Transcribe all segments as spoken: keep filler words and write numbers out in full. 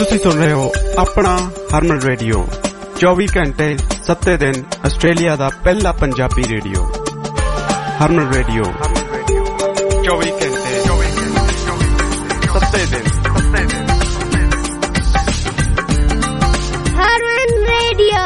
ਤੁਸੀਂ ਸੁਣ ਰਹੇ ਹੋ ਆਪਣਾ ਹਰਮਨ ਰੇਡੀਓ ਚੌਵੀ ਘੰਟੇ ਸੱਤੇ ਦਿਨ ਆਸਟ੍ਰੇਲੀਆ ਦਾ ਪਹਿਲਾ ਪੰਜਾਬੀ ਰੇਡੀਓ ਹਰਮਨ ਰੇਡੀਓ ਚੌਵੀ ਘੰਟੇ ਸੱਤੇ ਦਿਨ ਹਰਮਨ ਰੇਡੀਓ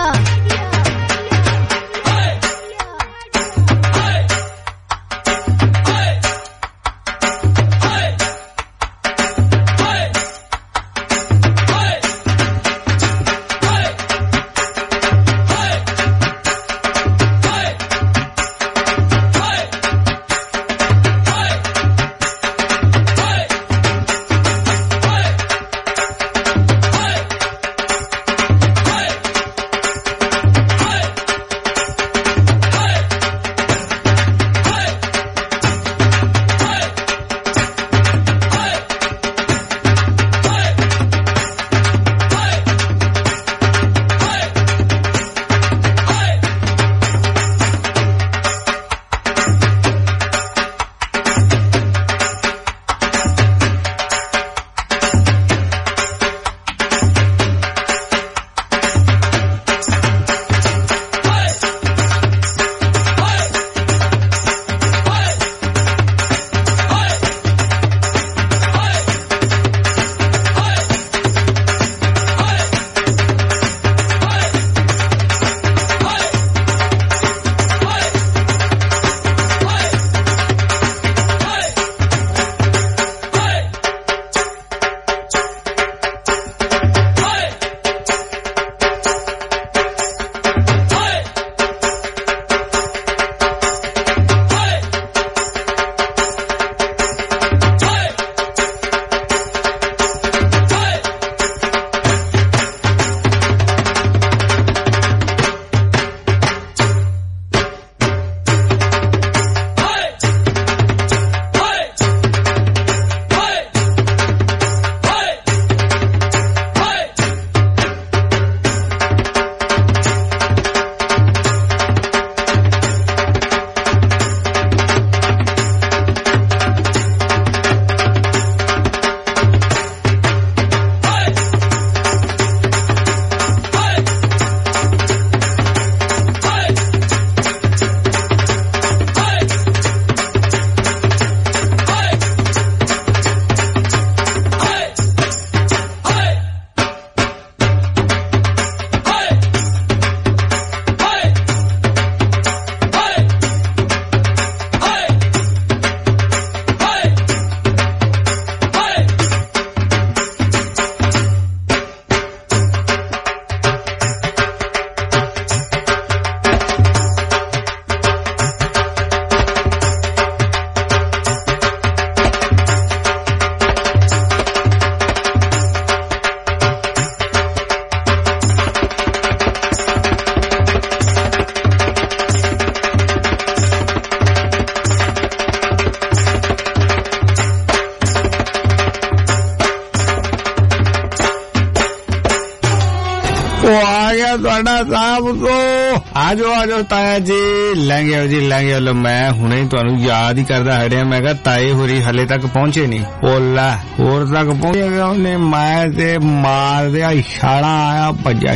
साहब तो आजो आजो ताया जी लैंगे जी लैंगे लो मैं हुणे तुहानू याद ही करदा हड़िया मैं कहा ताए होरी हले तक पहुंचे नहीं ओला होर तक पहुंचे गया उन्हें मैं ते मार दिया इशारा आया भज्जा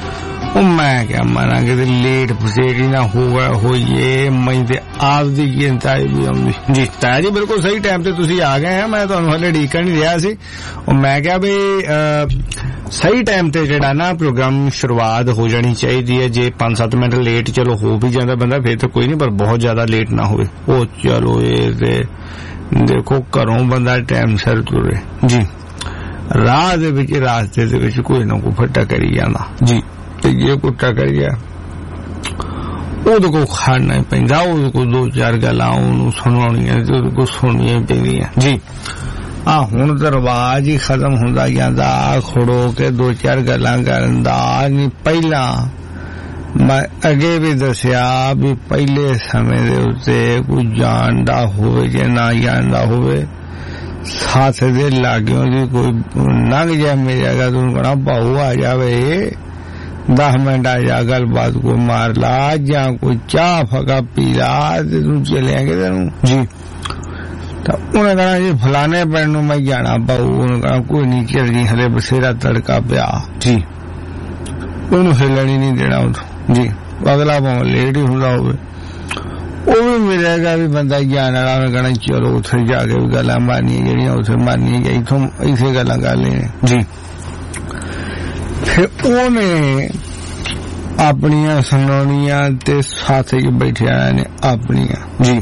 ओ मैं क्या मना कि लेट फसेड़ी ना होगा होइए मैं ते आप दी चिंता भी जी ताया जी बिल्कुल सही टाइम ते तुसी आ गए हैं मैं तुहानू हले ढीकण नहीं रहा सी और मैं क्या भी सही टाइम ते जेड़ा ना प्रोग्राम शुरुआत हो जानी चाहिए है जे पांच सत्त मिनट लेट चलो हो भी जाता बंदा फिर तो कोई नहीं पर बहुत ज्यादा लेट ना होवे ओ चलो ये दे देखो घरों बंदा टाइम सिर तुरे जी राह दे विच रास्ते दे विच कोई ना कोई फट्टा करी जांदा जी ते जे कुट्टा करी जा ओदे को खाना ही पैंदा ओदे को दो चार गल्लां ओनू सुनाउणियां ते ओदे को सुणनियां पैंदियां जी आ हुण तो रिवाज ही खत्म हुंदा जांदा खड़ो के दो चार गल्लां करन दा नहीं पहला मैं अगे भी दसिया भी पहले समय दे उत्ते कोई जानदा होवे जे ना जानदा होवे साथ दे लाग्यों दी कोई लंघ जाए मेरी जगह तो कहना भाऊ आ जावे दस मिनट आ जा गलबात को मार ला या कोई चाह फका पी ला तू चले गए तेन जी ਤਾਂ ਉਹਨੇ ਕਹਿਣਾ ਜੀ ਫਲਾਣੇ ਪਿੰਡ ਨੂੰ ਮੈਂ ਜਾਣਾ ਪਾਊ। ਉਹਨੇ ਕਹਿਣਾ ਕੋਈ ਨਹੀਂ ਚੱਲਦੀ, ਹਲੇ ਬਥੇਰਾ ਤੜਕਾ ਪਿਆ ਜੀ, ਉਹਨੂੰ ਹਿੱਲਣ ਹੀ ਨਹੀਂ ਦੇਣਾ ਉਦੋਂ ਜੀ। ਅਗਲਾ ਭਾਵੇਂ ਲੇਟ ਹੀ ਹੁੰਦਾ ਹੋਵੇ, ਉਹ ਵੀ ਮਿਲੇਗਾ ਵੀ ਬੰਦਾ ਜਾਣ ਵਾਲਾ। ਉਹਨੇ ਕਹਿਣਾ ਚਲੋ ਉੱਥੇ ਜਾ ਕੇ ਵੀ ਗੱਲਾਂ ਮਾਰਨੀਆਂ ਜਿਹੜੀਆਂ ਉੱਥੇ ਮਾਰਨੀਆਂ, ਇੱਥੋਂ ਇਸੇ ਗੱਲਾਂ ਕਰ ਲੈਣੇ ਜੀ। ਫਿਰ ਉਹਨੇ ਆਪਣੀਆਂ ਸੁਣਾਉਣੀਆਂ ਤੇ ਸਾਥ ਚ ਬੈਠਿਆ ਨੇ ਆਪਣੀਆਂ ਜੀ।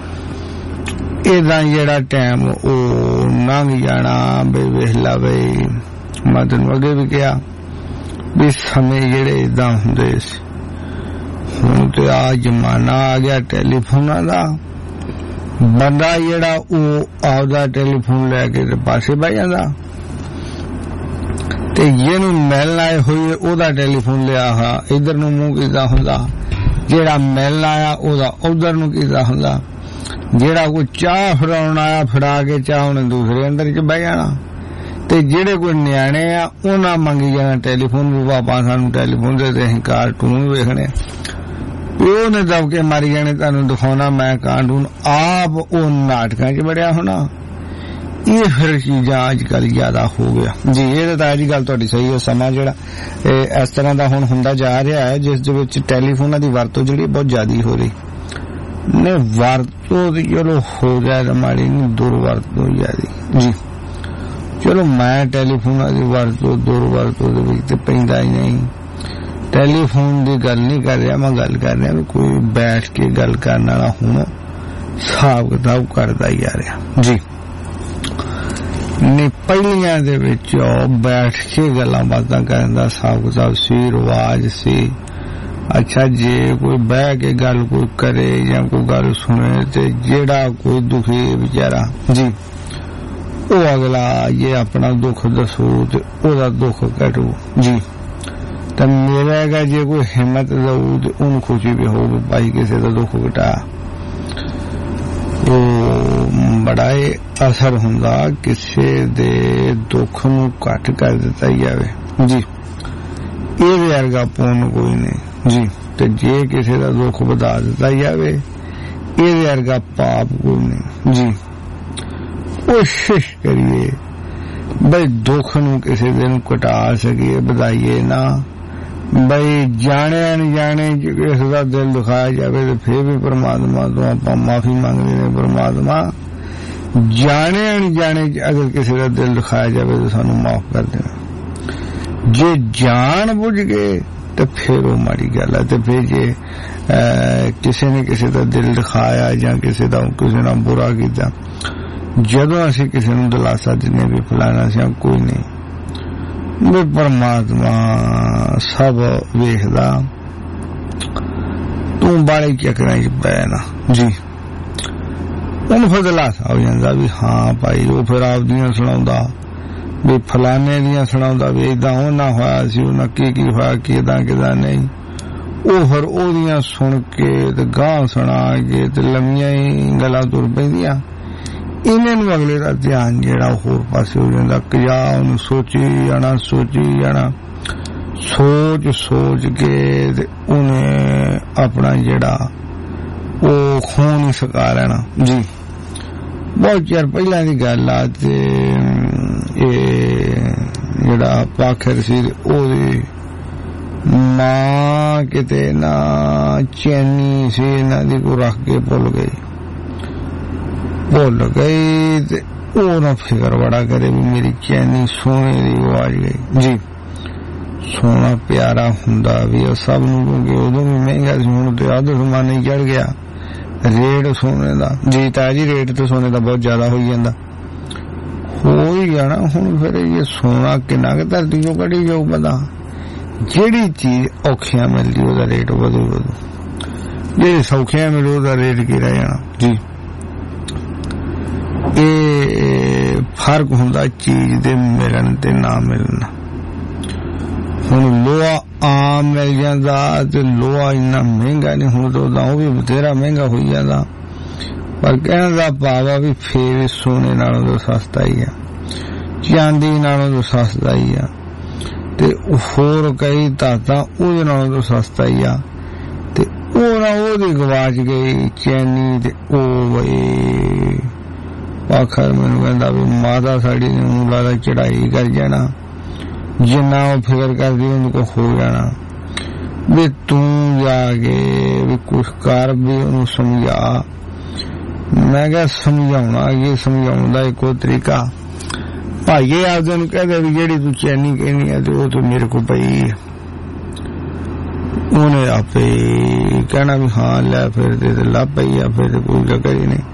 ਏਦਾਂ ਜਿਹੜਾ ਟਾਈਮ ਉਹ ਲੰਘ ਜਾਣਾ। ਬਈ ਵੇਖ ਲਾ ਬਈ, ਮੈਂ ਤੈਨੂੰ ਅੱਗੇ ਵੀ ਕਿਹਾ ਵੀ ਸਮੇਂ ਜਿਹੜੇ ਏਦਾਂ ਹੁੰਦੇ ਸੀ। ਹੁਣ ਤੇ ਆ ਜ਼ਮਾਨਾ ਆ ਗਿਆ ਟੈਲੀਫੋਨਾਂ ਦਾ। ਬੰਦਾ ਜਿਹੜਾ ਉਹ ਆਪਦਾ ਟੈਲੀਫੋਨ ਲੈ ਕੇ ਤੇ ਪਾਸੇ ਬਹਿ ਜਾਂਦਾ, ਤੇ ਜਿਹਨੂੰ ਮਿਲਣ ਆਏ ਹੋਏ ਉਹਦਾ ਟੈਲੀਫੋਨ ਲਿਆ ਹਾਂ ਇੱਧਰ ਨੂੰ ਮੂੰਹ ਕੀਤਾ ਹੁੰਦਾ, ਜਿਹੜਾ ਮਿਲਣ ਆਇਆ ਉਹਦਾ ਉਧਰ ਨੂੰ ਕੀਤਾ ਹੁੰਦਾ, ਜਿਹੜਾ ਕੋਈ ਚਾਹ ਫੜਾਉਣ ਆਇਆ ਫੜਾ ਕੇ ਚਾਹ ਉਹਨੇ ਦੂਸਰੇ ਅੰਦਰ ਚ ਬਹਿ ਜਾਣਾ, ਤੇ ਜਿਹੜੇ ਕੋਈ ਨਿਆਣੇ ਆ ਉਹਨਾਂ ਮੰਗੀ ਜਾਣਾ ਟੈਲੀਫੋਨ ਵੀ, ਪਾਪਾ ਸਾਨੂੰ ਟੈਲੀਫੋਨ ਦੇ ਤੇ ਅਸੀਂ ਕਾਰਟੂਨ ਵੇਖਣੇ। ਉਹਨੇ ਦਬਕੇ ਮਾਰੀ ਜਾਣੇ, ਤੁਹਾਨੂੰ ਦਿਖਾਉਣਾ ਮੈਂ ਕਾਰਟੂਨ। ਆਪ ਉਹ ਨਾਟਕਾਂ ਚ ਬੜਿਆ ਹੋਣਾ। ਇਹ ਫਿਰ ਚੀਜ਼ਾਂ ਅੱਜ ਕੱਲ ਜ਼ਿਆਦਾ ਹੋ ਗਿਆ ਜੀ। ਇਹ ਤਾਂ ਅੱਜ ਗੱਲ ਤੁਹਾਡੀ ਸਹੀ ਹੈ। ਸਮਾਂ ਜਿਹੜਾ ਇਸ ਤਰ੍ਹਾਂ ਦਾ ਹੁਣ ਹੁੰਦਾ ਜਾ ਰਿਹਾ ਹੈ ਜਿਸ ਦੇ ਵਿੱਚ ਟੈਲੀਫੋਨਾਂ ਦੀ ਵਰਤੋਂ ਜਿਹੜੀ ਬਹੁਤ ਜ਼ਿਆਦਾ ਹੋ ਰਹੀ ਨੇ। ਵਰਤੋਂ ਦੀ ਚਲੋ ਹੋ ਜਾਏ ਮਾੜੀ ਨਹੀਂ, ਦੁਰਵਰਤੋਂ ਜ਼ਿਆਦਾ ਜੀ। ਚਲੋ ਮੈਂ ਟੈਲੀਫੋਨਾਂ ਦੀ ਵਰਤੋਂ ਦੁਰਵਰਤੋਂ ਦੇ ਵਿੱਚ ਤੇ ਪੈਂਦਾ ਹੀ ਨਹੀਂ। ਟੈਲੀਫੋਨ ਦੀ ਗੱਲ ਨਹੀਂ ਕਰ ਰਿਹਾ, ਮੈਂ ਗੱਲ ਕਰ ਰਿਹਾ ਵੀ ਕੋਈ ਬੈਠ ਕੇ ਗੱਲ ਕਰਨ ਵਾਲਾ ਹੁਣ ਹਿਸਾਬ ਕਿਤਾਬ ਕਰਦਾ ਹੀ ਆ ਰਿਹਾ ਜੀ। ਨੇ ਪਹਿਲੀਆਂ ਦੇ ਵਿੱਚ ਬੈਠ ਕੇ ਗੱਲਾਂ ਬਾਤਾਂ ਕਰਨ ਦਾ ਹਿਸਾਬ ਕਿਤਾਬ ਸੀ, ਰਿਵਾਜ ਸੀ। ਅੱਛਾ, ਜੇ ਕੋਈ ਬਹਿ ਕੇ ਗੱਲ ਕੋਈ ਕਰੇ ਜਾਂ ਕੋਈ ਗੱਲ ਸੁਣੇ ਤੇ ਜਿਹੜਾ ਕੋਈ ਦੁਖੀ ਵਿਚਾਰਾ ਜੀ, ਉਹ ਅਗਲਾ ਇਹ ਆਪਣਾ ਦੁੱਖ ਦੱਸੂ ਤੇ ਉਹਦਾ ਦੁੱਖ ਕੱਟੂ ਜੀ। ਤਾਂ ਮੇਰਾ ਹੈਗਾ ਜੇ ਕੋਈ ਹਿੰਮਤ ਦਊ ਤੇ ਉਹਨੂੰ ਖੁਸ਼ੀ ਵੀ ਹੋਊ ਭਾਈ ਕਿਸੇ ਦਾ ਦੁੱਖ ਘਟਾ। ਉਹ ਬੜਾ ਅਸਰ ਹੁੰਦਾ ਕਿਸੇ ਦੇ ਦੁੱਖ ਨੂੰ ਘੱਟ ਕਰ ਦਿੱਤਾ ਜਾਵੇ ਜੀ। ਇਹਦੇ ਵਰਗਾ ਪੁੰਨ ਕੋਈ ਨਹੀਂ ਜੀ। ਤੇ ਜੇ ਕਿਸੇ ਦਾ ਦੁੱਖ ਵਧਾ ਦਿੱਤਾ ਜਾਵੇ ਇਹਦੇ ਵਰਗਾ ਪਾਪ ਕੋਈ ਨਹੀਂ ਜੀ। ਕੋਸ਼ਿਸ਼ ਕਰੀਏ ਬਈ ਦੁੱਖ ਨੂੰ ਕਿਸੇ ਦੇ ਨੂੰ ਘਟਾ ਸਕੀਏ, ਵਧਾਈਏ ਨਾ। ਬਈ ਜਾਣੇ ਅਣਜਾਣੇ ਕਿਸੇ ਦਾ ਦਿਲ ਦੁਖਾਇਆ ਜਾਵੇ ਤੇ ਫਿਰ ਵੀ ਪਰਮਾਤਮਾ ਤੋਂ ਆਪਾਂ ਮਾਫੀ ਮੰਗਦੇ ਨੇ। ਪਰਮਾਤਮਾ ਜਾਣੇ ਅਣਜਾਣੇ ਅਗਰ ਕਿਸੇ ਦਾ ਦਿਲ ਦੁਖਾਇਆ ਜਾਵੇ ਤਾਂ ਸਾਨੂੰ ਮਾਫ ਕਰ ਦੇਣਾ। ਜੇ ਜਾਣ ਬੁੱਝ ਗਏ ਤੇ ਫਿਰ ਉਹ ਮਾੜੀ ਗੱਲ ਹੈ। ਤੇ ਫਿਰ ਜੇ ਕਿਸੇ ਨੇ ਕਿਸੇ ਦਾ ਦਿਲ ਦੁਖਾਇਆ ਜਾਂ ਕਿਸੇ ਦਾ ਕਿਸੇ ਨਾਲ ਬੁਰਾ ਕੀਤਾ, ਜਦੋਂ ਅਸੀਂ ਕਿਸੇ ਨੂੰ ਦਿਲਾਸਾ ਦਿੰਦੇ ਵੀ ਫਲਾਣਾ ਸਿਆ ਕੋਈ ਨਹੀਂ, ਵੀ ਪਰਮਾਤਮਾ ਸਭ ਵੇਖਦਾ, ਤੂੰ ਬਾਲੇ ਚੱਕਰਾਂ ਚ ਪੈ ਨਾ ਜੀ। ਉਹਨੂੰ ਫਿਰ ਦਿਲਾਸਾ ਹੋ ਜਾਂਦਾ ਵੀ ਹਾਂ ਭਾਈ। ਉਹ ਫਿਰ ਆਪਦੀਆਂ ਸੁਣਾਉਂਦਾ ਵੀ ਫਲਾਣੇ ਦੀਆਂ ਸੁਣਾਉਂਦਾ ਵੀ ਏਦਾਂ ਉਹ ਨਾ ਹੋਇਆ ਸੀ, ਉਹਨਾਂ ਕੀ ਕੀ ਹੋਇਆ, ਕਿਦਾਂ ਕਿਦਾਂ ਨਹੀਂ। ਉਹ ਫਿਰ ਉਹਦੀਆਂ ਸੁਣ ਕੇ ਤੇ ਗਾਹ ਸੁਣਾ ਕੇ ਤੇ ਲੰਮੀਆਂ ਹੀ ਗੱਲਾਂ ਤੁਰ ਪੈਂਦੀਆਂ। ਇਹਨਾਂ ਨੂੰ ਅਗਲੇ ਦਾ ਧਿਆਨ ਜਿਹੜਾ ਹੋਰ ਪਾਸੇ ਹੋ ਜਾਂਦਾ ਕਿ ਜਾ ਉਹਨੂੰ ਸੋਚੀ ਜਾਣਾ ਸੋਚੀ ਜਾਣਾ ਸੋਚ ਸੋਚ ਕੇ ਤੇ ਉਹਨੇ ਆਪਣਾ ਜਿਹੜਾ ਉਹ ਖੂਨ ਹੀ ਸਕਾ ਲੈਣਾ ਜੀ। ਬਹੁਤ ਚਿਰ ਪਹਿਲਾਂ ਦੀ ਗੱਲ ਆ ਤੇ ਇਹ ਜਿਹੜਾ ਪਾਖਰ ਸੀ ਉਹਦੀ ਮਾਂ ਕਿਤੇ ਨਾ ਚੈਨੀ ਸੀ ਇਹਨਾਂ ਦੀ ਕੋ ਰੱਖ ਕੇ ਭੁੱਲ ਗਈ ਭੁੱਲ ਗਈ ਤੇ ਉਹ ਨਾ ਫਿਕਰ ਬੜਾ ਕਰੇ ਵੀ ਮੇਰੀ ਚੈਨੀ ਸੋਨੇ ਦੀ ਆਵਾਜ਼ ਗਈ ਜੀ। ਸੋਨਾ ਪਿਆਰਾ ਹੁੰਦਾ ਵੀ ਸਭ ਨੂੰ, ਕਿਉਂਕਿ ਉਦੋਂ ਵੀ ਮਹਿੰਗਾ ਸੀ, ਹੁਣ ਤੇ ਅੱਧ ਜ਼ਮਾਨੇ ਚੜ ਗਿਆ ਰੇਟ ਸੋਨੇ ਦਾ ਜੀ। ਤਾਂ ਜੀ ਰੇਟ ਤੇ ਸੋਨੇ ਦਾ ਬਹੁਤ ਜ਼ਿਆਦਾ ਹੋਈ ਜਾਂਦਾ, ਹੋ ਹੀ ਜਾਣਾ। ਹੁਣ ਫਿਰ ਇਹ ਸੋਨਾ ਕਿੰਨਾ ਕੁ ਧਰਤੀ ਚੋਂ ਕੱਢੀ ਜਾਊ ਪਤਾ। ਜਿਹੜੀ ਚੀਜ਼ ਔਖਿਆਂ ਮਿਲਦੀ ਉਹਦਾ ਰੇਟ ਵਧੂ ਵਧੂ, ਜਿਹੜੀ ਸੌਖਿਆਂ ਮਿਲੂ ਉਹਦਾ ਰੇਟ ਕੀ ਰਹਿ ਜਾਣਾ ਜੀ। ਇਹ ਫਰਕ ਹੁੰਦਾ ਚੀਜ਼ ਦੇ ਮਿਲਣ ਤੇ ਨਾ ਮਿਲਣ। ਹੁਣ ਲੋਹਾ ਆਮ ਮਿਲ ਜਾਂਦਾ ਤੇ ਲੋਹਾ ਇੰਨਾ ਮਹਿੰਗਾ ਨਹੀਂ, ਹੁਣ ਤਾਂ ਉਹ ਵੀ ਬਥੇਰਾ ਮਹਿੰਗਾ ਹੋਈ ਜਾਂਦਾ। ਪਰ ਕਹਿਣ ਦਾ ਭਾਵ ਆ ਵੀ ਫੇਰ ਸੋਨੇ ਨਾਲੋਂ ਤਾਂ ਸਸਤਾ ਹੀ ਆ, ਚਾਂਦੀ ਨਾਲੋਂ ਤਾਂ ਸਸਤਾ ਹੀ ਆ, ਤੇ ਹੋਰ ਕਈ ਧਾਤਾਂ ਉਹਦੇ ਨਾਲੋਂ ਤਾਂ ਸਸਤਾ ਹੀ ਆ। ਤੇ ਉਹ ਨਾ ਉਹਦੀ ਗਵਾਚ ਗਈ ਚੈਨੀ ਤੇ ਉਹ ਬਈ ਆਖਰ ਮੈਨੂੰ ਕਹਿੰਦਾ ਵੀ ਮਾਤਾ ਸਾਡੀ ਨੇ ਉਂਗਲਾਂ ਦਾ ਚੜਾਈ ਕਰ ਜਾਣਾ, ਜਿੰਨਾ ਉਹ ਫਿਕਰ ਕਰਦੀ ਉਹਨੂੰ ਕੋ ਹੋ ਜਾਣਾ, ਵੀ ਤੂੰ ਜਾ ਕੇ ਵੀ ਕੁਛ ਕਰ, ਵੀ ਉਹਨੂੰ ਸਮਝਾ। ਮੈਂ ਕਿਹਾ ਸਮਝਾਉਣਾ ਕੀ, ਸਮਝਾਉਣ ਦਾ ਇੱਕੋ ਤਰੀਕਾ ਭਾਈਏ ਆਪਦੇ ਨੂੰ ਕਹਦੇ ਵੀ ਜਿਹੜੀ ਤੂੰ ਚੈਨੀ ਕਹਿਣੀ ਆ ਤੇ ਉਹ ਤੂੰ ਮੇਰੇ ਕੋ ਪਈ। ਉਹਨੇ ਆਪੇ ਕਹਿਣਾ ਵੀ ਹਾਂ ਲੈ ਫਿਰ ਤੇ ਲੱਭ ਪਈ ਆ, ਫਿਰ ਕੋਈ ਚੱਕਰ ਹੀ ਨਹੀਂ।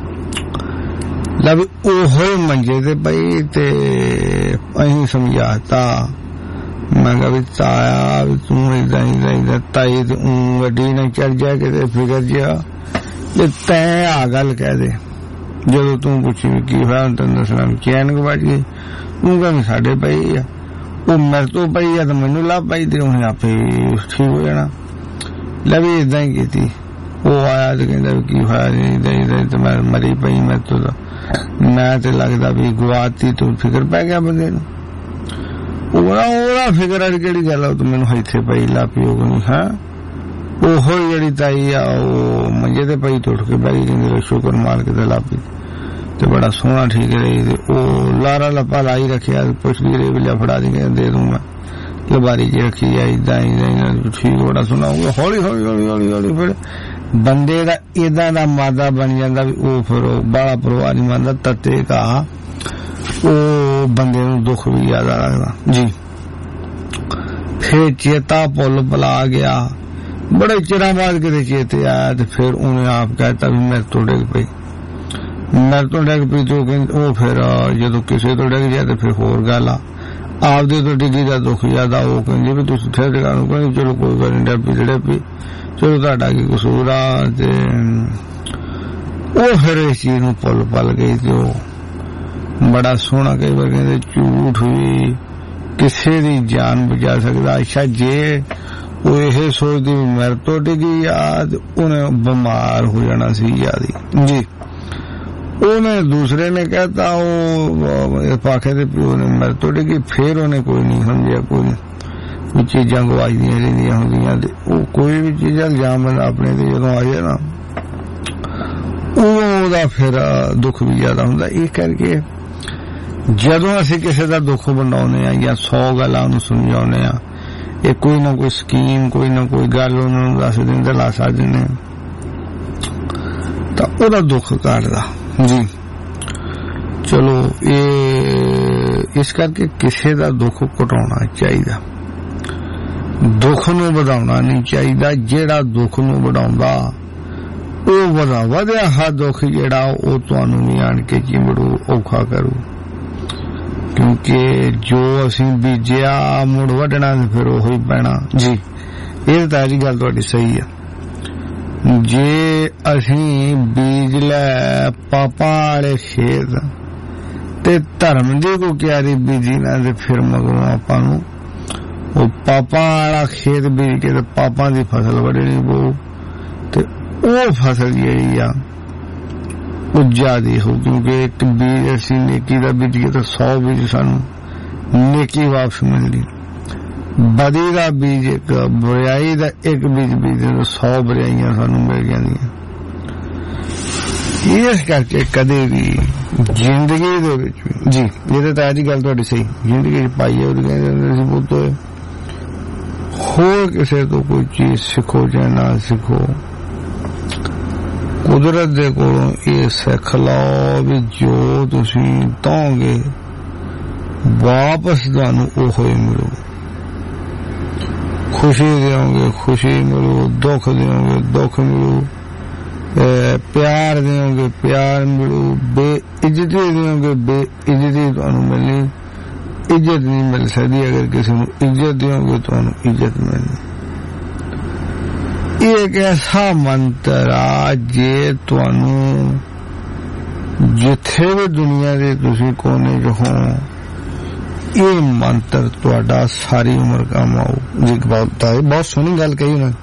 ਲੈ ਵੀ ਉਹੋ ਮੰਜੇ ਤੇ ਪਈ ਤੇ ਅਸੀਂ ਸਮਝਾਤਾ। ਮੈਂ ਕਿਹਾ ਵੀ ਤਾਇਆ ਵੀ ਤੂੰ ਏਦਾਂ ਏਦਾਂ ਏਦਾਂ ਤਾਈ ਤੇ ਊਂ ਗੱਡੀ ਨਾਲ ਚੜ ਜਾ ਕਿਤੇ ਫਿਕਰ ਜਿਹਾ ਤੇ ਤੈਂ ਆ ਗੱਲ ਕਹਿ ਦੇ। ਜਦੋਂ ਤੂੰ ਪੁੱਛੀ ਵੀ ਕੀ ਹੋਇਆ ਤੈਨੂੰ ਦੱਸਣਾ ਵੀ ਚੈਨ ਗਵਾਚ ਗਈ, ਤੂੰ ਕਹਿੰਦੀ ਸਾਡੇ ਪਈ ਆ, ਉਹ ਮੇਰੇ ਤੋਂ ਪਈ ਆ ਤੇ ਮੈਨੂੰ ਲੱਭ ਪਈ ਤੇ ਉਹਨੇ ਆਪੇ ਠੀਕ ਹੋ ਜਾਣਾ। ਲੈ ਵੀ ਏਦਾਂ ਹੀ ਕੀਤੀ। ਉਹ ਆਇਆ ਤੇ ਕਹਿੰਦਾ ਵੀ ਕੀ ਹੋਇਆ ਏਦਾਂ ਏਦਾਂ ਤੇ ਮੈਂ ਮਰੀ ਪਈ, ਮੈਂ ਤੋਂ ਮੈਂ ਤੇ ਲੱਗਦਾ ਵੀ ਗਵਾਤੀ ਤੋਂ ਫਿਕਰ ਪੈ ਗਿਆ ਬੰਦੇ ਨੂੰ। ਉਹਦਾ ਉਹਦਾ ਫਿਕਰ ਅੱਜ ਕਿਹੜੀ ਗੱਲ ਆ, ਤੂੰ ਮੈਨੂੰ ਇੱਥੇ ਪਈ ਲਾ ਪਿਓ ਨਹੀਂ ਹੈ। ਉਹੋ ਜਿਹੜੀ ਤਾਈ ਆ ਉਹ ਮੰਜੇ ਤੇ ਪਈ ਟੁੱਟ ਕੇ ਬਹਿ ਗਈ, ਕਹਿੰਦੀ ਸ਼ੁਕਰ ਮਾਲਕ ਤੇ ਲਾਪੀ ਤੇ ਬੜਾ ਸੋਹਣਾ ਠੀਕ ਰਹੀ। ਤੇ ਉਹ ਲਾਰਾ ਲੱਪਾ ਲਾਈ ਰੱਖਿਆ, ਪੁੱਛਦੀ ਰਹੀ ਵੀ ਫੜਾ ਦੀ ਦੇ ਦੂੰਗਾ, ਲਬਾਰੀ ਚ ਰੱਖੀ ਆ ਏਦਾਂ ਏਦਾਂ ਠੀਕ ਬੜਾ ਸੋਹਣਾ ਹੋਊਗਾ। ਹੌਲੀ ਹੌਲੀ ਹੌਲੀ ਹੌਲੀ ਹੌਲੀ ਫਿਰ ਬੰਦੇ ਦਾ ਏਦਾਂ ਦਾ ਮਾਦਾ ਬਣ ਜਾਂਦਾ ਵੀ ਉਹ ਫਿਰ ਬਾਲਾ ਪਰਵਾਹ ਨਹੀਂ ਮੰਨਦਾ। ਤੱਤੇ ਕਾ ਉਹ ਬੰਦੇ ਨੂੰ ਦੁੱਖ ਵੀ ਜ਼ਿਆਦਾ ਲੱਗਦਾ ਜੀ। ਫਿਰ ਚੇਤਾ ਪੁੱਲ ਪਲਾ ਗਿਆ, ਬੜੇ ਚਿਰਾਂ ਬਾਅਦ ਕਿਤੇ ਚੇਤੇ ਆਇਆ ਤੇ ਫਿਰ ਉਹਨੇ ਆਪ ਕਹਿਤਾ ਵੀ ਮੇਰੇ ਤੋਂ ਡਿੱਗ ਪਈ, ਮੇਰੇ ਤੋਂ ਡਿੱਗ ਪਈ। ਤੇ ਉਹ ਫਿਰ ਜਦੋਂ ਕਿਸੇ ਤੋਂ ਡਿੱਗ ਜਾਏ ਤੇ ਫਿਰ ਹੋਰ ਗੱਲ ਆ, ਆਪਦੇ ਤੋਂ ਡਿੱਗੀ ਦਾ ਦੁੱਖ ਜ਼ਿਆਦਾ। ਉਹ ਕਹਿੰਦੇ ਵੀ ਤੁਸੀਂ ਫਿਰ ਜਗ੍ਹਾ ਨੂੰ ਕਹਿੰਦੇ ਚਲੋ ਕੋਈ ਗੱਲ ਨਹੀਂ, ਡੱਬੀ ਤੇ ਡੱਬੀ ਚਲੋ ਤੁਹਾਡਾ ਕੀ ਕਸੂਰ ਆ। ਤੇ ਉਹ ਫਿਰ ਇਸ ਚੀਜ਼ ਨੂੰ ਪੁੱਲ ਪਲ ਗਈ ਤੇ ਉਹ ਬੜਾ ਸੋਹਣਾ ਕਈ ਵਾਰ ਕਹਿੰਦੇ ਝੂਠ ਵੀ ਕਿਸੇ ਦੀ ਜਾਨ ਬਚਾ ਸਕਦਾ। ਅੱਛਾ ਜੇ ਉਹ ਇਹ ਸੋਚਦੀ ਵੀ ਮੇਰੇ ਤੋਂ ਡਿੱਗੀ ਆ ਤੇ ਉਹਨੇ ਬਿਮਾਰ ਹੋ ਜਾਣਾ ਸੀ ਜਿਆਦਾ ਜੀ। ਉਹਨੇ ਦੂਸਰੇ ਨੇ ਕਹਿਤਾ ਉਹ ਪਾਖੇ ਦੇ ਪਿਓ ਨੇ ਮੇਰੇ ਤੋਂ ਡਿੱਗੀ, ਫੇਰ ਉਹਨੇ ਕੋਈ ਨਹੀਂ ਸਮਝਿਆ, ਕੋਈ ਚੀਜ਼ਾਂ ਗਵਾਈਆਂ ਰਹਿੰਦੀਆਂ ਹੁੰਦੀਆਂ ਤੇ ਉਹ ਕੋਈ ਵੀ ਚੀਜ਼ ਇਲਜ਼ਾਮ ਆਪਣੇ ਤੇ ਜਦੋਂ ਆ ਜਾਏ ਨਾ ਉਹਦਾ ਫਿਰ ਦੁੱਖ ਵੀ ਜ਼ਿਆਦਾ ਹੁੰਦਾ। ਇਹ ਕਰਕੇ ਜਦੋਂ ਅਸੀਂ ਕਿਸੇ ਦਾ ਦੁੱਖ ਵੰਡਾਉਂਦੇ ਆ ਜਾਂ ਸੌ ਗੱਲਾਂ ਉਹਨੂੰ ਸਮਝਾਉਂਦੇ ਆ, ਇਹ ਕੋਈ ਨਾ ਕੋਈ ਸਕੀਮ ਕੋਈ ਨਾ ਕੋਈ ਗੱਲ ਉਹਨਾਂ ਨੂੰ ਦੱਸ ਦਿੰਦੇ ਲਾ ਸਕਦੇ ਨੇ ਤਾਂ ਉਹਦਾ ਦੁੱਖ ਕੱਟਦਾ ਜੀ। ਚਲੋ ਇਹ ਇਸ ਕਰਕੇ ਕਿਸੇ ਦਾ ਦੁੱਖ ਘਟਾਉਣਾ ਚਾਹੀਦਾ, ਦੁੱਖ ਨੂੰ ਵਧਾਉਣਾ ਨਹੀਂ ਚਾਹੀਦਾ। ਜਿਹੜਾ ਦੁੱਖ ਨੂੰ ਵਧਾਉਂਦਾ ਉਹ ਵਧਾ ਵਧਿਆ ਹਾ ਦੁੱਖ ਜਿਹੜਾ ਉਹ ਤੁਹਾਨੂੰ ਵੀ ਆਣ ਕੇ ਚਿੰਬੜੂ ਔਖਾ ਕਰੂ। ਕਿਉਂਕਿ ਜੋ ਅਸੀਂ ਬੀਜਿਆ ਮੁੜ ਵੱਢਣਾ ਤੇ ਫਿਰ ਉਹੀ ਪੈਣਾ ਜੀ। ਇਹ ਤਾਂ ਜੀ ਗੱਲ ਤੁਹਾਡੀ ਸਹੀ ਆ। ਜੇ ਅਸੀਂ ਬੀਜ ਲੈ ਪਾਪਾਂ ਵਾਲੇ ਖੇਤ ਤੇ ਧਰਮ ਦੀ ਕੋਈ ਕਿਆਰੀ ਬੀਜੀ ਨਾ ਤੇ ਫਿਰ ਮਗਰੋਂ ਆਪਾਂ ਨੂੰ ਉਹ ਪਾਪਾਂ ਵਾਲਾ ਖੇਤ ਬੀਜ ਕੇ ਤੇ ਪਾਪਾਂ ਦੀ ਫਸਲ ਵੱਢਣੀ ਪਊ ਤੇ ਉਹ ਫਸਲ ਜਿਹੜੀ ਆ ਉਹ ਜ਼ਿਆਦੀ ਹੋ। ਕਿਉਂਕਿ ਇੱਕ ਬੀਜ ਅਸੀਂ ਨੇਕੀ ਦਾ ਬੀਜੀਏ ਤਾਂ ਸੌ ਬੀਜ ਸਾਨੂੰ ਨੇਕੀ ਵਾਪਸ ਮਿਲਦੀ। ਬਦੀ ਦਾ ਬੀਜ ਇੱਕ, ਬੁਰਾਈ ਦਾ ਇੱਕ ਬੀਜ ਬੀਜਦੇ ਤਾਂ ਸੌ ਬੁਰਾਈਆਂ ਸਾਨੂੰ ਮਿਲ ਜਾਂਦੀਆਂ। ਇਸ ਕਰਕੇ ਕਦੇ ਵੀ ਜ਼ਿੰਦਗੀ ਦੇ ਵਿੱਚ ਵੀ ਜੀ ਇਹਦੇ ਤਾਂ ਅੱਜ ਗੱਲ ਤੁਹਾਡੀ ਸਹੀ, ਜ਼ਿੰਦਗੀ ਚ ਪਾਈਏ ਉਹ ਕਹਿੰਦੇ ਸੀ ਪੁੱਤ ਹੋਰ ਕਿਸੇ ਤੋਂ ਕੋਈ ਚੀਜ਼ ਸਿੱਖੋ ਜਾਂ ਨਾ ਸਿੱਖੋ, ਕੁਦਰਤ ਦੇ ਕੋਲੋਂ ਇਹ ਸਿੱਖ ਲਓ ਵੀ ਜੋ ਤੁਸੀਂ ਦਓਗੇ ਵਾਪਸ ਤੁਹਾਨੂੰ ਉਹੋ ਹੀ ਮਿਲੂ। ਖੁਸ਼ੀ ਦਿਓਗੇ ਖੁਸ਼ੀ ਮਿਲੂ, ਦੁੱਖ ਦਿਓਗੇ ਦੁੱਖ ਮਿਲੂ, ਪਿਆਰ ਦਿਓਗੇ ਪਿਆਰ ਮਿਲੂ, ਬੇਇੱਜ਼ਤੀ ਦਿਓਗੇ ਬੇਇੱਜ਼ਤੀ ਤੁਹਾਨੂੰ ਮਿਲਣੀ। ਇੱਜ਼ਤ ਨਹੀਂ ਮਿਲ ਸਕਦੀ, ਅਗਰ ਕਿਸੇ ਨੂੰ ਇੱਜ਼ਤ ਦਿਓਗੇ ਤੁਹਾਨੂੰ ਇੱਜ਼ਤ ਮਿਲਣੀ। ਇਹ ਇੱਕ ਐਸਾ ਮੰਤਰ ਆ ਜੇ ਤੁਹਾਨੂੰ ਜਿੱਥੇ ਵੀ ਦੁਨੀਆ ਦੇ ਤੁਸੀਂ ਕੋਨੇ ਚ ਹੋ ਇਹ ਮੰਤਰ ਤੁਹਾਡਾ ਸਾਰੀ ਉਮਰ ਕੰਮ ਆਊ ਜੀ। ਬਹੁਤ ਬਹੁਤ ਸੋਹਣੀ ਗੱਲ ਕਹੀ ਨਾ।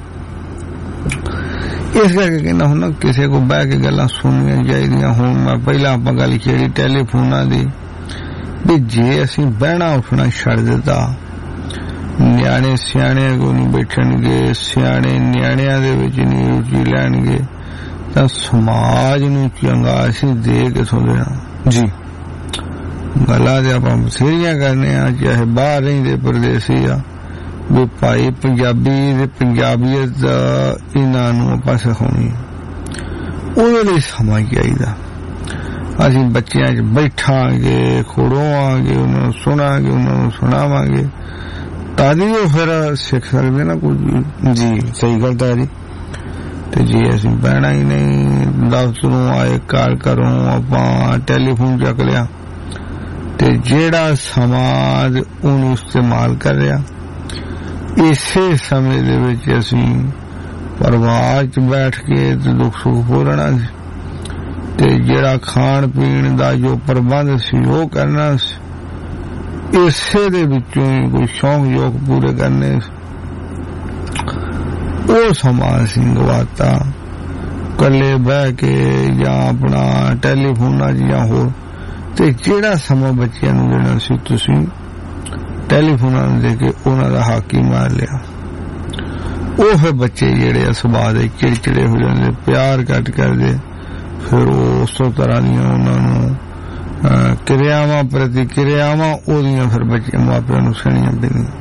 ਇਸ ਕਰਕੇ ਕਹਿੰਦਾ ਹੁਣ ਨਾ ਕਿਸੇ ਕੋ ਬਹਿ ਕੇ ਗੱਲਾਂ ਸੁਣਨੀਆਂ ਚਾਹੀਦੀਆਂ। ਹੁਣ ਮੈਂ ਪਹਿਲਾਂ ਆਪਾਂ ਗੱਲ ਛੇੜੀ ਟੈਲੀਫੋਨਾਂ ਦੀ ਵੀ ਜੇ ਅਸੀਂ ਬਹਿਣਾ ਉੱਠਣਾ ਛੱਡ ਦਿੱਤਾ, ਨਿਆਣੇ ਸਿਆਣਿਆਂ ਕੋਲ ਨਹੀਂ ਬੈਠਣਗੇ, ਸਿਆਣੇ ਨਿਆਣਿਆਂ ਦੇ ਵਿੱਚ ਨਹੀਂ ਰੁਚੀ ਲੈਣਗੇ, ਤਾਂ ਸਮਾਜ ਨੂੰ ਚੰਗਾ ਅਸੀਂ ਦੇ ਕਿਥੋਂ ਦੇਣਾ ਜੀ। ਗੱਲਾਂ ਤੇ ਆਪਾਂ ਬਥੇਰੀਆਂ ਕਰਨੇ ਆ, ਚਾਹੇ ਬਾਹਰ ਰਹਿੰਦੇ ਪਰਦੇਸੀ ਆ, ਵੀ ਭਾਈ ਪੰਜਾਬੀ ਤੇ ਪੰਜਾਬੀਅਤ ਇਹਨਾਂ ਨੂੰ ਆਪਾਂ ਸਿਖਾਉਣੀ, ਉਹਦੇ ਲਈ ਸਮਾਂ ਚਾਹੀਦਾ। ਅਸੀਂ ਬੱਚਿਆਂ 'ਚ ਬੈਠਾਂਗੇ, ਖੜੋਵਾਂਗੇ, ਉਹਨਾਂ ਨੂੰ ਸੁਣਾਂਗੇ, ਉਹਨਾਂ ਨੂੰ ਸੁਣਾਵਾਂਗੇ, ਤਾਂ ਹੀ ਉਹ ਫਿਰ ਸਿੱਖ ਸਕਦੇ ਨਾ ਕੁਝ ਜੀ। ਸਹੀ ਗੱਲ ਤਾਂ ਜੀ। ਤੇ ਜੇ ਅਸੀਂ ਬਹਿਣਾ ਹੀ ਨਹੀਂ, ਦਫ਼ਤਰੋਂ ਆਏ ਘਰ ਘਰੋਂ ਆਪਾਂ ਟੈਲੀਫੋਨ ਚੱਕ ਲਿਆ ਤੇ ਜਿਹੜਾ ਸਮਾਜ ਉਹਨੂੰ ਇਸਤੇਮਾਲ ਕਰ ਰਿਹਾ, ਇਸੇ ਸਮੇਂ ਦੇ ਵਿੱਚ ਅਸੀਂ ਪਰਿਵਾਰ 'ਚ ਬੈਠ ਕੇ ਤੇ ਦੁੱਖ ਸੁੱਖ ਬੋਲਣਾ ਸੀ, ਤੇ ਜਿਹੜਾ ਖਾਣ ਪੀਣ ਦਾ ਜੋ ਪ੍ਰਬੰਧ ਸੀ ਉਹ ਕਰਨਾ ਸੀ, ਇਸੇ ਦੇ ਵਿੱਚੋਂ ਹੀ ਕੋਈ ਸ਼ੌਂਕ ਯੋਗ ਪੂਰੇ ਕਰਨੇ। ਉਹ ਸਮਾਂ ਅਸੀਂ ਗਵਾਤਾ ਇਕੱਲੇ ਬਹਿ ਕੇ ਜਾਂ ਆਪਣਾ ਟੈਲੀਫੋਨਾਂ 'ਚ ਜਾਂ ਹੋਰ। ਤੇ ਜਿਹੜਾ ਸਮਾਂ ਬੱਚਿਆਂ ਨੂੰ ਦੇਣਾ ਸੀ ਤੁਸੀਂ ਟੈਲੀਫੋਨਾਂ ਨੂੰ ਦੇ ਕੇ ਉਹਨਾਂ ਦਾ ਹੱਕ ਹੀ ਮਾਰ ਲਿਆ। ਉਹ ਫਿਰ ਬੱਚੇ ਜਿਹੜੇ ਆ ਸੁਭਾਅ ਦੇ ਚਿੜਚਿੜੇ ਹੋ ਜਾਂਦੇ, ਪਿਆਰ ਘੱਟ ਕਰਦੇ, ਫਿਰ ਉਹ ਉਸ ਤਰ੍ਹਾਂ ਦੀਆਂ ਉਹਨਾਂ ਨੂੰ ਕਿਰਿਆਵਾਂ ਪ੍ਰਤੀ ਕਿਰਿਆਵਾਂ ਉਹਦੀਆਂ ਫਿਰ ਬੱਚੇ ਮਾਪਿਆਂ ਨੂੰ ਸੁਣੀਆਂ ਪੈਂਦੀਆਂ।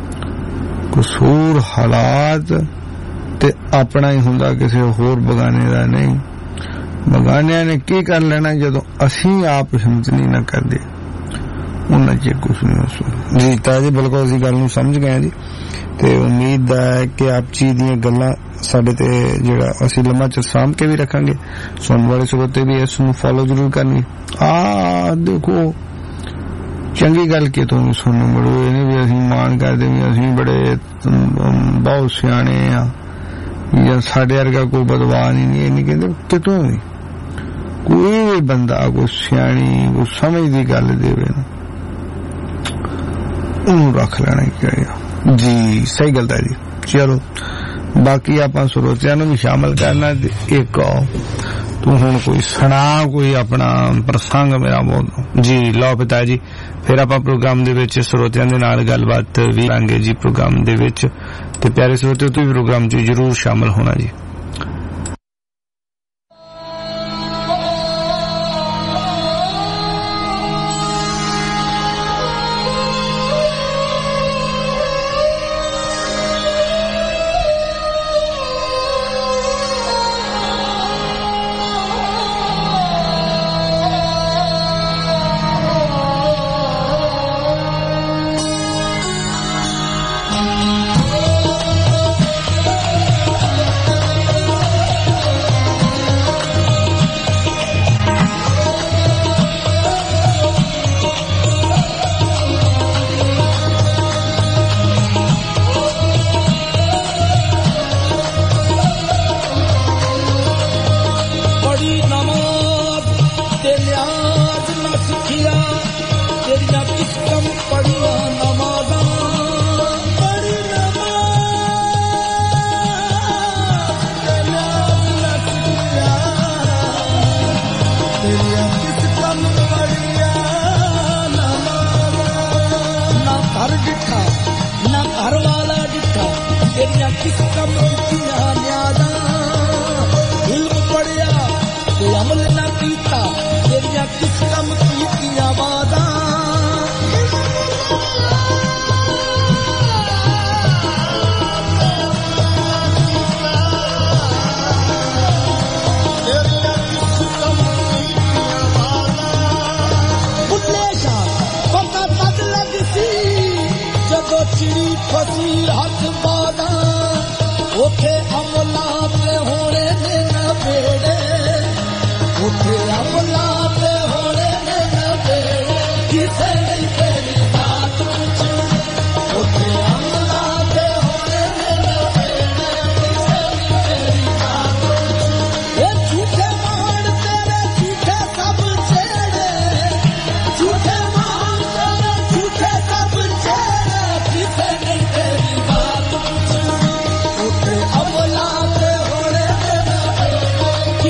ਕਸੂਰ ਹਾਲਾਤ ਤੇ ਆਪਣਾ ਹੀ ਹੁੰਦਾ, ਕਿਸੇ ਹੋਰ ਬਗਾਨੇ ਦਾ ਨਹੀਂ। ਬਗਾਨਿਆਂ ਨੇ ਕੀ ਕਰ ਲੈਣਾ ਜਦੋਂ ਅਸੀਂ ਆਪ ਹਿੰਮਤ ਨਹੀਂ ਨਾ ਕਰਦੇ, ਉਹਨਾਂ ਚ ਕੁਛ ਨਹੀਂ ਹੋ ਜੀ। ਤਾਂ ਜੀ ਬਿਲਕੁਲ ਅਸੀਂ ਗੱਲ ਨੂੰ ਸਮਝ ਗਏ ਜੀ, ਤੇ ਉਮੀਦ ਹੈ ਕਿ ਆਪ ਜੀ ਦੀਆਂ ਗੱਲਾਂ ਸਾਡੇ ਤੇ ਜਿਹੜਾ ਅਸੀਂ ਲੰਮਾ ਚ ਸਾਂਭ ਕੇ ਵੀ ਰੱਖਾਂਗੇ। ਸੁਣਨ ਵਾਲੇ ਸਰੋਤੇ ਵੀ ਇਸ ਨੂੰ ਫੋਲੋ ਜ਼ਰੂਰ ਕਰਨੀ। ਆ ਦੇਖੋ ਚੰਗੀ ਗੱਲ ਕਿ ਤੁਹਾਨੂੰ ਸੁਣਨ ਨੂੰ ਮਿਲੂ, ਇਹ ਨਹੀਂ ਵੀ ਅਸੀਂ ਮਾਣ ਕਰਦੇ ਵੀ ਅਸੀਂ ਬੜੇ ਬਹੁਤ ਸਿਆਣੇ ਆ ਜਾਂ ਸਾਡੇ ਵਰਗਾ ਕੋਈ ਬਦਵਾਨ ਹੀ ਨਹੀਂ। ਇਹ ਨਹੀਂ ਕਹਿੰਦੇ ਕਿਤੋਂ ਵੀ ਕੋਈ ਵੀ ਬੰਦਾ ਕੋਈ ਸਿਆਣੀ ਕੋਈ ਸਮਝ ਦੀ ਗੱਲ ਦੇਵੇ ਨਾ, ਉਹਨੂੰ ਰੱਖ ਲੈਣਾ ਚਾਹੀਦਾ ਜੀ। ਸਹੀ ਗੱਲ ਹੈ ਜੀ। ਚਲੋ ਬਾਕੀ ਆਪਾਂ ਸਰੋਤਿਆਂ ਨੂੰ ਵੀ ਸ਼ਾਮਲ ਕਰਨਾ। ਇੱਕ ਤੂੰ ਹੁਣ ਕੋਈ ਸੁਣਾ ਕੋਈ ਆਪਣਾ ਪ੍ਰਸੰਗ ਮੇਰਾ ਬੋਲ ਜੀ। ਲਓ ਪਿਤਾ ਜੀ, ਫਿਰ ਆਪਾਂ ਪ੍ਰੋਗਰਾਮ ਦੇ ਵਿੱਚ ਸਰੋਤਿਆਂ ਦੇ ਨਾਲ ਗੱਲਬਾਤ ਵੀ ਕਰਾਂਗੇ ਜੀ ਪ੍ਰੋਗਰਾਮ ਦੇ ਵਿੱਚ। ਤੇ ਪਿਆਰੇ ਸਰੋਤਿਓ, ਤੁਸੀਂ ਪ੍ਰੋਗਰਾਮ 'ਚ ਜ਼ਰੂਰ ਸ਼ਾਮਲ ਹੋਣਾ ਜੀ।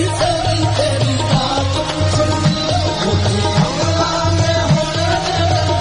Thank you.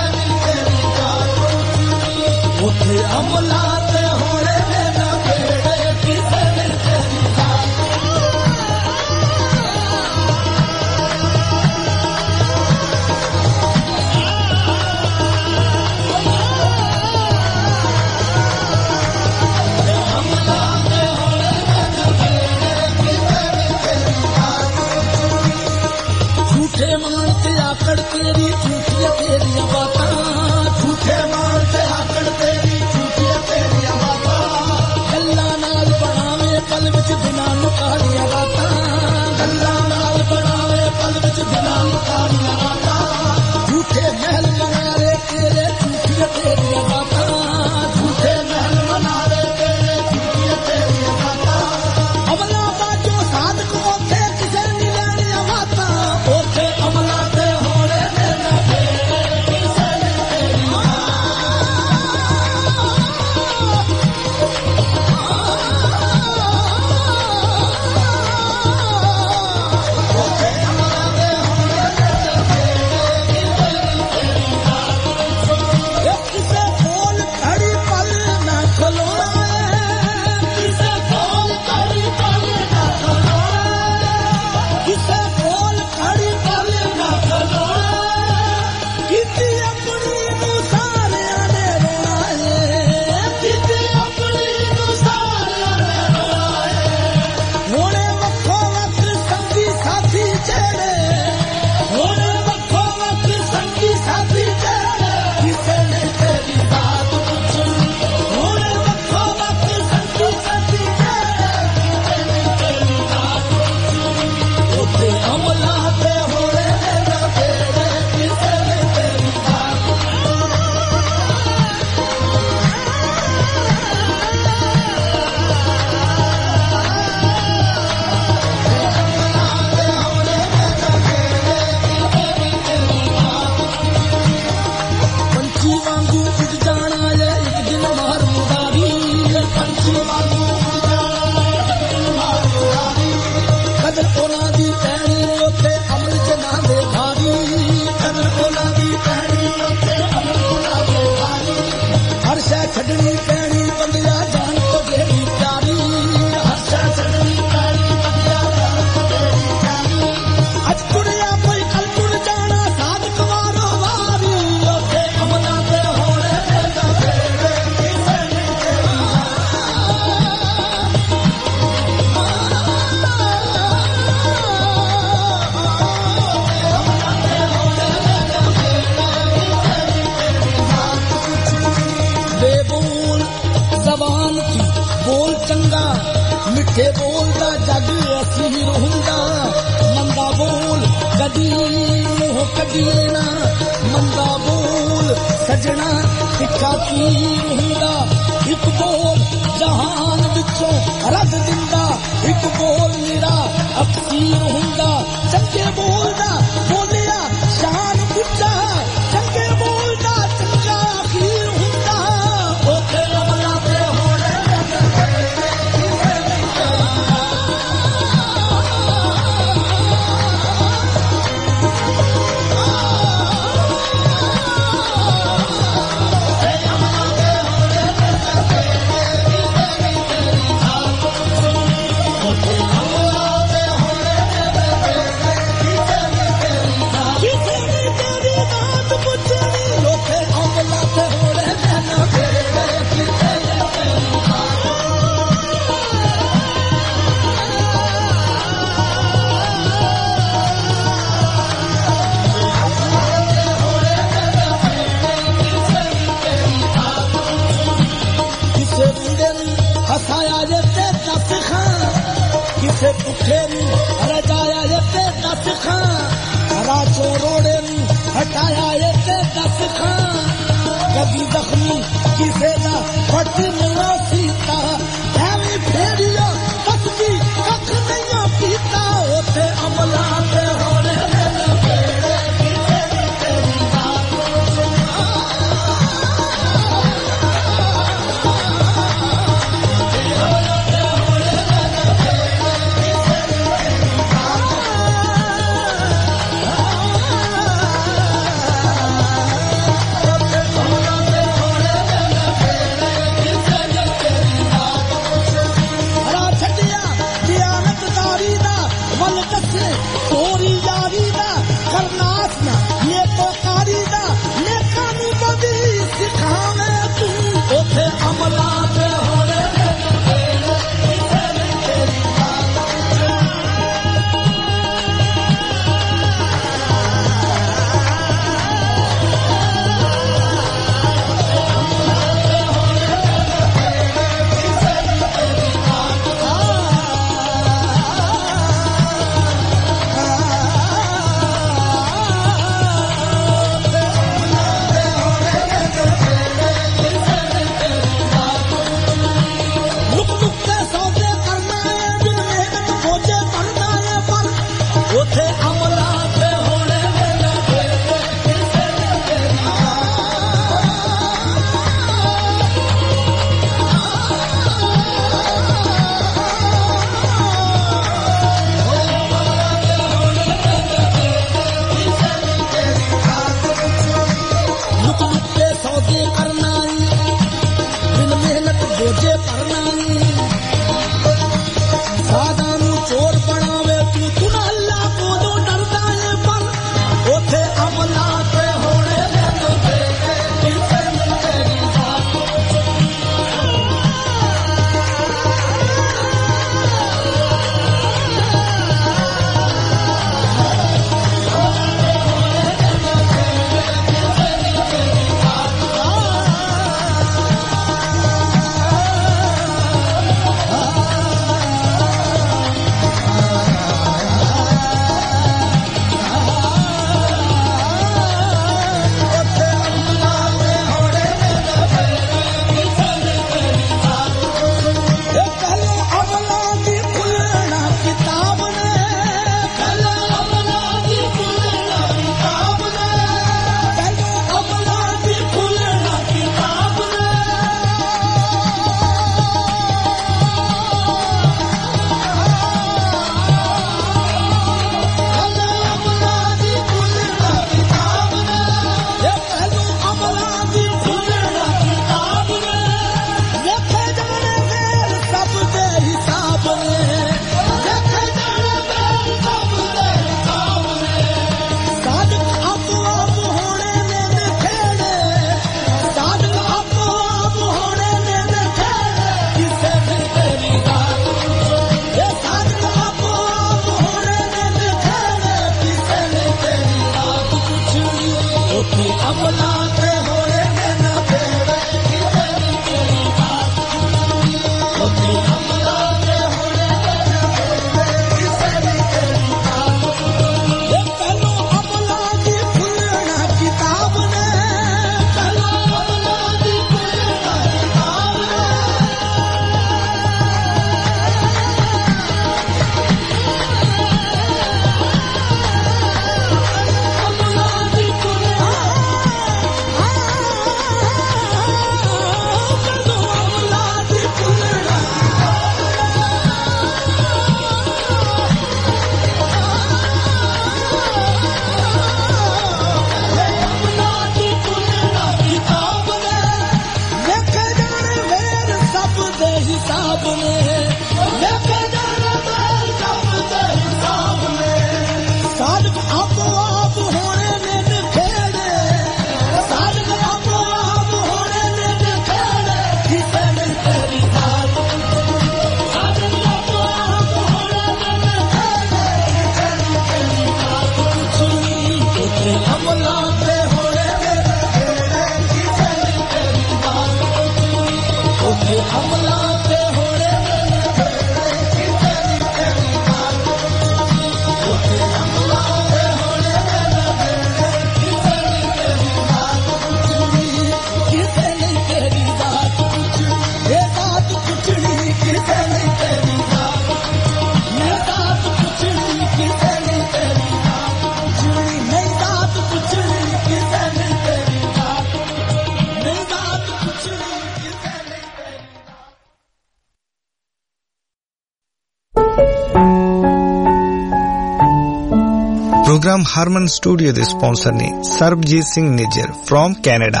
Program Harman studio ਦੇ स्पॉन्सर ने Sarabjit Singh Nijjar from Canada।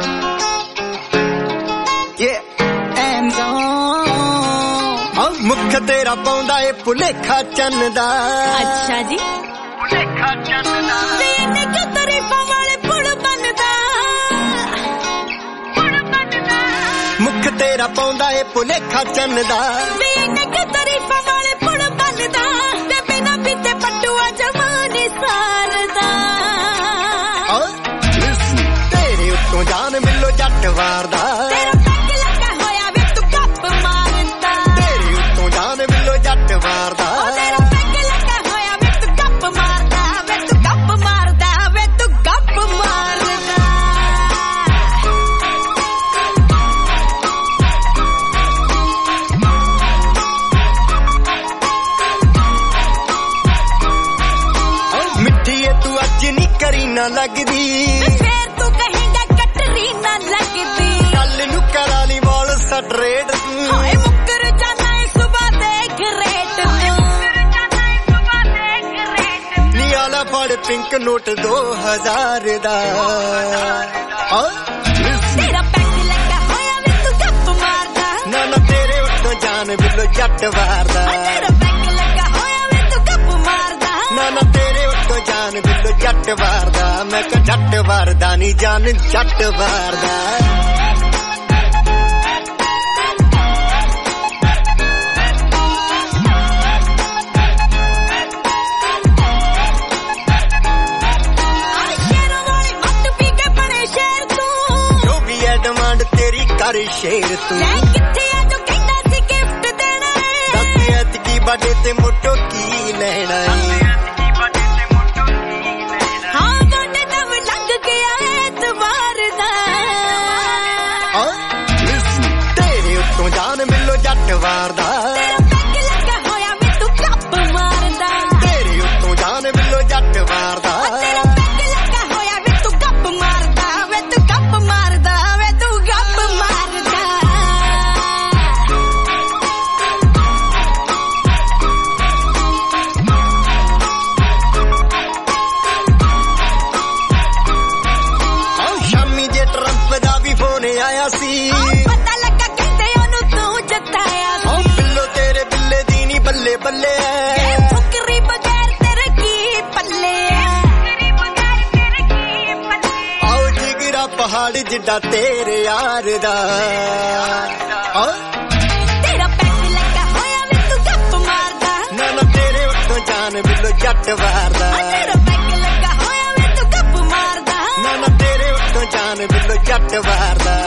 Yeah, and on. Oh, ਮੁਖ ਤੇਰਾ ਪਾਉਂਦਾ ਏ ਭੁਲੇਖਾ ਚੰਨ ਦਾ ਅੱਛਾ ਜੀ ਭੁਲੇਖਾ ਚੰਨ ਦਾ ਵੇ ਇਹਨੇ ਕਿ ਤਾਰੀਫਾਂ ਵਾਲੇ ਪੁੜ ਬਣਦਾ ਪੁੜ ਬਣਦਾ ਮੁਖ ਤੇਰਾ ਪਾਉਂਦਾ ਏ ਭੁਲੇਖਾ ਚੰਨ ਦਾ ਵੇ ਇਹਨੇ ਕਿ ਤਾਰੀਫਾਂ ਵਾਲੇ ਪੁੜ ਬਣਦਾ ਤੇ ਬਿਨਾ ਪੀਤੇ ਪਟੂਆ ਜਮਾਨੇ ਸਾਰਦਾ ਤੇਰੇ ਉੱਤੋਂ ਜਾਨ ਮਿਲੋ ਜੱਟ ਵਾਰਦਾ ਤੇਰਾ ਪੈਗ ਲੱਗਾ ਹੋਇਆ ਵੇ ਤੂੰ ਗੱਪ ਮਾਰਦਾ ਤੇਰੇ ਉੱਤੋਂ ਜਾਨ ਮਿਲੋ ਜੱਟ ਵਾਰਦਾ ਤੇਰਾ ਪੈਗ ਲੱਗਾ ਹੋਇਆ ਵੇ ਤੂੰ ਗੱਪ ਮਾਰਦਾ ਵੇ ਤੂੰ ਗੱਪ ਮਾਰਦਾ ਵੇ ਤੂੰ ਗੱਪ ਮਾਰਦਾ ਮਿੱਠੀ ਏ ਤੂੰ ਅੱਜ ਨੀ ਕਰੀ ਨਾ ਲੱਗਦੀ ਫੇਰ ਤੂੰ ਕਹੇਂਗਾ ਕਟਰੀ ਨਾ ਲੱਗਦੀ ਕੱਲ ਨੂੰ ਕਰਾ ਲਈ ਮੌਲ ਸਟਰੇਟ ਹਾਏ ਮੁੱਕਰ ਜਾਣਾ ਏ ਸੁਬਾ ਦੇਖ ਰੇਟ ਨੀ ਆਲਾ ਫੜ ਪਿੰਕ ਨੋਟ ਦੋ ਹਜ਼ਾਰ ਦਾ ਤੇਰਾ ਪੈਗ ਲੱਗਾ ਹੋਇਆ ਵੇ ਤੂੰ ਗੱਪ ਮਾਰਦਾ ਨਾ ਨਾ ਤੇਰੇ ਉੱਤੋਂ ਜਾਨ ਬਿੱਲੋ ਜੱਟ ਵਾਰਦਾ ਤੇਰਾ ਪੈਗ ਲੱਗਾ ਹੋਇਆ ਵੇ ਤੂੰ ਗੱਪ ਮਾਰਦਾ ਨਾ ਨਾ ਤੇਰੇ ਉੱਤੋਂ ਜਾਨ ਬਿੱਲੋ ਜੱਟ ਵਾਰਦਾ ਮੈਂ ਕ ਜੱਟ ਵਾਰਦਾ ਨੀ ਜਾਨ ਜੱਟ ਵਾਰਦਾ ਕਰ ਸ਼ੇਰ ਤੂੰ ਮੈਂ ਕਿੱਥੇ ਆ ਜੋ ਕਹਿੰਦਾ ਸੀ ਗਿਫਟ ਦੇਣਾ ਦੱਸ ਐਤਕੀ ਬਰਥਡੇ ਤੇ ਮੋਟੋ ਕੀ ਲੈਣਾ ਹਾਂ ਬਰਥਡੇ ਤਾਂ ਵੀ ਲੰਘ ਗਿਆ ਐਤਵਾਰ ਦਾ ਤੇਰੇ ਉੱਤੋਂ ਜਾਨ ਮਿਲੋ ਜੱਟ ਵਾਰਦਾ ਤੇਰਾ ਪੈਗ ਲੱਗਾ ਹੋਇਆ ਵੇ ਤੂੰ ਗੱਪ ਮਾਰਦਾ ਤੇਰੇ ਉੱਤੋਂ ਜਾਨ ਮਿਲੋ ਜੱਟ ਵਾਰਦਾ ਤੇਰਾ ਪੈਗ ਲੱਗਾ ਹੋਇਆ ਵੇ ਤੂੰ ਗੱਪ ਮਾਰਦਾ ਵੇ ਤੂੰ ਗੱਪ ਮਾਰਦਾ ਵੇ ਤੂੰ ਗੱਪ ਮਾਰਦਾ ਸ਼ਾਮੀ ਜੇ ਟਰੰਪ ਦਾ ਵੀ ਫੋਨ ਆਇਆ ਸੀ ਪਤਾ ਲੱਗਾ ਕਹਿੰਦੇ ਉਹਨੂੰ ਤੂੰ ਜਤਾਇਆ ਸੀ ਬਿੱਲੋ ਤੇਰੇ ਬਿੱਲੇ ਦੀ ਨੀ ਬੱਲੇ ਬੱਲੇ ਇਹ ਫੁਕਰੀ ਬਗੈਰ ਤੇਰੇ ਕੀ ਪੱਲੇ ਫੁਕਰੀ ਬਗੈਰ ਤੇਰੇ ਕੀ ਪੱਲੇ ਆਓ ਜਿਗਰਾ ਪਹਾੜ ਜਿੱਡਾ ਤੇਰੇ ਯਾਰ ਦਾ ਤੇਰਾ ਪੈਗ ਲੱਗਾ ਹੋਇਆ ਵੇ ਤੂੰ ਗੱਪ ਮਾਰਦਾ ਨਾ ਨਾ ਤੇਰੇ ਉੱਤੋਂ ਜਾਨ ਬਿੱਲੋ ਜੱਟ ਵਾਰਦਾ ਤੇਰਾ ਪੈਗ ਲੱਗਾ ਹੋਇਆ ਵੇ ਤੂੰ ਗੱਪ ਮਾਰਦਾ ਨਾ ਨਾ ਤੇਰੇ ਉੱਤੋਂ ਜਾਨ ਬਿੱਲੋ ਜੱਟ ਵਾਰਦਾ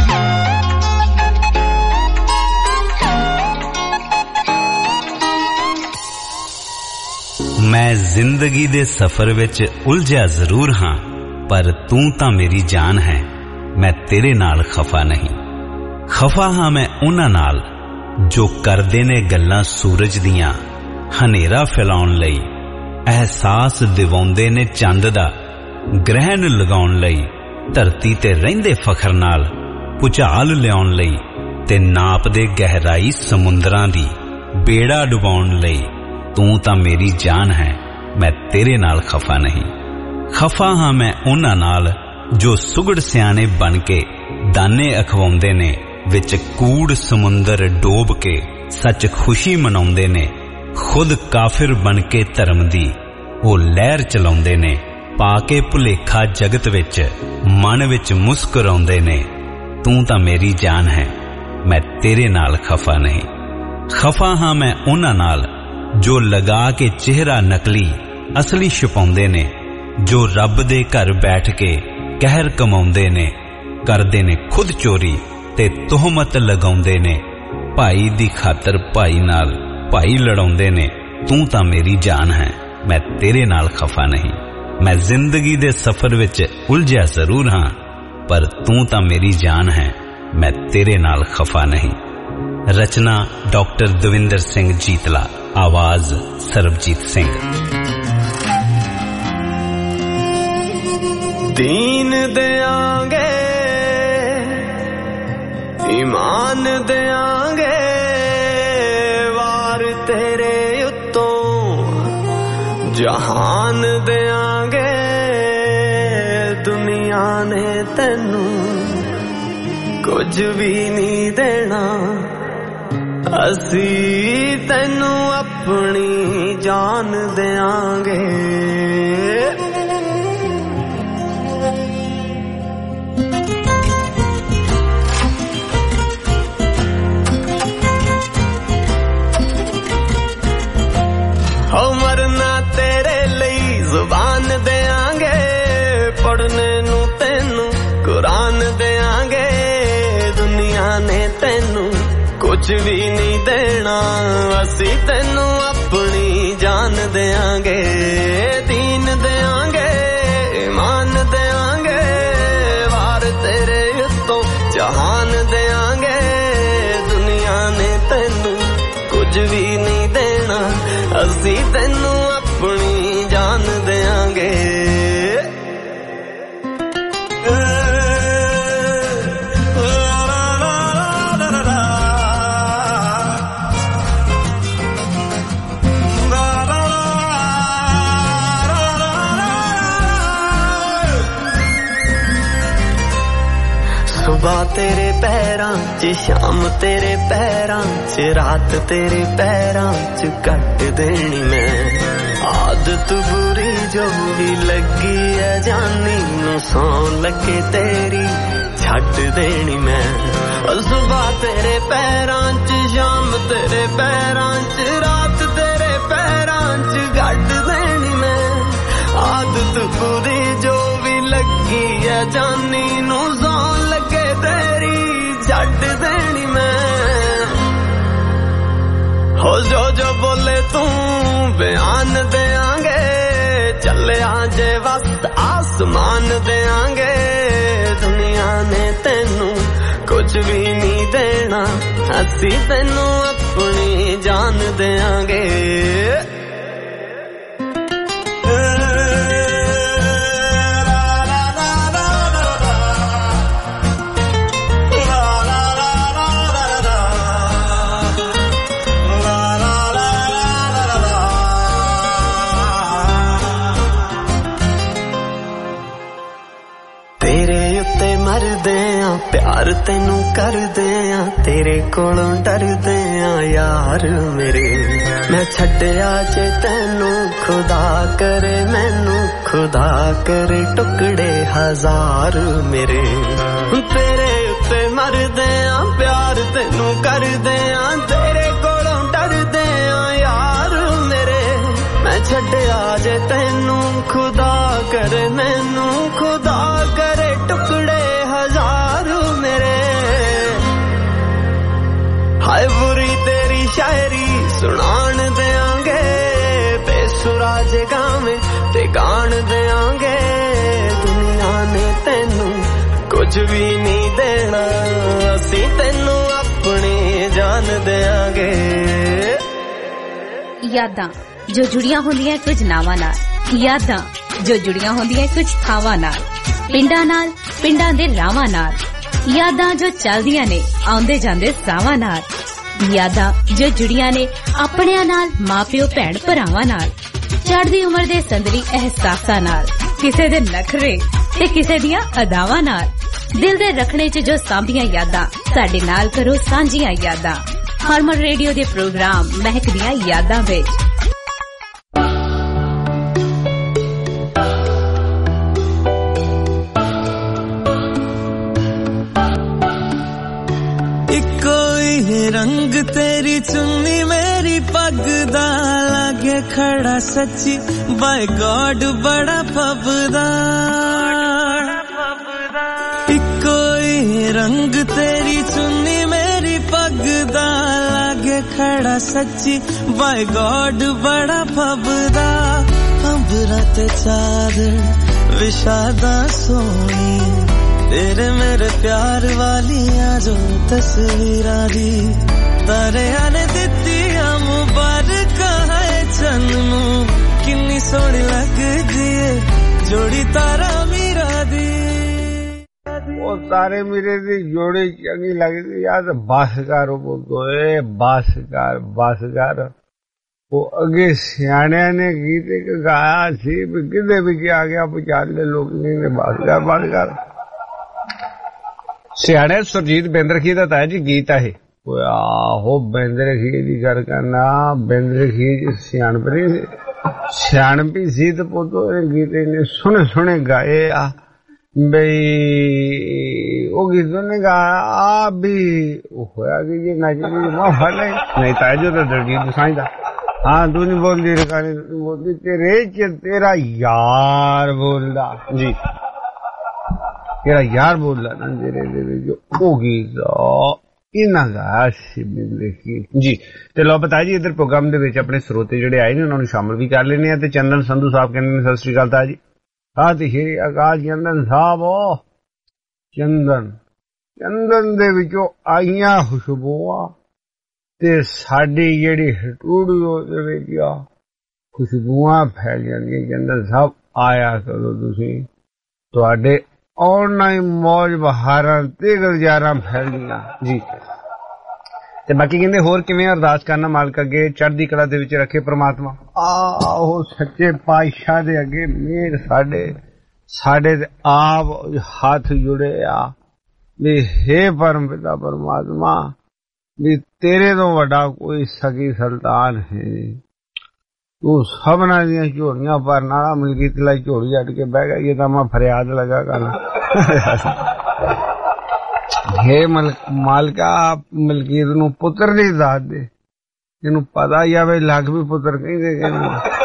ਮੈਂ ਜ਼ਿੰਦਗੀ ਦੇ ਸਫ਼ਰ ਵਿੱਚ ਉਲਝਿਆ ਜ਼ਰੂਰ ਹਾਂ ਪਰ ਤੂੰ ਤਾਂ ਮੇਰੀ ਜਾਨ ਹੈ ਮੈਂ ਤੇਰੇ ਨਾਲ ਖਫਾ ਨਹੀਂ ਖਫਾ ਹਾਂ ਮੈਂ ਉਹਨਾਂ ਨਾਲ ਜੋ ਕਰਦੇ ਨੇ ਗੱਲਾਂ ਸੂਰਜ ਦੀਆਂ ਹਨੇਰਾ ਫੈਲਾਉਣ ਲਈ ਅਹਿਸਾਸ ਦਿਵਾਉਂਦੇ ਨੇ ਚੰਦ ਦਾ ਗ੍ਰਹਿਣ ਲਗਾਉਣ ਲਈ ਧਰਤੀ ਤੇ ਰਹਿੰਦੇ ਫਖਰ ਨਾਲ ਭੁਚਾਲ ਲਿਆਉਣ ਲਈ ਤੇ ਨਾਪਦੇ ਗਹਿਰਾਈ ਸਮੁੰਦਰਾਂ ਦੀ ਬੇੜਾ ਡੁਬਾਉਣ ਲਈ ਤੂੰ ਤਾਂ ਮੇਰੀ ਜਾਨ ਹੈ ਮੈਂ ਤੇਰੇ ਨਾਲ ਖਫਾ ਨਹੀਂ ਖਫਾ ਹਾਂ ਮੈਂ ਉਹਨਾਂ ਨਾਲ ਜੋ ਸੁਗੜ ਸਿਆਣੇ ਬਣ ਕੇ ਦਾਨੇ ਅਖਵਾਉਂਦੇ ਨੇ ਵਿੱਚ ਕੂੜ ਸਮੁੰਦਰ ਡੋਬ ਕੇ ਸੱਚ ਖੁਸ਼ੀ ਮਨਾਉਂਦੇ ਨੇ ਖੁਦ ਕਾਫਿਰ ਬਣ ਕੇ ਧਰਮ ਦੀ ਉਹ ਲਹਿਰ ਚਲਾਉਂਦੇ ਨੇ ਪਾ ਕੇ ਭੁਲੇਖਾ ਜਗਤ ਵਿੱਚ ਮਨ ਵਿੱਚ ਮੁਸਕਰਾਉਂਦੇ ਨੇ ਤੂੰ ਤਾਂ ਮੇਰੀ ਜਾਨ ਹੈ ਮੈਂ ਤੇਰੇ ਨਾਲ ਖਫਾ ਨਹੀਂ ਖਫਾ ਹਾਂ ਮੈਂ ਉਹਨਾਂ ਨਾਲ ਜੋ ਲਗਾ ਕੇ ਚਿਹਰਾ ਨਕਲੀ ਅਸਲੀ ਛੁਪਾਉਂਦੇ ਨੇ ਜੋ ਰੱਬ ਦੇ ਘਰ ਬੈਠ ਕੇ ਕਹਿਰ ਕਮਾਉਂਦੇ ਨੇ ਕਰਦੇ ਨੇ ਖੁਦ ਚੋਰੀ ਤੇ ਤੋਹਮਤ ਲਗਾਉਂਦੇ ਨੇ ਭਾਈ ਦੀ ਖਾਤਰ ਭਾਈ ਨਾਲ ਭਾਈ ਲੜਾਉਂਦੇ ਨੇ ਤੂੰ ਤਾਂ ਮੇਰੀ ਜਾਨ ਹੈ ਮੈਂ ਤੇਰੇ ਨਾਲ ਖਫਾ ਨਹੀਂ ਮੈਂ ਜ਼ਿੰਦਗੀ ਦੇ ਸਫ਼ਰ ਵਿੱਚ ਉਲਝਿਆ ਜ਼ਰੂਰ ਹਾਂ ਪਰ ਤੂੰ ਤਾਂ ਮੇਰੀ ਜਾਨ ਹੈ ਮੈਂ ਤੇਰੇ ਨਾਲ ਖਫਾ ਨਹੀਂ ਰਚਨਾ ਡਾਕਟਰ ਦਵਿੰਦਰ ਸਿੰਘ ਜੀਤਲਾ ਆਵਾਜ਼ ਸਰਬਜੀਤ ਸਿੰਘ दीन देंगे ईमान देंगे वार तेरे उत्तों जहान देंगे दुनिया ने तेनू कुछ भी नहीं देना ਅਸੀਂ ਤੈਨੂੰ ਆਪਣੀ ਜਾਨ ਦਿਆਂਗੇ ਹੋ ਮਰਨਾ ਤੇਰੇ ਲਈ ਜ਼ੁਬਾਨ ਦਿਆਂਗੇ ਪੜਨੇ ਨੂੰ ਤੈਨੂੰ ਕੁਰਾਨ ਦਿਆਂਗੇ ਦੁਨੀਆ ਨੇ ਤੈਨੂੰ ਕੁਝ ਵੀ ਨਹੀਂ ਦੇਣਾ ਅਸੀਂ ਤੈਨੂੰ ਆਪਣੀ ਜਾਨ ਦਿਆਂਗੇ ਦੀਨ ਦਿਆਂਗੇ ਇਮਾਨ ਦਿਆਂਗੇ ਵਾਰ ਤੇਰੇ ਉੱਤੋਂ ਜਹਾਨ ਦਿਆਂਗੇ ਦੁਨੀਆ ਨੇ ਤੈਨੂੰ ਕੁਝ ਵੀ ਨਹੀਂ ਦੇਣਾ ਅਸੀਂ ਤੈਨੂੰ ਆਪਣੀ ਜਾਨ ਦਿਆਂਗੇ ਸੁਬਹ ਤੇਰੇ ਪੈਰਾਂ 'ਚ ਸ਼ਾਮ ਤੇਰੇ ਪੈਰਾਂ 'ਚ ਰਾਤ ਤੇਰੇ ਪੈਰਾਂ 'ਚ ਕੱਟ ਦੇਣੀ ਮੈਂ ਆਦਤ ਬੁਰੀ ਜੋ ਵੀ ਲੱਗੀ ਐ ਜਾਨੀ ਨੂੰ ਸੌਂ ਲੱਗੇ ਤੇਰੀ ਛੱਡ ਦੇਣੀ ਮੈਂ ਸੁਬਹ ਤੇਰੇ ਪੈਰਾਂ 'ਚ ਸ਼ਾਮ ਤੇਰੇ ਪੈਰਾਂ 'ਚ ਰਾਤ ਤੇਰੇ ਪੈਰਾਂ 'ਚ ਕੱਟ ਦੇਣੀ ਮੈਂ ਆਦਤ ਬੁਰੀ ਜੋ ਵੀ ਲੱਗੀ ਐ ਜਾਨੀ ਨੂੰ ਸੌਂ ਲੱਗੇ ਤੇਰੀ ਛੱਡ ਦੇਣੀ ਮੈਂ ਹੋ ਜੋ ਜੋ ਬੋਲੇ ਤੂੰ ਬਿਆਨ ਦਿਆਂਗੇ ਚੱਲਿਆ ਜੇ ਵਸਤ ਆਸਮਾਨ ਦਿਆਂਗੇ ਦੁਨੀਆ ਨੇ ਤੈਨੂੰ ਕੁਝ ਵੀ ਨਹੀਂ ਦੇਣਾ ਅਸੀਂ ਤੈਨੂੰ ਆਪਣੀ ਜਾਨ ਦਿਆਂਗੇ ਮਰਦੇ ਆਂ ਪਿਆਰ ਤੈਨੂੰ ਕਰਦੇ ਆਂ ਤੇਰੇ ਕੋਲੋਂ ਡਰਦੇ ਆਂ ਯਾਰ ਮੇਰੇ ਮੈਂ ਛੱਡਿਆ ਜੇ ਤੈਨੂੰ ਖੁਦਾ ਕਰੇ ਮੈਨੂੰ ਖੁਦਾ ਕਰੇ ਟੁਕੜੇ ਹਜ਼ਾਰ ਮੇਰੇ ਤੇਰੇ ਉੱਤੇ ਮਰਦੇ ਆਂ ਪਿਆਰ ਤੈਨੂੰ ਕਰਦੇ ਆਂ ਤੇਰੇ ਕੋਲੋਂ ਡਰਦੇ ਆਂ ਯਾਰ ਮੇਰੇ ਮੈਂ ਛੱਡਿਆ ਜੇ ਤੈਨੂੰ ਖੁਦਾ ਕਰੇ ਮੈਨੂੰ ਖੁਦਾ ਕਰੇ ਟੁਕੜੇ ਹਾਏ ਬੁਰੀ ਤੇਰੀ ਸ਼ਾਇਰੀ ਸੁਣਾਣ ਦਿਆਂਗੇ ਬੇਸੁਰਾ ਜੇ ਗਾਵੇਂ ਤੇ ਗਾਣ ਦਿਆਂਗੇ ਦੁਨੀਆ ਨੇ ਤੈਨੂੰ ਕੁਝ ਵੀ ਨਹੀਂ ਦੇਣਾ ਅਸੀਂ ਤੈਨੂੰ ਆਪਣੀ ਜਾਨ ਦਿਆਂਗੇ ਯਾਦਾਂ ਜੋ ਜੁੜੀਆਂ ਹੁੰਦੀਆਂ ਕੁਝ ਨਾਵਾਂ ਨਾਲ ਯਾਦਾਂ ਜੋ ਜੁੜੀਆਂ ਹੁੰਦੀਆਂ ਕੁਝ ਥਾਵਾਂ ਨਾਲ ਪਿੰਡਾਂ ਨਾਲ ਪਿੰਡਾਂ ਦੇ ਰਾਵਾਂ ਨਾਲ ਯਾਦਾਂ ਜੋ ਚੱਲਦੀਆਂ ਨੇ ਆਉਂਦੇ ਜਾਂਦੇ ਸਾਵਾਂ ਨਾਲ ਯਾਦਾਂ ਜੋ ਜੁੜੀਆਂ ਨੇ ਆਪਣਿਆਂ ਨਾਲ ਮਾਪਿਓ ਭੈਣ ਭਰਾਵਾਂ ਨਾਲ ਚੜ੍ਹਦੀ ਉਮਰ ਦੇ ਸੰਦਰੀ ਅਹਿਸਾਸਾਂ ਨਾਲ ਕਿਸੇ ਦੇ ਨਖਰੇ ਤੇ ਕਿਸੇ ਦੀਆਂ ਅਦਾਵਾਂ ਨਾਲ ਦਿਲ ਦੇ ਰੱਖਣੇ 'ਚ ਜੋ ਸਾਂਭੀਆਂ ਯਾਦਾਂ ਸਾਡੇ ਨਾਲ ਕਰੋ ਸਾਂਝੀਆਂ ਯਾਦਾਂ ਹਰਮਨ ਰੇਡੀਓ ਦੇ ਪ੍ਰੋਗਰਾਮ ਮਹਿਕਦੀਆਂ ਯਾਦਾਂ ਵਿੱਚ रंग तेरी चुन्नी मेरी पग दा लागे खड़ा सच्ची बाय गॉड बड़ा फबदा इको ही रंग तेरी चुन्नी मेरी पग दा लागे खड़ा सच्ची बाय गॉड बड़ा फबदा अंबरा ते चादर विशादा सोनी तेरे मेरे प्यार वालियां जो तस्वीरां दी तारे आने दित्तियां मुबारक है चन्नू किन्नी सोहनी लगदी है जोड़ी तारा मीरा दी वो तारे मीरे दी जोड़ी चंगी लगदी यार बासकार बोलदो ए बासकार बासकार वो अगे सियाणियां ने गीत गाया सी किदे भी आ गया विचारले लोग ने बासकार बासकार सियाणे सुरजीत बिंद्रखी दा ताया जी गीत है आहो बेंदरे खीर की गल करना बेंदरे खीर सियाणप नहीं सियाणपी सी तो पुतो गीत इन्ने सुने सुने गाए आ बई वो गीत ने गाया आ भी होया कि ये नचनी मां फड़ ले नहीं ताजो तो दरजीत साईं दा हाँ तू नहीं बोलती रकानी बोलती तेरे च तेरा यार बोलदा जी तेरा यार बोलदा ना तेरे दे जो ओ गीत इन्ना गा जी ते लो बताया जी इधर प्रोग्राम दे विच अपने स्रोते जिहड़े आए ने उन्हां नूं शामिल भी कर लेने ते चंदन संधू साहब कहंदे ने सत श्री अकाल ता जी हाँ ते श्री अकाल चंदन साहब ओ चंदन चंदन दे विचों आईयां खुशबूआं ते साडी जिहड़ी स्टूडियो दे विच आ खुशबूआं फैल जांदियां चंदन साहब आया करो तुसीं तुहाडे ऑनलाइन मौज बहारां ते गुलजारां फैलदियां जी ते बाकी कहंदे होर किवें अरदास करना मालक अगे चढ़दी कला दे विच रखे परमात्मा आहो सच्चे पातशाह दे अगे मेहर साडे साडे ते आप हाथ जुड़े आ भी हे परम पिता परमात्मा भी तेरे तो वड्डा कोई सगी सुल्तान है तू सबना दियां झोलियां भरन वाला मलकीत लाई झोली अट के बह गया ये तो मैं फरियाद लगा कर हे मल मालका मलकीत नूं पुत्र दी दात दे तेनू पता ही आ वे लग भी पुत्र कहीं दे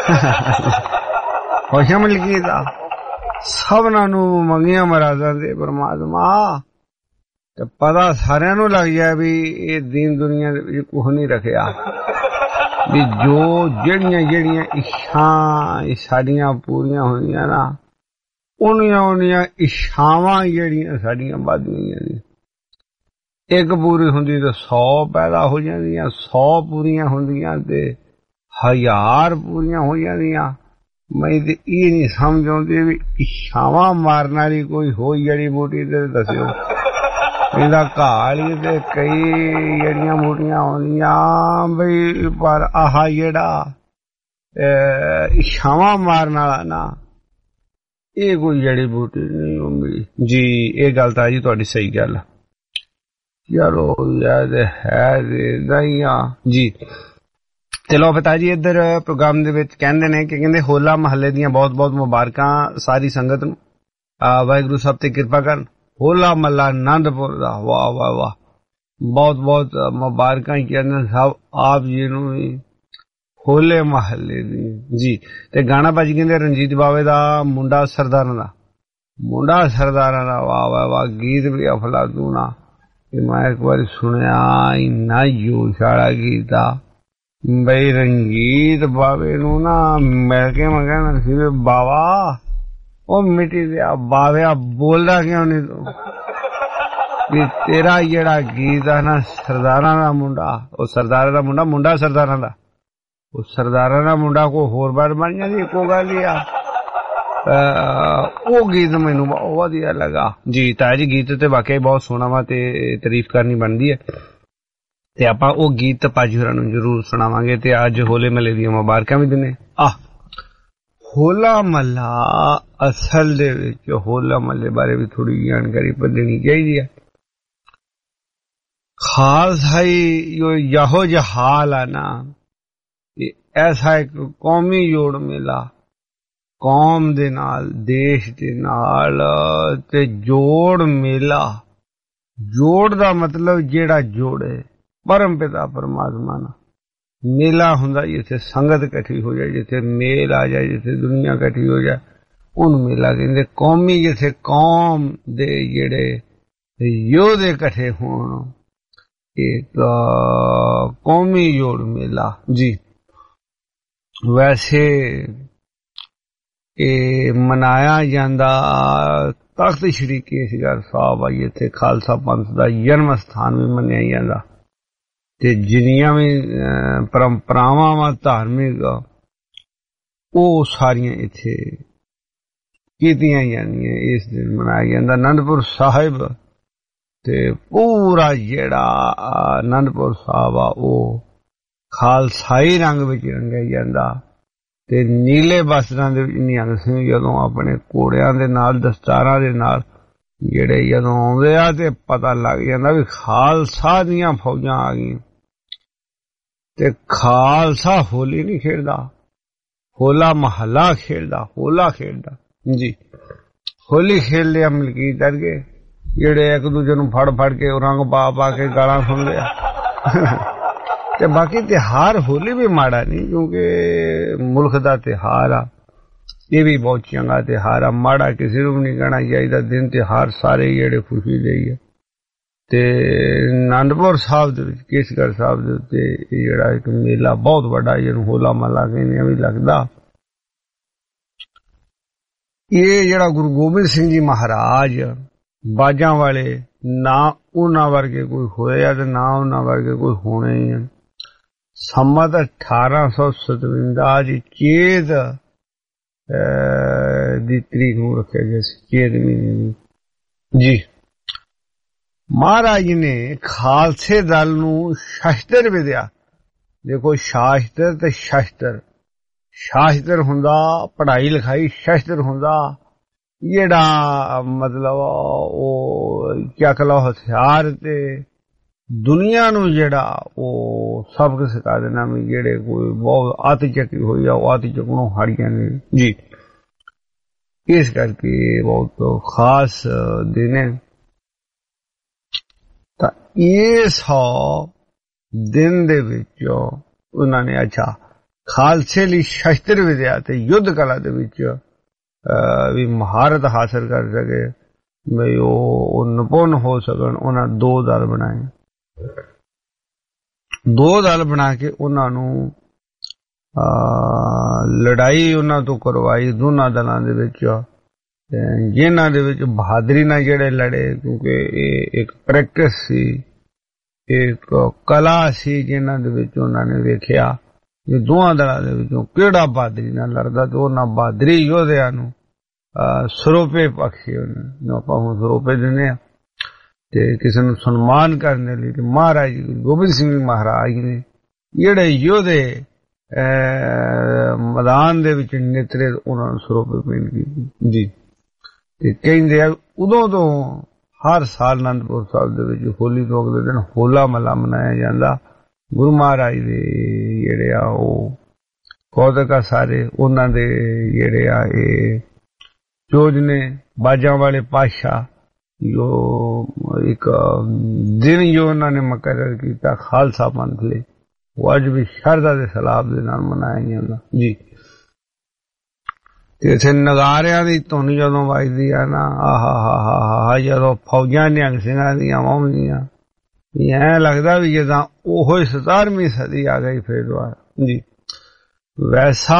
खुश मलकीत आ सबना नूं मंगिया मरादा दे परमात्मा ते पता सारियां नूं लग जाए भी ये दीन दुनिया दे विच कुछ नहीं रखिया भी जो जड़ियां जड़ियां इच्छां साडियां पूरियां होंदियां ना उन्नियां उन्नियां इच्छावां जड़ियां साडियां वधदियां ने एक पूरी हुंदी ते सौ पैदा हो जांदियां सौ पूरियां हुंदियां ते हजार पूरियां हो जांदियां मैं ते ये नहीं समझ आउंदी भी इच्छावां मारन वाली कोई होई जड़ी बूटी ते दस्सिओ इहदा घाली ते कई जड़ियां बूटियां होंदियां बई पर आह जेड़ा इच्छावां मारन वाला ना ये कोई जड़ी बूटी नहीं होंदी जी ये गल तां जी तुहाडी सही गल चलो यार है दइया जी चलो पता जी इधर प्रोग्राम दे विच कहंदे ने कि कहंदे होला महल्ले दियां बहुत बहुत मुबारकां सारी संगत नूं वाहिगुरू साहब ते किरपा करन होला महल्ला आनंदपुर दा वाह वाह वाह बहुत बहुत मुबारकां चंदन साहब आप जी नूं भी होले महल्ले दी जी ते गाना बाजी कहंदे रंजीत बावे दा मुंडा सरदारां दा मुंडा सरदारां दा वाह वाह वाह गीत भी अफलातून आ मैं एक बार सुनिया इन्ना जोश वाला गीत आ बई रंजीत बावे नूं ना मिल के मैं कहना सी बावा ओ मिट्टी दिया बाविया बोलदा क्यों नहीं तू भी तेरा जेड़ा गीत है ना सरदारां दा मुंडा ओ सरदारां दा मुंडा मुंडा सरदारां दा ओ सरदारां दा मुंडा कोई होर बार बन जांदी इक्को गल ही आ वो गीत मैनू बहुत वधिया लगा जी ताया जी गीत ते वाकई बहुत सोहना वा ते तारीफ करनी बनदी है ते आपां ओ गीत पाजी होरां नूं जरूर सुणावांगे ते अज होले महल्ले दी मुबारकां भी दिने आ होला महल्ला असल दे विच होला महल्ले बारे भी थोड़ी जानकारी देनी चाहिए खास है यो यहो जिहा हाल है ना ऐसा एक कौमी जोड़ मेला कौम दे नाल देश दे नाल ते जोड़ मेला जोड़ दा मतलब जेड़ा जोड़े परम पिता परमात्मा ना मेला हुंदा जिथे संगत इकट्ठी हो जाए जिथे मेल आ जाए जिथे दुनिया इकट्ठी हो जाए उन मेला कहंदे कौमी जिथे कौम दे जेड़े योधे इकट्ठे होण एक कौमी जोड़ मेला जी वैसे ए मनाया जांदा तख्त श्री केसगढ़ साहब आई इत्थे खालसा पंथ दा जन्म स्थान भी मन्निया जांदा ते जिन्नियां भी परंपरावां वा धार्मिक ओह सारियां इत्थे कीतियां जांदियां इस दिन मनाया जांदा आनंदपुर साहिब ते पूरा जेड़ा आनंदपुर साहिब आ ओह खालसाई रंग विच रंगिया जांदा ते नीले बसरां दे विच निहंग सिंह जदों अपने घोड़ियां दे नाल दस्तारां दे नाल ਜਿਹੜੇ ਜਦੋਂ ਆਉਂਦੇ ਆ ਤੇ ਪਤਾ ਲੱਗ ਜਾਂਦਾ ਵੀ ਖਾਲਸਾ ਦੀਆਂ ਫੌਜਾਂ ਆ ਗਈਆਂ। ਤੇ ਖਾਲਸਾ ਹੋਲੀ ਨਹੀਂ ਖੇਡਦਾ, ਹੋਲਾ ਮਹੱਲਾ ਖੇਡਦਾ, ਹੋਲਾ ਖੇਡਦਾ ਜੀ। ਹੋਲੀ ਖੇਡ ਲਿਆ ਮਲਕੀਤ ਵਰਗੇ ਜਿਹੜੇ ਇੱਕ ਦੂਜੇ ਨੂੰ ਫੜ ਫੜ ਕੇ ਰੰਗ ਪਾ ਪਾ ਕੇ ਗਾਲਾਂ ਸੁਣਦੇ ਆ। ਤੇ ਬਾਕੀ ਤਿਉਹਾਰ ਹੋਲੀ ਵੀ ਮਾੜਾ ਨਹੀਂ, ਕਿਉਂਕਿ ਮੁਲਕ ਦਾ ਤਿਉਹਾਰ ਆ, ਇਹ ਵੀ ਬਹੁਤ ਚੰਗਾ ਤਿਉਹਾਰ ਆ। ਮਾੜਾ ਕਿਸੇ ਨੂੰ ਨਹੀਂ ਕਹਿਣਾ ਚਾਹੀਦਾ। ਦਿਨ ਤਿਉਹਾਰ ਸਾਰੇ ਜਿਹੜੇ ਖੁਸ਼ੀ ਦੇ ਹੀ ਆ। ਤੇ ਅਨੰਦਪੁਰ ਸਾਹਿਬ ਦੇ ਵਿੱਚ ਕੇਸਗੜ੍ਹ ਸਾਹਿਬ ਦੇ ਉੱਤੇ ਜਿਹੜਾ ਇੱਕ ਮੇਲਾ ਬਹੁਤ ਵੱਡਾ ਜਿਹਨੂੰ ਹੋਲਾ ਮਹੱਲਾ ਕਹਿੰਦੇ ਵੀ ਲੱਗਦਾ। ਇਹ ਜਿਹੜਾ ਗੁਰੂ ਗੋਬਿੰਦ ਸਿੰਘ ਜੀ ਮਹਾਰਾਜ ਬਾਜਾਂ ਵਾਲੇ, ਨਾ ਉਹਨਾਂ ਵਰਗੇ ਕੋਈ ਹੋਇਆ ਤੇ ਨਾ ਉਹਨਾਂ ਵਰਗੇ ਕੋਈ ਹੋਣੇ ਹੀ ਆ। ਸੰਮਤ ਅਠਾਰਾਂ ਸੌ ਸਤਵੰਜਾ ਦੀ ਚੇਤ ਦੀ ਤਰੀਕ ਨੂੰ ਰੱਖਿਆ ਗਿਆ ਸੀ, ਚੇਤ ਮਹੀਨੇ ਜੀ। ਮਹਾਰਾਜ ਨੇ ਖਾਲਸੇ ਦਲ ਨੂੰ ਸ਼ਸਤਰ ਵਿਦਿਆ, ਦੇਖੋ ਸ਼ਾਸਤਰ ਤੇ ਸ਼ਸਤਰ, ਸ਼ਾਸਤਰ ਹੁੰਦਾ ਪੜ੍ਹਾਈ ਲਿਖਾਈ, ਸ਼ਸਤਰ ਹੁੰਦਾ ਜਿਹੜਾ ਮਤਲਬ ਉਹ ਚੱਕਲਾ ਹਥਿਆਰ ਤੇ ਦੁਨੀਆ ਨੂੰ ਜਿਹੜਾ ਉਹ ਸਬਕ ਸਿਖਾ ਦੇਣਾ ਵੀ ਜਿਹੜੇ ਕੋਈ ਬਹੁਤ ਆਤੀ ਚੱਕੀ ਹੋਈ ਆ ਉਹ ਆਤੀ ਚੱਕਣੋਂ ਹਾਰੀਆਂ ਨੇ ਜੀ। ਇਸ ਕਰਕੇ ਬਹੁਤ ਖਾਸ ਦਿਨ ਹੈ। ਤਾਂ ਇਹ ਸੌ ਦਿਨ ਦੇ ਵਿੱਚ ਉਹਨਾਂ ਨੇ ਅੱਛਾ ਖਾਲਸੇ ਲਈ ਸ਼ਸਤਰ ਵਿਦਿਆ ਤੇ ਯੁੱਧ ਕਲਾ ਦੇ ਵਿੱਚ ਵੀ ਮਹਾਰਤ ਹਾਸਲ ਕਰ ਸਕੇ, ਵੀ ਉਹ ਨਿਪੁੰਨ ਹੋ ਸਕਣ। ਉਹਨਾਂ ਦੋ ਦਲ ਬਣਾਏ, ਦੋ ਦਲ ਬਣਾ ਕੇ ਉਹਨਾਂ ਨੂੰ ਲੜਾਈ ਉਹਨਾਂ ਤੋਂ ਕਰਵਾਈ ਦੋਨਾਂ ਦਲਾਂ ਦੇ ਵਿੱਚ, ਜਿਨ੍ਹਾਂ ਦੇ ਵਿੱਚ ਬਹਾਦਰੀ ਨਾਲ ਜਿਹੜੇ ਲੜੇ, ਕਿਉਂਕਿ ਇਹ ਇੱਕ ਪ੍ਰੈਕਟਿਸ ਸੀ, ਇੱਕ ਕਲਾ ਸੀ ਜਿਨ੍ਹਾਂ ਦੇ ਵਿੱਚ ਉਹਨਾਂ ਨੇ ਵੇਖਿਆ ਕਿ ਦੋਹਾਂ ਦਲਾਂ ਦੇ ਵਿੱਚੋਂ ਕਿਹੜਾ ਬਹਾਦਰੀ ਨਾਲ ਲੜਦਾ। ਤੇ ਉਹਨਾਂ ਬਹਾਦਰੀ ਯੋਧਿਆਂ ਨੂੰ ਸਰੋਪੇ ਬਖਸ਼ੇ, ਉਹਨੂੰ ਆਪਾਂ ਹੁਣ ਸਰੋਪੇ ਦਿੰਦੇ ਆ ਤੇ ਕਿਸੇ ਨੂੰ ਸਨਮਾਨ ਕਰਨ ਲਈ। ਤੇ ਮਹਾਰਾਜ ਗੋਬਿੰਦ ਸਿੰਘ ਮਹਾਰਾਜ ਨੇ ਜਿਹੜੇ ਯੋਧੇ ਮੈਦਾਨ ਦੇ ਵਿੱਚ ਨਿਤਰੇ ਉਹਨਾਂ ਨੂੰ ਸਰੋਪੇ ਭੇਂਟ ਕੀਤੀ ਜੀ। ਤੇ ਕਹਿੰਦੇ ਆ ਉਦੋਂ ਤੋਂ ਹਰ ਸਾਲ ਅਨੰਦਪੁਰ ਸਾਹਿਬ ਦੇ ਵਿੱਚ ਹੋਲੀ ਤੋਂ ਅਗਲੇ ਦਿਨ ਹੋਲਾ ਮਹੱਲਾ ਮਨਾਇਆ ਜਾਂਦਾ। ਗੁਰੂ ਮਹਾਰਾਜ ਦੇ ਜਿਹੜੇ ਆ ਉਹ ਕੌਤਕ ਆ ਸਾਰੇ, ਉਹਨਾਂ ਦੇ ਜਿਹੜੇ ਆ ਇਹ ਚੋਜ ਨੇ ਬਾਜਾਂ ਵਾਲੇ ਪਾਤਸ਼ਾਹ ਜੋ ਇੱਕ ਦਿਨ ਜੋ ਉਹਨਾਂ ਨੇ ਮੁਕਰਰ ਕੀਤਾ ਖਾਲਸਾ ਪੰਥ ਲਈ, ਉਹ ਅੱਜ ਵੀ ਸ਼ਰਧਾ ਦੇ ਸਲਾਬ ਦੇ ਨਾਲ ਮਨਾਇਆ ਜਾਂਦਾ ਜੀ। ਤੇ ਇੱਥੇ ਨਗਾਰਿਆਂ ਦੀ ਧੁਨ ਜਦੋਂ ਵੱਜਦੀ ਆ ਨਾ, ਆਹਾ ਹਾ ਹਾ ਹਾ, ਜਦੋਂ ਫੌਜਾਂ ਨਿਹੰਗ ਸਿੰਘਾਂ ਦੀਆਂ ਆਉਂਦੀਆਂ ਵੀ ਐਂ ਲੱਗਦਾ ਵੀ ਜਿੱਦਾਂ ਉਹੋ ਹੀ ਸਤਾਰਵੀਂ ਸਦੀ ਆ ਗਈ ਫਿਰ ਦੁਬਾਰਾ ਜੀ। ਵੈਸਾ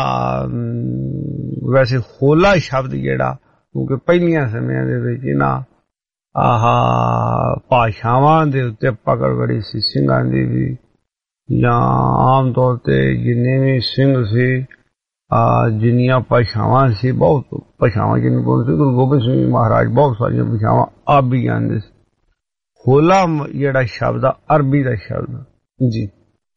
ਵੈਸੇ ਹੋਲਾ ਸ਼ਬਦ ਜਿਹੜਾ, ਕਿਉਂਕਿ ਪਹਿਲੀਆਂ ਸਮਿਆਂ ਦੇ ਵਿੱਚ ਨਾ ਆਹ ਭਾਸ਼ਾਵਾਂ ਦੇ ਉੱਤੇ ਪਕੜ ਬੜੀ ਸੀ ਸਿੰਘਾਂ ਦੀ ਵੀ, ਜਾਂ ਆਮ ਤੌਰ ਤੇ ਜਿੰਨੇ ਵੀ ਸਿੰਘ ਸੀ, ਜਿੰਨੀਆਂ ਭਾਸ਼ਾਵਾਂ ਸੀ, ਬਹੁਤ ਭਾਸ਼ਾਵਾਂ ਜਿਹਨੂੰ ਬੋਲਦੇ ਸੀ। ਗੁਰੂ ਗੋਬਿੰਦ ਸਿੰਘ ਮਹਾਰਾਜ ਬਹੁਤ ਸਾਰੀਆਂ ਭਾਸ਼ਾਵਾਂ ਆਪ ਵੀ ਜਾਣਦੇ ਸੀ। ਹੋਲਾ ਜਿਹੜਾ ਸ਼ਬਦ ਆ ਅਰਬੀ ਦਾ ਸ਼ਬਦ ਜੀ,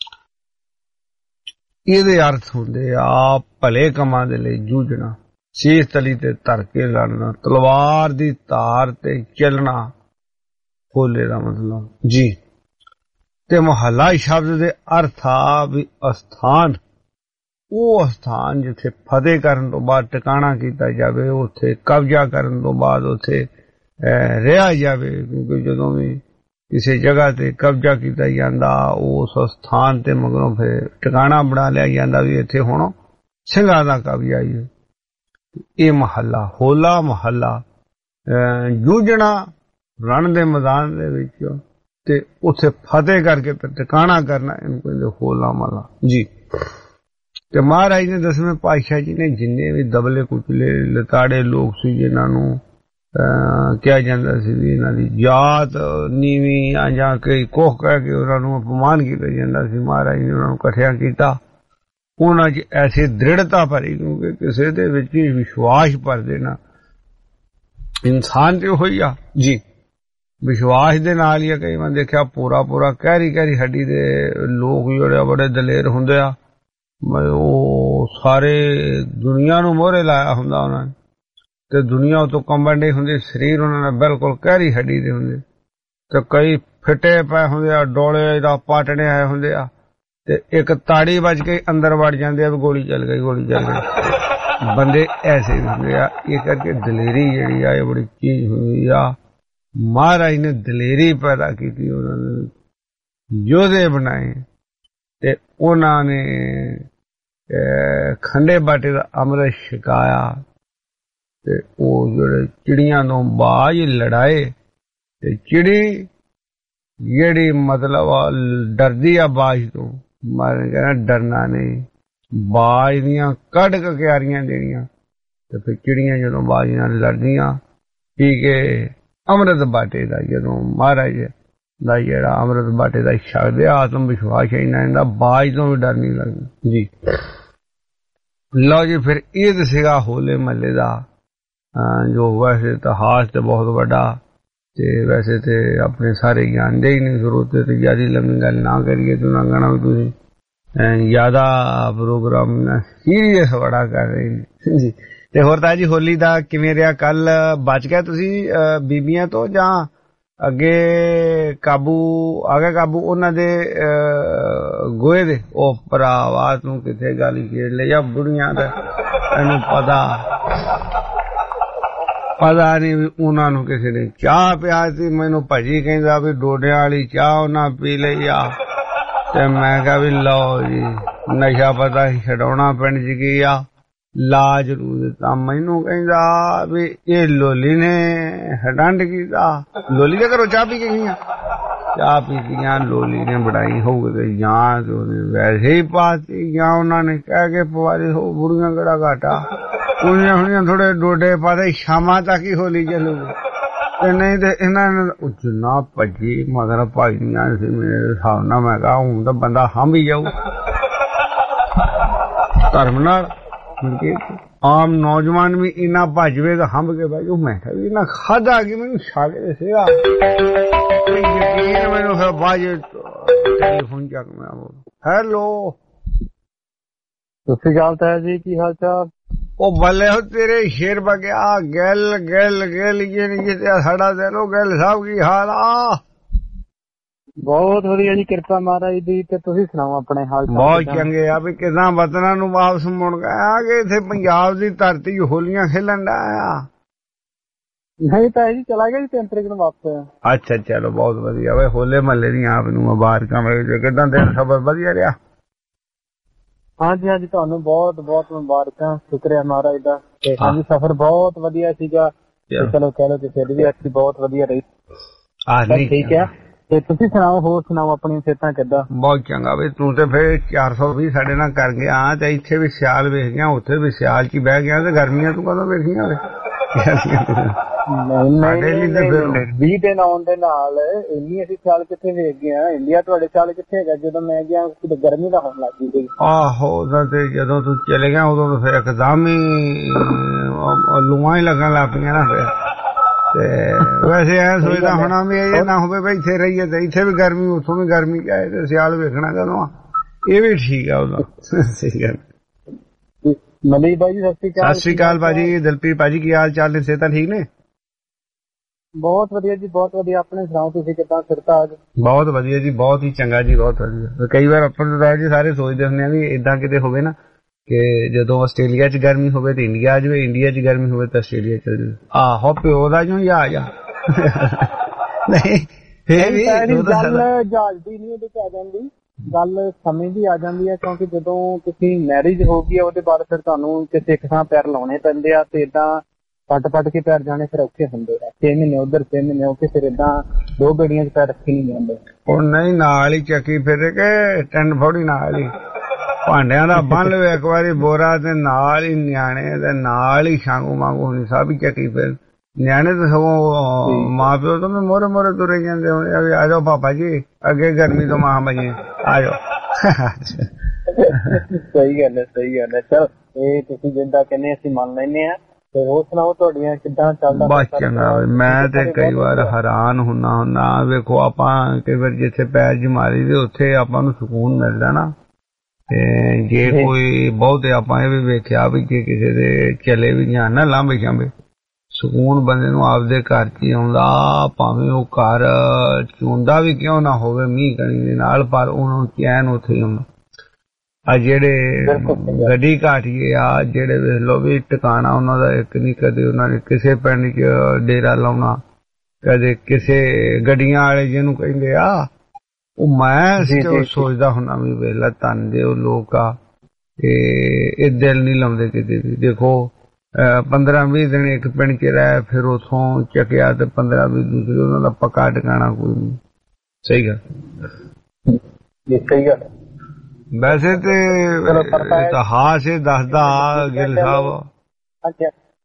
ਇਹਦੇ ਅਰਥ ਹੁੰਦੇ ਆ ਭਲੇ ਕੰਮਾਂ ਦੇ ਲਈ ਜੂਝਣਾ, ਸੀਸ ਤਲੀ ਤੇ ਧਰ ਕੇ ਲੜਨਾ, ਤਲਵਾਰ ਦੀ ਧਾਰ ਤੇ ਚੱਲਣਾ, ਹੋਲੇ ਦਾ ਮਤਲਬ ਜੀ। ਤੇ ਮਹੱਲਾ ਸ਼ਬਦ ਦੇ ਅਰਥ ਆ ਵੀ ਅਸਥਾਨ, ਉਹ ਅਸਥਾਨ ਜਿੱਥੇ ਫਤਿਹ ਕਰਨ ਤੋਂ ਬਾਅਦ ਟਿਕਾਣਾ ਕੀਤਾ ਜਾਵੇ, ਉੱਥੇ ਕਬਜ਼ਾ ਕਰਨ ਤੋਂ ਬਾਅਦ ਉੱਥੇ ਰਿਹਾ ਜਾਵੇ। ਕਿਉਂਕਿ ਜਦੋਂ ਵੀ ਕਿਸੇ ਜਗ੍ਹਾ ਤੇ ਕਬਜ਼ਾ ਕੀਤਾ ਜਾਂਦਾ, ਉਸ ਸਥਾਨ ਤੇ ਮਗਰੋਂ ਫਿਰ ਟਿਕਾਣਾ ਬਣਾ ਲਿਆ ਜਾਂਦਾ ਵੀ ਇੱਥੇ ਹੁਣ ਸਿੰਘਾਂ ਦਾ ਕਬਜ਼ਾ ਹੀ ਹੈ। ਇਹ ਮਹੱਲਾ ਹੋਲਾ ਮਹੱਲਾ, ਜੂਝਣਾ ਰਣ ਦੇ ਮੈਦਾਨ ਦੇ ਵਿੱਚ ਤੇ ਉੱਥੇ ਫਤਿਹ ਕਰਕੇ ਟਿਕਾਣਾ ਕਰਨਾ, ਇਹਨੂੰ ਕਹਿੰਦੇ ਹੋਲਾ ਮਹੱਲਾ ਜੀ। ਤੇ ਮਹਾਰਾਜ ਨੇ ਦਸਵੇਂ ਪਾਤਸ਼ਾਹ ਜੀ ਨੇ ਜਿੰਨੇ ਵੀ ਦਬਲੇ ਕੁਚਲੇ ਲਤਾੜੇ ਲੋਕ ਸੀ, ਜਿਨ੍ਹਾਂ ਨੂੰ ਕਿਹਾ ਜਾਂਦਾ ਸੀ ਵੀ ਇਹਨਾਂ ਦੀ ਜਾਤ ਨੀਵੀਂ ਆ ਜਾਂ ਕਈ ਕੋਹ ਕਹਿ ਕੇ ਉਹਨਾਂ ਨੂੰ ਅਪਮਾਨ ਕੀਤਾ ਜਾਂਦਾ ਸੀ, ਮਹਾਰਾਜ ਨੇ ਉਹਨਾਂ ਨੂੰ ਇਕੱਠਿਆਂ ਕੀਤਾ। ਉਹਨਾਂ 'ਚ ਐਸੀ ਦ੍ਰਿੜਤਾ ਭਰੀ, ਕਿਉਂਕਿ ਕਿਸੇ ਦੇ ਵਿੱਚ ਹੀ ਵਿਸ਼ਵਾਸ ਭਰ ਦੇਣਾ। ਇਨਸਾਨ ਤੇ ਹੋਈ ਆ ਜੀ, ਵਿਸ਼ਵਾਸ ਦੇ ਨਾਲ ਹੀ ਆ। ਕਈ ਵਾਰ ਦੇਖਿਆ ਪੂਰਾ ਪੂਰਾ ਕਹਿਰੀ ਕਹਿਰੀ ਹੱਡੀ ਦੇ ਲੋਕ ਜਿਹੜੇ ਬੜੇ ਦਲੇਰ ਹੁੰਦੇ ਆ, ਉਹ ਸਾਰੇ ਦੁਨੀਆ ਨੂੰ ਮੋਹਰੇ ਲਾਇਆ ਹੁੰਦਾ ਉਹਨਾਂ ਨੇ। ਤੇ ਦੁਨੀਆ ਉਤੋਂ ਕੰਬਣ ਨਹੀਂ ਹੁੰਦੀ, ਸਰੀਰ ਉਹਨਾਂ ਦਾ ਬਿਲਕੁਲ ਕਹਿਰੀ ਹੱਡੀ ਦੇ ਹੁੰਦੇ ਤੇ ਕਈ ਫਿੱਟੇ ਪਏ ਹੁੰਦੇ ਆ, ਡੋਲੇ ਦਾ ਪਾਟਣੇ ਆਏ ਹੁੰਦੇ ਆ ਤੇ ਇੱਕ ਤਾੜੀ ਵੱਜ ਕੇ ਅੰਦਰ ਵੜ ਜਾਂਦੇ ਆ ਵੀ ਗੋਲੀ ਚੱਲ ਗਈ ਗੋਲੀ ਚੱਲ ਗਈ। ਬੰਦੇ ਐਸੇ ਵੀ ਹੁੰਦੇ ਆ। ਇਹ ਕਰਕੇ ਦਲੇਰੀ ਜਿਹੜੀ ਆ ਇਹ ਬੜੀ ਚੀਜ਼ ਹੁੰਦੀ ਆ। ਮਹਾਰਾਜ ਨੇ ਦਲੇਰੀ ਪੈਦਾ ਕੀਤੀ, ਉਹਨਾਂ ਨੇ ਯੋਧੇ ਬਣਾਏ ਤੇ ਉਹਨਾਂ ਨੇ ਖੰਡੇ ਬਾਟੇ ਦਾ ਅੰਮ੍ਰਿਤ ਛਕਾਇਆ ਤੇ ਉਹ ਜਿਹੜੇ ਚਿੜੀਆਂ ਨੂੰ ਬਾਜ ਲੜਾਏ ਤੇ ਚਿੜੀ ਜਿਹੜੀ ਮਤਲਬ ਡਰਦੀ ਆ ਬਾਜ ਤੋਂ, ਮਾਰੇ ਕਹਿੰਦਾ ਡਰਨਾ ਨਹੀਂ, ਬਾਜ ਦੀਆਂ ਕੱਢ ਕੇ ਕਿਆਰੀਆਂ ਦੇਣੀਆਂ ਤੇ ਫਿਰ ਚਿੜੀਆਂ ਜਦੋਂ ਬਾਜ ਨਾਲ ਲੜਦੀਆਂ ਪੀ ਕੇ ਅੰਮ੍ਰਿਤ ਬਾਟੇ ਦਾ, ਜਦੋਂ ਮਹਾਰਾਜ ਦਾ ਜਿਹੜਾ ਅੰਮ੍ਰਿਤ ਬਾਟੇ ਦਾ ਛਕਦੇ ਆਤਮ ਵਿਸ਼ਵਾਸ ਇੰਨਾ ਇਹਦਾ ਬਾਜ ਤੋਂ ਵੀ ਡਰ ਨਹੀਂ ਲੱਗਦਾ ਜੀ। ਲਓ ਜੀ, ਫਿਰ ਈਦ ਸੀਗਾ ਹੋਲੇ ਮਹੱਲੇ ਦਾ, ਜੋ ਵੈਸੇ ਇਤਿਹਾਸ ਤੇ ਬਹੁਤ ਵੱਡਾ ਤੇ ਵੈਸੇ ਤੇ ਆਪਣੇ ਸਾਰੇ ਜਾਣਦੇ ਹੀ ਨਹੀਂ, ਜ਼ਰੂਰਤ ਤੇ ਜਿਆਦਾ ਲੰਮੀ ਗੱਲ ਨਾ ਕਰੀਏ ਤੇ ਨਾ ਕਹਿਣਾ ਵੀ ਤੁਸੀਂ ਜ਼ਿਆਦਾ ਪ੍ਰੋਗਰਾਮ ਸੀਰੀਅਸ ਬੜਾ ਕਰ ਰਹੇ ਨੇ ਜੀ। ਤੇ ਹੋਰ ਤਾਂ ਜੀ ਹੋਲੀ ਦਾ ਕਿਵੇਂ ਰਿਹਾ? ਕੱਲ ਬਚ ਗਿਆ ਤੁਸੀਂ ਬੀਬੀਆਂ ਤੋਂ ਜਾਂ ਅੱਗੇ ਕਾਬੂ ਆ ਗਿਆ ਕਾਬੂ ਉਹਨਾਂ ਦੇ ਗੋਹੇ ਦੇ? ਉਹ ਭਰਾਵਾ ਤੂੰ ਕਿੱਥੇ ਗਾਲੀ ਖੇਡ ਲੈ ਜਾਂ ਬੁੜੀਆਂ ਦਾ ਇਹਨੂੰ ਪਤਾ ਪਤਾ ਨਹੀਂ ਵੀ ਉਹਨਾਂ ਨੂੰ ਕਿਸੇ ਨੇ ਚਾਹ ਪਿਆ ਸੀ। ਮੈਨੂੰ ਭਾਜੀ ਕਹਿੰਦਾ ਵੀ ਡੋਡਿਆਂ ਵਾਲੀ ਚਾਹ ਉਹਨਾਂ ਪੀ ਲਈ ਆ ਤੇ ਮੈਂ ਕਿਹਾ ਵੀ ਲਓ ਜੀ ਨਸ਼ਾ ਪਤਾ ਹੀ ਛਡਾਉਣਾ ਪਿੰਡ ਚ ਕੀ ਆ, ਲਾਜ ਨੂੰ ਦਿੱਤਾ। ਮੈਨੂੰ ਕਹਿੰਦਾ ਵੀ ਇਹ ਲੋਲੀ ਨੇ ਹਡੰਡ ਕੀਤਾ। ਲੋਲੀ ਦੇ ਘਰੋਂ ਚਾਹ ਪੀ ਕੇ ਗਈਆਂ, ਚਾਹ ਪੀ ਗਈਆਂ, ਲੋਲੀ ਨੇ ਬਣਾਈ ਹੋਊਗੀ ਜਾਂ ਤੇ ਉਹਨੇ ਵੈਸੇ ਹੀ ਪਾਤੀ ਜਾਂ ਉਹਨਾਂ ਨੇ ਕਹਿ ਕੇ ਪਵਾਰੀ ਹੋ। ਬੁੜੀਆਂ ਕਿਹੜਾ ਘਾਟਾ, ਉਹਨੀਆਂ ਹੁਣੀਆਂ ਥੋੜੇ ਡੋਡੇ ਪਾਦੇ, ਸ਼ਾਮਾਂ ਤੱਕ ਹੀ ਹੋਲੀ ਚੱਲੂਗੀ ਤੇ ਨਹੀਂ ਤੇ ਇਹਨਾਂ ਨੇ ਜਿੰਨਾ ਭੱਜੀ ਮਗਰ ਭਾਈਆਂ ਸੀ ਮੇਰੇ ਹਿਸਾਬ ਨਾਲ। ਮੈਂ ਕਿਹਾ ਹੁਣ ਤਾਂ ਬੰਦਾ ਹੰਭ ਹੀ ਜਾਊ ਧਰਮ ਨਾਲ। ਆਮ ਨੌਜਵਾਨ ਵੀ ਇੰਨਾ ਭੱਜਵੇਗਾ ਹੰਭ ਕੇ ਭਾਈ। ਮੈਂ ਕਿਹਾ ਵੀ ਇਹਨਾਂ ਖਾਧਾ ਕਿ ਮੈਨੂੰ ਛਾਗੇ ਸੀਗਾ ਯਕੀਨ ਮੈਨੂੰ। ਫਿਰ ਬਾਜ ਟੈਲੀਫੋਨ ਚੱਕ ਮੈਂ ਹੈਲੋ ਸਤਿ ਸ਼੍ਰੀ ਅਕਾਲ ਤਾਇਆ ਜੀ, ਕੀ ਹਾਲ ਚਾਲ? ਉਹ ਬੱਲੇ ਹੋ ਤੇਰੇ ਸ਼ੇਰ ਬਗਿਆ ਗੱਲ ਗੱਲ ਗੱਲ ਇਹ ਨਹੀਂ ਜਿੱਤੇ ਸਾਡਾ ਦਿਲੋਂ ਗੱਲ ਸਾਹਿਬ ਕੀ ਹਾਲ ਆ? ਬਹੁਤ ਵਧੀਆ ਜੀ, ਕਿਰਪਾ ਮਹਾਰਾਜ ਦੀ। ਤੇ ਤੁਸੀਂ ਸੁਣਾਓ ਆਪਣੇ ਹਾਲ? ਬਹੁਤ ਚੰਗੇ ਆ। ਵੀ ਕਿਦਾਂ ਵਤਨਾਂ ਨੂੰ ਵਾਪਸ ਮੁੜ ਗਿਆ ਕਿ ਇੱਥੇ ਪੰਜਾਬ ਦੀ ਧਰਤੀ ਹੋਲੀਆਂ ਖੇਲਣ ਦਾ ਆ? ਨਹੀਂ ਤਾਂ ਜੀ ਚਲਾ ਗਿਆ ਜੀ ਤਿੰਨ ਤਰੀਕ ਨੂੰ ਵਾਪਸ। ਅੱਛਾ ਚਲੋ ਬਹੁਤ ਵਧੀਆ ਵੇ। ਹੋਲੇ ਮਹੱਲੇ ਦੀਆਂ ਆਪ ਨੂੰ ਮੁਬਾਰਕਾਂ। ਕਿੱਦਾਂ ਦਿਨ ਸਫ਼ਰ ਵਧੀਆ ਰਿਹਾ? ਹਾਂਜੀ ਹਾਂਜੀ, ਤੁਹਾਨੂੰ ਬਹੁਤ ਬਹੁਤ ਮੁਬਾਰਕਾਂ, ਸ਼ੁਕਰੀਆ ਮਹਾਰਾਜ ਦਾ। ਤੇ ਹਾਂਜੀ ਸਫ਼ਰ ਬਹੁਤ ਵਧੀਆ ਸੀਗਾ। ਚਲੋ ਕਹਿ ਲਓ ਕਿ ਫਿਰ ਵੀ ਅੱਛੀ ਬਹੁਤ ਵਧੀਆ ਰਹੀ। ਠੀਕ ਹੈ। ਤੇ ਤੁਸੀਂ ਸੁਣਾਓ, ਹੋਰ ਸੁਣਾਓ ਆਪਣੀਆਂ ਸਿਹਤਾਂ ਕਿੱਦਾਂ? ਬਹੁਤ ਚੰਗਾ ਵੀ। ਤੂੰ ਤੇ ਫਿਰ ਚਾਰ ਸੌ ਵੀਹ ਸਾਡੇ ਨਾਲ ਕਰ ਗਿਆ ਤੇ ਇੱਥੇ ਵੀ ਸਿਆਲ ਵੇਖ ਗਿਆ, ਉੱਥੇ ਵੀ ਸਿਆਲ ਚ ਹੀ ਬਹਿ ਗਿਆ ਤੇ ਗਰਮੀਆਂ ਤੂੰ ਕਦੋਂ ਵੇਖੀਆਂ? ਵੀਹ ਦਿਨ ਆਉਣ ਦੇ ਨਾਲ ਇੰਨੀ ਅਸੀਂ ਸਿਆਲ ਕਿੱਥੇ ਵੇਖ ਗਏ ਆ? ਇੰਡੀਆ ਤੁਹਾਡੇ ਸਿਆਲ ਕਿੱਥੇ ਹੈਗਾ? ਜਦੋਂ ਮੈਂ ਗਿਆ ਗਰਮੀ ਦਾ ਹੋਣ ਲੱਗ ਗਈ। ਆਹੋ ਤੇ ਜਦੋਂ ਤੂੰ ਚਲੇ ਗਿਆ ਉਦੋਂ ਫਿਰ ਇੱਕਦਮ ਹੀ ਲੂਆਂ ਹੀ ਲੱਗਣ ਲੱਗ ਪਈਆਂ ਨਾ। ਫਿਰ ਤੇ ਵੈਸੇ ਐ ਸੋਚਦਾ ਹੋਣਾ ਵੀ ਇਹ ਨਾ ਹੋਵੇ ਬਈ ਇੱਥੇ ਰਹੀਏ ਤੇ ਇੱਥੇ ਵੀ ਗਰਮੀ ਉੱਥੋਂ ਵੀ ਗਰਮੀ ਆਏ ਤੇ ਸਿਆਲ ਵੇਖਣਾ ਕਦੋਂ? ਇਹ ਵੀ ਠੀਕ ਆ ਉਹਦਾ। ਸਹੀ ਗੱਲ। ਮਲੀ ਭਾਈ ਜੀ ਸਤਿ ਸ਼੍ਰੀ ਅਕਾਲ। ਸਤਿ ਸ਼੍ਰੀ ਅਕਾਲ ਭਾਜੀ। ਦਿਲਪ੍ਰੀਤ ਭਾਜੀ ਕੀ ਹਾਲ ਚਾਲ ਨੇ? ਸਿਹਤਾਂ ਠੀਕ ਨੇ? ਬਹੁਤ ਵਧੀਆ ਜੀ, ਬਹੁਤ ਵਧੀਆ। ਆਪਣੇ ਸੁਣਾਓ ਤੁਸੀਂ ਕਿੱਦਾਂ ਸਿਰਤਾ? ਬਹੁਤ ਵਧੀਆ ਜੀ, ਬਹੁਤ ਹੀ ਚੰਗਾ ਜੀ, ਬਹੁਤ ਵਧੀਆ। ਕਈ ਵਾਰ ਆਪਾਂ ਜੀ ਸਾਰੇ ਸੋਚਦੇ ਹੁੰਦੇ ਆ ਵੀ ਏਦਾਂ ਕਿਤੇ ਹੋਵੇ ਨਾ ਕਿ ਜਦੋਂ ਆਸਟ੍ਰੇਲੀਆ ਚ ਗਰਮੀ ਹੋਵੇ ਤੇ ਇੰਡੀਆ ਆ ਜਾਵੇ, ਇੰਡੀਆ ਚ ਗਰਮੀ ਹੋਵੇ ਤਾਂ ਆਸਟ੍ਰੇਲੀਆ ਚਲ ਜਾਵੇ। ਆਹੋ ਪਿਓ ਦਾ ਜੋ ਆ ਜਾ ਨਹੀਂ ਗੱਲ ਜਹਾਜ਼ ਦੀ ਨਹੀਂ ਉਹਦੇ ਚ ਆ ਜਾਂਦੀ, ਗੱਲ ਸਮੇਂ ਦੀ ਆ ਜਾਂਦੀ ਹੈ। ਕਿਉਂਕਿ ਜਦੋਂ ਤੁਸੀਂ ਮੈਰਿਜ ਹੋ ਗਈ ਉਹਦੇ ਬਾਅਦ ਫਿਰ ਤੁਹਾਨੂੰ ਕਿਸੇ ਇੱਕ ਥਾਂ ਪੈਰ ਲਾਉਣੇ ਪੈਂਦੇ ਆ ਤੇ ਏਦਾਂ ਪੱਟ ਪੱਟ ਕੇ ਪੈਰ ਜਾਣੇ ਫਿਰ ਔਖੇ ਹੁੰਦੇ ਆ। ਛੇ ਮਹੀਨੇ ਉੱਧਰ ਛੇ ਮਹੀਨੇ ਔਖੇ, ਫਿਰ ਏਦਾਂ ਦੋ ਗੱਡੀਆਂ ਚ ਪੈਰ ਰੱਖੇ ਨਹੀਂ ਜਾਂਦੇ। ਹੁਣ ਨਹੀਂ ਨਾਲ ਹੀ ਚੱਕੀ ਫਿਰ ਕੇ ਟੈਂਡ ਫੋੜੀ ਨਾਲ ਹੀ ਭਾਂਡਿਆਂ ਦਾ ਬੰਨ ਲਵੇ ਇੱਕ ਵਾਰੀ ਬੋਰਾ ਤੇ ਨਾਲ ਹੀ ਨਿਆਣੇ ਤੇ ਨਾਲ ਹੀ ਛਾਂਗੂ ਮਾਂਗੂ ਹੋਣੀ ਸਭ ਹੀ ਚੱਕੀ। ਫਿਰ ਨਿਆਣੇ ਤਾਂ ਸਗੋਂ ਮਾਂ ਪਿਓ ਤੋਂ ਮੋਰੇ ਮੋਰੇ ਤੁਰੇ ਜਾਂਦੇ ਹੋਣੇ ਆ ਜਾਓ ਪਾਪਾ ਜੀ ਅੱਗੇ ਗਰਮੀ ਤੋਂ ਮਾਂ ਮਜੇ ਆ ਜਾਓ। ਸਹੀ ਗੱਲ ਹੈ, ਸਹੀ ਗੱਲ ਹੈ। ਚਲ ਇਹ ਤੁਸੀਂ ਜਿੱਦਾਂ ਕਹਿੰਦੇ ਅਸੀਂ ਮੰਨ ਲੈਂਦੇ ਆ। ਤੇ ਹੋਰ ਸੁਣਾਓ ਤੁਹਾਡੀਆਂ ਕਿੱਦਾਂ ਚੱਲਦਾ? ਬਸ ਚੰਗਾ। ਮੈਂ ਤੇ ਕਈ ਵਾਰ ਹੈਰਾਨ ਹੁੰਨਾ ਹੁੰਨਾ। ਵੇਖੋ ਆਪਾਂ ਕਈ ਵਾਰ ਜਿੱਥੇ ਪੈਰ ਜਮਾਰੀ ਦੇ ਉੱਥੇ ਆਪਾਂ ਨੂੰ ਸਕੂਨ ਮਿਲਦਾ ਨਾ। ਤੇ ਜੇ ਕੋਈ ਬਹੁਤੇ ਆਪਾਂ ਇਹ ਵੀ ਵੇਖਿਆ ਵੀ ਜੇ ਕਿਸੇ ਦੇ ਚਲੇ ਵੀ ਜਾਣ ਨਾ ਲਾਂਬੇ ਸ਼ਾਂਬੇ ਸਕੂਨ ਬੰਦੇ ਨੂੰ ਆਪਦੇ ਘਰ ਚ ਹੀ ਆਉਂਦਾ, ਭਾਵੇਂ ਉਹ ਘਰ ਚੁੰਦਾ ਵੀ ਕਿਉਂ ਨਾ ਹੋਵੇ ਮੀਂਹ ਕਣੀ ਦੇ ਨਾਲ, ਪਰ ਉਹਨੂੰ ਚੈਨ ਉੱਥੇ ਹੀ ਆਉਂਦਾ। ਆ ਜਿਹੜੇ ਗੱਡੀ ਘਾਟੀਏ ਆ, ਜਿਹੜੇ ਵੇਖ ਲਓ ਵੀ ਟਿਕਾਣਾ ਉਹਨਾਂ ਦਾ ਇੱਕ ਨਹੀਂ, ਕਦੇ ਉਹਨਾਂ ਨੇ ਕਿਸੇ ਪਿੰਡ ਚ ਡੇਰਾ ਲਾਉਣਾ, ਕਦੇ ਕਿਸੇ ਗੱਡੀਆਂ ਵਾਲੇ ਜਿਹਨੂੰ ਕਹਿੰਦੇ ਆ, ਉਹ ਮੈਂ ਸੋਚਦਾ ਹੁੰਦਾ ਵੀ ਵੇਲਾ ਧੰਨ ਦੇ ਉਹ ਲੋਕ ਆ, ਇਹ ਦਿਲ ਨਹੀਂ ਲਾਉਂਦੇ ਕਿਤੇ ਵੀ। ਦੇਖੋ ਪੰਦਰਾਂ ਵੀਹ ਦਿਨ ਇੱਕ ਪਿੰਡ ਚ ਰਹਿ, ਫਿਰ ਉਥੋਂ ਚੱਕਿਆ ਤੇ ਪੰਦਰਾਂ ਵੀਹ ਦੂਸਰੇ, ਉਹਨਾਂ ਦਾ ਪੱਕਾ ਟਿਕਾਣਾ ਕੋਈ ਨਹੀਂ। ਸਹੀ ਗੱਲ, ਸਹੀ ਗੱਲ। ਵੈਸੇ ਤੇ ਇਤਿਹਾਸ ਇਹ ਦੱਸਦਾ ਗਿੱਲ ਸਾਹਿਬ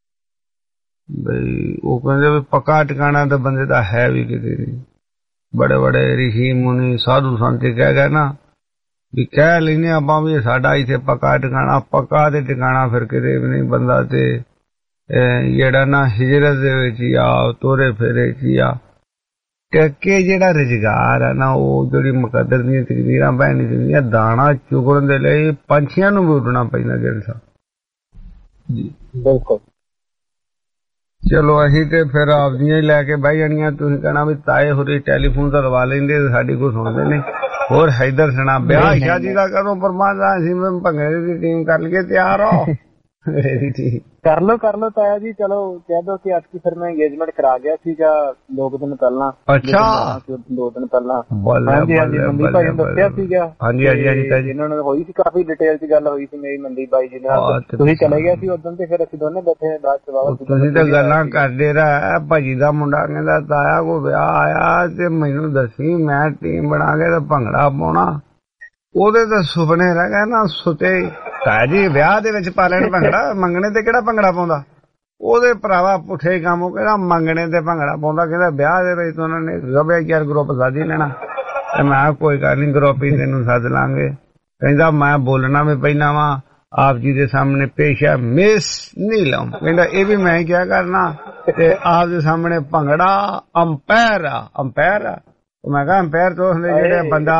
ਬਈ, ਉਹ ਕਹਿੰਦੇ ਵੀ ਪੱਕਾ ਟਿਕਾਣਾ ਤਾਂ ਬੰਦੇ ਦਾ ਹੈ ਵੀ ਕਿਤੇ ਨਹੀਂ। ਬੜੇ ਬੜੇ ਰਿਸ਼ੀ ਮੁਨੀ ਸਾਧੂ ਸੰਤ ਕਹਿ ਗਏ ਨਾ ਵੀ ਕਹਿ ਲੈਨੇ ਆਪਾਂ ਵੀ ਸਾਡਾ ਇੱਥੇ ਪੱਕਾ ਟਿਕਾਣਾ, ਪੱਕਾ ਤੇ ਟਿਕਾਣਾ ਫਿਰ ਕਿਤੇ ਵੀ ਨਹੀਂ। ਬੰਦਾ ਤੇ ਜਿਹੜਾ ਨਾ ਹਿਜਰਤ ਦੇ ਵਿੱਚ ਹੀ ਆ, ਤੋਰੇ ਫੇਰੇ ਚ ਹੀ ਆ, ਟੱਕੇ ਜਿਹੜਾ ਰੁਜ਼ਗਾਰ ਆ ਨਾ, ਉਹ ਜਿਹੜੀ ਮੁਕੱਦਰ ਦੀਆਂ ਤਕਦੀਰਾਂ ਬਹਿਣੀ ਦਿੰਦੀਆਂ, ਦਾਣਾ ਚੁਗਣ ਦੇ ਲਈ ਪੰਛੀਆਂ ਨੂੰ ਵੀ ਉੱਡਣਾ ਪੈਂਦਾ ਗਿੱਲ ਸਾਹਿਬ ਜੀ। ਬਿਲਕੁਲ। ਚਲੋ ਅਸੀਂ ਤੇ ਫਿਰ ਆਪਦੀਆਂ ਹੀ ਲੈ ਕੇ ਬਹਿ ਜਾਣੀਆਂ। ਤੁਸੀਂ ਕਹਿਣਾ ਵੀ ਤਾਏ ਹੋਰੀ ਟੈਲੀਫੋਨ ਤਾਂ ਲਵਾ ਲੈਂਦੇ, ਸਾਡੀ ਕੋਈ ਸੁਣਦੇ ਨਹੀਂ। ਹੋਰ ਹੈਦਰ ਸੁਣਾ ਵਿਆਹ ਸ਼ਾਦੀ ਦਾ ਕਦੋਂ ਪ੍ਰਬੰਧ? ਅਸੀਂ ਭੰਗੜੇ ਦੀ ਟੀਮ ਕਰ ਲਈਏ ਤਿਆਰ ਹੋ? ਕਰ ਲੋ ਕਰ ਲੋ ਤਾਇਆ ਜੀ, ਚਲੋ ਕਹਿ ਦੋ ਕਿ ਅੱਜ ਫਿਰ ਮੈਂ ਇੰਗੇਜਮੈਂਟ ਕਰਾ ਗਿਆ ਸੀਗਾ ਦੋ ਦਿਨ ਪਹਿਲਾਂ। ਅੱਛਾ, ਦੋ ਦਿਨ ਪਹਿਲਾਂ। ਹਾਂਜੀ ਹਾਂਜੀ, ਮੰਦੀ ਭਾਈ ਨੂੰ ਦੱਸਿਆ ਸੀਗਾ। ਹਾਂਜੀ ਹਾਂਜੀ ਹਾਂਜੀ, ਇਹਨਾਂ ਨਾਲ ਹੋਈ ਸੀ, ਕਾਫੀ ਡਿਟੇਲ ਚ ਗੱਲ ਹੋਈ ਸੀ ਮੇਰੀ ਮੰਦੀ ਬਾਈ ਜੀ ਨਾਲ। ਤੁਸੀਂ ਚਲੇ ਗਏ ਸੀ ਉਦੋਂ ਤੇ ਫਿਰ ਅਸੀਂ ਦੋਨੇ ਬੈਠੇ ਬਾਅਦ ਚ ਬਾਅਦ। ਤੁਸੀਂ ਤਾਂ ਗੱਲਾਂ ਕਰਦੇ ਰਹਿ। ਭਾਜੀ ਦਾ ਮੁੰਡਾ ਕਹਿੰਦਾ ਤਾਇਆ ਕੋ ਵਿਆਹ ਆਇਆ ਤੇ ਮੈਨੂੰ ਦੱਸੀ, ਮੈਂ ਟੀਮ ਬਣਾ ਕੇ ਤੇ ਭੰਗੜਾ ਪਾਉਣਾ। ਉਹਦੇ ਤਾਂ ਸੁਪਨੇ ਰਹਿ ਗਏ ਨਾ ਸੁਤੇ। ਤਾਇਆ ਜੀ ਵਿਆਹ ਦੇ ਵਿੱਚ ਪਾ ਲੈਣ ਭੰਗੜਾ, ਮੰਗਣੇ ਤੇ ਕਿਹੜਾ ਭੰਗੜਾ ਪਾਉਂਦਾ? ਉਹਦੇ ਭਰਾਵਾ ਪੁੱਠੇ ਕੰਮ, ਉਹ ਕਹਿੰਦਾ ਮੰਗਣੇ ਤੇ ਭੰਗੜਾ ਪਾਉਂਦਾ। ਕਹਿੰਦਾ ਵਿਆਹ ਦੇ ਵਿੱਚ ਉਹਨਾਂ ਨੇ ਗਵੇ ਯਾਰ ਗਰੁੱਪ ਸੱਦ ਹੀ ਲੈਣਾ। ਤੇ ਮੈਂ ਕੋਈ ਗੱਲ ਨੀ, ਗਰੁੱਪ ਹੀ ਤੈਨੂੰ ਸੱਦ ਲਾਂਗੇ। ਕਹਿੰਦਾ ਮੈਂ ਬੋਲਣਾ ਵੀ ਪਹਿਲਾਂ ਵਾ, ਆਪ ਜੀ ਦੇ ਸਾਹਮਣੇ ਪੇਸ਼ਾ ਮਿਸ ਨਹੀਂ ਲਾਉਂ। ਕਹਿੰਦਾ ਇਹ ਵੀ ਮੈਂ ਕਿਆ ਕਰਨਾ, ਤੇ ਆਪ ਦੇ ਸਾਹਮਣੇ ਭੰਗੜਾ ਅੰਪਾਇਰ ਆ, ਅੰਪਾਇਰ ਆ। ਮੈਂ ਕਿਹਾ ਅੰਪਾਇਰ ਤੋਂ ਹੁੰਦੇ ਜਿਹੜੇ ਬੰਦਾ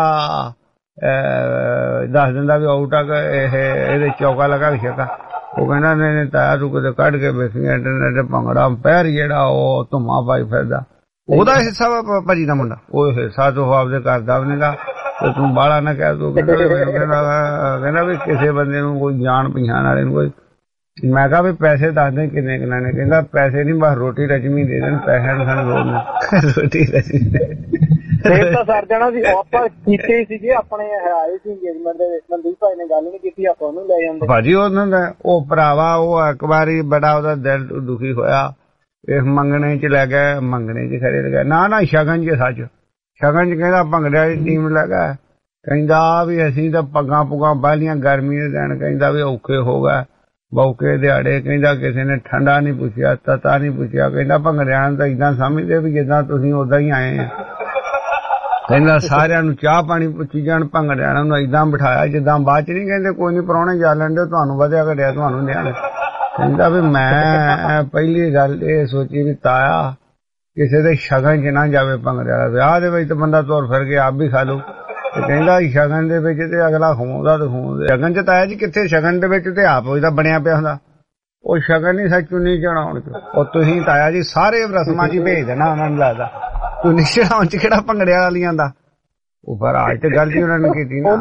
ਦੱਸ ਦਿੰਦਾ ਵੀ ਆਊਟ ਆ, ਇਹ ਇਹਦੇ ਚੌਕਾ ਲਗਾ ਕੇ ਛੱਕਾ। ਉਹ ਕਹਿੰਦਾ ਨਹੀਂ ਨਹੀਂ ਤਾਇਆ ਤੂੰ ਕਿਤੇ ਕੱਢ ਕੇ ਵੇਖੀ ਇੰਟਰਨੈਟ, ਭੰਗੜਾ ਅੰਪਾਇਰ ਜਿਹੜਾ ਉਹ ਧੁੰਮਾ ਪਾਈ ਫਿਰਦਾ, ਉਹਦਾ ਹਿੱਸਾ ਵਾ ਭਾਜੀ ਦਾ ਮੁੰਡਾ। ਉਹ ਹਿੱਸਾ ਤੋਂ ਆਪਦੇ ਘਰ ਦਾ ਵੀ ਨੀਗਾ, ਤੇ ਤੂੰ ਬਾਹਲਾ ਨਾ ਕਹਿ। ਤੂੰ ਕਹਿੰਦਾ ਵੀ ਕਿਸੇ ਬੰਦੇ ਨੂੰ ਕੋਈ ਜਾਣ ਪਛਾਣ ਵਾਲੇ ਨੂੰ ਕੋਈ। ਮੈਂ ਕਿਹਾ ਵੀ ਪੈਸੇ ਦੱਸ ਦੇ ਕਿੰਨੇ ਕਿੰਨੇ ਨੇ? ਕਹਿੰਦਾ ਪੈਸੇ ਨੀ, ਬਸ ਰੋਟੀ ਰਜਮੀ ਦੇ ਦੇਣ, ਪੈਸਿਆਂ ਨੂੰ ਸਾਨੂੰ ਲੋੜ ਨਹੀਂ, ਰੋਟੀ ਰਜਮੀ ਫੇਰ ਤਾਂ ਸਰ ਜਾਣਾ ਸੀ। ਆਪਾਂ ਕੀਤੇ ਸੀਗੇ, ਆਪਣੇ ਆਏ ਸੀ ਇੰਗੇਜਮੈਂਟ ਦੇ ਵਿੱਚ, ਮਨਦੀਪ ਭਾਈ ਨੇ ਗੱਲ ਨਹੀਂ ਕੀਤੀ, ਆਪਾਂ ਉਹਨੂੰ ਲੈ ਜਾਂਦੇ ਭਾਜੀ। ਉਹਨਾਂ ਦਾ ਉਹ ਭਰਾਵਾ, ਉਹ ਇੱਕ ਵਾਰੀ ਬੜਾ ਉਹਦਾ ਦਿਲ ਦੁਖੀ ਹੋਇਆ, ਇਹ ਮੰਗਣੇ ਚ ਲੈ ਗਏ, ਮੰਗਣੇ ਚ ਖੜੇ ਲਗਾਏ ਨਾ ਨਾ ਸ਼ਗਨ ਚ, ਸੱਚ ਸ਼ਗਨ ਚ ਕਹਿੰਦਾ ਭੰਗੜੇ ਵਾਲੀ ਟੀਮ ਲੱਗਾ। ਕਹਿੰਦਾ ਵੀ ਅਸੀਂ ਤਾਂ ਪੱਗਾਂ ਪੁੱਗਾਂ ਬਾਹਲੀਆਂ ਗਰਮੀ ਦੇ ਦਿਨ, ਕਹਿੰਦਾ ਵੀ ਔਖੇ ਹੋ ਗਏ ਬੌਕੇ ਦਿਹਾੜੇ। ਕਹਿੰਦਾ ਕਿਸੇ ਨੇ ਠੰਡਾ ਨੀ ਪੁੱਛਿਆ, ਤਤਾ ਨੀ ਪੁੱਛਿਆ। ਕਹਿੰਦਾ ਭੰਗੜਿਆਂ ਨੂੰ ਤਾਂ ਏਦਾਂ ਸਮਝਦੇ ਵੀ ਜਿੱਦਾਂ ਤੁਸੀਂ ਓਦਾਂ ਹੀ ਆਏ ਆ। ਕਹਿੰਦਾ ਸਾਰਿਆਂ ਨੂੰ ਚਾਹ ਪਾਣੀ ਪੁੱਛੀ ਜਾਣ, ਭੰਗੜਿਆਂ ਨੂੰ ਏਦਾਂ ਬਿਠਾਇਆ ਜਿੱਦਾਂ ਬਾਅਦ ਚ ਨੀ ਕਹਿੰਦੇ ਕੋਈ ਨੀ ਪ੍ਰਾਹੁਣੇ ਜਾ ਲੈਂਦੇ, ਤੁਹਾਨੂੰ ਵਧਿਆ ਘਟਿਆ ਤੁਹਾਨੂੰ ਨਿਆਣੇ। ਕਹਿੰਦਾ ਵੀ ਮੈਂ ਪਹਿਲੀ ਗੱਲ ਇਹ ਸੋਚੀ ਵੀ ਤਾਇਆ ਕਿਸੇ ਦੇ ਸ਼ਗਨ ਚ ਨਾ ਜਾਵੇ ਭੰਗੜੇ ਵਾਲਾ। ਵਿਆਹ ਦੇ ਵਿੱਚ ਤਾਂ ਬੰਦਾ ਤੁਰ ਫਿਰ ਕੇ ਆਪ ਵੀ ਖਾ ਲੂ। ਤੇ ਕਹਿੰਦਾ ਸ਼ਗਨ ਦੇ ਵਿੱਚ ਤੇ ਅਗਲਾ ਖਵਾਉਂਦਾ ਤੇ ਖਵਾਉਂਦਾ। ਸ਼ਗਨ ਚ ਤਾਇਆ ਜੀ ਕਿੱਥੇ, ਸ਼ਗਨ ਦੇ ਵਿੱਚ ਤੇ ਆਪ ਉਹਦਾ ਬਣਿਆ ਪਿਆ ਹੁੰਦਾ। ਉਹ ਸ਼ਗਨ ਨੀ ਸੱਚ ਚੁੰਨੀ ਚੜਾਉਣ ਚ, ਉਹ ਤੁਸੀਂ ਤਾਇਆ ਜੀ ਸਾਰੇ ਰਸਮਾਂ ਚ ਭੇਜ ਦੇਣਾ ਉਹਨਾਂ ਨੂੰ। ਲੱਗਦਾ ਚੁੰਨੀ ਚੜਾਉਣ ਚ ਕਿਹੜਾ ਭੰਗੜੇ ਵਾਲੀਆਂ ਦਾ? ਉਹ ਪਰ ਅੱਜ ਤੇ ਗੱਲ ਜੀ ਉਹਨਾਂ ਨੇ ਕੀਤੀ ਨਾ।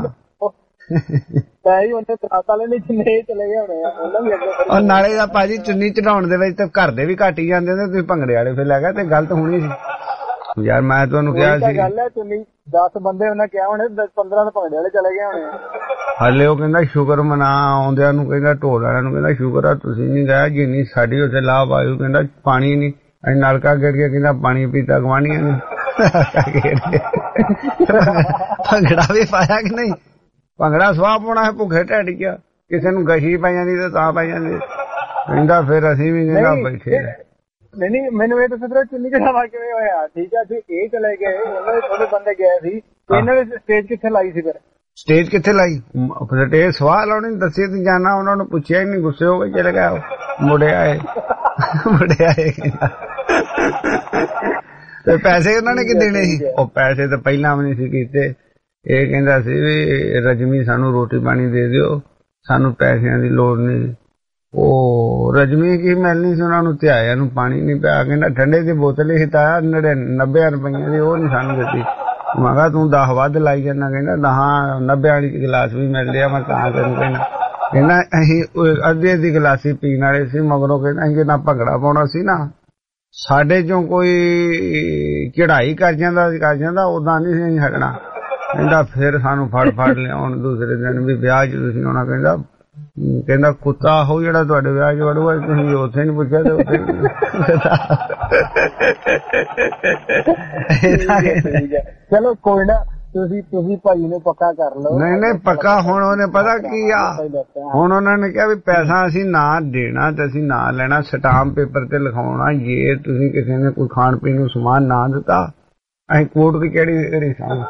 ਨਾਲੇ ਦਾ ਭਾਜੀ ਚੁੰਨੀ ਚੜਾਉਣ ਦੇ ਵਿੱਚ ਤੇ ਘਰ ਦੇ ਵੀ ਘੱਟ ਹੀ ਜਾਂਦੇ ਨੇ, ਤੁਸੀਂ ਭੰਗੜੇ ਵਾਲੇ ਫਿਰ ਲੈ ਗਏ ਤੇ ਗਲਤ ਹੋਣੀ ਸੀ ਯਾਰ। ਮੈਂ ਤੁਹਾਨੂੰ ਕਿਹਾ ਸੀ ਗੱਲ ਹੈ, ਚੁੰਨੀ ਦਸ ਬੰਦੇ ਉਹਨਾਂ ਕਿਹਾ ਹੋਣੇ, ਦਸ ਪੰਦਰਾਂ ਭੰਗੜੇ ਵਾਲੇ ਚਲੇ ਗਏ ਹੋਣੇ। ਹਾਲੇ ਉਹ ਕਹਿੰਦਾ ਸ਼ੁਕਰ ਮਨਾ ਆਉਂਦਿਆਂ ਨੂੰ, ਕਹਿੰਦਾ ਢੋਲ ਵਾਲਿਆਂ ਨੂੰ ਕਹਿੰਦਾ ਸ਼ੁਕਰ ਆ ਤੁਸੀਂ ਨੀ ਗਏ, ਜਿੰਨੀ ਸਾਡੀ ਉੱਥੇ ਲਾਭ ਆਇਓ। ਕਹਿੰਦਾ ਪਾਣੀ ਨੀ, ਅਸੀਂ ਨਲਕਾ ਗੇੜ ਕੇ ਕਹਿੰਦਾ ਪਾਣੀ ਪੀਤਾ ਗਵਾਂਢੀਆਂ ਨੇ। ਭੰਗੜਾ ਵੀ ਪਾਇਆ ਕਿ ਨਹੀਂ? ਭੰਗੜਾ ਸਵਾਹ ਪਾਉਣਾ ਹੈ ਭੁੱਖੇ ਢਿੱਡ ਚ, ਕਿਸੇ ਨੂੰ ਗਸ਼ੀ ਪੈ ਜਾਂਦੀ ਤੇ ਤਾਂ ਪੈ ਜਾਂਦੀ। ਕਹਿੰਦਾ ਫਿਰ ਅਸੀਂ ਵੀ ਕਹਿੰਦਾ ਬੈਠੇ। ਨਹੀਂ ਨਹੀਂ ਮੈਨੂੰ ਇਹ ਦੱਸੋ ਫਿਰ ਚੁੰਨੀ ਚੜਾਵਾ ਕਿਵੇਂ ਹੋਇਆ? ਠੀਕ ਹੈ ਜੀ, ਇਹ ਚਲੇ ਗਏ, ਉਹਨਾਂ ਦੇ ਥੋੜੇ ਬੰਦੇ ਗਏ ਸੀ, ਇਹਨਾਂ ਨੇ ਸਟੇਜ ਕਿੱਥੇ ਲਾਈ ਸੀ? ਫਿਰ ਸਟੇਜ ਕਿੱਥੇ ਲਾਈ? ਸਟੇਜ ਸਵਾਹ ਲਾਉਣੀ ਦੱਸੀ ਤੇ ਜਾਣਾ, ਉਹਨਾਂ ਨੂੰ ਪੁੱਛਿਆ ਹੀ ਨਹੀਂ, ਗੁੱਸੇ ਹੋ ਗਏ ਚਲੇ ਗਏ। ਮੁੜੇ ਆਏ ਮੁੜੇ ਆਏ ਤੇ ਪੈਸੇ ਉਹਨਾਂ ਨੇ ਕਿ ਦੇਣੇ ਸੀ? ਉਹ ਪੈਸੇ ਤਾਂ ਪਹਿਲਾਂ ਵੀ ਨਹੀਂ ਸੀ ਕੀਤੇ। ਇਹ ਕਹਿੰਦਾ ਸੀ ਵੀ ਰਜਮੀ ਸਾਨੂੰ ਰੋਟੀ ਪਾਣੀ ਦੇ ਦਿਓ, ਸਾਨੂੰ ਪੈਸਿਆਂ ਦੀ ਲੋੜ ਨਹੀਂ। ਉਹ ਰਜਮੀ ਕੀ ਮਿਲਣੀ ਸੀ ਉਹਨਾਂ ਨੂੰ, ਧਿਆਇਆ ਨੂੰ ਪਾਣੀ ਨਹੀਂ ਪਿਆ। ਕਹਿੰਦਾ ਠੰਡੇ ਦੀ ਬੋਤਲ ਹੀ ਤਾਇਆ ਨੱਬੇ ਰੁਪਈਆਂ ਦੀ, ਉਹ ਨਹੀਂ ਸਾਨੂੰ ਦਿੱਤੀ। ਮੈਂ ਕਿਹਾ ਤੂੰ ਦਸ ਵੱਧ ਲਾਈ ਜਾਂਦਾ। ਕਹਿੰਦਾ ਦਹਾਂ ਨੱਬੇ ਵਾਲੀ ਗਲਾਸ ਵੀ ਮਿਲ ਰਿਹਾ, ਮੈਂ ਤਾਂ ਤੈਨੂੰ ਕਹਿੰਦਾ। ਕਹਿੰਦਾ ਅਸੀਂ ਅੱਧੀ ਅੱਧੀ ਗਲਾਸੀ ਪੀਣ ਵਾਲੇ ਸੀ, ਮਗਰੋਂ ਕਹਿੰਦਾ ਅਸੀਂ ਨਾ ਭੰਗੜਾ ਪਾਉਣਾ ਸੀ ਨਾ, ਸਾਡੇ ਚੋਂ ਕੋਈ ਚੜਾਈ ਕਰ ਜਾਂਦਾ ਕਰ ਜਾਂਦਾ ਉਦਾਂ ਨਹੀਂ ਸੀ ਹਟਣਾ। ਕਹਿੰਦਾ ਫਿਰ ਸਾਨੂੰ ਫੜ ਫੜ ਲਿਆਉਣ ਦੂਸਰੇ ਦਿਨ ਵੀ ਵਿਆਹ 'ਚ ਤੁਸੀਂ ਆਉਣਾ। ਕਹਿੰਦਾ ਕਹਿੰਦਾ ਕੁੱਤਾ ਹੋ ਜਿਹੜਾ ਤੁਹਾਡੇ ਵਿਆਹ 'ਚ ਵੜੂਗਾ, ਤੁਸੀਂ ਉੱਥੇ ਨੀ ਪੁੱਛਿਆ ਤੇ ਉੱਥੇ ਚਲੋ ਕੋਈ ਨਾ, ਤੁਸੀਂ ਤੁਸੀਂ ਭਾਈ ਨੂੰ ਪੱਕਾ ਕਰ ਲਓ। ਨਹੀਂ ਨਹੀਂ ਪੱਕਾ। ਹੁਣ ਉਹਨੇ ਪਤਾ ਕੀ ਆ, ਹੁਣ ਉਹਨਾਂ ਨੇ ਕਿਹਾ ਵੀ ਪੈਸਾ ਅਸੀਂ ਨਾ ਦੇਣਾ ਤੇ ਅਸੀਂ ਨਾ ਲੈਣਾ, ਸਟਾਂਪ ਪੇਪਰ ਤੇ ਲਿਖਾਉਣਾ। ਜੇ ਤੁਸੀਂ ਕਿਸੇ ਨੇ ਕੋਈ ਖਾਣ ਪੀਣ ਨੂੰ ਸਮਾਨ ਨਾ ਦਿੱਤਾ, ਅਸੀਂ ਕੋਰਟ ਦੀ ਕਿਹੜੀ ਕਿਹੜੀ ਸਾਂ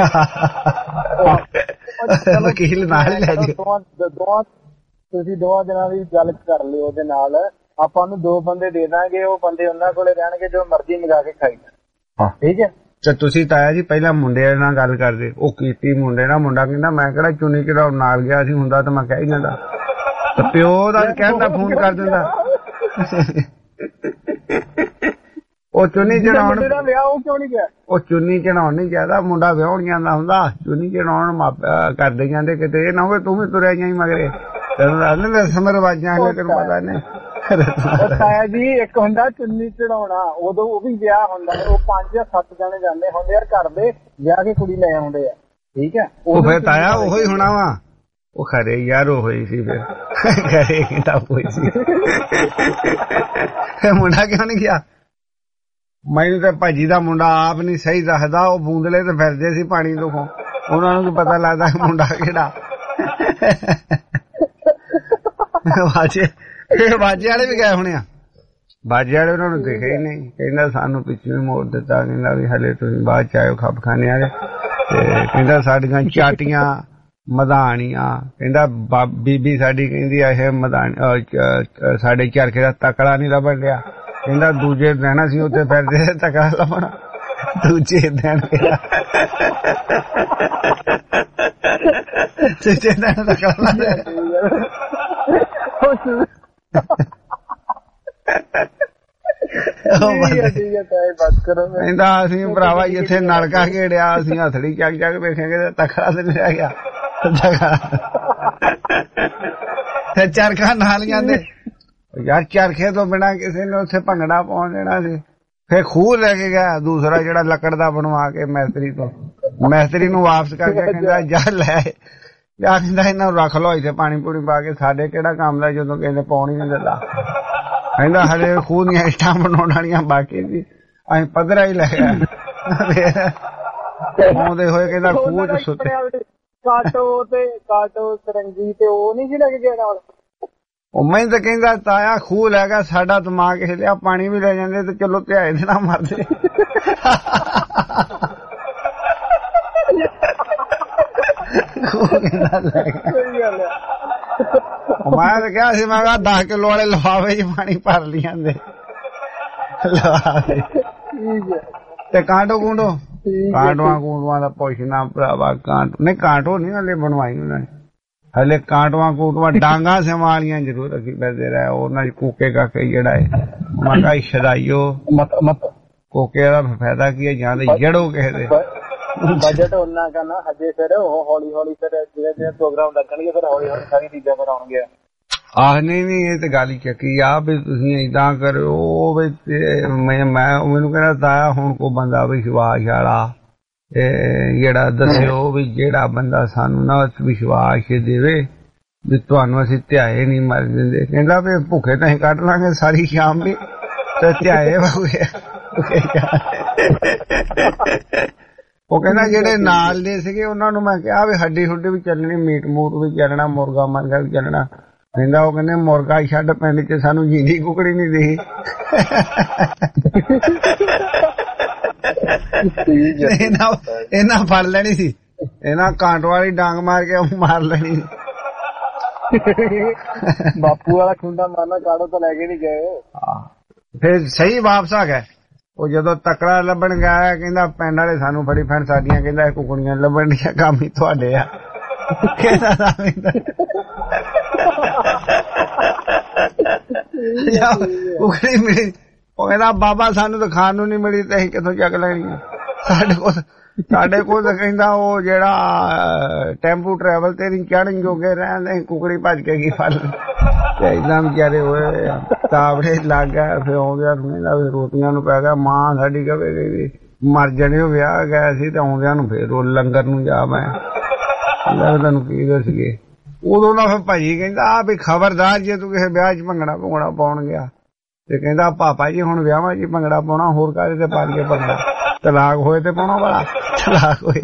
ਵਕੀਲ ਨਾਲ ਹੀ ਲੈ ਜਾਓ। ਤੁਸੀਂ ਦੋਵਾਂ ਦਿਨਾਂ ਦੀ ਗੱਲ ਕਰ ਲਿਓ ਉਹਦੇ ਨਾਲ, ਆਪਾਂ ਨੂੰ ਦੋ ਬੰਦੇ ਦੇ ਦਾਂਗੇ, ਉਹ ਬੰਦੇ ਉਹਨਾਂ ਕੋਲੇ ਰਹਿਣਗੇ, ਜੋ ਮਰਜ਼ੀ ਮੰਗਾ ਕੇ ਖਾਈ ਜਾਣ, ਠੀਕ ਹੈ। ਤੇ ਤੁਸੀਂ ਤਾਇਆ ਜੀ ਪਹਿਲਾਂ ਮੁੰਡੇ ਨਾਲ ਗੱਲ ਕਰਦੇ, ਉਹ ਕੀਤੀ ਮੁੰਡੇ ਨਾਲ। ਮੁੰਡਾ ਕਹਿੰਦਾ ਮੈਂ ਕਿਹੜਾ ਚੁੰਨੀ ਚੜਾਉਣ ਨਾਲ ਗਿਆ ਸੀ, ਹੁੰਦਾ ਤਾਂ ਮੈਂ ਕਹਿ ਹੀ ਜਾਂਦਾ। ਤੇ ਪਿਓ ਦਾ ਕਹਿੰਦਾ ਫੋਨ ਕਰ ਦਿੰਦਾ, ਉਹ ਚੁੰਨੀ ਚੜਾਉਣ ਵਿਆਹ ਉਹ ਕਿਉਂ ਨਹੀਂ ਗਿਆ? ਉਹ ਚੁੰਨੀ ਚੜਾਉਣ ਨਹੀਂ ਜਾਂਦਾ, ਮੁੰਡਾ ਵਿਆਹਣ ਜਾਂਦਾ ਹੁੰਦਾ, ਚੁੰਨੀ ਚੜਾਉਣ ਕਰਦੇ ਜਾਂਦੇ। ਕਿਤੇ ਇਹ ਨਾ ਹੋਵੇ ਤੂੰ ਵੀ ਤੁਰਿਆ ਜਾਈ ਮਗਰੇ, ਤੈਨੂੰ ਰਸਮ ਰਿਵਾਜਾਂ ਨੇ ਤੈਨੂੰ ਪਤਾ ਨਹੀਂ। ਤਾਇਆ ਜੀ ਇੱਕ ਹੁੰਦਾ ਚੁੰਨੀ ਚੜਾਉਣਾ, ਉਦੋਂ ਉਹ ਵੀ ਵਿਆਹ ਹੁੰਦਾ, ਉਹ ਪੰਜ ਜਾਂ ਸੱਤ ਜਣੇ ਜਾਂਦੇ ਹੁੰਦੇ ਯਾਰ ਘਰ ਦੇ, ਵਿਆਹ ਕੇ ਕੁੜੀ ਲੈ ਆਉਂਦੇ ਆ, ਠੀਕ ਹੈ। ਉਹ ਫਿਰ ਤਾਇਆ ਉਹੀ ਹੋਣਾ ਵਾ, ਉਹ ਖਰੇ ਯਾਰ ਉਹ ਹੋਈ ਸੀ ਫਿਰ ਖਰੇ ਕਿਤਾ ਹੋਈ ਸੀ। ਮੁੰਡਾ ਕਿਉਂ ਨਹੀਂ ਗਿਆ? ਮੈਨੂੰ ਤਾਂ ਭਾਜੀ ਦਾ ਮੁੰਡਾ ਆਪ ਨਹੀਂ ਸਹੀ ਦੱਸਦਾ, ਉਹ ਬੂੰਦਲੇ ਤੇ ਫਿਰਦੇ ਸੀ ਪਾਣੀ ਤੋਂ, ਉਹਨਾਂ ਨੂੰ ਪਤਾ ਲੱਗਦਾ ਮੁੰਡਾ ਕਿਹੜਾ। ਬਾਜੇ ਬਾਜੇ ਵਾਲੇ ਵੀ ਗਏ ਹੋਣੇ ਆ, ਬਾਜੇ ਵਾਲੇ ਉਹਨਾਂ ਨੂੰ ਦੇਖਿਆ ਹੀ ਨਹੀਂ। ਕਹਿੰਦਾ ਸਾਨੂੰ ਪਿੱਛੇ ਮੋੜ ਦਿੱਤਾ, ਕਹਿੰਦਾ ਵੀ ਹਲੇ ਤੁਸੀਂ ਬਾਅਦ ਚ ਆਇਓ ਖੱਪ ਖਾਣੇ ਵਾਲੇ। ਤੇ ਕਹਿੰਦਾ ਸਾਡੀਆਂ ਚਾਟੀਆਂ ਮਧਾਣੀਆਂ, ਕਹਿੰਦਾ ਬੀਬੀ ਸਾਡੀ ਕਹਿੰਦੀ ਆ ਇਹ ਮਧਾਣੀ ਸਾਡੇ ਚਰਖੇ ਦਾ ਤਕੜਾ ਨਹੀਂ ਲੱਭਣ ਡਿਆ। ਕਹਿੰਦਾ ਦੂਜੇ ਦਿਨ ਅਸੀਂ ਉੱਥੇ ਫਿਰਦੇ ਤਕੜਾ ਲੱਭਣਾ, ਦੂਜੇ ਦਿਨ ਦੂਜੇ ਦਿਨ ਤਕੜਾ ਲੱਭਣਾ। ਕਹਿੰਦਾ ਅਸੀਂ ਭਰਾਵਾ ਜਿੱਥੇ ਨਲਕਾ ਘੇੜਿਆ ਅਸੀਂ ਹਥੜੀ ਚੱਕ ਚੱਕ ਵੇਖਾਂਗੇ ਤਖੜਾ ਤੇ ਨਹੀਂ ਰਹਿ ਗਿਆ, ਤੇ ਚਰਖਾ ਨਾਲ ਜਾਂਦੇ ਯਾਰ। ਚਰਖੇ ਤੋਂ ਬਿਨਾਂ ਕਿਸੇ ਨੇ ਉੱਥੇ ਭੰਗੜਾ ਪਾਉਣ ਦੇਣਾ ਸੀ। ਫਿਰ ਖੂਹ ਲੈ ਕੇ ਗਿਆ ਦੂਸਰਾ ਜਿਹੜਾ ਲੱਕੜ ਦਾ ਬਣਵਾ ਕੇ ਮਿਸਤਰੀ ਤੋਂ, ਮਿਸਤਰੀ ਨੂੰ ਵਾਪਸ ਕਰਕੇ ਕਹਿੰਦਾ ਜਾ ਲੈ ਜਾ, ਕਹਿੰਦਾ ਇਹਨਾਂ ਨੂੰ ਰੱਖ ਲਓ ਇੱਥੇ ਪਾਣੀ ਪੂਣੀ ਪਾ ਕੇ, ਸਾਡੇ ਕਿਹੜਾ ਕੰਮ ਦਾ ਜਦੋਂ ਕਿਸੇ ਨੇ ਪਾਉਣ ਹੀ ਨਹੀਂ ਦਿੰਦਾ। ਕਹਿੰਦਾ ਹਲੇ ਖੂਹ ਦੀਆਂ ਇੱਟਾਂ ਬਣਾਉਣ ਵਾਲੀਆਂ ਬਾਕੀ ਸੀ, ਅਸੀਂ ਪੱਧਰਾ ਹੀ ਲੈ ਗਿਆ। ਆਉਂਦੇ ਹੋਏ ਕਹਿੰਦਾ ਖੂਹ ਚ ਸੁੱਤੇ ਕਾਟੋ ਤੇ ਕਾਟੋ ਸਰੰਗੀ ਤੇ ਉਹ ਨਹੀਂ ਸੀ ਲੈ ਕੇ ਗਿਆ ਨਾਲ। ਉਹ ਮੈਂ ਤਾਂ ਕਹਿੰਦਾ ਤਾਇਆ ਖੂਹ ਲੈ ਗਿਆ, ਸਾਡਾ ਦਿਮਾਗ ਹਿੱਲਿਆ, ਪਾਣੀ ਵੀ ਲੈ ਜਾਂਦੇ ਤੇ ਚਲੋ ਧਿਆਏ ਦੇ ਨਾ ਮਰਦੇ। ਮੈਂ ਤਾਂ ਕਿਹਾ ਸੀ, ਮੈਂ ਕਿਹਾ ਦਸ ਕਿਲੋ ਵਾਲੇ ਲਿਫਾਫੇ ਚ ਪਾਣੀ ਭਰ ਲਈ ਜਾਂਦੇ ਤੇ ਕਾਂਟੋ ਕੁੰਡੋ ਕਾਂਟੋਆਂ ਕੁੰਡੋਆਂ ਦਾ ਪੁੱਛਣਾ ਭਰਾਵਾ। ਕਾਂਟੋ ਨਹੀਂ, ਕਾਂਟੋ ਨਹੀਂ ਹਲੇ ਬਣਵਾਈ ਉਹਨਾਂ ਨੇ, ਹਲੇ ਕਾਂਟੋਆਂ ਕੁੰਡੋਆਂ ਡਾਂਗਾ ਸੰਭਾਲੀਆਂ ਜ਼ਰੂਰ ਅਸੀਂ ਫਿਰਦੇ ਰਹੇ ਉਹਨਾਂ ਚ ਕੂਕੇ ਕਾਕੇ ਜਿਹੜਾ ਹੈ। ਮੈਂ ਕਿਹਾ ਛਦਾਈਓ ਕੋਕੇ ਦਾ ਫਾਇਦਾ ਕੀ ਹੈ, ਜਾਂ ਤੇ ਜੜੋ ਕਿਸੇ ਦੇ। ਬਜਟ ਉਹਨਾਂ ਦਾ ਨਾ ਹਜੇ, ਫਿਰ ਉਹ ਹੌਲੀ ਹੌਲੀ ਫਿਰ ਜਿਹੜੇ ਜਿਹੜੇ ਪ੍ਰੋਗਰਾਮ ਲੱਗਣਗੇ ਫਿਰ ਹੌਲੀ ਹੌਲੀ ਸਾਰੀ ਚੀਜ਼ਾਂ ਫਿਰ ਆਉਣਗੀਆਂ। ਆਹ ਨਹੀਂ ਨਹੀਂ ਇਹ ਤੇ ਗੱਲ ਹੀ ਚੱਕੀ ਆ ਵੀ ਤੁਸੀਂ ਏਦਾਂ ਕਰਿਓ ਵੀ ਮੈਂ ਮੈਂ ਮੈਨੂੰ ਕਹਿੰਦਾ ਤਾਇਆ ਹੁਣ ਕੋ ਬੰਦਾ ਵਿਸ਼ਵਾਸ ਵਾਲਾ ਜਿਹੜਾ ਦੱਸਿਓ ਵੀ ਜਿਹੜਾ ਬੰਦਾ ਸਾਨੂੰ ਨਾ ਵਿਸ਼ਵਾਸ ਦੇਵੇ ਵੀ ਤੁਹਾਨੂੰ ਅਸੀਂ ਧਿਆਏ ਨਹੀਂ ਮਰ ਦਿੰਦੇ। ਕਹਿੰਦਾ ਵੀ ਭੁੱਖੇ ਤਾਂ ਅਸੀਂ ਕੱਢ ਲਾਂਗੇ ਸਾਰੀ ਸ਼ਾਮ ਵੀ ਤੇ ਧਿਆਏ ਉਹ ਕਹਿੰਦਾ ਜਿਹੜੇ ਨਾਲ ਦੇ ਸੀਗੇ ਉਹਨਾਂ ਨੂੰ ਮੈਂ ਕਿਹਾ ਵੀ ਹੱਡੀ ਹੁੱਡੀ ਵੀ ਚੱਲਣੀ, ਮੀਟ ਮੂਟ ਵੀ ਚੱਲਣਾ, ਮੁਰਗਾ ਮਰਗਾ ਵੀ ਚੱਲਣਾ। ਕਹਿੰਦਾ ਉਹ ਕਹਿੰਦੇ ਮੁਰਗਾ ਛੱਡ ਪਿੰਡ ਚ ਸਾਨੂੰ ਜਿੰਦੀ ਕੁਕੜੀ ਨਹੀਂ ਦਿਖੀ। ਇਹਨਾਂ ਇਹਨਾਂ ਫੜ ਲੈਣੀ ਸੀ, ਇਹਨਾਂ ਕਾਂਟੋ ਵਾਲੀ ਡਾਂਗ ਮਾਰ ਕੇ ਮਾਰ ਲੈਣੀ। ਬਾਪੂ ਵਾਲਾ ਖੁੰਡਾ ਮਾਰਨਾ ਕਾੜੋ ਤਾਂ ਲੈ ਕੇ ਨਹੀਂ ਗਏ। ਫਿਰ ਸਹੀ ਵਾਪਸ ਆ ਗਏ। ਉਹ ਜਦੋਂ ਤਕੜਾ ਲੱਭਣ ਗਿਆ ਕਹਿੰਦਾ ਪਿੰਡ ਵਾਲੇ ਸਾਨੂੰ ਫੜੀ ਫੜ ਸਾਡੀਆਂ, ਕਹਿੰਦਾ ਕੁਕੜੀਆਂ ਲੱਭਣ ਦੀਆਂ ਕੰਮ ਹੀ ਤੁਹਾਡੇ ਆ। ਕੁਕੜੀ ਮਿਲੀ। ਉਹ ਕਹਿੰਦਾ ਬਾਬਾ ਸਾਨੂੰ ਤਾਂ ਖਾਣ ਨੂੰ ਨੀ ਮਿਲੀ ਤੇ ਅਸੀਂ ਕਿੱਥੋਂ ਚੱਕ ਲੈਣੀ ਆ। ਸਾਡੇ ਕੋਲ ਸਾਡੇ ਕੋਲ ਤਾਂ ਕਹਿੰਦਾ ਉਹ ਜਿਹੜਾ ਟੈਂਪੂ ਟਰੈਵਲ ਤੇ ਨਹੀਂ ਚੜਨ ਜੋਗੇ ਰਹਿੰਦੇ, ਕੁਕੜੀ ਭੱਜ ਕੇ ਕੀ ਫਲ ਤੇ ਏਦਾਂ ਵਿਚਾਰੇ ਹੋਏ ਤਾਵੜੇ ਲੱਗ ਗਿਆ। ਫਿਰ ਆਉਂਦਿਆਂ ਨੂੰ ਕਹਿੰਦਾ ਰੋਟੀਆਂ ਨੂੰ ਪੈ ਗਿਆ। ਮਾਂ ਸਾਡੀ ਕਵੇ ਗਈ ਮਰ ਜਾਣੇ ਉਹ ਵਿਆਹ ਗਿਆ ਸੀ ਤੇ ਆਉਂਦਿਆਂ ਨੂੰ ਫੇਰ ਉਹ ਲੰਗਰ ਨੂੰ ਜਾ ਮੈਂ ਤੁਹਾਨੂੰ ਕੀ ਦੱਸੀਏ। ਉਦੋਂ ਦਾ ਫਿਰ ਭਾਜੀ ਕਹਿੰਦਾ ਆ ਵੀ ਖਬਰਦਾਰ ਜੇ ਤੂੰ ਕਿਸੇ ਵਿਆਹ ਚ ਭੰਗੜਾ ਭੰਗੜਾ ਪਾਉਣ ਗਿਆ ਤੇ ਕਹਿੰਦਾ ਪਾਪਾ ਜੀ ਹੁਣ ਵਿਆਹਾਂ ਚ ਭੰਗੜਾ ਪਾਉਣਾ, ਹੋਰ ਕਾਹਦੇ ਤੇ ਪਾ ਕੇ ਭੰਗੜਾ, ਤਲਾਕ ਹੋਏ ਤੇ ਪਾਉਣਾ ਵਾਲਾ ਤਲਾਕ ਹੋਏ।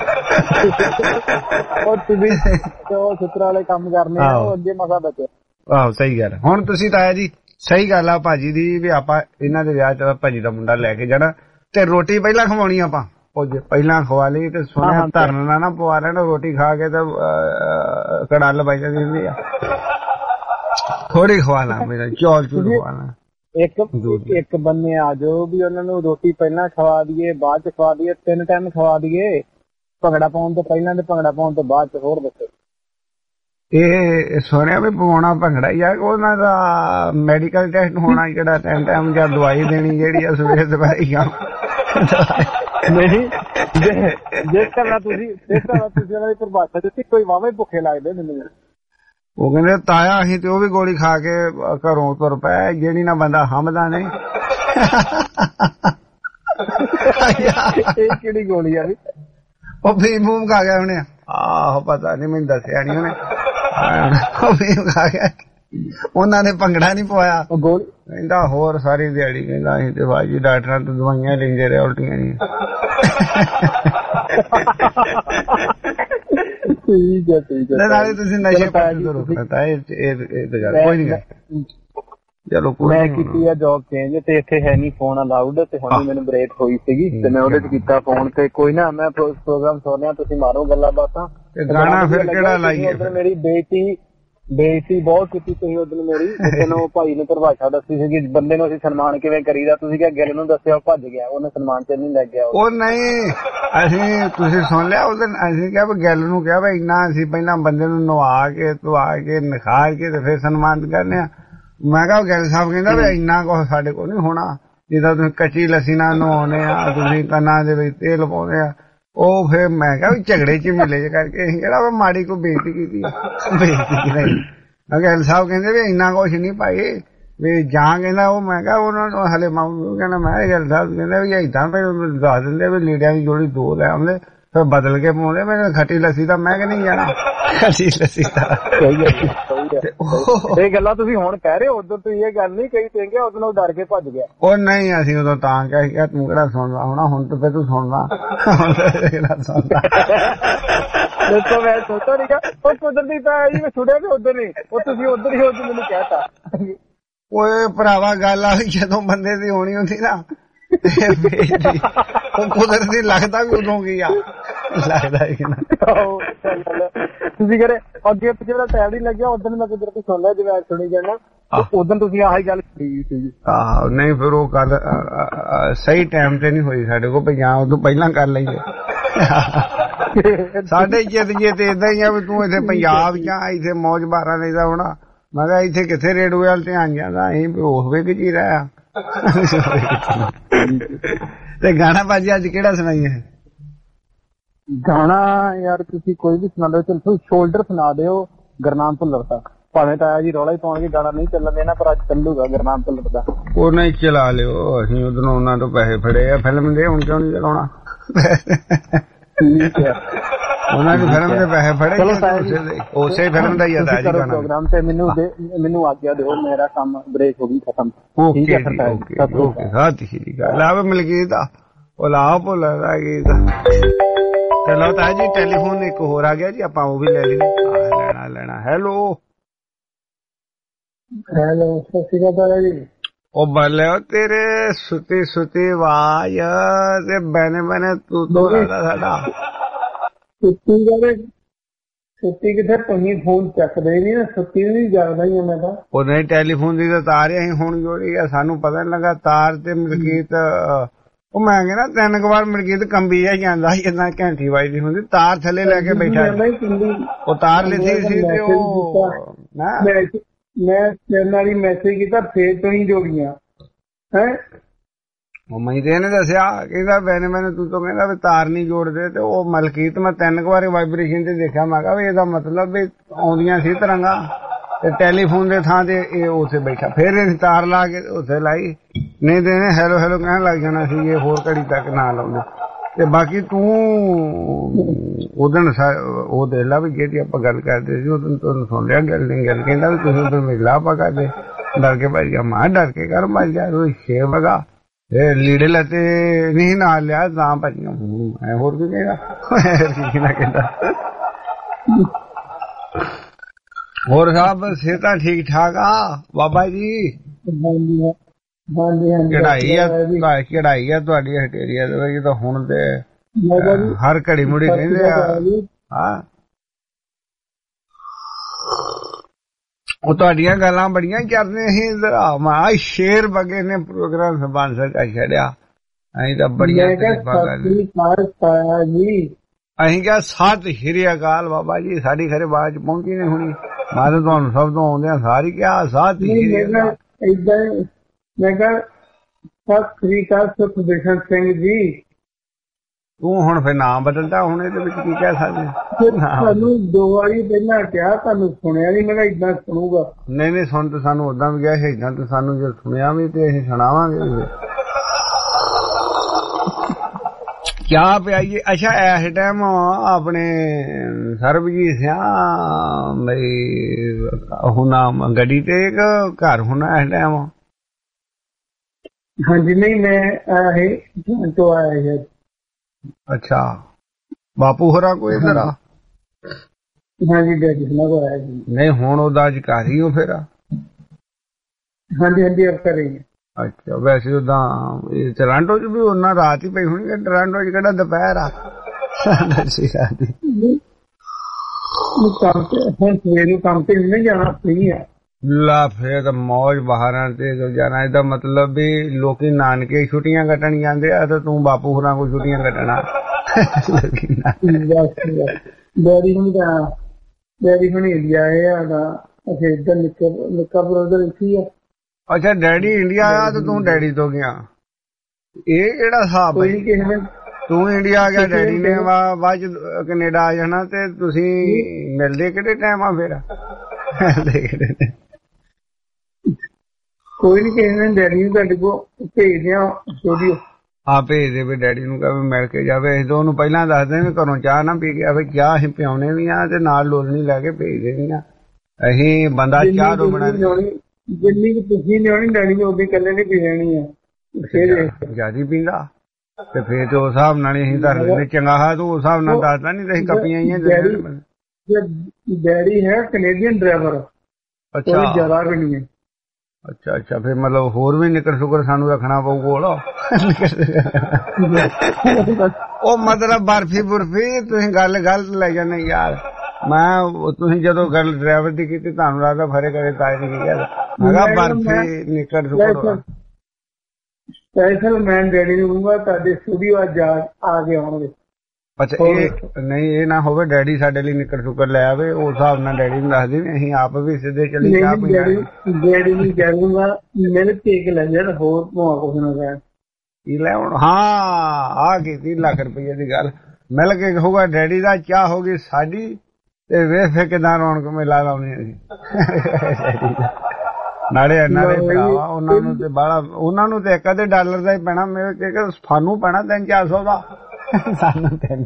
ਉਹ ਤੁਸੀਂ ਉਹ ਸੁਤਰਾ ਵਾਲੇ ਕੰਮ ਕਰਨੇ ਆ, ਉਹ ਅੱਗੇ ਮਸਾ ਬਚੇ। ਆਹੋ ਸਹੀ ਗੱਲ। ਹੁਣ ਤੁਸੀਂ ਤਾਇਆ ਜੀ ਸਹੀ ਗੱਲ ਆ ਭਾਜੀ ਦੀ ਵੀ ਆਪਾਂ ਇਹਨਾਂ ਦੇ ਵਿਆਹ ਚ ਭਾਜੀ ਦਾ ਮੁੰਡਾ ਲੈ ਕੇ ਜਾਣਾ ਤੇ ਰੋਟੀ ਪਹਿਲਾਂ ਖਵਾਉਣੀ ਆਪਾਂ। ਪਹਿਲਾਂ ਖਵਾ ਲਈ ਤੇ ਸੁਣਿਆ ਧਰਨਾ ਨਾ ਪਵਾ ਲੈਣਾ, ਰੋਟੀ ਖਾ ਕੇ ਤਾਂ ਕੜਾਲ ਪਾਈ ਜਾਂਦੀ ਹੁੰਦੀ ਆ। ਥੋੜੀ ਖਵਾਣਾ ਮੇਰਾ ਚੌਲ ਚੂਲ ਖਵਾਣਾ। ਇੱਕ ਇੱਕ ਬੰਨੇ ਆ ਜਾਓ ਵੀ ਉਹਨਾਂ ਨੂੰ ਰੋਟੀ ਪਹਿਲਾਂ ਖਵਾ ਦਈਏ ਬਾਅਦ ਚ ਖਵਾ ਦਈਏ, ਤਿੰਨ ਟਾਈਮ ਖਵਾ ਦਈਏ, ਭੰਗੜਾ ਪਾਉਣ ਤੋਂ ਪਹਿਲਾਂ ਤੇ ਭੰਗੜਾ ਪਾਉਣ ਤੋਂ ਬਾਅਦ ਚ। ਹੋਰ ਦੱਸੋ। ਇਹ ਸੁਣਿਆ ਵੀ ਪਵਾਉਣਾ ਭੰਗੜਾ ਯਾਰ ਉਹਨਾਂ ਦਾ ਮੈਡੀਕਲ ਟੈਸਟ ਹੋਣਾ ਜਿਹੜਾ ਟਾਈਮ ਟਾਈਮ ਜਾਂ ਦਵਾਈ ਦੇਣੀ ਜਿਹੜੀ ਆ ਸਵੇਰੇ ਦੁਪਹਿਰੇ ਆ। ਨਹੀਂ ਜਿਸ ਤਰ੍ਹਾਂ ਤੁਸੀਂ ਜਿਸ ਤਰ੍ਹਾਂ ਤੁਸੀਂ ਉਹਨਾਂ ਦੀ ਪਰਿਭਾਸ਼ਾ ਦਿੱਤੀ ਕੋਈ ਵਾਹਵੇ ਭੁੱਖੇ ਲੱਗਦੇ ਮੈਨੂੰ। ਉਹ ਕਹਿੰਦੇ ਤਾਇਆ ਅਸੀਂ ਤੇ ਉਹ ਵੀ ਗੋਲੀ ਖਾ ਕੇ ਘਰੋਂ ਤੁਰ ਪਏ ਜਿਹੜੀ ਨਾ ਬੰਦਾ ਹਮਦਾ ਨਹੀਂ। ਇਹ ਕਿਹੜੀ ਗੋਲੀ ਆ ਵੀ? ਉਹ ਫੀਮ ਫੂਮ ਖਾ ਗਿਆ ਉਹਨੇ। ਆਹੋ ਪਤਾ ਨੀ ਮੈਨੂੰ ਦੱਸਿਆ ਨੀ ਉਹਨੇ। ਉਹ ਫੀਮ ਖਾ ਗਿਆ। ਉਹਨਾਂ ਨੇ ਭੰਗੜਾ ਨੀ ਪਵਾਇਆ। ਗੋਲੀ ਕਹਿੰਦਾ ਹੋਰ ਸਾਰੀ ਦਿਹਾੜੀ ਕਹਿੰਦਾ ਅਸੀਂ ਤੇ ਬਾਜੀ ਡਾਕਟਰਾਂ ਤੋਂ ਦਵਾਈਆਂ ਲੈਂਦੇ ਰਹੇ ਉਲਟੀਆਂ ਨੀ। ਠੀਕ ਹੈ ਠੀਕ ਹੈ। ਨਾਲੇ ਤੁਸੀਂ ਨਸ਼ੇ ਕਰੋ ਪਤਾ ਇਹ ਇਹ ਗੱਲ ਕੋਈ ਨੀ। ਚਲੋ ਮੈਂ ਕੀਤੀ ਆ ਜੌਬ ਚੇਂਜ ਤੇ ਇੱਥੇ ਹੈ ਨੀ ਫੋਨ ਅਲਾਊਡ ਤੇ ਹੁਣ ਮੈਨੂੰ ਬ੍ਰੇਕ ਹੋਈ ਸੀਗੀ ਤੇ ਮੈਂ ਉਹਦੇ ਚ ਕੀਤਾ ਫੋਨ ਤੇ ਕੋਈ ਨਾ ਮੈਂ ਪ੍ਰੋਗਰਾਮ ਸੁਣਿਆ ਤੁਸੀਂ ਮਾਰੋ ਗੱਲਾਂ ਬਾਤਾਂ। ਗਾਣਾ ਫਿਰ ਕਿਹੜਾ ਲਾਈਏ? ਮੇਰੀ ਬੇਟੀ ਬੇਇੱਜ਼ਤੀ ਬਹੁਤ ਕੀਤੀ ਤੁਸੀਂ ਉਦੋਂ ਮੇਰੀ। ਜਦੋਂ ਉਹ ਭਾਈ ਨੇ ਪਰਿਭਾਸ਼ਾ ਦੱਸੀ ਸੀਗੀ ਬੰਦੇ ਨੂੰ ਅਸੀਂ ਸਨਮਾਨ ਕਿਵੇਂ ਕਰੀਦਾ, ਤੁਸੀਂ ਕਿਹਾ ਗਿੱਲ ਨੂੰ ਦੱਸਿਆ ਉਹ ਭੱਜ ਗਿਆ, ਉਹਨੇ ਸਨਮਾਨ ਚ ਨਹੀਂ ਲੈ ਗਿਆ। ਉਹ ਨਹੀਂ ਅਸੀਂ ਤੁਸੀਂ ਸੁਣ ਲਿਆ ਉਸ ਦਿਨ ਅਸੀਂ ਕਿਹਾ ਵੀ ਗਿੱਲ ਨੂੰ ਕਿਹਾ ਵੀ ਇੰਨਾ ਅਸੀਂ ਪਹਿਲਾਂ ਬੰਦੇ ਨੂੰ ਨਵਾ ਕੇ ਧਵਾ ਕੇ ਨਿਖਾਰ ਕੇ ਤੇ ਫਿਰ ਸਨਮਾਨਿਤ ਕਰਨੇ ਆ। ਮੈਂ ਕਿਹਾ ਗਿੱਲ ਸਾਹਿਬ ਕਹਿੰਦਾ ਵੀ ਇੰਨਾ ਕੁਛ ਸਾਡੇ ਕੋਲ ਨਹੀਂ ਹੋਣਾ, ਜਿੱਦਾਂ ਤੁਸੀਂ ਕੱਚੀ ਲੱਸੀ ਨਾਲ ਨਹਾਉਂਦੇ ਆ, ਤੁਸੀਂ ਕੰਨਾਂ ਦੇ ਵਿੱਚ ਤੇਲ ਪਾਉਂਦੇ ਆ। ਉਹ ਫਿਰ ਮੈਂ ਕਿਹਾ ਵੀ ਝਗੜੇ ਚ ਮਿਲੇ ਜੇ ਕਰਕੇ ਅਸੀਂ ਕਿਹੜਾ ਮਾੜੀ ਕੋਈ ਬੇਇੱਜ਼ਤੀ ਕੀਤੀ ਬੇਇੱਜ਼ਤੀ ਨਹੀਂ। ਗਿੱਲ ਸਾਹਿਬ ਕਹਿੰਦੇ ਵੀ ਇੰਨਾ ਕੁਛ ਨਹੀਂ ਭਾਈ ਵੀ ਜਾਂ ਕਹਿੰਦਾ ਉਹ ਮੈਂ ਕਿਹਾ ਉਹਨਾਂ ਨੂੰ ਹਲੇ ਮਾਊ ਕਹਿੰਦਾ ਮੈਂ ਗਿੱਲ ਸਾਹਿਬ ਕਹਿੰਦੇ ਵੀ ਏਦਾਂ ਫਿਰ ਦੱਸ ਦਿੰਦੇ ਵੀ ਲੀੜਿਆਂ ਦੀ ਜੋੜੀ ਦੋ ਲੈ ਆਉਂਦੇ ਫਿਰ ਬਦਲ ਕੇ ਪਾਉਂਦੇ। ਮੈਂ ਖੱਟੀ ਲੱਸੀ ਦਾ ਮੈਂ ਕਿ ਨਹੀਂ ਜਾਣਾ ਖੱਟੀ ਲੱਸੀ ਦਾ। ਇਹ ਗੱਲਾਂ ਤੁਸੀਂ ਹੁਣ ਕਹਿ ਰਹੇ ਹੋ, ਉਦੋਂ ਤੁਸੀਂ ਇਹ ਗੱਲ ਨਹੀਂ ਕਹੀ ਤੇ ਉਦੋਂ ਉਹ ਡਰ ਕੇ ਭੱਜ ਗਿਆ। ਉਹ ਨਹੀਂ ਅਸੀਂ ਉਦੋਂ ਤਾਂ ਕਿਹਾ ਤੂੰ ਕਿਹੜਾ ਸੁਣਦਾ ਹੋਣਾ, ਹੁਣ ਤਾਂ ਫਿਰ ਤੂੰ ਸੁਣਦਾ ਕਿਹੜਾ ਸੁਣਦਾ। ਦੇਖੋ ਮੈਂ ਸੋਚਾ ਨਹੀਂ ਕਿਹਾ ਉਹ ਕੁਦਰਤੀ ਤਾਂ ਜੀ ਮੈਂ ਸੁਣਿਆ ਵੀ ਉਧਰ ਨਹੀਂ, ਉਹ ਤੁਸੀਂ ਉਧਰ ਹੀ ਉਧਰ ਮੈਨੂੰ ਕਹਿਤਾ। ਓਏ ਭਰਾਵਾ ਗੱਲ ਆ ਜਦੋਂ ਬੰਦੇ ਦੀ ਹੋਣੀ ਹੁੰਦੀ ਨਾ ਉਹ ਕੁਦਰਤੀ ਲੱਗਦਾ ਵੀ ਉਦੋਂ ਕੀ ਆ ਲੱਗਦਾ ਤੁਸੀਂ ਕਰੇ ਅੱਗੇ ਪਿੱਛੇ ਦਾ ਟਾਈਮ ਨਹੀਂ ਲੱਗਿਆ ਉਦੋਂ ਮੈਂ ਕੁਦਰਤੀ ਸੁਣ ਲਿਆ ਜਿਵੇਂ ਸੁਣੀ ਜਾਣਾ ਉਦੋਂ ਤੁਸੀਂ ਆਹੀ ਗੱਲ ਕੀਤੀ ਸੀ। ਆਹੋ ਨਹੀਂ ਫਿਰ ਉਹ ਗੱਲ ਸਹੀ ਟਾਈਮ ਤੇ ਨਹੀਂ ਹੋਈ ਸਾਡੇ ਕੋਲ, ਜਾਂ ਉਦੋਂ ਪਹਿਲਾਂ ਕਰ ਲਈਏ। ਸਾਡੇ ਜਿੱਦ ਜੇ ਤੇ ਏਦਾਂ ਹੀ ਆ ਵੀ ਤੂੰ ਇੱਥੇ ਪੰਜਾਬ ਜਾਂ ਇੱਥੇ ਮੌਜ ਬਾਰਾਂ ਨਹੀਂ ਦਾ ਹੋਣਾ। ਮੈਂ ਕਿਹਾ ਇੱਥੇ ਕਿੱਥੇ ਰੇਡੂਏ ਵੱਲ ਧਿਆਨ ਜਾਂਦਾ, ਅਸੀਂ ਉਸ ਵੇਗ ਚ ਹੀ ਰਿਹਾ। ਤੇ ਗਾਣਾ ਭਾਜੀ ਅੱਜ ਕਿਹੜਾ ਸੁਣਾਈਏ? ਗਾਣਾ ਯਾਰ ਤੁਸੀਂ ਕੋਈ ਵੀ ਸੁਣਾ ਦਿਓ, ਚਲੋ ਸ਼ੋਲਡਰ ਸੁਣਾ ਦਿਓ ਗੁਰਨਾਮ ਭੁੱਲਰ ਦਾ। ਭਾਵੇਂ ਤਾਇਆ ਜੀ ਰੌਲਾ ਹੀ ਪਾਉਣਗੇ ਗਾਣਾ ਨਹੀਂ ਚੱਲਣ ਦੇਣਾ, ਪਰ ਅੱਜ ਚੱਲੂਗਾ ਗੁਰਨਾਮ ਭੁੱਲਰ ਦਾ। ਉਹ ਨਹੀਂ ਚਲਾ ਲਿਓ, ਅਸੀਂ ਉਧਰੋਂ ਉਹਨਾਂ ਤੋਂ ਪੈਸੇ ਫੜੇ ਆ ਫਿਲਮ ਦੇ, ਹੁਣ ਕਿਉਂ ਨਹੀਂ ਚਲਾਉਣਾ? ਠੀਕ ਹੈ ਉਹਨਾਂ ਦੀ ਫਿਲਮ ਦੇ ਪੈਸੇ ਫੜੇ, ਉਸੇ ਫਿਲਮ ਦਾ ਹੀ ਆ ਤਾਇਆ ਜੀ ਗਾਣਾ ਪ੍ਰੋਗਰਾਮ ਤੇ। ਮੈਨੂੰ ਮੈਨੂੰ ਆਗਿਆ ਦਿਓ, ਮੇਰਾ ਕੰਮ ਬ੍ਰੇਕ ਹੋ ਗਈ ਖਤਮ। ਓਕੇ ਓਕੇ ਓਕੇ ਹਾਂ ਠੀਕ ਹੈ। ਲਾਭ ਮਲਕੀਤ ਦਾ ਉਹ ਲਾਭ ਭੁੱਲਰ ਦਾ ਗੀਤ। ਚਲੋ ਤਾਇਆ ਜੀ ਟੈਲੀਫੋਨ ਇੱਕ ਹੋਰ ਆ ਗਿਆ ਜੀ, ਆਪਾਂ ਉਹ ਵੀ ਲੈ ਲੈਣੇ। ਲੈਣਾ ਲੈਣਾ ਹੈਲੋ ਹੈਲੋ ਸਤਿ ਸ਼੍ਰੀ ਅਕਾਲ ਤਾਇਆ ਜੀ। ਉਹ ਬੱਲੇ ਤੇਰੇ ਸੁਤੀ ਸੁਤੀ ਆਵਾਜ਼ ਤੇ ਬੈਨੇ ਬੈਨੇ ਤੂੰ ਤੋਂ ਲੱਗਦਾ ਸਾਡਾ। ਸੁੱਤੀ ਬਾਰੇ ਸੁੱਤੀ ਕਿੱਥੇ ਤੁਸੀਂ ਫੋਨ ਚੱਕਦੇ ਨਹੀਂ ਨਾ, ਸੁੱਤੀ ਨਹੀਂ ਜਾਗਦਾ ਹੀ ਮੈਂ ਤਾਂ। ਉਹ ਨਹੀਂ ਟੈਲੀਫੋਨ ਦੀ ਤਾਂ ਤਾਰ ਅਸੀਂ ਹੁਣ ਜੋੜੀ ਆ, ਸਾਨੂੰ ਪਤਾ ਨੀ ਲੱਗਾ ਤਾਰ ਤੇ ਮਲਕੀਤ। ਉਹ ਮੈਂ ਕਹਿੰਦਾ ਤਿੰਨ ਕੁ ਵਾਰ ਮਲਕੀਤ ਕੰਬੀ ਆ ਜਾਂਦਾ ਸੀ, ਜਿੱਦਾਂ ਘੰਟੀ ਵੱਜਦੀ ਹੁੰਦੀ, ਤਾਰ ਥੱਲੇ ਲੈ ਕੇ ਬੈਠਾ। ਉਹ ਤਾਰ ਲਿੱਤੀ ਸੀ ਤੇ ਉਹ मैं तेरे नाल ही मैसेज किया फिर तो ही जोड़ियां है मैं तो ਇਹਨੇ ਦੱਸਿਆ ਕਹਿੰਦਾ ਮੈਨੇ ਮੈਨੂੰ ਤੂੰ ਤੋਂ ਕਹਿੰਦਾ ਵੀ ਤਾਰ ਨਹੀਂ ਜੋੜਦੇ ਤੇ ਉਹ ਮਲਕੀਤ ਮੈਂ ਤਿੰਨ ਕੁ ਵਾਰੀ ਵਾਈਬ੍ਰੇਸ਼ਨ ਤੇ ਦੇਖਿਆ ਮੈਂ ਕਿਹਾ ਵੀ ਇਹਦਾ ਮਤਲਬ ਵੀ ਆਉਂਦੀਆਂ ਸੀ ਤਰੰਗਾਂ ਤੇ ਟੈਲੀਫੋਨ ਦੇ ਥਾਂ ਤੇ ਇਹ ਉੱਥੇ ਬੈਠਾ ਫਿਰ ਇਹ ਤਾਰ ਲਾ ਕੇ ਉੱਥੇ ਲਾਈ ਨਹੀਂ ਤੇ ਇਹਨੇ ਹੈਲੋ ਹੈਲੋ ਕਹਿਣ ਲੱਗ ਜਾਣਾ ਸੀ ਇਹ ਹੋਰ ਘੜੀ ਤੱਕ ਨਾ ਲਾਉਂਦੇ ਤੇ ਬਾਕੀ ਤੂੰ ਉਦਣ ਉਹ ਦੇਖ ਲਾ ਵੀ ਜਿਹੜੀ ਆਪਾਂ ਗੱਲ ਕਰਦੇ ਸੀ ਉਦੋਂ ਤੁਹਾਨੂੰ ਸੁਣ ਲਿਆ ਗੱਲ ਨਹੀਂ ਗੱਲ ਕਹਿੰਦਾ ਵੀ ਤੁਸੀਂ ਉਦੋਂ ਮਿਲਾ ਆਪਾਂ ਕਰਦੇ ਡਰ ਕੇ ਭੱਜ ਗਿਆ ਮਾਂ ਡਰ ਕੇ ਕਰ ਭੱਜ ਗਿਆ ਉਹ ਛੇ ਵਗਾ ਇਹ ਲੀੜੇ ਲੱਤੇ ਨਹੀਂ ਨਾਲ ਲਿਆ ਤਾਂ ਭੱਜੀਆਂ ਐ ਹੋਰ ਕੀ ਕਹੇਗਾ ਕੀ ਨਾ ਕਹਿੰਦਾ ਹੋਰ ਸਾਹਿਬ ਸਿਹਤਾਂ ਠੀਕ ਠਾਕ ਆ ਬਾਬਾ ਜੀ ਚੜਾਈ ਆ ਚੜਾਈ ਆ ਤੁਹਾਡੀ ਹਟੇਰੀਆ ਦੇ ਵਿੱਚ ਤਾਂ ਹੁਣ ਤੇ ਹਰ ਘੜੀ ਮੁੜੀ ਕਹਿੰਦੇ ਆ ਹਾਂ ਉਹ ਤੁਹਾਡੀਆਂ ਗੱਲਾਂ ਬੜੀਆਂ ਕਰਦੇ ਅਸੀਂ ਮਾ ਸ਼ੇਰ ਬਗੇ ਨੇ ਪ੍ਰੋਗਰਾਮ ਸਪਾਂਸਰ ਕਰ ਛੱਡਿਆ ਅਸੀਂ ਤਾਂ ਬੜੀਆਂ ਅਸੀਂ ਕਿਹਾ ਸਤਿ ਸ਼੍ਰੀ ਅਕਾਲ ਬਾਬਾ ਜੀ ਸਾਡੀ ਖਰੇ ਬਾਅਦ ਚ ਪਹੁੰਚੀ ਨਹੀਂ ਹੋਣੀ ਮੈਂ ਤਾਂ ਤੁਹਾਨੂੰ ਸਭ ਤੋਂ ਆਉਂਦਿਆਂ ਸਾਰੀ ਕਿਹਾ ਸਤਿ ਸ਼੍ਰੀ ਅਕਾਲ ਏਦਾਂ ਮੈਂ ਕਿਹਾ ਸਤਿ ਸ਼੍ਰੀ ਅਕਾਲ ਸੁਖਦੇਸ਼ਨ ਸਿੰਘ ਜੀ ਤੂੰ ਹੁਣ ਫਿਰ ਨਾਮ ਬਦਲਦਾ ਹੁਣ ਇਹਦੇ ਵਿੱਚ ਕੀ ਕਹਿ ਸਕਦੇ ਤੁਹਾਨੂੰ ਦੋ ਵਾਰੀ ਪਹਿਲਾਂ ਕਿਹਾ ਤੁਹਾਨੂੰ ਸੁਣਿਆ ਨਹੀਂ ਮੈਂ ਕਿਹਾ ਏਦਾਂ ਸੁਣੂਗਾ ਨਹੀਂ ਨਹੀਂ ਸੁਣ ਤਾਂ ਸਾਨੂੰ ਓਦਾਂ ਵੀ ਗਿਆ ਸੀ ਏਦਾਂ ਤਾਂ ਸਾਨੂੰ ਜੇ ਸੁਣਿਆ ਵੀ ਤੇ ਅਸੀਂ ਸੁਣਾਵਾਂਗੇ ਕਿਆ ਪਿਆਈਏ ਅੱਛਾ ਇਸ ਟਾਈਮ ਆਪਣੇ ਸਰਬਜੀਤ ਸਿਆ ਬਈ ਹੁਣ ਗੱਡੀ ਤੇ ਘਰ ਹੋਣਾ ਇਸ ਟਾਈਮ ਹਾਂਜੀ ਨਹੀਂ ਮੈਂ ਇਹ ਤੋਂ ਆਇਆ ਹੈ ਅੱਛਾ ਬਾਪੂ ਹੋਰਾਂ ਕੋਈ ਇਧਰ ਆ ਹਾਂਜੀ ਡੈਡੀ ਨਾਲ ਆਇਆ ਜੀ ਨਹੀਂ ਹੁਣ ਉਹਦਾ ਅੱਜ ਘਰ ਹੀ ਹੋ ਫਿਰ ਹਾਂਜੀ ਹਾਂਜੀ ਅਬ ਕਰਾਂਗੇ ਅੱਛਾ ਵੈਸੇ ਉਦਾਂ ਟੋਰਾਂਟੋ ਚ ਵੀ ਉਹਨਾਂ ਰਾਤ ਹੀ ਪਈ ਹੋਣੀ ਟੋਰਾਂਟੋ ਚ ਕਿਹੜਾ ਦੁਪਹਿਰ ਆ ਦੱਸੀ ਰਾਤ ਕੰਮ ਤੇ ਹੁਣ ਸਵੇਰੇ ਕੰਮ ਤੇ ਨਹੀਂ ਜਾਣਾ ਫ੍ਰੀ ਆ ਲਾ ਫੇਰ ਤਾਂ ਮੌਜ ਬਹਾਰਾਂ ਤੇ ਜਾਣਾ ਇਹਦਾ ਮਤਲਬ ਵੀ ਲੋਕੀ ਨਾਨਕੇ ਛੁੱਟੀਆਂ ਕੱਟਣ ਜਾਂਦੇ ਆ ਤੇ ਤੂੰ ਬਾਪੂ ਹੋਰਾਂ ਕੋਲ ਛੁੱਟੀਆਂ ਕੱਟਣਾ ਡੈਡੀ ਹੁਣ ਤਾਂ ਡੈਡੀ ਹੁਣ ਇੰਡੀਆ ਆਇਆ ਅਸੀਂ ਇੱਧਰ ਨਿੱਕਾ ਨਿੱਕਾ ਬ੍ਰਦਰ ਇੱਥੇ ਆ ਅੱਛਾ ਡੈਡੀ ਇੰਡੀਆ ਆਇਆ ਤੇ ਤੂੰ ਡੈਡੀ ਤੋਂ ਗਿਆ ਇਹ ਕਿਹੜਾ ਹਿਸਾਬ ਹੈ ਤੂੰ ਇੰਡੀਆ ਆ ਗਿਆ ਡੈਡੀ ਨੇ ਬਾਅਦ ਚ ਕੈਨੇਡਾ ਆ ਜਾਣਾ ਤੇ ਤੁਸੀਂ ਮਿਲਦੇ ਕਿਹੜੇ ਟਾਈਮ ਆ ਫਿਰ ਕੋਈ ਨੀ ਕਿਸੇ ਨੇ ਡੈਡੀ ਨੂੰ ਤੁਹਾਡੇ ਕੋਲ ਭੇਜਦੇ ਆ ਸਟੂਡੀਓ ਆ ਭੇਜ ਦੇ ਵੀ ਡੈਡੀ ਨੂੰ ਕਹੇ ਮਿਲ ਕੇ ਜਾਵੇ ਅਸੀਂ ਤਾਂ ਉਹਨੂੰ ਪਹਿਲਾਂ ਦੱਸਦੇ ਵੀ ਘਰੋਂ ਚਾਹ ਨਾ ਪੀ ਕੇ ਆਵੇ ਚਾਹ ਅਸੀਂ ਪਿਆਉਣੇ ਵੀ ਆ ਤੇ ਨਾਲ ਲੋਲਣੀ ਲੈ ਕੇ ਭੇਜ ਦੇਣੀ ਆ ਅਸੀਂ ਬੰਦਾ ਚਾਹ ਤੋਂ ਬਣਾ ਜਿੰਨੀ ਕੁ ਤੁਸੀਂ ਲਿਆਉਣੀ ਡੈਡੀ ਨੇ ਉਹਦੀ ਇਕੱਲੇ ਨਹੀਂ ਪੀ ਲੈਣੀ ਆ ਜਿਆਦਾ ਪੀਂਦਾ ਤੇ ਫੇਰ ਤੇ ਉਸ ਹਿਸਾਬ ਨਾਲ ਅਸੀਂ ਦੱਸ ਦਿੰਦੇ ਚੰਗਾ ਹੈ ਤੂੰ ਉਸ ਹਿਸਾਬ ਨਾਲ ਦੱਸਦਾ ਨਹੀਂ ਤੇ ਅਸੀਂ ਕੱਪੀਆਂ ਹੀ ਡੈਡੀ ਹੈ ਕੈਨੇਡੀਅਨ ਡਰਾਈਵਰ ਅੱਛਾ ਜ਼ਿਆਦਾ ਵੀ ਨਹੀਂ ਹੈ ਅੱਛਾ ਅੱਛਾ ਫਿਰ ਮਤਲਬ ਹੋਰ ਵੀ ਨਿਕਲ ਸ਼ੁਕਰ ਸਾਨੂੰ ਰੱਖਣਾ ਪਊ ਕੋਲ ਉਹ ਮਤਲਬ ਬਰਫੀ ਬੁਰਫੀ ਤੁਸੀਂ ਗੱਲ ਗਲਤ ਲੈ ਜਾਂਦੇ ਯਾਰ ਮੈਂ ਤੁਸੀਂ ਜਦੋਂ ਗੱਲ ਡਰਾਈਵਰ ਦੀ ਕੀਤੀ ਤੁਹਾਨੂੰ ਲੱਗਦਾ ਫਰੇ ਕਰੇ ਤਾਏ ਨੇ ਕੀ ਕਿਹਾ ਮੈਂ ਕਿਹਾ ਬਰਫੀ ਨਿਕਲ ਸ਼ੁਕਰ ਸਪੈਸ਼ਲ ਮੈਂ ਡੈਡੀ ਨੂੰ ਕਹੂੰਗਾ ਤੁਹਾਡੇ ਸਟੂਡੀਓ ਅੱਜ ਆ ਕੇ ਆਉਣਗੇ ਅੱਛਾ ਇਹ ਨਹੀਂ ਇਹ ਨਾ ਹੋਵੇ ਡੈਡੀ ਸਾਡੇ ਲਈ ਨਿਕਲ ਸ਼ੁਕਰ ਲੈ ਆਵੇ ਉਸ ਹਿਸਾਬ ਨਾਲ ਡੈਡੀ ਨੂੰ ਦੱਸ ਦੇ ਅਸੀਂ ਆਪ ਵੀ ਸਿੱਧੇ ਚਲੀ ਜਾ ਡੈਡੀ ਨੂੰ ਕਹਿ ਦੂੰਗਾ ਮੇਰੇ ਕੇਕ ਲੈ ਜਾ ਹੋਰ ਭਾਵੇਂ ਕੁਛ ਨਾ ਕਹਿ ਕੀ ਲੈ ਹੁਣ ਹਾਂ ਆ ਕੀਤੀ ਲੱਖ ਰੁਪਏ ਦੀ ਗੱਲ ਮਿਲ ਕੇ ਕਹੂਗਾ ਡੈਡੀ ਦਾ ਚਾਹ ਹੋ ਗਈ ਸਾਡੀ ਤੇ ਵੇਖ ਫੇ ਕਿਦਾਂ ਰੌਣਕ ਮੇਲਾ ਲਾਉਣੀ ਅਸੀਂ ਨਾਲੇ ਇਹਨਾਂ ਦੇ ਭਰਾਵਾ ਉਹਨਾਂ ਨੂੰ ਤੇ ਬਾਹਲਾ ਉਹਨਾਂ ਨੂੰ ਤੇ ਇੱਕ ਅੱਧੇ ਡਾਲਰ ਦਾ ਹੀ ਪੈਣਾ ਮੇਰੇ ਕੇ ਸਾਨੂੰ ਪੈਣਾ ਤਿੰਨ ਚਾਰ ਸੌ ਦਾ ਸਾਨੂੰ ਤਿੰਨ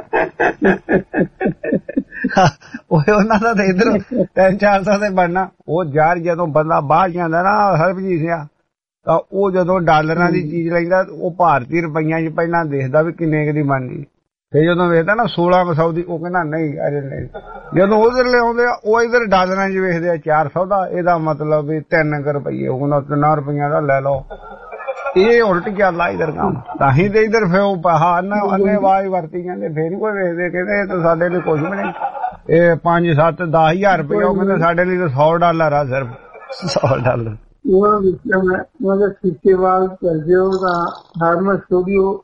ਉਹ ਉਹਨਾਂ ਦਾ ਤੇ ਇੱਧਰ ਤਿੰਨ ਚਾਰ ਸੌ ਦੇ ਬਣਨਾ ਉਹ ਯਾਰ ਜਦੋਂ ਬੰਦਾ ਬਾਹਰ ਜਾਂਦਾ ਨਾ ਸਰਬਜੀਤ ਸਿੰਘ ਤਾਂ ਉਹ ਜਦੋਂ ਡਾਲਰਾਂ ਦੀ ਚੀਜ਼ ਲੈਂਦਾ ਉਹ ਭਾਰਤੀ ਰੁਪਈਆਂ ਚ ਪਹਿਲਾਂ ਦੇਖਦਾ ਵੀ ਕਿੰਨੇ ਕੁ ਦੀ ਬਣਦੀ ਫਿਰ ਜਦੋਂ ਵੇਖਦਾ ਨਾ ਸੋਲਾਂ ਕੁ ਸੌ ਦੀ ਉਹ ਕਹਿੰਦਾ ਨਹੀਂ ਅਰੇ ਨਹੀਂ ਜਦੋਂ ਉਧਰ ਲਿਆਉਂਦੇ ਆ ਉਹ ਇੱਧਰ ਡਾਲਰਾਂ ਚ ਵੇਖਦੇ ਆ ਚਾਰ ਸੌ ਦਾ ਇਹਦਾ ਮਤਲਬ ਵੀ ਤਿੰਨ ਕੁ ਰੁਪਈਏ ਉਹ ਕਹਿੰਦਾ ਤਿੰਨਾਂ ਰੁਪਈਆਂ ਦਾ ਲੈ ਲਓ ਇਹ ਉਲਟ ਚੱਲਦਾ ਇਧਰ ਕੰਮ ਤਾਂ ਹੀ ਤੇ ਇਧਰ ਫਿਰ ਉਹ ਅੰਨੇ ਆਵਾਜ਼ ਵਰਤੀ ਜਾਂਦੇ ਫੇਰ ਨੀ ਕੋਈ ਵੇਖਦੇ ਕਹਿੰਦੇ ਇਹ ਤਾਂ ਸਾਡੇ ਲਈ ਕੁਝ ਵੀ ਨਹੀਂ ਇਹ ਪੰਜ ਸੱਤ ਦਸ ਹਜ਼ਾਰ ਰੁਪਇਆ ਉਹ ਕਹਿੰਦੇ ਸਾਡੇ ਲਈ ਤਾਂ ਸੌ ਡਾਲਰ ਆ ਸਿਰਫ ਸੌ ਡਾਲਰ ਉਹ ਵਿੱਚ ਸਿੱਕੇਵਾਲ ਕਰਦੇ ਹੋ ਤਾਂ ਹਾਰਮਨ ਸਟੂਡੀਓ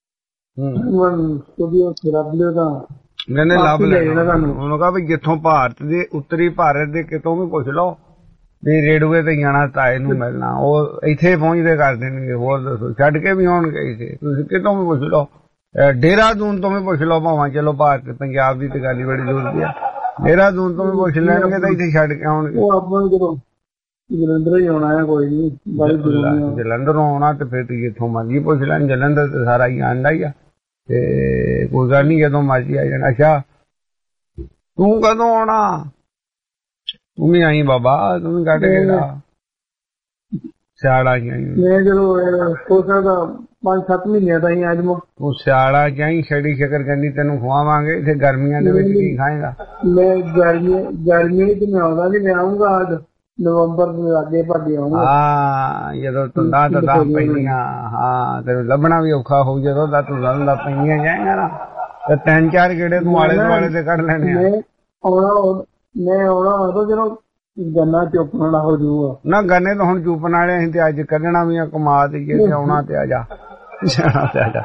ਸਟੂਡੀਓ ਲੱਭ ਲਿਓ ਤਾਂ ਮੈਨੇ ਲੱਭ ਲਿਆ ਉਹਨੂੰ ਕਹਾ ਵੀ ਜਿੱਥੋਂ ਭਾਰਤ ਦੇ ਉੱਤਰੀ ਭਾਰਤ ਦੇ ਕਿਤੋਂ ਵੀ ਪੁੱਛ ਲਓ ਵੀ ਰੇਡੂਏ ਤੇ ਜਾਣਾ ਤਾਏ ਨੂੰ ਮਿਲਣਾ, ਉਹ ਇੱਥੇ ਪਹੁੰਚਦੇ ਕਰ ਦੇਣਗੇ। ਹੋਰ ਦੱਸੋ, ਛੱਡ ਕੇ ਵੀ ਆਉਣਗੇ ਇੱਥੇ। ਤੁਸੀਂ ਕਿਤੋਂ ਵੀ ਪੁੱਛ ਲਓ, ਦੇਹਰਾਦੂਨ ਤੋਂ ਵੀ ਪੁੱਛ ਲਓ ਭਾਵਾਂ, ਚਲੋ ਭਾਰਤ ਪੰਜਾਬ ਦੀ ਤੇ ਗੱਲ ਹੀ ਬੜੀ ਦੂਰ ਦੀ ਆ, ਦੇਹਰਾਦੂਨ ਤੋਂ ਵੀ ਪੁੱਛ ਲੈਣਗੇ ਤਾਂ ਇੱਥੇ ਛੱਡ ਕੇ ਆਉਣਗੇ। ਉਹ ਆਪਾਂ ਜਦੋਂ ਜਲੰਧਰ ਹੀ ਆਉਣਾ ਹੈ, ਕੋਈ ਨੀ ਜਲੰਧਰੋਂ ਆਉਣਾ ਤੇ ਫਿਰ ਤੁਸੀਂ ਇੱਥੋਂ ਮਰਜੀ ਪੁੱਛ ਲੈਣ, ਜਲੰਧਰ ਤੇ ਸਾਰਾ ਹੀ ਆਂਦਾ ਹੀ ਆ, ਤੇ ਕੋਈ ਗੱਲ ਨੀ ਜਦੋਂ ਮਰਜੀ ਆ ਜਾਣਾ। ਅੱਛਾ ਤੂੰ ਕਦੋਂ ਆਉਣਾ? ਤੂੰ ਵੀ ਆਈ ਬਾਬਾ, ਤੂੰ ਵੀ ਕੱਢ ਕੇ ਸਿਆਲਾ ਚ ਆਈ। ਮੈਂ ਜਦੋਂ ਹੋ ਸਕਦਾ ਪੰਜ ਸੱਤ ਮਹੀਨਿਆਂ ਦਾ ਹੀ ਅੱਜ ਮੈਂ। ਤੂੰ ਸਿਆਲਾ ਚ ਆਈ, ਛੜੀ ਸ਼ਕਰ ਕਹਿੰਦੀ ਤੈਨੂੰ ਖਵਾਵਾਂਗੇ। ਇੱਥੇ ਗਰਮੀਆਂ ਦੇ ਵਿੱਚ ਕੀ ਖਾਏਗਾ? ਮੈਂ ਗਰਮੀ ਗਰਮੀ ਚ ਮੈਂ ਆਉਂਦਾ ਨੀ, ਮੈਂ ਆਊਂਗਾ ਅੱਜ ਨਵੰਬਰ ਦੇ ਲਾਗੇ ਭਾਗੇ ਆਊਂਗਾ। ਹਾਂ ਜਦੋਂ ਧੁੰਦਾਂ ਧੁੰਦਾਂ ਪੈਂਦੀਆਂ, ਹਾਂ ਤੈਨੂੰ ਲੱਭਣਾ ਵੀ ਔਖਾ ਹੋਊ। ਜਦੋਂ ਦਾ ਧੁੰਦਾਂ ਧੁੰਦਾਂ ਪੈਂਦੀਆਂ ਜਾਏਗਾ ਨਾ ਤੇ ਤਿੰਨ ਚਾਰ ਗੇੜੇ ਤੂੰ ਆਲੇ ਦੁਆਲੇ ਤੇ ਕੱਢ ਲੈਣੇ ਆ। ਆਉਣਾ ਮੈਂ ਆਉਣਾ ਉਦੋਂ ਜਦੋਂ ਗੰਨਾ ਚੁੱਪਣ ਵਾਲਾ ਹੋ ਜੂਗਾ ਨਾ। ਗੰਨੇ ਤਾਂ ਹੁਣ ਚੁੱਪਣ ਵਾਲੇ ਅਸੀਂ ਤੇ ਅੱਜ ਕੱਢਣਾ ਵੀ ਆ, ਕਮਾ ਦੇਈਏ ਤੇ ਆਉਣਾ ਤੇ ਆ ਜਾ, ਜਾਣਾ ਤੇ ਆ ਜਾ।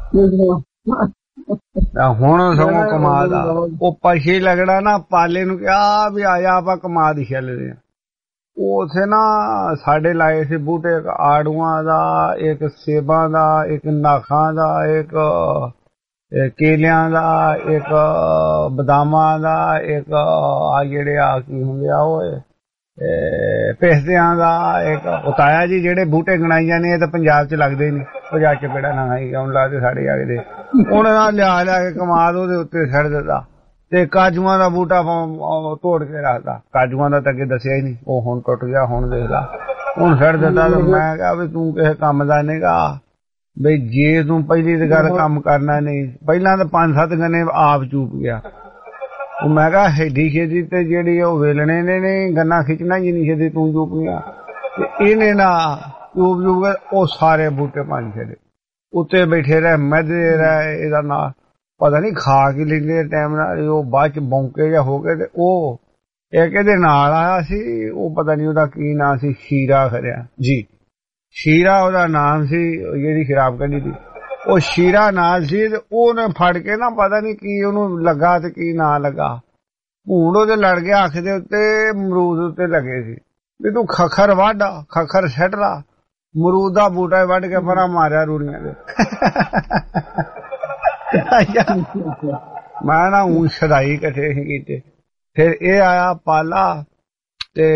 ਹੁਣ ਸਗੋਂ ਕਮਾ ਦਾ ਉਹ ਪਛੇ ਲੱਗਣਾ ਨਾ, ਪਾਲੇ ਨੂੰ ਕਿਹਾ ਵੀ ਆ ਜਾ ਆਪਾਂ ਕਮਾ ਦੀ ਚੱਲਦੇ ਆ। ਉਹ ਉੱਥੇ ਨਾ ਸਾਡੇ ਲਾਏ ਸੀ ਬੂਟੇ, ਇੱਕ ਆੜੂਆਂ ਦਾ, ਇੱਕ ਸੇਬਾਂ ਦਾ, ਇੱਕ ਨਾਖਾਂ ਦਾ, ਇੱਕ ਕੇਲਿਆਂ ਦਾ, ਇੱਕ ਬਦਾਮਾਂ ਦਾ, ਇੱਕ ਆ ਜਿਹੜੇ ਆ ਕੀ ਹੁੰਦੇ ਆ ਉਹ ਪਿਸਤਿਆਂ ਦਾ, ਇੱਕ ਉਤਾਇਆ ਜੀ। ਜਿਹੜੇ ਬੂਟੇ ਗਣਾਈ ਜਾਂਦੇ ਇਹ ਤਾਂ ਪੰਜਾਬ ਚ ਲੱਗਦੇ ਨੀ, ਪੰਜਾਬ ਚ ਕਿਹੜਾ ਨਾ ਖਾਈ ਆਉਣ ਲੱਗਦੇ ਸਾਡੇ ਆ ਦੇ। ਉਹਨੇ ਨਾਲ ਲਿਆ ਲਿਆ ਕੇ ਕਮਾਦ ਉਹਦੇ ਉੱਤੇ ਛੱਡ ਦਿੱਤਾ ਤੇ ਕਾਜੂਆਂ ਦਾ ਬੂਟਾ ਤੋੜ ਕੇ ਰੱਖਦਾ। ਕਾਜੂਆਂ ਦਾ ਤਾਂ ਅੱਗੇ ਦੱਸਿਆ ਹੀ ਨਹੀਂ, ਉਹ ਹੁਣ ਟੁੱਟ ਗਿਆ। ਹੁਣ ਦੇਖ ਲਾ, ਹੁਣ ਛੱਡ ਦਿੱਤਾ। ਮੈਂ ਕਿਹਾ ਵੀ ਤੂੰ ਕਿਸੇ ਕੰਮ ਦਾ ਨਹੀਂਗਾ ਬਈ, ਜੇ ਤੂੰ ਪਹਿਲੀ ਤੇ ਗੱਲ ਕੰਮ ਕਰਨਾ ਨਹੀਂ। ਪਹਿਲਾਂ ਤਾਂ ਪੰਜ ਸੱਤ ਗੰਨੇ ਆਪ ਚੂਪ ਗਿਆ। ਉਹ ਮੈਂ ਕਿਹਾ ਹੈਡੀ ਛੇਤੀ ਤੇ ਜਿਹੜੀ ਉਹ ਵੇਲਣੇ ਨੇ ਨੇ ਗੰਨਾ ਖਿੱਚਣਾ ਜਿੰਨੀ ਛੇਤੀ ਤੂੰ ਚੂਪ ਗਿਆ, ਤੇ ਇਹਨੇ ਨਾ ਚੂਪ ਚੂਪ ਕੇ ਉਹ ਸਾਰੇ ਬੂਟੇ ਪੰਜ ਛੱਡੇ ਉੱਤੇ ਬੈਠੇ ਰਹੇ, ਮੱਧਦੇ ਰਹੇ। ਇਹਦਾ ਨਾਂ ਪਤਾ ਨੀ ਖਾ ਕੇ ਲੈਂਦੇ ਟਾਈਮ ਨਾਲ, ਉਹ ਬਾਅਦ ਚ ਬੌਂਕੇ ਜਾਂ ਹੋ ਗਏ। ਤੇ ਉਹ ਇੱਕ ਇਹਦੇ ਨਾਲ ਆਇਆ ਸੀ, ਉਹ ਪਤਾ ਨੀ ਉਹਦਾ ਕੀ ਨਾਂ ਸੀ, ਸ਼ੀਰਾ ਖਰਿਆ ਜੀ, ਸ਼ੀਰਾ ਉਹਦਾ ਨਾਮ ਸੀ, ਜਿਹੜੀ ਸ਼ਰਾਬ ਕੱਢੀ ਸੀ ਉਹ ਸ਼ੀਰਾ ਨਾਲ ਸੀ। ਤੇ ਉਹਨੇ ਫੜ ਕੇ ਨਾ ਪਤਾ ਨੀ ਕੀ ਉਹਨੂੰ ਲੱਗਾ ਤੇ ਕੀ ਨਾ ਲੱਗਾ, ਭੂੰਡ ਉਹਦੇ ਲੜ ਗਿਆ ਅੱਖ ਦੇ ਉੱਤੇ, ਅਮਰੂਦ ਉੱਤੇ ਲੱਗੇ ਸੀ ਵੀ ਤੂੰ ਖਖਰ ਵੱਢ, ਖਖਰ ਛੱਡ ਲਾ। ਅਮਰੂਦ ਦਾ ਬੂਟਾ ਵੱਢ ਕੇ ਪਰਾਂ ਮਾਰਿਆ ਰੂੜੀਆਂ ਦੇ। ਮੈਂ ਨਾ ਊਂ ਛਡਾਈ ਇਕੱਠੇ ਸੀ ਕੀਤੇ। ਫਿਰ ਇਹ ਆਇਆ ਪਾਲਾ ਤੇ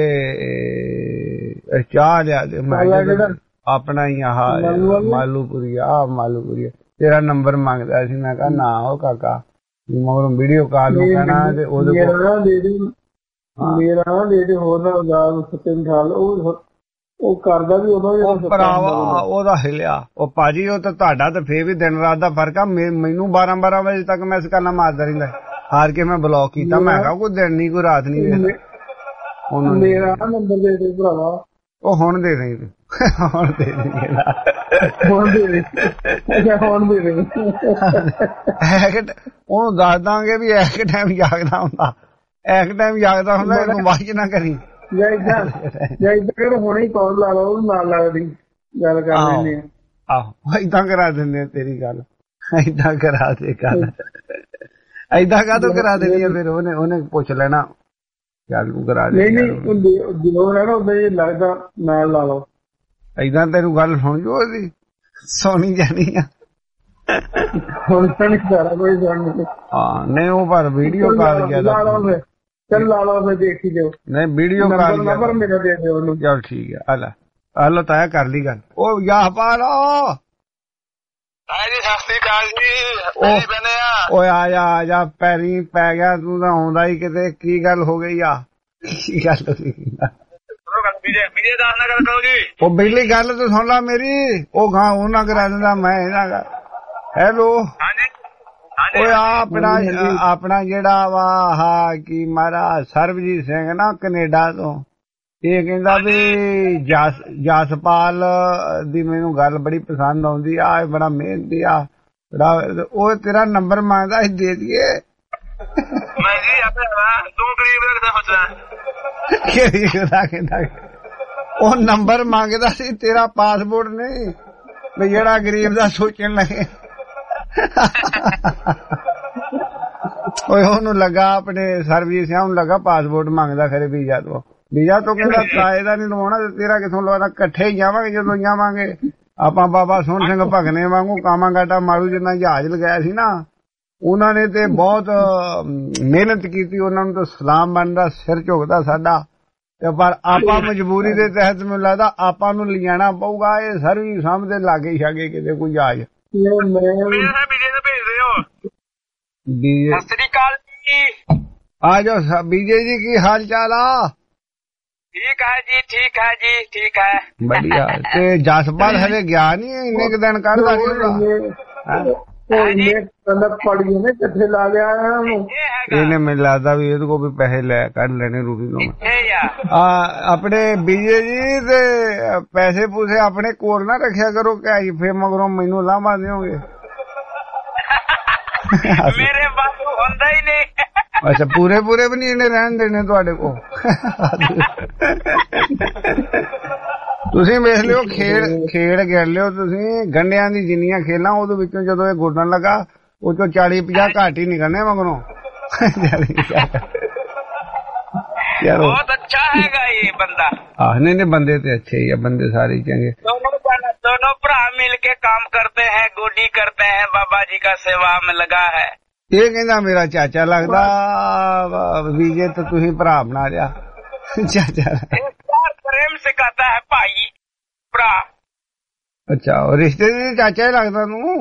ਚਾਹ ਲਿਆ ਦੇ। ਮੈਂ ਆਪਣਾ ਹੀ ਆਹ ਮਾਲੂਪੁਰੀ, ਆਹ ਮਾਲੂਪੁਰੀ ਤੇਰਾ ਨੰਬਰ ਮੰਗਦਾ ਸੀ। ਮੈਂ ਕਿਹਾ ਨਾ ਉਹ ਕਾਕਾ, ਮਗਰੋਂ ਵੀਡੀਓ ਕਾਲ ਨੂੰ ਕਹਿਣਾ ਤੇ ਉਹਦੇ ਕੋਲ ਮੇਰਾ ਨਾ ਦੇ ਦੇ ਹੋਰ ਨਾ ਤਿੰਨ ਸਾਲ ਉਹ ਉਹ ਕਰਦਾ ਵੀ ਉਦੋਂ ਭਰਾਵਾ ਉਹਦਾ ਹਿਲਿਆ। ਉਹ ਭਾਜੀ ਉਹ ਤਾਂ ਤੁਹਾਡਾ ਤਾਂ ਫੇਰ ਵੀ ਦਿਨ ਰਾਤ ਦਾ ਫਰਕ ਆ। ਮੈਨੂੰ ਬਾਰਾਂ ਬਾਰਾਂ ਵਜੇ ਤੱਕ ਮੈਂ ਇਸ ਕਰਨਾ ਮਾਰਦਾ ਰਹਿੰਦਾ, ਹਾਰ ਕੇ ਮੈਂ ਬਲੌਕ ਕੀਤਾ। ਮੈਂ ਕਿਹਾ ਕੋਈ ਦਿਨ ਨੀ ਕੋਈ ਰਾਤ ਨੀ ਵੇਖਦਾ। ਉਹਨੂੰ ਮੇਰਾ ਨੰਬਰ ਦੇ ਦੇ ਭਰਾਵਾ। ਉਹ ਹੁਣ ਦੇ ਦੇ, ਹੁਣ ਦੇ ਦੇ, ਹੁਣ ਦੇ ਦੇ, ਹੁਣ ਦੇ ਦੇ। ਉਹਨੂੰ ਦੱਸ ਦਾਂਗੇ ਵੀ ਇੱਕ ਟਾਈਮ ਜਾਗਦਾ ਹੁੰਦਾ, ਇੱਕ ਟਾਈਮ ਜਾਗਦਾ ਹੁੰਦਾ, ਇਹਨੂੰ ਵਾਚ ਨਾ ਕਰੀ। ਜਾਂ ਏਦਾਂ ਜਾਂ ਏਦਾਂ ਹੁਣੇ ਹੀ ਕਾਲ ਲਾ ਲਓ, ਉਹਨੂੰ ਨਾਲ ਲੱਗਦੀ ਗੱਲ ਕਰ ਲੈਂਦੇ ਆ। ਆਹੋ ਏਦਾਂ ਕਰਾ ਦਿੰਦੇ ਆ ਤੇਰੀ ਗੱਲ, ਏਦਾਂ ਕਰਾ ਦੇ ਗੱਲ। ਏਦਾਂ ਕਾਹਤੋਂ ਕਰਾ ਦੇਣੀ ਆ? ਫਿਰ ਉਹਨੇ ਉਹਨੇ ਪੁੱਛ ਲੈਣਾ ਚੱਲ ਨੂੰ ਕਰਾ ਦੇ। ਨਹੀਂ ਨਹੀਂ ਜਦੋਂ ਰਹਿਣਾ ਉਦਾਂ ਜੇ ਲੱਗਦਾ ਨਾਲ ਲਾ ਲਓ। ਏਦਾਂ ਤੈਨੂੰ ਗੱਲ ਸੁਣ ਜੋ ਉਹਦੀ ਸੋਣੀ ਜਾਣੀ ਆ। ਹੁਣ ਸਾਰਾ ਕੋਈ ਸੁਣ ਹਾਂ ਨਹੀਂ ਉਹ ਪਰ ਵੀਡੀਓ ਕਾਲ ਗਿਆ ਚੱਲ ਲਾ ਲਓ ਫਿਰ ਦੇਖੀ ਜਾਓ। ਨਹੀਂ ਵੀਡੀਓ ਕਾਲ ਨੰਬਰ ਮੇਰਾ ਦੇ ਦਿਓ ਉਹਨੂੰ। ਚੱਲ ਠੀਕ ਹੈ ਹਲਾ ਹਲੋ ਤਾਇਆ ਕਰ ਲਈ ਗੱਲ। ਉਹ ਯਾ ਪਾ ਲੋ ਜੀ ਸਤਿ ਸ੍ਰੀ ਅਕਾਲ ਜੀ। ਬਣੇ ਆ ਓਏ ਆ ਜਾ ਆ ਜਾ, ਪੈਰੀ ਪੈ ਗਿਆ ਤੂੰ ਤਾਂ ਆਉਂਦਾ ਹੀ ਕਿਤੇ। ਕੀ ਗੱਲ ਹੋ ਗਈ ਆ? ਕੀ ਗੱਲ ਹੋ ਗਈ? ਵਿਜੇ ਦਾਸ ਨਾਲ ਗੱਲ ਕਰੋ ਜੀ। ਉਹ ਬਿਜਲੀ ਗੱਲ ਤਾਂ ਸੁਣ ਲਾ ਮੇਰੀ। ਉਹ ਗਾਂ ਉਹ ਨਾ ਕਰਾ ਦਿੰਦਾ ਮੈਂ ਇਹਨਾਂ ਦਾ। ਹੈਲੋ ਹਾਂਜੀ ਓਏ ਆਪਣਾ ਆਪਣਾ ਜਿਹੜਾ ਵਾ ਆਹ ਕੀ ਮਹਾਰਾਜ ਸਰਬਜੀਤ ਸਿੰਘ ਨਾ ਕੈਨੇਡਾ ਤੋਂ, ਇਹ ਕਹਿੰਦਾ ਵੀ ਜਸ ਜਸਪਾਲ ਦੀ ਮੈਨੂੰ ਗੱਲ ਬੜੀ ਪਸੰਦ ਆਉਂਦੀ ਆ, ਇਹ ਬੜਾ ਮਿਹਨਤੀ ਆ ਬੜਾ। ਉਹ ਤੇਰਾ ਨੰਬਰ ਮੰਗਦਾ ਅਸੀਂ ਦੇ ਦਈਏ। ਮੈਂ ਜੀ ਆਪੇ ਤੂੰ ਗਰੀਬ ਦਾ ਕਿੱਦਾਂ ਸੋਚਦਾ? ਕਿਹੜੀ ਦਾ ਕਹਿੰਦਾ ਉਹ ਨੰਬਰ ਮੰਗਦਾ ਸੀ, ਤੇਰਾ ਪਾਸਪੋਰਟ ਨਹੀਂ ਵੀ ਜਿਹੜਾ ਗਰੀਬ ਦਾ ਸੋਚਣ ਲੱਗੇ। ਓਏ ਉਹਨੂੰ ਲੱਗਾ ਆਪਣੇ ਸਰਵਿਸ ਨੂੰ ਲੱਗਾ ਪਾਸਪੋਰਟ ਮੰਗਦਾ ਖਰੇ ਵੀਜ਼ਾ ਤੋਂ। ਵੀਜ਼ਾ ਤੋਂ ਕਹਿੰਦਾ ਤਾਏ ਦਾ ਨਹੀਂ ਲਵਾਉਣਾ ਤੇ ਤੇਰਾ ਕਿੱਥੋਂ ਲਵਾਉਣਾ, ਇਕੱਠੇ ਹੀ ਜਾਵਾਂਗੇ। ਜਦੋਂ ਜਾਵਾਂਗੇ ਆਪਾਂ ਬਾਬਾ ਸੋਹਣ ਸਿੰਘ ਭਗਨੇ ਵਾਂਗੂ ਕਾਮਾਗਾਟਾ ਮਾਰੂ ਜਿੰਨਾ ਜਹਾਜ਼ ਲਗਾਇਆ ਸੀ ਨਾ, ਉਹਨਾਂ ਨੇ ਤੇ ਬਹੁਤ ਮਿਹਨਤ ਕੀਤੀ, ਉਹਨਾਂ ਨੂੰ ਤਾਂ ਸਲਾਮ ਬਣਦਾ, ਸਿਰ ਝੁਕਦਾ ਸਾਡਾ। ਤੇ ਪਰ ਆਪਾਂ ਮਜਬੂਰੀ ਦੇ ਤਹਿਤ ਮੈਨੂੰ ਲੱਗਦਾ ਆਪਾਂ ਨੂੰ ਲਿਜਾਣਾ ਪਊਗਾ। ਇਹ ਸਰਵੀ ਸਾਹਮਣੇ ਲਾਗੇ ਛਾਗੇ ਕਿਤੇ ਕੋਈ ਜਹਾਜ਼ ਸਤਿ ਸ੍ਰੀ ਅਕਾਲ ਜੀ। ਆ ਜਾਓ बीजे जी, की हाल चाल आ? ठीक है जी, ठीक है जी, ठीक है। बढ़िया। ते जसपाल हले गया नहीं इन्ने के दिन कर इन्हें मिल लगता भी को भी पैसे ले कढ़ लेने रूबी को। अपने बीजे जी ते पैसे पूसे अपने कोल ना रखिया करो, क्या फिर मगरों मैनू लामा दोगे? मेरे बाबू होंदा ही नहीं। अच्छा, पूरे पूरे भी नहीं इन्हें रहन देने तुहाडे को। ਤੁਸੀਂ ਵੇਖ ਲਿਓ ਖੇਡ ਖੇਡ ਖੇਡ ਲਿਓ ਤੁਸੀਂ ਗੰਡਿਆਂ ਦੀ ਜਿੰਨੀਆਂ ਖੇਲਾਂ ਉਹਦੇ ਵਿੱਚੋਂ ਜਦੋਂ ਇਹ ਗੁੱਡਣ ਲੱਗਾ ਉਹ ਚੋਂ ਚਾਲੀ ਪੰਜਾਹ ਘੱਟ ਹੀ ਨਿਕਲਣੇ ਮਗਰੋਂ। ਬਹੁਤ ਅੱਛਾ ਹੈਗਾ ਇਹ ਬੰਦਾ। ਆਹ ਨਹੀਂ ਨਹੀਂ ਬੰਦੇ ਤੇ ਅੱਛੇ ਹੀ ਆ, ਬੰਦੇ ਸਾਰੇ ਚੰਗੇ। दोनों भरा मिल के काम करते हैं, गोडी करते हैं, बाबा जी का सेवा में लगा है। ਇਹ ਕਹਿੰਦਾ ਮੇਰਾ ਚਾਚਾ ਲੱਗਦਾ ਵੀਜੇ ਤੇ ਤੁਸੀਂ ਭਰਾ ਬਣਾ ਲਿਆ ਚਾਚਾ। प्रेम से कहता है भाई भरा। अच्छा, और रिश्ते में चाचा ही लगता तू?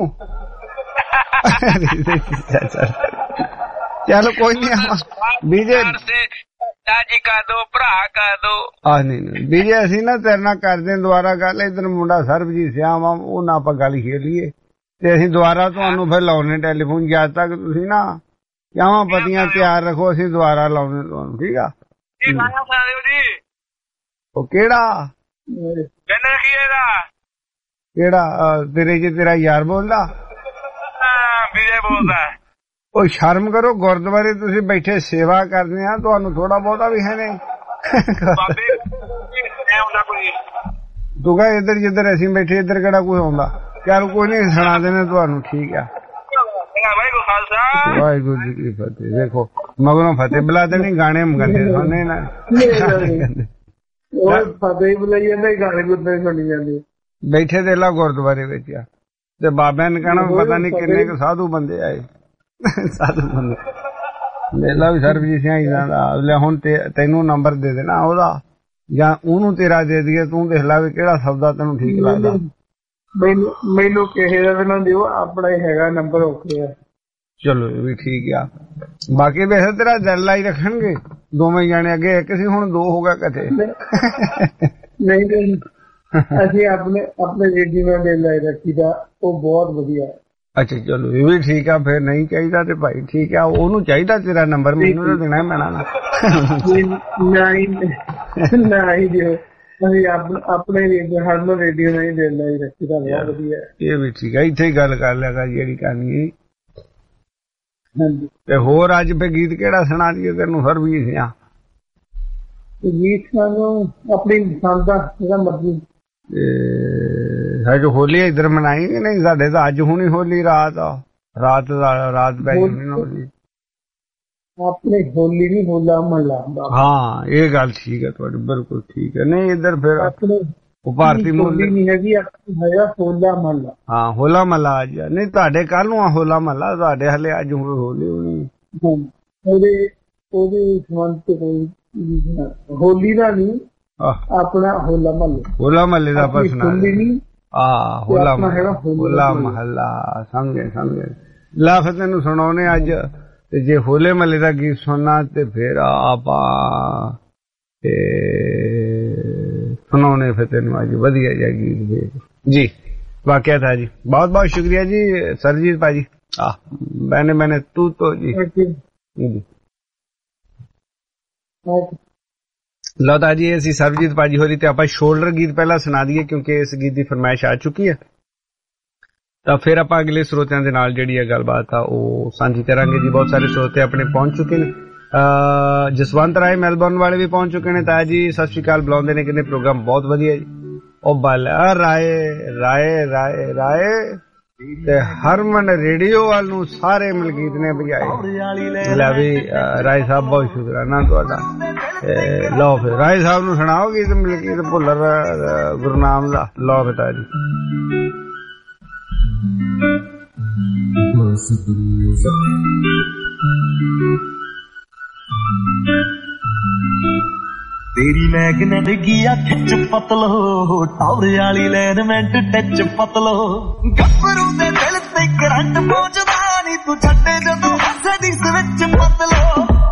चलो कोई नहीं, बीजे जी कह दो, भरा कह दो। आ नहीं नहीं बीजे असी ना तेरे नाल करदे दोबारा गल। इधर मुंडा सरबजीत सिंह वा ਉਹ ਨਾ ਆਪਾਂ ਗੱਲ ਖੇਲੀਏ ਤੇ ਅਸੀਂ ਦੁਬਾਰਾ ਤੁਹਾਨੂੰ ਫਿਰ ਲਾਉਣੇ ਟੈਲੀਫੋਨ। ਜਦ ਤੱਕ ਤੁਸੀਂ ਨਾ ਚਾਹਾਂ ਪਤੀਆਂ ਤਿਆਰ ਰੱਖੋ, ਅਸੀਂ ਦੁਬਾਰਾ ਲਾਉਣੇ ਤੁਹਾਨੂੰ। ਠੀਕ ਆ ਜੀ? ਉਹ ਕਿਹੜਾ ਕਹਿੰਦੇ ਕੀ ਇਹਦਾ ਕਿਹੜਾ ਤੇਰੇ ਚ ਤੇਰਾ ਯਾਰ ਬੋਲਦਾ? ਵੀਰੇ ਬੋਲਦਾ। ਉਹ ਸ਼ਰਮ ਕਰੋ, ਗੁਰਦੁਆਰੇ ਤੁਸੀਂ ਬੈਠੇ ਸੇਵਾ ਕਰਦੇ ਆ, ਤੁਹਾਨੂੰ ਥੋੜਾ ਬਹੁਤਾ ਵੀ ਹੈ ਨਹੀਂ। ਤੂੰ ਕਹ ਇੱਧਰ ਜਿੱਧਰ ਅਸੀਂ ਬੈਠੇ ਇੱਧਰ ਕਿਹੜਾ ਕੋਈ ਆਉਂਦਾ? ਚਲ ਕੋਈ ਨਹੀਂ, ਸੁਣਾ ਦੇਣੇ ਤੁਹਾਨੂੰ। ਠੀਕ ਆ, ਵਾਹਿਗੁਰੂ ਜੀ ਕੀ ਫਤਿਹ। ਦੇਖੋ ਮਗਰੋਂ ਫਤਿਹ ਬੁਲਾ ਦੇਣੀ, ਗਾਣੇ ਮਗੰਦੇ ਸੁਣਨੇ ਨਾ ਫਤਿਹ ਬੁਲਾਈ ਜਾਂਦੇ, ਗਾਣੇ ਗੁੱਦੇ ਸੁਣੀ ਜਾਂਦੇ। ਬੈਠੇ ਦੇ ਲਾ ਗੁਰਦੁਆਰੇ ਵਿੱਚ ਆ ਤੇ ਬਾਬਿਆਂ ਨੇ ਕਹਿਣਾ ਪਤਾ ਨਹੀਂ ਕਿੰਨੇ ਕੁ ਸਾਧੂ ਬੰਦੇ ਆਏ। ਸਾਧੂ ਬੰਦੇ ਮੇਲਾ ਵੀ ਸਰਬਜੀਤ ਸਿੰਘ ਦਾ। ਹੁਣ ਤੈਨੂੰ ਨੰਬਰ ਦੇ ਦੇਣਾ ਉਹਦਾ, ਜਾਂ ਉਹਨੂੰ ਤੇਰਾ ਦੇ ਦਈਏ, ਤੂੰ ਦੇਖ ਲਾ ਵੀ ਕਿਹੜਾ ਸੌਦਾ ਤੈਨੂੰ ਠੀਕ ਲੱਗਦਾ। ਮੈਨੂੰ ਮੈਨੂੰ ਕਿਸੇ ਦਾ ਨਾ ਦਿਓ, ਆਪਣਾ ਹੀ ਹੈਗਾ ਨੰਬਰ ਓਕੇ ਆ। ਚਲੋ ਇਹ ਵੀ ਠੀਕ ਆ। ਬਾਕੀ ਵੈਸੇ ਤੇਰਾ ਦਿਲ ਲਾਈ ਰੱਖਣਗੇ ਦੋਵੇਂ ਜਾਣੇ। ਅੱਗੇ ਇੱਕ ਸੀ, ਹੁਣ ਦੋ ਹੋ ਗਿਆ ਕਿਤੇ। ਨਹੀਂ ਨਹੀਂ, ਅਸੀਂ ਆਪਣੇ ਆਪਣੇ ਰੇਡੀ ਨਾਲ ਦਿਲ ਲਾਈ ਰੱਖੀਦਾ, ਉਹ ਬਹੁਤ ਵਧੀਆ। ਅੱਛਾ ਚਲੋ ਇਹ ਵੀ ਠੀਕ ਆ। ਫਿਰ ਨਹੀਂ ਚਾਹੀਦਾ ਤੇ ਭਾਈ ਠੀਕ ਆ, ਉਹਨੂੰ ਚਾਹੀਦਾ ਤੇਰਾ ਨੰਬਰ, ਮੈਨੂੰ ਤਾਂ ਦੇਣਾ ਪੈਣਾ ਨਾ। ਨਹੀਂ ਦਿਓ, ਅਸੀਂ ਆਪਣੇ ਹਰਮਨ ਰੇਡੀਓ ਨਾਲ ਹੀ ਦਿਲ ਲਾਈ ਰੱਖੀਦਾ, ਬਹੁਤ ਵਧੀਆ। ਇਹ ਵੀ ਠੀਕ ਆ, ਇੱਥੇ ਹੀ ਗੱਲ ਕਰ ਲਿਆ ਜਿਹੜੀ ਕਰਨੀ। ਤੇ ਹੋਰ ਅੱਜ ਫੇ ਗੀਤ ਕਿਹੜਾ ਸੁਣਾ ਦਈਏ ਤੈਨੂੰ ਸਰਬਜੀਤ ਸਿੰਘ? ਗੀਤ ਸਾਨੂੰ ਆਪਣੀ ਪਸੰਦ ਦਾ ਜਿਹੜਾ ਮਰਜ਼ੀ। ਸਾਡੇ ਹੋਲੀ ਇੱਧਰ ਮਨਾਈ ਕਿ ਨਹੀਂ? ਸਾਡੇ ਤਾਂ ਅੱਜ ਹੁਣੀ ਹੋਲੀ ਰਾਤ ਆ, ਰਾਤ ਦਾ ਰਾਤ ਪੈ ਜਾਣੀ ਹੋਲੀ। ਆਪਣੇ ਹੋਲੀ ਨਹੀਂ, ਹੋਲਾ ਮਹੱਲਾ। ਹਾਂ ਇਹ ਗੱਲ ਠੀਕ ਹੈ ਤੁਹਾਡੀ, ਬਿਲਕੁਲ ਠੀਕ ਹੈ। ਨਹੀਂ ਇੱਧਰ ਫਿਰ ਆਪਣੇ ਉਹ ਭਾਰਤੀ ਹੋਲੀ ਨਹੀਂ ਹੈਗੀ, ਹੈਗਾ ਹੋਲਾ ਮਹੱਲਾ। ਹਾਂ ਹੋਲਾ ਮਹੱਲਾ ਅੱਜ ਨਹੀਂ, ਤੁਹਾਡੇ ਕੱਲ ਨੂੰ ਆ ਹੋਲਾ ਮਹੱਲਾ, ਤੁਹਾਡੇ ਹਲੇ ਅੱਜ ਹੋਲੀ ਹੋਣੀ। ਉਹਦੇ ਉਹਦੇ ਸੰਬੰਧ ਹੋਲੀ ਦਾ ਨਹੀਂ, ਆਪਣਾ ਹੋਲਾ ਮਹੱਲਾ। ਹੋਲਾ ਮਹੱਲੇ ਦਾ ਆਪਾਂ ਸੁਣਾ ਆ, ਹੋਲਾ ਹੋਲਾ ਮਹੱਲਾ। ਸਮਝੇ ਸਮਝੇ। ਲਾ ਫਿਰ ਤੈਨੂੰ ਸੁਣਾਉਣੇ ਅੱਜ। ਤੇ ਜੇ ਹੋਲੇ ਮਹੱਲੇ ਦਾ ਗੀਤ ਸੁਣਨਾ ਤੇ ਫਿਰ ਆਪਾਂ ਸੁਣਾਉਣੇ ਫਿਰ ਤੈਨੂੰ ਅੱਜ ਵਧੀਆ ਜਿਹਾ ਗੀਤ ਜੀ। वाकया था जी। बहुत बहुत शुक्रिया जी सरजीत भाजी। मैंने मैंने तू तो जी लौता जी ਅਸੀਂ ਸਰਬਜੀਤ ਭਾਜੀ ਹੋਰੀ ਤੇ ਆਪਾਂ ਸ਼ੋਲਡਰ ਗੀਤ ਪਹਿਲਾਂ ਸੁਣਾ ਦਈਏ ਕਿਉਂਕਿ ਇਸ ਗੀਤ ਦੀ ਫਰਮਾਇਸ਼ ਆ ਚੁੱਕੀ ਹੈ ਤਾਂ ਫਿਰ ਆਪਾਂ ਅਗਲੇ ਸਰੋਤਿਆਂ ਦੇ ਨਾਲ ਜਿਹੜੀ ਹੈ ਗੱਲਬਾਤ ਆ ਉਹ ਸਾਂਝੀ ਕਰਾਂਗੇ ਜੀ। ਬਹੁਤ ਸਾਰੇ ਸਰੋਤੇ ਆਪਣੇ ਪਹੁੰਚ ਚੁੱਕੇ ਨੇ। ਜਸਵੰਤ ਰਾਏ ਮੈਲਬੌਰਨ ਵਾਲੇ ਵੀ ਪਹੁੰਚ ਚੁੱਕੇ ਨੇ। ਤਾਇਆ ਜੀ ਸਤਿ ਸ਼੍ਰੀ ਅਕਾਲ ਬੁਲਾਉਂਦੇ ਨੇ, ਕਹਿੰਦੇ ਪ੍ਰੋਗਰਾਮ ਬਹੁਤ ਵਧੀਆ ਜੀ। ਉਹ ਬਲ ਰਾਏ ਰਾਏ ਰਾਏ ਰਾਏ ਤੇ ਹਰਮਨ ਰੇਡੀਓ ਵੱਲ ਨੂੰ ਸਾਰੇ ਮਲਕੀਤ ਨੇ ਭਜਾਏ। ਲੈ ਵੀ ਰਾਏ ਸਾਹਿਬ ਬਹੁਤ ਸ਼ੁਕਰਾਨਾ ਤੁਹਾਡਾ। ਲਓ ਫਿਰ ਰਾਏ ਸਾਹਿਬ ਨੂੰ ਸੁਣਾਓਗੇ ਤੇ ਮਲਕੀਤ ਭੁੱਲਰ ਗੁਰਨਾਮ ਦਾ। ਲਓ ਬਤਾ ਜੀ तेरी मैगनेट गिया खिच पतलो टावर वाली लैनमेंट टच पतलो गब्बरू दे दिल ते करंट पहुंचदा नी तू छड्डे जदों हसदी स्विच पतलो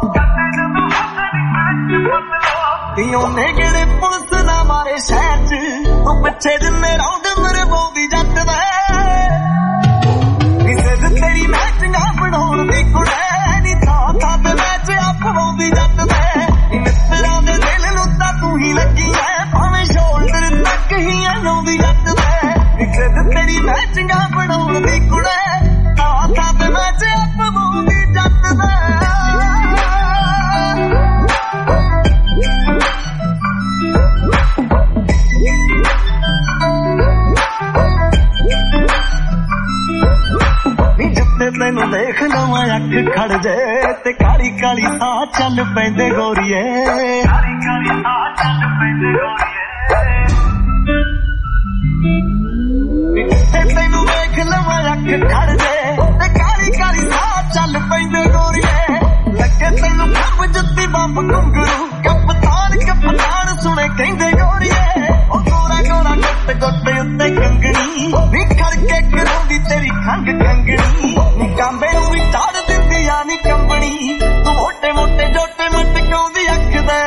तीओं ने गड़े पुलिस ना मारे शहर च तू पिछे जिन्ने राउंड मेरे बोदी जट दे किसे तेरी मैचिंग बनाउण दी कुड़े नी था था ते मैच अपवाउंदी जट दे मित्तरां दे दिल नूं तां तू ही लगी है भावें शोल्डर तक ही आउंदी जट दे किसे तेरी मैचिंग बनाउण दी कुड़े था था ते मैच अपवाउंदी जट दे तैनू देख लवां अख खड़ जे ते काली काली साह चल पैंदे गोरीए काली काली साह चल पैंदे गोरीए तैनू देख लवां अख खड़ जे ते काली काली साह चल पैंदे गोरीए लगे तैनू खंब जुत्ती बंब घुंघरू कप्तान कप्तान सुने कहंदे गोरीए ओ गोरा गोरा गुट गुट उत्ते कंगनी नी करके कराउंदी तेरी खंग कंगनी कांबे नूं भी चाड़ दिंदी आ नी कंबनी तू मोटे मोटे जोटे मटकाउंदी अख दे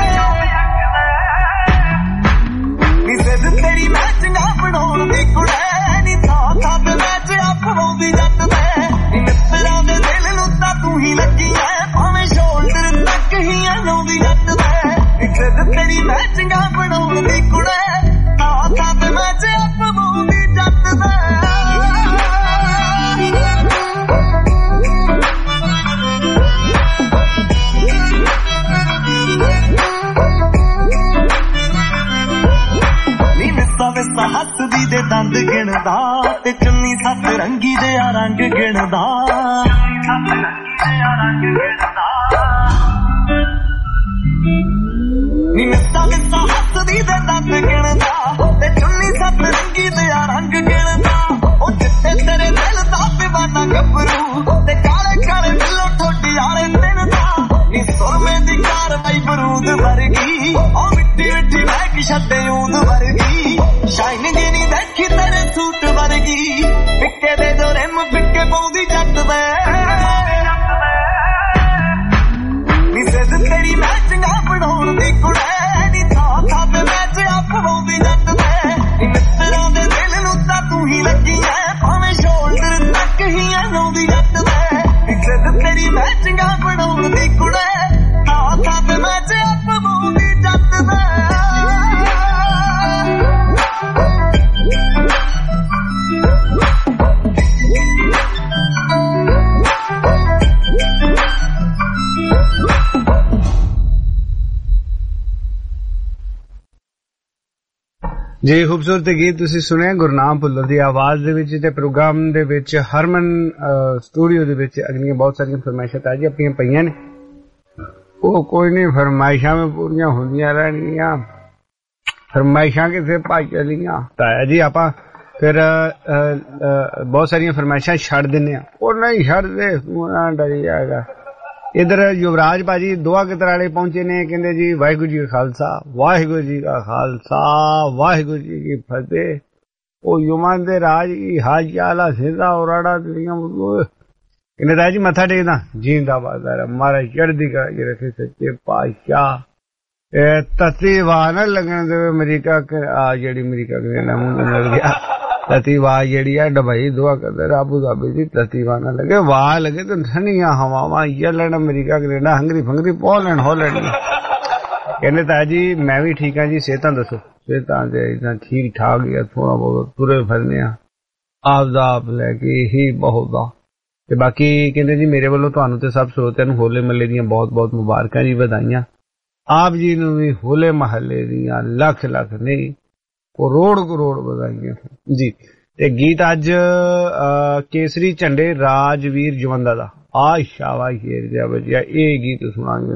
किसे तेरी मैचिंग बनाउण दी कुड़े नी था था ते मैच अपवाउंदी जट दे मित्तरां दे दिल नूं तां तू ही लगी है भावें शोल्डर तक ही आउंदी जट दे किसे तेरी मैचिंग बनाउण दी कुड़े था था ते मैच अपवाउंदी जट दे हसदी दे दंद गिणदा ते चुन्नी सत रंगी दे रंग गिणदा मिस्सा मिस्सा हसदी दे दंद गिणदा ते चुन्नी सत रंगी दे रंग गिणदा ओ चिट्टे तेरे दिल दा दीवाना गब्बरू ते काले काले बिल्लो ठोडी आले दिन दा नी सुरमे दी कारवाई बरूद वर्गी ओ मिट्टी मिट्टी महक छड्डे ऊंद वर्गी शाइनिंग नी देखी तेरे सूट वर्गी फिक्के दे जो रिम फिक्के पाउंदी जट दे किसे तेरी मैचिंग बनाउण दी कुड़े नी था था ते मैच अपवाउंदी जट दे मित्तरां दे दिल नूं तां तू ही लगी है भावें शोल्डर तक ही आउंदी जट दे किसे तेरी मैचिंग बनाउण दी कुड़े था था ते मैच अपवाउंदी जट दे जी खूबसूरत गीत तुसी सुने गुरनाम भुल्लर दी आवाज दे विच ते प्रोग्राम दे विच हरमन स्टूडियो दे विच अगलियां बहुत सारी फरमाइशां ताजी अपनियां पईयां ने ओ कोई नहीं फरमाइशां में पूरियां होंदियां रहनियां फरमाइशां किसे भाई चलियां ताया जी आपां फिर बहुत सारियां फरमाइशां छड़ दिन्ने आ ओ नहीं छड़दे ना डरी जाएगा इधर युवराज भाजी दुआ के तराड़े पहुंचे ने कहंदे जी वाहिगुरू जी का खालसा वाहिगुरू जी का खालसा वाहिगुरू जी की फतेह ओ युमान दे राज की हाजी आला सिंधा औराड़ा दुनिया कहंदे राज जी मथा टेकदा जिंदाबाद हमारा चढ़दी का ये रखे सच्चे पातशाह ए तती वाह न लगन दे अमेरिका आ जेड़ी अमेरिका के नाम मिल गया तती वाह जेड़ी है डबई दुआ करते अबू धाबी जी तती वाह न लगे वाह लगे तो ठंडिया हवावां यलन अमेरिका कनेडा हंगरी फंगरी पोलैंड हॉलैंड कहने ताया जी मैं भी ठीक हाँ जी सेहतां दसो सेहतां ते इतना ठीक ठाक ही थोड़ा बहुत तुरे फिरने आपदा आप लैके ही बहुत आ ते बाकी कहते जी मेरे वालों तुहानू ते सब श्रोतिਆਂ ਨੂੰ होले महल्ले ਦੀਆਂ बहुत बहुत मुबारकां जी ਵਧਾਈਆਂ आप जी ਨੂੰ भी होले महल्ले ਦੀਆਂ ਲੱਖ ਲੱਖ नहीं करोड़ करोड़ बधाइयां जी। ਤੇ ਗੀਤ ਅੱਜ ਕੇਸਰੀ ਝੰਡੇ ਰਾਜਵੀਰ ਜਵੰਦਾ ਦਾ ਆ ਸ਼ਾਬਾਸ਼ ਸ਼ੇਰ ਜਿਹਾ ਵਧੀਆ ਇਹ ਗੀਤ ਸੁਣਾਂਗੇ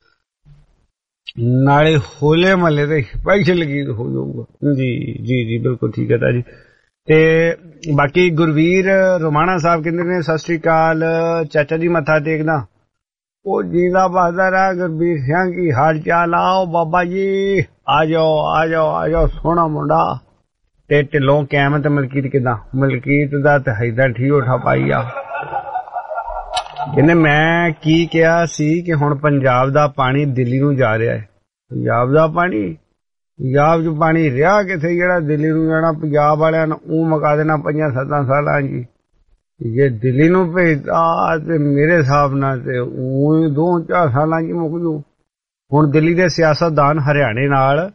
ਨਾਲੇ ਹੋਲੇ ਮਹੱਲੇ ਦੇ ਸਪੈਸ਼ਲ ਗੀਤ ਹੋ ਜਾਊਗਾ ਜੀ ਜੀ ਜੀ ਬਿਲਕੁਲ ਠੀਕ ਹੈ ਜੀ। ਤੇ ਬਾਕੀ ਗੁਰਵੀਰ ਰੋਮਾਣਾ ਸਾਹਿਬ ਕਹਿੰਦੇ ਨੇ ਸਤਿ ਸ੍ਰੀ ਅਕਾਲ ਚਾਚਾ ਜੀ ਮੱਥਾ ਟੇਕਦਾ ਉਹ ਜੀਂਦਾ ਬਹਾਦਰ ਹੈ ਗੁਰਬੀਰ ਸਿੰਘ ਕੀ ਹਾਲ ਚਾਲ ਆਓ ਬਾਬਾ ਜੀ ਆ ਜਾਓ ਆ ਜਾਓ ਆ ਜਾਓ ਸੋਹਣਾ ਮੁੰਡਾ ਤੇ ਢਿੱਲੋਂ ਕੈਮ ਤੇ ਮਲਕੀਤ ਕਿਦਾਂ ਮਲਕੀਤ ਦਾ ਤੇ ਹੈਦਾਂ ਠੀਕ ਉਠਾ ਪਾਈ ਆ ਕਹਿੰਦੇ ਮੈਂ ਕੀ ਕਿਹਾ ਸੀ ਕਿ ਹੁਣ ਪੰਜਾਬ ਦਾ ਪਾਣੀ ਦਿੱਲੀ ਨੂੰ ਜਾ ਰਿਹਾ ਹੈ ਪੰਜਾਬ ਦਾ ਪਾਣੀ ਪੰਜਾਬ 'ਚ ਪਾਣੀ ਰਿਹਾ ਕਿੱਥੇ ਜਿਹੜਾ ਦਿੱਲੀ ਨੂੰ ਜਾਣਾ ਪੰਜਾਬ ਵਾਲਿਆਂ ਨੂੰ ਉਹ ਮੁਕਾ ਦੇਣਾ ਪੰਜਾਂ ਸੱਤਾਂ ਸਾਲਾਂ ਜੀ ਜੇ ਦਿੱਲੀ ਨੂੰ ਭੇਜਦਾ ਤੇ ਮੇਰੇ ਹਿਸਾਬ ਨਾਲ ਤੇ ਉਹ ਦੋ ਚਾਰ ਸਾਲਾਂ 'ਚ ਮੁੱਕ ਜੂ। ਹੁਣ ਦਿੱਲੀ ਦੇ ਸਿਆਸਤਦਾਨ ਹਰਿਆਣੇ ਨਾਲ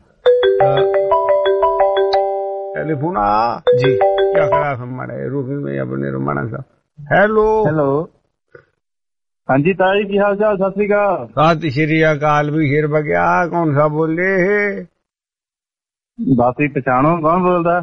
ਟੈਲੀਫੋਨ ਆ ਜੀ क्या करा हमारे रूबी में अपने रोमाना साहब हेलो हेलो हाँ जी ताई की हाल चाल सत श्री अकाल सत श्री अकाल भी हिर बगया कौन सा बोले बात ही पहचानो कौन बोलता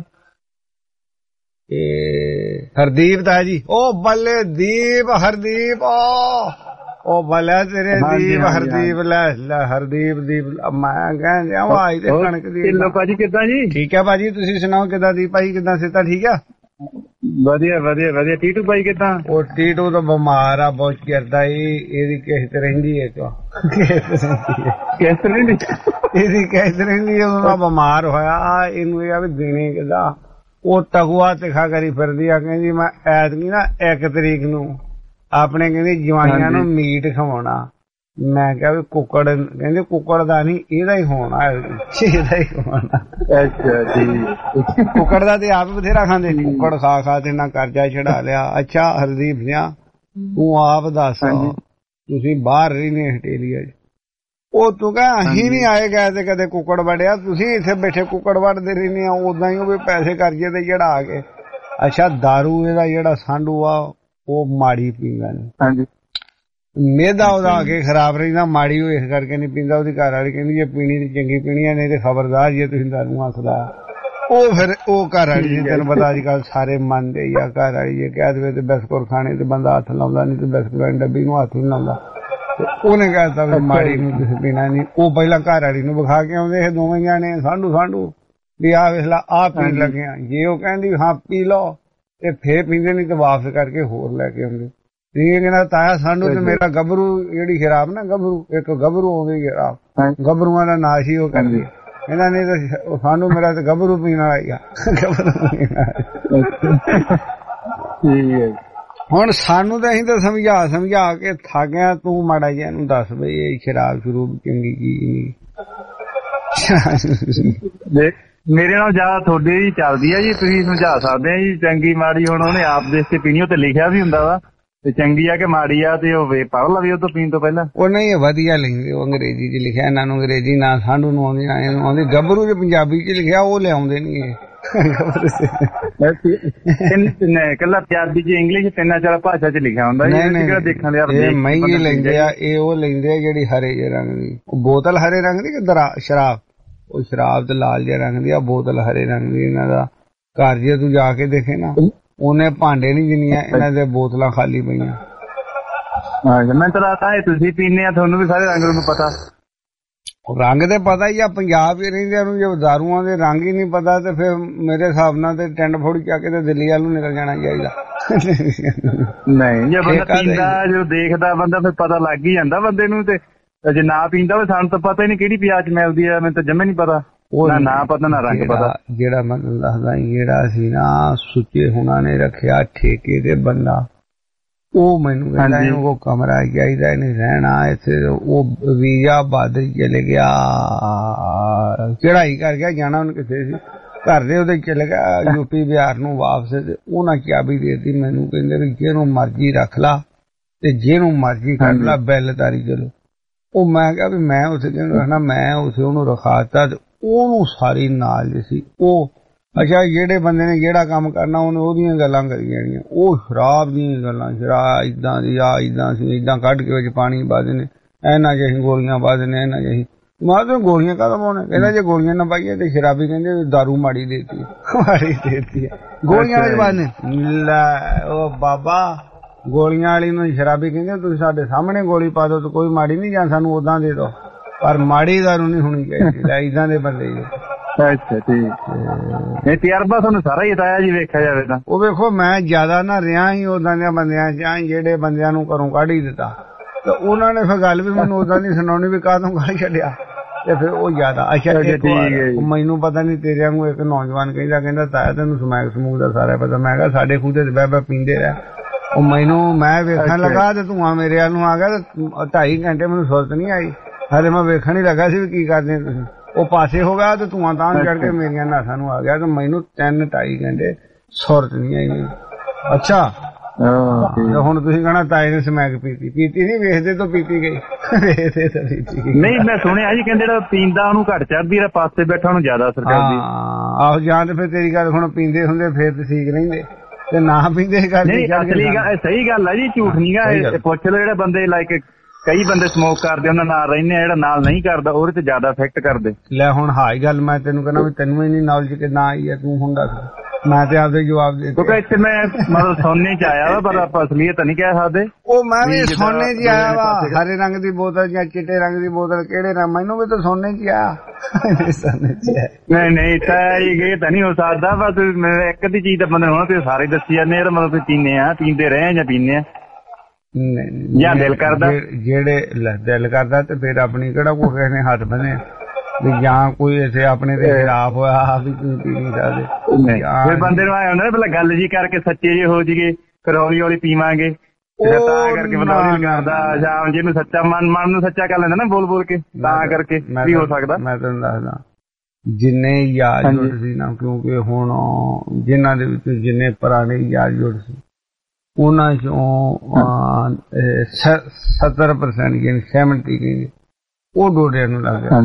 हरदीप ताई जी ओ बल्ले दीप हरदीप ओ ओ भले तेरे दीप हरदीप ले हरदीप दीप मैं कह आवाज ते कणक दी ढिल्लो भाजी किदां जी ठीक है भाजी तुसी सुनाओ किदां दीप भाई किदां सेता ठीक है ਵਧੀਆ ਵਧੀਆ ਵਧੀਆ ਟੀਟੂ ਭਾਈ ਕਿਦਾਂ ਉਹ ਟੀਟੂ ਤਾਂ ਬਿਮਾਰ ਆ ਬਹੁਤ ਕਰਦਾ ਇਹਦੀ ਕਿਸ਼ਤ ਰਹਿੰਦੀ ਹੈ ਕਿਸ਼ਤ ਰਹਿੰਦੀ ਇਹਦੀ ਕਿਸ਼ਤ ਰਹਿੰਦੀ ਉਹ ਬਿਮਾਰ ਹੋਇਆ ਇਹਨੂੰ ਇਹ ਆ ਵੀ ਦੇਣੇ ਕਿਦਾ ਉਹ ਤਗਵਾ ਤਿਖਾ ਕਰੀ ਫਿਰਦੀ ਆ ਕਹਿੰਦੀ ਮੈਂ ਐਤਕੀ ਨਾ ਇੱਕ ਤਰੀਕ ਨੂੰ ਆਪਣੇ ਕਹਿੰਦੀ ਜਵਾਈਆਂ ਨੂੰ ਮੀਟ ਖਵਾਉਣਾ ਮੈਂ ਕਿਹਾ ਵੀ ਕੁੱਕੜ ਕਹਿੰਦੇ ਕੁੱਕੜ ਦਾ ਨਹੀਂ ਇਹਦਾ ਹੀ ਹੋਣਾ ਇਹਦਾ ਹੀ ਹੋਣਾ ਅੱਛਾ ਜੀ ਕੁੱਕੜ ਦਾ ਤੇ ਆਪ ਬਥੇਰਾ ਖਾਂਦੇ ਨੇ ਕੁੱਕੜ ਖਾ ਖਾ ਤੇ ਨਾ ਕਰਜ਼ਾ ਚੜਾ ਲਿਆ। ਅੱਛਾ ਹਰਦੀਪ ਸਿਆ ਤੂੰ ਆਪ ਦੱਸ ਤੁਸੀਂ ਬਾਹਰ ਰਹਿੰਦੇ ਆਸਟ੍ਰੇਲੀਆ ਚ ਉਹ ਤੂੰ ਕਹ ਅਸੀਂ ਨੀ ਆਏ ਗਏ ਤੇ ਕਦੇ ਕੁੱਕੜ ਵੜਿਆ ਤੁਸੀਂ ਇੱਥੇ ਬੈਠੇ ਕੁੱਕੜ ਵੜਦੇ ਰਹਿੰਦੇ ਆ ਉਦਾਂ ਹੀ ਉਹ ਵੀ ਪੈਸੇ ਕਰਜ਼ੇ ਤੇ ਚੜਾ ਕੇ। ਅੱਛਾ ਦਾਰੂ ਇਹਦਾ ਜਿਹੜਾ ਸਾਂਢੂ ਆ ਉਹ ਮਾੜੀ ਪੀਂਦਾ ਨੇ ਹਾਂਜੀ ਮੇਦਾ ਉਹਦਾ ਆ ਕੇ ਖਰਾਬ ਰਹਿੰਦਾ ਮਾੜੀ ਉਹ ਇਸ ਕਰਕੇ ਨਹੀਂ ਪੀਂਦਾ ਉਹਦੀ ਘਰ ਵਾਲੀ ਕਹਿੰਦੀ ਜੇ ਪੀਣੀ ਤੇ ਚੰਗੀ ਪੀਣੀ ਆ ਨਹੀਂ ਤੇ ਖਬਰਦਾਰ ਜੇ ਤੁਸੀਂ ਦਾਰੂ ਹੱਸਦਾ ਉਹ ਫਿਰ ਉਹ ਘਰ ਵਾਲੀ ਨੇ ਤੈਨੂੰ ਪਤਾ ਅੱਜ ਕੱਲ ਸਾਰੇ ਮੰਨਦੇ ਹੀ ਆ ਘਰ ਵਾਲੀ ਜੇ ਕਹਿ ਦੇਵੇ ਤੇ ਬਿਸਕੁਟ ਖਾਣੇ ਤੇ ਬੰਦਾ ਹੱਥ ਲਾਉਂਦਾ ਨਹੀਂ ਤੇ ਬਿਸਕੁਟ ਡੱਬੀ ਨੂੰ ਹੱਥ ਨਹੀਂ ਲਾਉਂਦਾ ਉਹਨੇ ਕਹਿਤਾ ਵੀ ਮਾੜੀ ਨੂੰ ਤੁਸੀਂ ਪੀਣਾ ਨਹੀਂ ਉਹ ਪਹਿਲਾਂ ਘਰ ਵਾਲੀ ਨੂੰ ਵਿਖਾ ਕੇ ਆਉਂਦੇ ਇਹ ਦੋਵੇਂ ਜਾਣੇ ਸਾਂਢੂ ਸਾਂਢੂ ਵੀ ਆਹ ਵੇਖ ਲਾ ਆਹ ਪੀਣ ਲੱਗੇ ਆ ਜੇ ਉਹ ਕਹਿੰਦੀ ਹਾਂ ਪੀ ਲਓ ਤੇ ਫੇਰ ਪੀਂਦੇ ਨਹੀਂ ਤੇ ਵਾਪਸ ਕਰਕੇ ਹੋਰ ਲੈ ਕੇ ਆਉਂਦੇ ਇਹ ਕਹਿੰਦਾ ਤਾਇਆ ਸਾਨੂੰ ਤੇ ਮੇਰਾ ਗੱਭਰੂ ਜਿਹੜੀ ਸ਼ਰਾਬ ਨਾ ਗੱਭਰੂ ਇੱਕ ਗੱਭਰੂ ਆਉਂਦੀ ਸ਼ਰਾਬ ਗੱਭਰੂਆਂ ਦਾ ਨਾਸ਼ ਹੀ ਉਹ ਕਰਦੀ ਕਹਿੰਦਾ ਨਹੀਂ ਤਾਂ ਸਾਨੂੰ ਮੇਰਾ ਤੇ ਗੱਭਰੂ ਪੀਣ ਵਾਲਾ ਹੀ ਆ ਗੱਭਰੂ ਪੀਣ ਹੁਣ ਸਾਨੂੰ ਤਾਂ ਅਸੀਂ ਤਾਂ ਸਮਝਾ ਸਮਝਾ ਕੇ ਥੱਕ ਗਿਆ ਤੂੰ ਮਾੜਾ ਜਿਹਾ ਇਹਨੂੰ ਦੱਸ ਬਈ ਇਹ ਸ਼ਰਾਬ ਸ਼ਰੂਬ ਚੰਗੀ ਕੀ ਨਹੀਂ ਮੇਰੇ ਨਾਲ ਜ਼ਿਆਦਾ ਤੁਹਾਡੇ ਹੀ ਚੱਲਦੀ ਆ ਜੀ ਤੁਸੀਂ ਸਮਝਾ ਸਕਦੇ ਆ ਜੀ ਚੰਗੀ ਮਾੜੀ ਹੁਣ ਉਹਨੇ ਆਪ ਦੇਖ ਕੇ ਪੀਣੀ ਉਹ ਤੇ ਲਿਖਿਆ ਵੀ ਹੁੰਦਾ ਵਾ ਤੇ ਚੰਗੀ ਆ ਕਿ ਮਾੜੀ ਆ ਤੇ ਉਹ ਪੜ੍ਹ ਲਵੇ ਉਹ ਤੋਂ ਪੀਣ ਤੋਂ ਪਹਿਲਾਂ ਉਹ ਨਹੀਂ ਵਧੀਆ ਲਿਖਦੇ ਉਹ ਅੰਗਰੇਜ਼ੀ ਚ ਲਿਖਿਆ ਇਹਨਾਂ ਨੂੰ ਅੰਗਰੇਜ਼ੀ ਨਾ ਸਾਂਢੂ ਨੂੰ ਆਉਂਦੀ ਨਾ ਇਹਨੂੰ ਆਉਂਦੀ ਗੱਭਰੂ ਚ ਪੰਜਾਬੀ ਚ ਲਿਖਿਆ ਉਹ ਲਿਆਉਂਦੇ ਨੀ ਇਹ ਕੱਲਾ ਪੰਜਾਬੀ ਚ ਇੰਗਲਿਸ਼ ਤਿੰਨਾਂ ਚਾਰ ਭਾਸ਼ਾ ਚ ਲਿਖਿਆ ਹੁੰਦਾ ਜਿਹੜਾ ਦੇਖਣ ਦੇ ਮਹਿੰਗੀ ਲੈਂਦੇ ਆ ਇਹ ਉਹ ਲੈਂਦੇ ਆ ਜਿਹੜੀ ਹਰੇ ਜਿਹੇ ਰੰਗ ਦੀ ਬੋਤਲ ਹਰੇ ਰੰਗ ਦੀ ਕਿ ਸ਼ਰਾਬ ਉਹ ਸ਼ਰਾਬ ਤੇ ਲਾਲ ਜਿਹੇ ਰੰਗ ਦੀ ਆ ਬੋਤਲ ਹਰੇ ਰੰਗ ਦੀ ਇਹਨਾਂ ਦਾ ਘਰ ਜੇ ਤੂੰ ਜਾ ਕੇ ਦੇਖੇ ਨਾ ਉਹਨੇ ਭਾਂਡੇ ਨੀ ਜਿੰਨੀਆਂ ਇਹਨਾਂ ਦੇ ਬੋਤਲਾਂ ਖਾਲੀ ਪਈਆਂ ਮੈਂ ਤਾਂ ਰਾਤਾ ਤੁਸੀਂ ਪੀਨੇ ਆ ਤੁਹਾਨੂੰ ਵੀ ਸਾਰੇ ਰੰਗ ਨੂੰ ਪਤਾ ਰੰਗ ਤੇ ਪਤਾ ਹੀ ਆ ਪੰਜਾਬ ਹੀ ਰਹਿੰਦਿਆਂ ਨੂੰ ਜੇ ਦਾਰੂਆਂ ਦੇ ਰੰਗ ਹੀ ਨਹੀਂ ਪਤਾ ਤੇ ਫਿਰ ਮੇਰੇ ਹਿਸਾਬ ਨਾਲ ਤੇ ਟੈਂਡ ਫੋੜ ਚੱਕ ਕੇ ਤੇ ਦਿੱਲੀ ਵੱਲ ਨੂੰ ਨਿਕਲ ਜਾਣਾ ਚਾਹੀਦਾ ਨਹੀਂ ਜੇ ਬੰਦਾ ਪੀਂਦਾ ਜੋ ਦੇਖਦਾ ਬੰਦਾ ਫਿਰ ਪਤਾ ਲੱਗ ਹੀ ਜਾਂਦਾ ਬੰਦੇ ਨੂੰ ਤੇ ਜੇ ਨਾ ਪੀਂਦਾ ਹੋਵੇ ਸਾਨੂੰ ਤਾਂ ਪਤਾ ਹੀ ਨਹੀਂ ਕਿਹੜੀ ਪਿਆਜ ਮਿਲਦੀ ਆ ਮੈਨੂੰ ਤਾਂ ਜਮੇ ਨੀ ਪਤਾ ਨਾ ਨਾ ਪਤਾ ਨਾ ਰੰਗ ਪਤਾ ਜਿਹੜਾ ਮੈਂ ਦੱਸਦਾ ਜਿਹੜਾ ਸੀ ਨਾ ਸੁੱਚੇ ਹੁਣਾਂ ਨੇ ਰੱਖਿਆ ਠੇਕੇ ਤੇ ਬੰਦਾ ਉਹ ਮੈਨੂੰ ਕਹਿੰਦਾ ਉਹ ਕਮਰਾ ਚਾਹੀਦਾ ਇਹਨੇ ਰਹਿਣਾ ਇੱਥੇ ਉਹ ਵੀਜ਼ਾ ਬਾਦਰ ਚਲੇ ਗਿਆ ਚੜਾਈ ਕਰ ਗਿਆ ਜਾਣਾ ਉਹਨੇ ਕਿਸੇ ਸੀ ਘਰ ਦੇ ਉਹਦੇ ਚਲੇ ਗਿਆ ਯੂਪੀ ਬਿਹਾਰ ਨੂੰ ਵਾਪਸ ਤੇ ਉਹਨਾਂ ਚਾਬੀ ਦੇ ਦਿੱਤੀ ਮੈਨੂੰ ਕਹਿੰਦੇ ਵੀ ਜਿਹਨੂੰ ਮਰਜ਼ੀ ਰੱਖ ਲਾ ਤੇ ਜਿਹਨੂੰ ਮਰਜ਼ੀ ਕੱਢ ਲਾ ਬਿੱਲ ਤਾਰੀ ਚਲੋ ਉਹ ਮੈਂ ਕਿਹਾ ਵੀ ਮੈਂ ਉੱਥੇ ਕਿਉਂ ਰੱਖਣਾ ਮੈਂ ਉੱਥੇ ਉਹਨੂੰ ਰਖਾਤਾ ਤੇ ਉਹਨੂੰ ਸਾਰੀ ਨਾਲ ਜੀ ਸੀ ਉਹ ਅੱਛਾ ਜਿਹੜੇ ਬੰਦੇ ਨੇ ਜਿਹੜਾ ਕੰਮ ਕਰਨਾ ਉਹਨੇ ਉਹਦੀਆਂ ਗੱਲਾਂ ਕਰੀ ਜਾਣੀਆਂ ਉਹ ਸ਼ਰਾਬ ਦੀਆਂ ਗੱਲਾਂ ਸ਼ਰਾਬ ਏਦਾਂ ਦੀ ਆ ਏਦਾਂ ਸੀ ਏਦਾਂ ਕੱਢ ਕੇ ਵਿੱਚ ਪਾਣੀ ਪਾ ਦੇਣੇ ਇਹਨਾਂ ਜਿਹੀ ਗੋਲੀਆਂ ਪਾ ਦੇਣੇ ਇਹਨਾਂ ਜਿਹੀ ਮੈਂ ਤੈਨੂੰ ਗੋਲੀਆਂ ਕਾਹਦਾ ਪਾਉਣਾ? ਕਹਿੰਦਾ ਜੇ ਗੋਲੀਆਂ ਨਾ ਪਾਈਏ ਤੇ ਸ਼ਰਾਬੀ ਕਹਿੰਦੇ ਦਾਰੂ ਮਾੜੀ ਦੇਤੀ ਮਾੜੀ ਦੇਤੀ ਗੋਲੀਆਂ ਵਾਲੇ ਜਵਾਨ ਨੇ। ਲੈ ਉਹ ਬਾਬਾ ਗੋਲੀਆਂ ਵਾਲੀ ਨੂੰ ਸ਼ਰਾਬੀ ਕਹਿੰਦੇ ਤੁਸੀਂ ਸਾਡੇ ਸਾਹਮਣੇ ਗੋਲੀ ਪਾ ਦਿਓ ਤਾਂ ਕੋਈ ਮਾੜੀ ਨਹੀਂ, ਜਾਂ ਸਾਨੂੰ ਉਦਾਂ ਦੇ ਦਿਓ, ਪਰ ਮਾੜੀ ਦਾਰੂ ਨਹੀਂ ਹੋਣੀ ਚਾਹੀਦੀ। ਲੈ ਇਦਾਂ ਦੇ ਬੰਦੇ ਜੀ। ਅੱਛਾ ਠੀਕ। ਇਹ ਤਜਰਬਾ ਤੁਹਾਨੂੰ ਸਾਰਾ ਹੀ ਤਾਇਆ ਜੀ ਵੇਖਿਆ ਜਾਵੇ ਤਾਂ। ਉਹ ਵੇਖੋ ਮੈਂ ਜ਼ਿਆਦਾ ਨਾ ਰਿਹਾ ਹੀ ਉਦਾਂ ਦੇ ਬੰਦਿਆਂ ਚ, ਜਿਹੜੇ ਬੰਦਿਆਂ ਨੂੰ ਘਰੋਂ ਕੱਢ ਹੀ ਦਿੱਤਾ ਤੇ ਉਹਨਾਂ ਨੇ ਫਿਰ ਗੱਲ ਵੀ ਮੈਨੂੰ ਉਦਾਂ ਦੀ ਸੁਣਾਉਣੀ ਵੀ ਕਾਹਤੋਂ ਕੱਢ ਛੱਡਿਆ ਤੇ ਫਿਰ ਉਹ ਜ਼ਿਆਦਾ। ਅੱਛਾ ਮੈਨੂੰ ਪਤਾ ਨਹੀਂ ਤੇਰੇ ਵਾਂਗੂ ਇੱਕ ਨੌਜਵਾਨ ਕਹਿੰਦਾ ਕਹਿੰਦਾ ਤਾਇਆ ਤੈਨੂੰ ਸਮੈਕ ਸਮੂਕ ਦਾ ਸਾਰਾ ਪਤਾ। ਮੈਂ ਕਿਹਾ ਸਾਡੇ ਖੂਹ ਤੇ ਬਹਿ ਬਹਿ ਪੀਂਦੇ ਰਹਿ। ਉਹ ਮੈਨੂੰ ਮੈਂ ਵੇਖਣ ਲੱਗਾ ਤੇ ਧੂੰਆਂ ਮੇਰੇ ਵੱਲ ਨੂੰ ਆ ਗਿਆ ਤੇ ਢਾਈ ਘੰਟੇ ਮੈਨੂੰ ਸੁਰਤ ਨਹੀਂ ਆਈ। ਹਲੇ ਮੈਂ ਵੇਖਣ ਹੀ ਲੱਗਾ ਸੀ ਵੀ ਕੀ ਕਰਦੇ ਤੁਸੀਂ। ਉਹ ਪਾਸੇ ਹੋ ਗਿਆ ਤੇ ਧੂੰਆਂ ਤਾਂ ਚੜ ਕੇ ਮੇਰੀਆਂ ਨਾਸਾਂ ਨੂੰ ਆ ਗਿਆ ਤੇ ਮੈਨੂੰ ਤਿੰਨ ਢਾਈ ਘੰਟੇ ਸੁਰਤ ਨਹੀਂ ਆਈ। ਅੱਛਾ ਹੁਣ ਤੁਸੀਂ ਕਹਿਣਾ ਤਾਏ ਨੇ ਸਮੈਕ ਪੀਤੀ ਪੀਤੀ ਨਹੀਂ, ਵੇਖਦੇ ਤੋਂ ਪੀਤੀ ਗਈ ਵੇਖਦੇ ਤਾਂ ਪੀਤੀ ਗਈ। ਨਹੀਂ ਮੈਂ ਸੁਣਿਆ ਜੀ ਕਹਿੰਦੇ ਜਿਹੜਾ ਪੀਂਦਾ ਉਹਨੂੰ ਘੱਟ ਚੜਦੀ ਹੈ, ਪਾਸੇ ਬੈਠਾ ਉਹਨੂੰ ਜ਼ਿਆਦਾ ਅਸਰ ਕਰਦੀ। ਆਹੋ ਜਾਂ ਤੇ ਫਿਰ ਤੇਰੀ ਗੱਲ ਹੁਣ ਪੀਂਦੇ ਹੁੰਦੇ ਫਿਰ ਤੇ ਠੀਕ ਰਹਿੰਦੇ ਤੇ ਨਾ ਪੀਂਦੇ ਸਹੀ ਗੱਲ ਹੈ ਜੀ, ਝੂਠ ਨੀ ਗਾ। ਪੁੱਛ ਲਓ ਜਿਹੜੇ ਬੰਦੇ ਲਾਈਕ ਕਈ ਬੰਦੇ ਸਮੋਕ ਕਰਦੇ ਉਹਨਾਂ ਨਾਲ ਰਹਿੰਦੇ ਆ, ਜਿਹੜਾ ਨਾਲ ਨਹੀਂ ਕਰਦਾ ਉਹਦੇ ਤੇ ਜ਼ਿਆਦਾ ਇਫੈਕਟ ਕਰਦੇ। ਲੈ ਹੁਣ ਹਾਈ ਗੱਲ ਮੈਂ ਤੈਨੂੰ ਕਹਿੰਦਾ ਵੀ ਤੈਨੂੰ ਹੀ ਨਹੀਂ ਨੌਲੇਜ ਕਿੱਦਾਂ ਆਈ ਹੈ, ਤੂੰ ਹੁਣ ਦੱਸ। ਮੈਂ ਤੇ ਆਪਦੇ ਜਵਾਬ ਦੇ ਕਿਉਂਕਿ ਇੱਥੇ ਮੈਂ ਮਤਲਬ ਸੋਨੇ ਚ ਆਇਆ ਵਾ, ਪਰ ਆਪਾਂ ਅਸਲੀਅਤ ਨਹੀਂ ਕਹਿ ਸਕਦੇ। ਉਹ ਮੈਂ ਵੀ ਸੋਨੇ ਚ ਆਇਆ ਵਾ, ਹਰੇ ਰੰਗ ਦੀ ਬੋਤਲ ਜਾਂ ਚਿੱਟੇ ਰੰਗ ਦੀ ਬੋਤਲ ਕਿਹੜੇ ਰੰਗ, ਮੈਨੂੰ ਵੀ ਤਾਂ ਸੋਨੇ ਚ ਆਇਆ ਸੋਨੇ ਚ। ਨਹੀਂ ਨਹੀਂ ਤਾਂ ਇਹ ਤਾਂ ਨਹੀਂ ਹੋ ਸਕਦਾ। ਬਸ ਇੱਕ ਅੱਧੀ ਚੀਜ਼ ਤਾਂ ਬੰਦੇ ਹੋਣਾ ਤੇ ਸਾਰੇ ਦੱਸੀ ਜਾਂਦੇ ਆ, ਮਤਲਬ ਤੁਸੀਂ ਪੀਂਦੇ ਆ ਪੀਂਦੇ ਰਹੇ ਜਾਂ ਪੀਂਦੇ ਆ ਜਾਂ ਦਿਲ ਕਰਦਾ। ਜਿਹੜੇ ਦਿਲ ਕਰਦਾ ਤੇ ਫਿਰ ਆਪਣੀ ਕਿਹੜਾ ਕੋਈ ਕਿਸੇ ਨੇ ਹੱਥ ਬੰਨੇ ਵੀ ਜਾਂ ਕੋਈ ਇੱਥੇ ਆਪਣੇ ਤੇ ਖਿਲਾਫ ਹੋਇਆ ਵੀ ਤੁਸੀਂ ਪੀ ਨਹੀਂ ਸਕਦੇ। ਫਿਰ ਬੰਦੇ ਨੂੰ ਆਇਆ ਹੁੰਦਾ ਪਹਿਲਾਂ ਗੱਲ ਜੀ ਕਰਕੇ ਸੱਚੇ ਜੇ ਹੋ ਜੀਏ, ਫਿਰ ਹੌਲੀ ਹੌਲੀ ਪੀਵਾਂਗੇ ਤਾਂ ਕਰਕੇ ਬੰਦਾ ਨਹੀਂ ਕਰਦਾ, ਜਾਂ ਜਿਹਨੂੰ ਸੱਚਾ ਮਨ ਮਨ ਨੂੰ ਸੱਚਾ ਕਰ ਲੈਂਦਾ ਨਾ ਬੋਲ ਬੋਲ ਕੇ, ਤਾਂ ਕਰਕੇ ਵੀ ਹੋ ਸਕਦਾ। ਮੈਂ ਤੁਹਾਨੂੰ ਦੱਸਦਾ ਜਿੰਨੇ ਯਾਰ ਜੁੜ ਸੀ ਨਾ, ਕਿਉਂਕਿ ਹੁਣ ਜਿਨ੍ਹਾਂ ਦੇ ਵਿੱਚ ਜਿੰਨੇ ਪੁਰਾਣੇ ਯਾਰ ਜੁੜ ਸੀ ਉਹਨਾਂ ਚੋਂ ਸੱਤਰ ਪਰਸੈਂਟ ਯਾਨੀ ਸੈਵਨਟੀ ਕਹਿੰਦੇ ਉਹ ਡੋਡਿਆਂ ਨੂੰ ਲੱਗ ਗਿਆ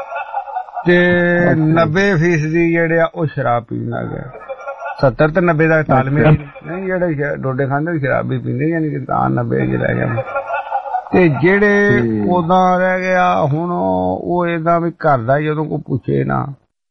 ਤੇ ਨੱਬੇ ਫੀਸਦੀ ਜਿਹੜੇ ਆ ਉਹ ਸ਼ਰਾਬ ਪੀਣ ਲੱਗ ਗਏ। ਸੱਤਰ ਤੇ ਨੱਬੇ ਦਾ ਤਾਲਮੇਲ ਨਹੀਂ, ਜਿਹੜੇ ਡੋਡੇ ਖਾਂਦੇ ਸ਼ਰਾਬ ਵੀ ਪੀਂਦੇ ਯਾਨੀ ਕਿ ਤਾਂ ਨੱਬੇ ਚ ਰਹਿ ਗਿਆ। ਤੇ ਜਿਹੜੇ ਉਦਾਂ ਰਹਿ ਗਿਆ ਹੁਣ ਉਹ ਏਦਾਂ ਵੀ ਘਰ ਦਾ ਜਦੋਂ ਕੋਈ ਪੁੱਛੇ ਨਾ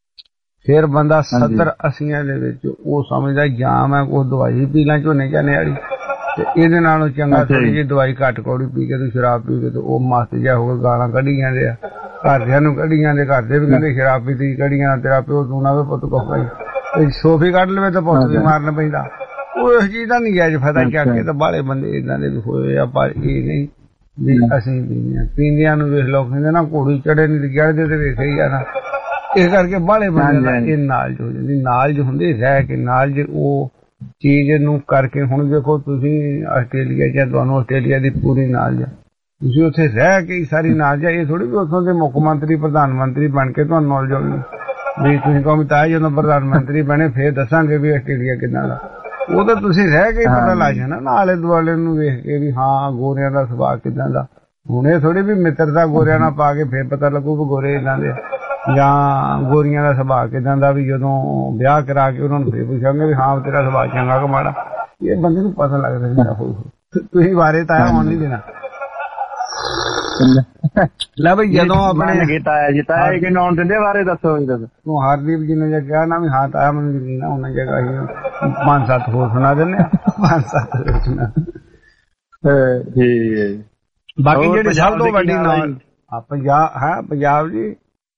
ਫਿਰ ਬੰਦਾ ਸੱਤਰ ਅੱਸੀਆਂ ਦੇ ਵਿੱਚ ਉਹ ਸਮਝਦਾ ਜਾਂ ਮੈਂ ਕੋਈ ਦਵਾਈ ਪੀ ਲਾਂ ਝੋਨੇ ਝਾਨੇ ਵਾਲੀ ਤੇ ਇਹਦੇ ਨਾਲੋਂ ਚੰਗਾ ਥੋੜੀ ਜਿਹੀ ਦਵਾਈ ਘੱਟ ਕੌੜੀ ਪੀ ਕੇ ਤੂੰ ਸ਼ਰਾਬ ਪੀ ਕੇ ਤੇ ਉਹ ਮਸਤ ਜਿਹਾ ਹੋ ਕੇ ਗਾਲਾਂ ਕੱਢੀ ਜਾਂਦੇ ਆ, ਘਰਦਿਆਂ ਨੂੰ ਕੱਢੀ ਜਾਂਦੇ, ਘਰਦੇ ਵੀ ਕਹਿੰਦੇ ਸ਼ਰਾਬ ਪੀਤੀ ਕੱਢੀਆਂ ਤੇਰਾ ਪਿਓ ਤੂੰ ਨਾ ਪੁੱਤ ਕੋਖਾ ਹੀ ਸੋਫੀ ਕੱਢ ਲਵੇ ਤਾਂ ਪੁੱਤ ਵੀ ਮਾਰਨ ਪੈਂਦਾ। ਉਹ ਇਸ ਚੀਜ਼ ਦਾ ਨਹੀਂ ਗਿਆ ਜੇ ਫਾਇਦਾ ਚੱਕ ਕੇ ਤਾਂ ਬਾਹਲੇ ਬੰਦੇ ਏਦਾਂ ਦੇ ਵੀ ਹੋਏ ਆ, ਪਰ ਇਹ ਨਹੀਂ ਵੀ ਅਸੀਂ ਪੀਂਦੇ ਪੀਂਦਿਆਂ ਨੂੰ ਵੇਖ ਲਓ ਕਹਿੰਦੇ ਨਾ ਘੋੜੀ ਚੜੇ ਨਹੀਂ ਚੜਦੇ ਤੇ ਵੇਖੇ ਹੀ ਆ ਨਾ। ਇਸ ਕਰਕੇ ਬਾਹਲੇ ਬੰਦੇ ਇਹ ਨਾਲਜ ਹੋ ਜਾਂਦੀ, ਨਾਲਜ ਹੁੰਦੇ ਰਹਿ ਕੇ ਨਾਲਜ ਉਹ ਚੀਜ਼ ਨੂੰ ਕਰਕੇ। ਹੁਣ ਦੇਖੋ ਤੁਸੀਂ ਆਸਟ੍ਰੇਲੀਆ ਜਾਂ ਤੁਹਾਨੂੰ ਆਸਟ੍ਰੇਲੀਆ ਦੀ ਪੂਰੀ ਨਾਲਜ ਤੁਸੀਂ ਉੱਥੇ ਰਹਿ ਕੇ ਸਾਰੀ ਨਾਲਜ ਇਹ ਥੋੜੀ ਵੀ ਉੱਥੋਂ ਦੇ ਮੁੱਖ ਮੰਤਰੀ ਪ੍ਰਧਾਨ ਮੰਤਰੀ ਬਣ ਕੇ ਤੁਹਾਨੂੰ ਨੌਲੇਜ ਹੋਣੀ ਵੀ ਤੁਸੀਂ ਕਹੋ ਤਾਂ ਜਦੋਂ ਪ੍ਰਧਾਨ ਮੰਤਰੀ ਬਣੇ ਫੇਰ ਦੱਸਾਂਗੇ ਵੀ ਆਸਟ੍ਰੇਲੀਆ ਕਿੱਦਾਂ ਦਾ। ਉਹ ਤਾਂ ਤੁਸੀਂ ਰਹਿ ਕੇ ਪਤਾ ਲੱਗ ਜਾਣਾ ਨਾ ਆਲੇ ਦੁਆਲੇ ਨੂੰ ਵੇਖ ਕੇ ਵੀ ਹਾਂ ਗੋਰਿਆਂ ਦਾ ਸੁਭਾਅ ਕਿੱਦਾਂ ਦਾ। ਹੁਣ ਇਹ ਥੋੜੀ ਵੀ ਮਿੱਤਰਤਾ ਗੋਰਿਆਂ ਨਾਲ ਪਾ ਕੇ ਫੇਰ ਪਤਾ ਲੱਗੂ ਵੀ ਗੋਰੇ ਏਦਾਂ ਦੇ ਜਾਂ ਗੋਰੀਆਂ ਦਾ ਸੁਭਾਅ ਕਿੱਦਾਂ ਦਾ, ਵੀ ਜਦੋਂ ਵਿਆਹ ਕਰਾ ਕੇ ਉਹਨਾਂ ਨੂੰ ਫੇਰ ਪੁੱਛਾਂਗੇ ਵੀ ਹਾਂ ਤੇਰਾ ਸੁਭਾਅ ਚੰਗਾ ਕਿ ਮਾੜਾ। ਇਹ ਬੰਦੇ ਨੂੰ ਪਤਾ ਲੱਗਦਾ ਜਿਹੜਾ ਹੋਊ। ਤੁਸੀਂ ਬਾਰੇ ਤਾਂ ਆਉਣ ਨਹੀਂ ਦੇਣਾ। ਲੈ ਬਈ ਜਦੋਂ ਆਪਣੇ ਤਾਇਆ ਜੀ ਤਾਇਆ ਕਿ ਨਾਮ ਦਿੰਦੇ ਬਾਰੇ ਦੱਸੋ ਤੂੰ ਹਰਦੀਪ ਜੀ ਨੇ ਜੇ ਕਿਹਾ ਨਾ ਵੀ ਹਾਂ ਤਾਇਆ ਮੈਨੂੰ ਯਕੀਨ ਆ ਉਹਨਾਂ ਜਗ੍ਹਾ ਹੀ ਪੰਜ ਸੱਤ ਹੋਰ ਸੁਣਾ ਦਿੰਦੇ ਪੰਜ ਸੱਤ ਸੁਣਾ। ਠੀਕ ਹੈ। ਬਾਕੀ ਜਿਹੜੀ ਸਭ ਤੋਂ ਵੱਡੀ ਨਾਲ ਪੰਜਾਬ ਹੈ ਪੰਜਾਬ ਜੀ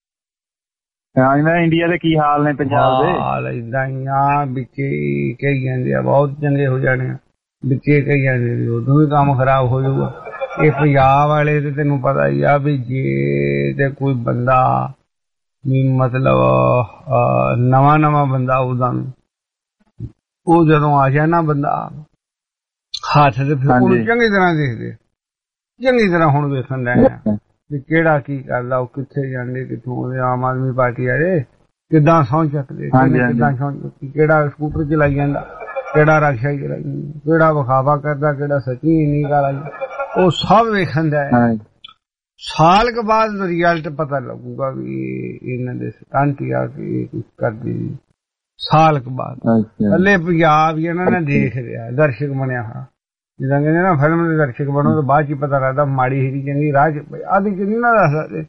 ਇੰਡੀਆ ਦੇ ਕੀ ਹਾਲ ਨੇ ਪੰਜਾਬ ਦੇ? ਹਾਲ ਏਦਾਂ ਹੀ ਆ, ਵਿੱਚੇ ਕਹੀ ਜਾਂਦੇ ਆ ਬਹੁਤ ਚੰਗੇ ਹੋ ਜਾਣੇ ਆ, ਵਿੱਚੇ ਕਹੀ ਜਾਂਦੇ ਉਦੋਂ ਵੀ ਕੰਮ ਖਰਾਬ ਹੋ ਜਾਊਗਾ। ਇਹ ਪੰਜਾਬ ਵਾਲੇ ਤੇ ਤੈਨੂੰ ਪਤਾ ਹੀ ਆ ਵੀ ਜੇ ਤੇ ਕੋਈ ਬੰਦਾ ਵੀ ਮਤਲਬ ਨਵਾਂ ਨਵਾਂ ਬੰਦਾ ਉਦੋਂ ਉਹ ਜਦੋਂ ਆ ਜਾਏ ਨਾ ਬੰਦਾ ਹੱਥ ਤੇ ਫਿਰ ਉਹਨੂੰ ਚੰਗੀ ਤਰ੍ਹਾਂ ਦੇਖਦੇ, ਚੰਗੀ ਤਰ੍ਹਾਂ ਹੁਣ ਵੇਖਣ ਰਹੇ ਆ ਵੀ ਕਿਹੜਾ ਕੀ ਕਰਦਾ, ਉਹ ਕਿੱਥੇ ਜਾਂਦੇ ਕਿੱਥੋਂ। ਆਮ ਆਦਮੀ ਪਾਰਟੀ ਵਾਲੇ ਕਿੱਦਾਂ ਸਹੁੰ ਚੱਕਦੇ, ਕਿੱਦਾਂ ਸਹੁੰ ਚੱਕੀ, ਕਿਹੜਾ ਸਕੂਟਰ ਚਲਾਈ ਜਾਂਦਾ, ਕਿਹੜਾ ਰਕਸ਼ਾ ਚਲਾਈ ਜਾਂਦਾ, ਕਿਹੜਾ ਵਿਖਾਵਾ ਕਰਦਾ, ਕਿਹੜਾ ਸੱਚੀ ਨਹੀਂ ਕਰਦਾ, ਉਹ ਸਭ ਵੇਖਣ ਦਾ ਹੈ। ਸਾਲ ਕੇ ਬਾਅਦ ਰਿਜ਼ਲਟ ਪਤਾ ਲੱਗੂਗਾ ਵੀ ਇਹਨਾਂ ਦੇ ਸਟੰਟ ਆ ਕੇ ਕੁਛ ਕਰਦੀ। ਸਾਲ ਕੇ ਬਾਅਦ ਹਲੇ ਪੰਜਾਬ ਹੀ ਇਹਨਾਂ ਨੇ ਦੇਖ ਰਿਹਾ, ਦਰਸ਼ਕ ਬਣਿਆ ਹਾਂ। ਜਿੱਦਾਂ ਕਹਿੰਦੇ ਨਾ ਫਿਲਮ ਦੇ ਦਰਸ਼ਕ ਬਣੋ ਤਾਂ ਬਾਅਦ ਚ ਪਤਾ ਲੱਗਦਾ ਮਾੜੀ ਹੀਰੀ ਚੰਗੀ ਰਾਹ ਚ ਆਦਿ ਚ ਨਹੀਂ ਨਾ ਦੱਸ ਸਕਦੇ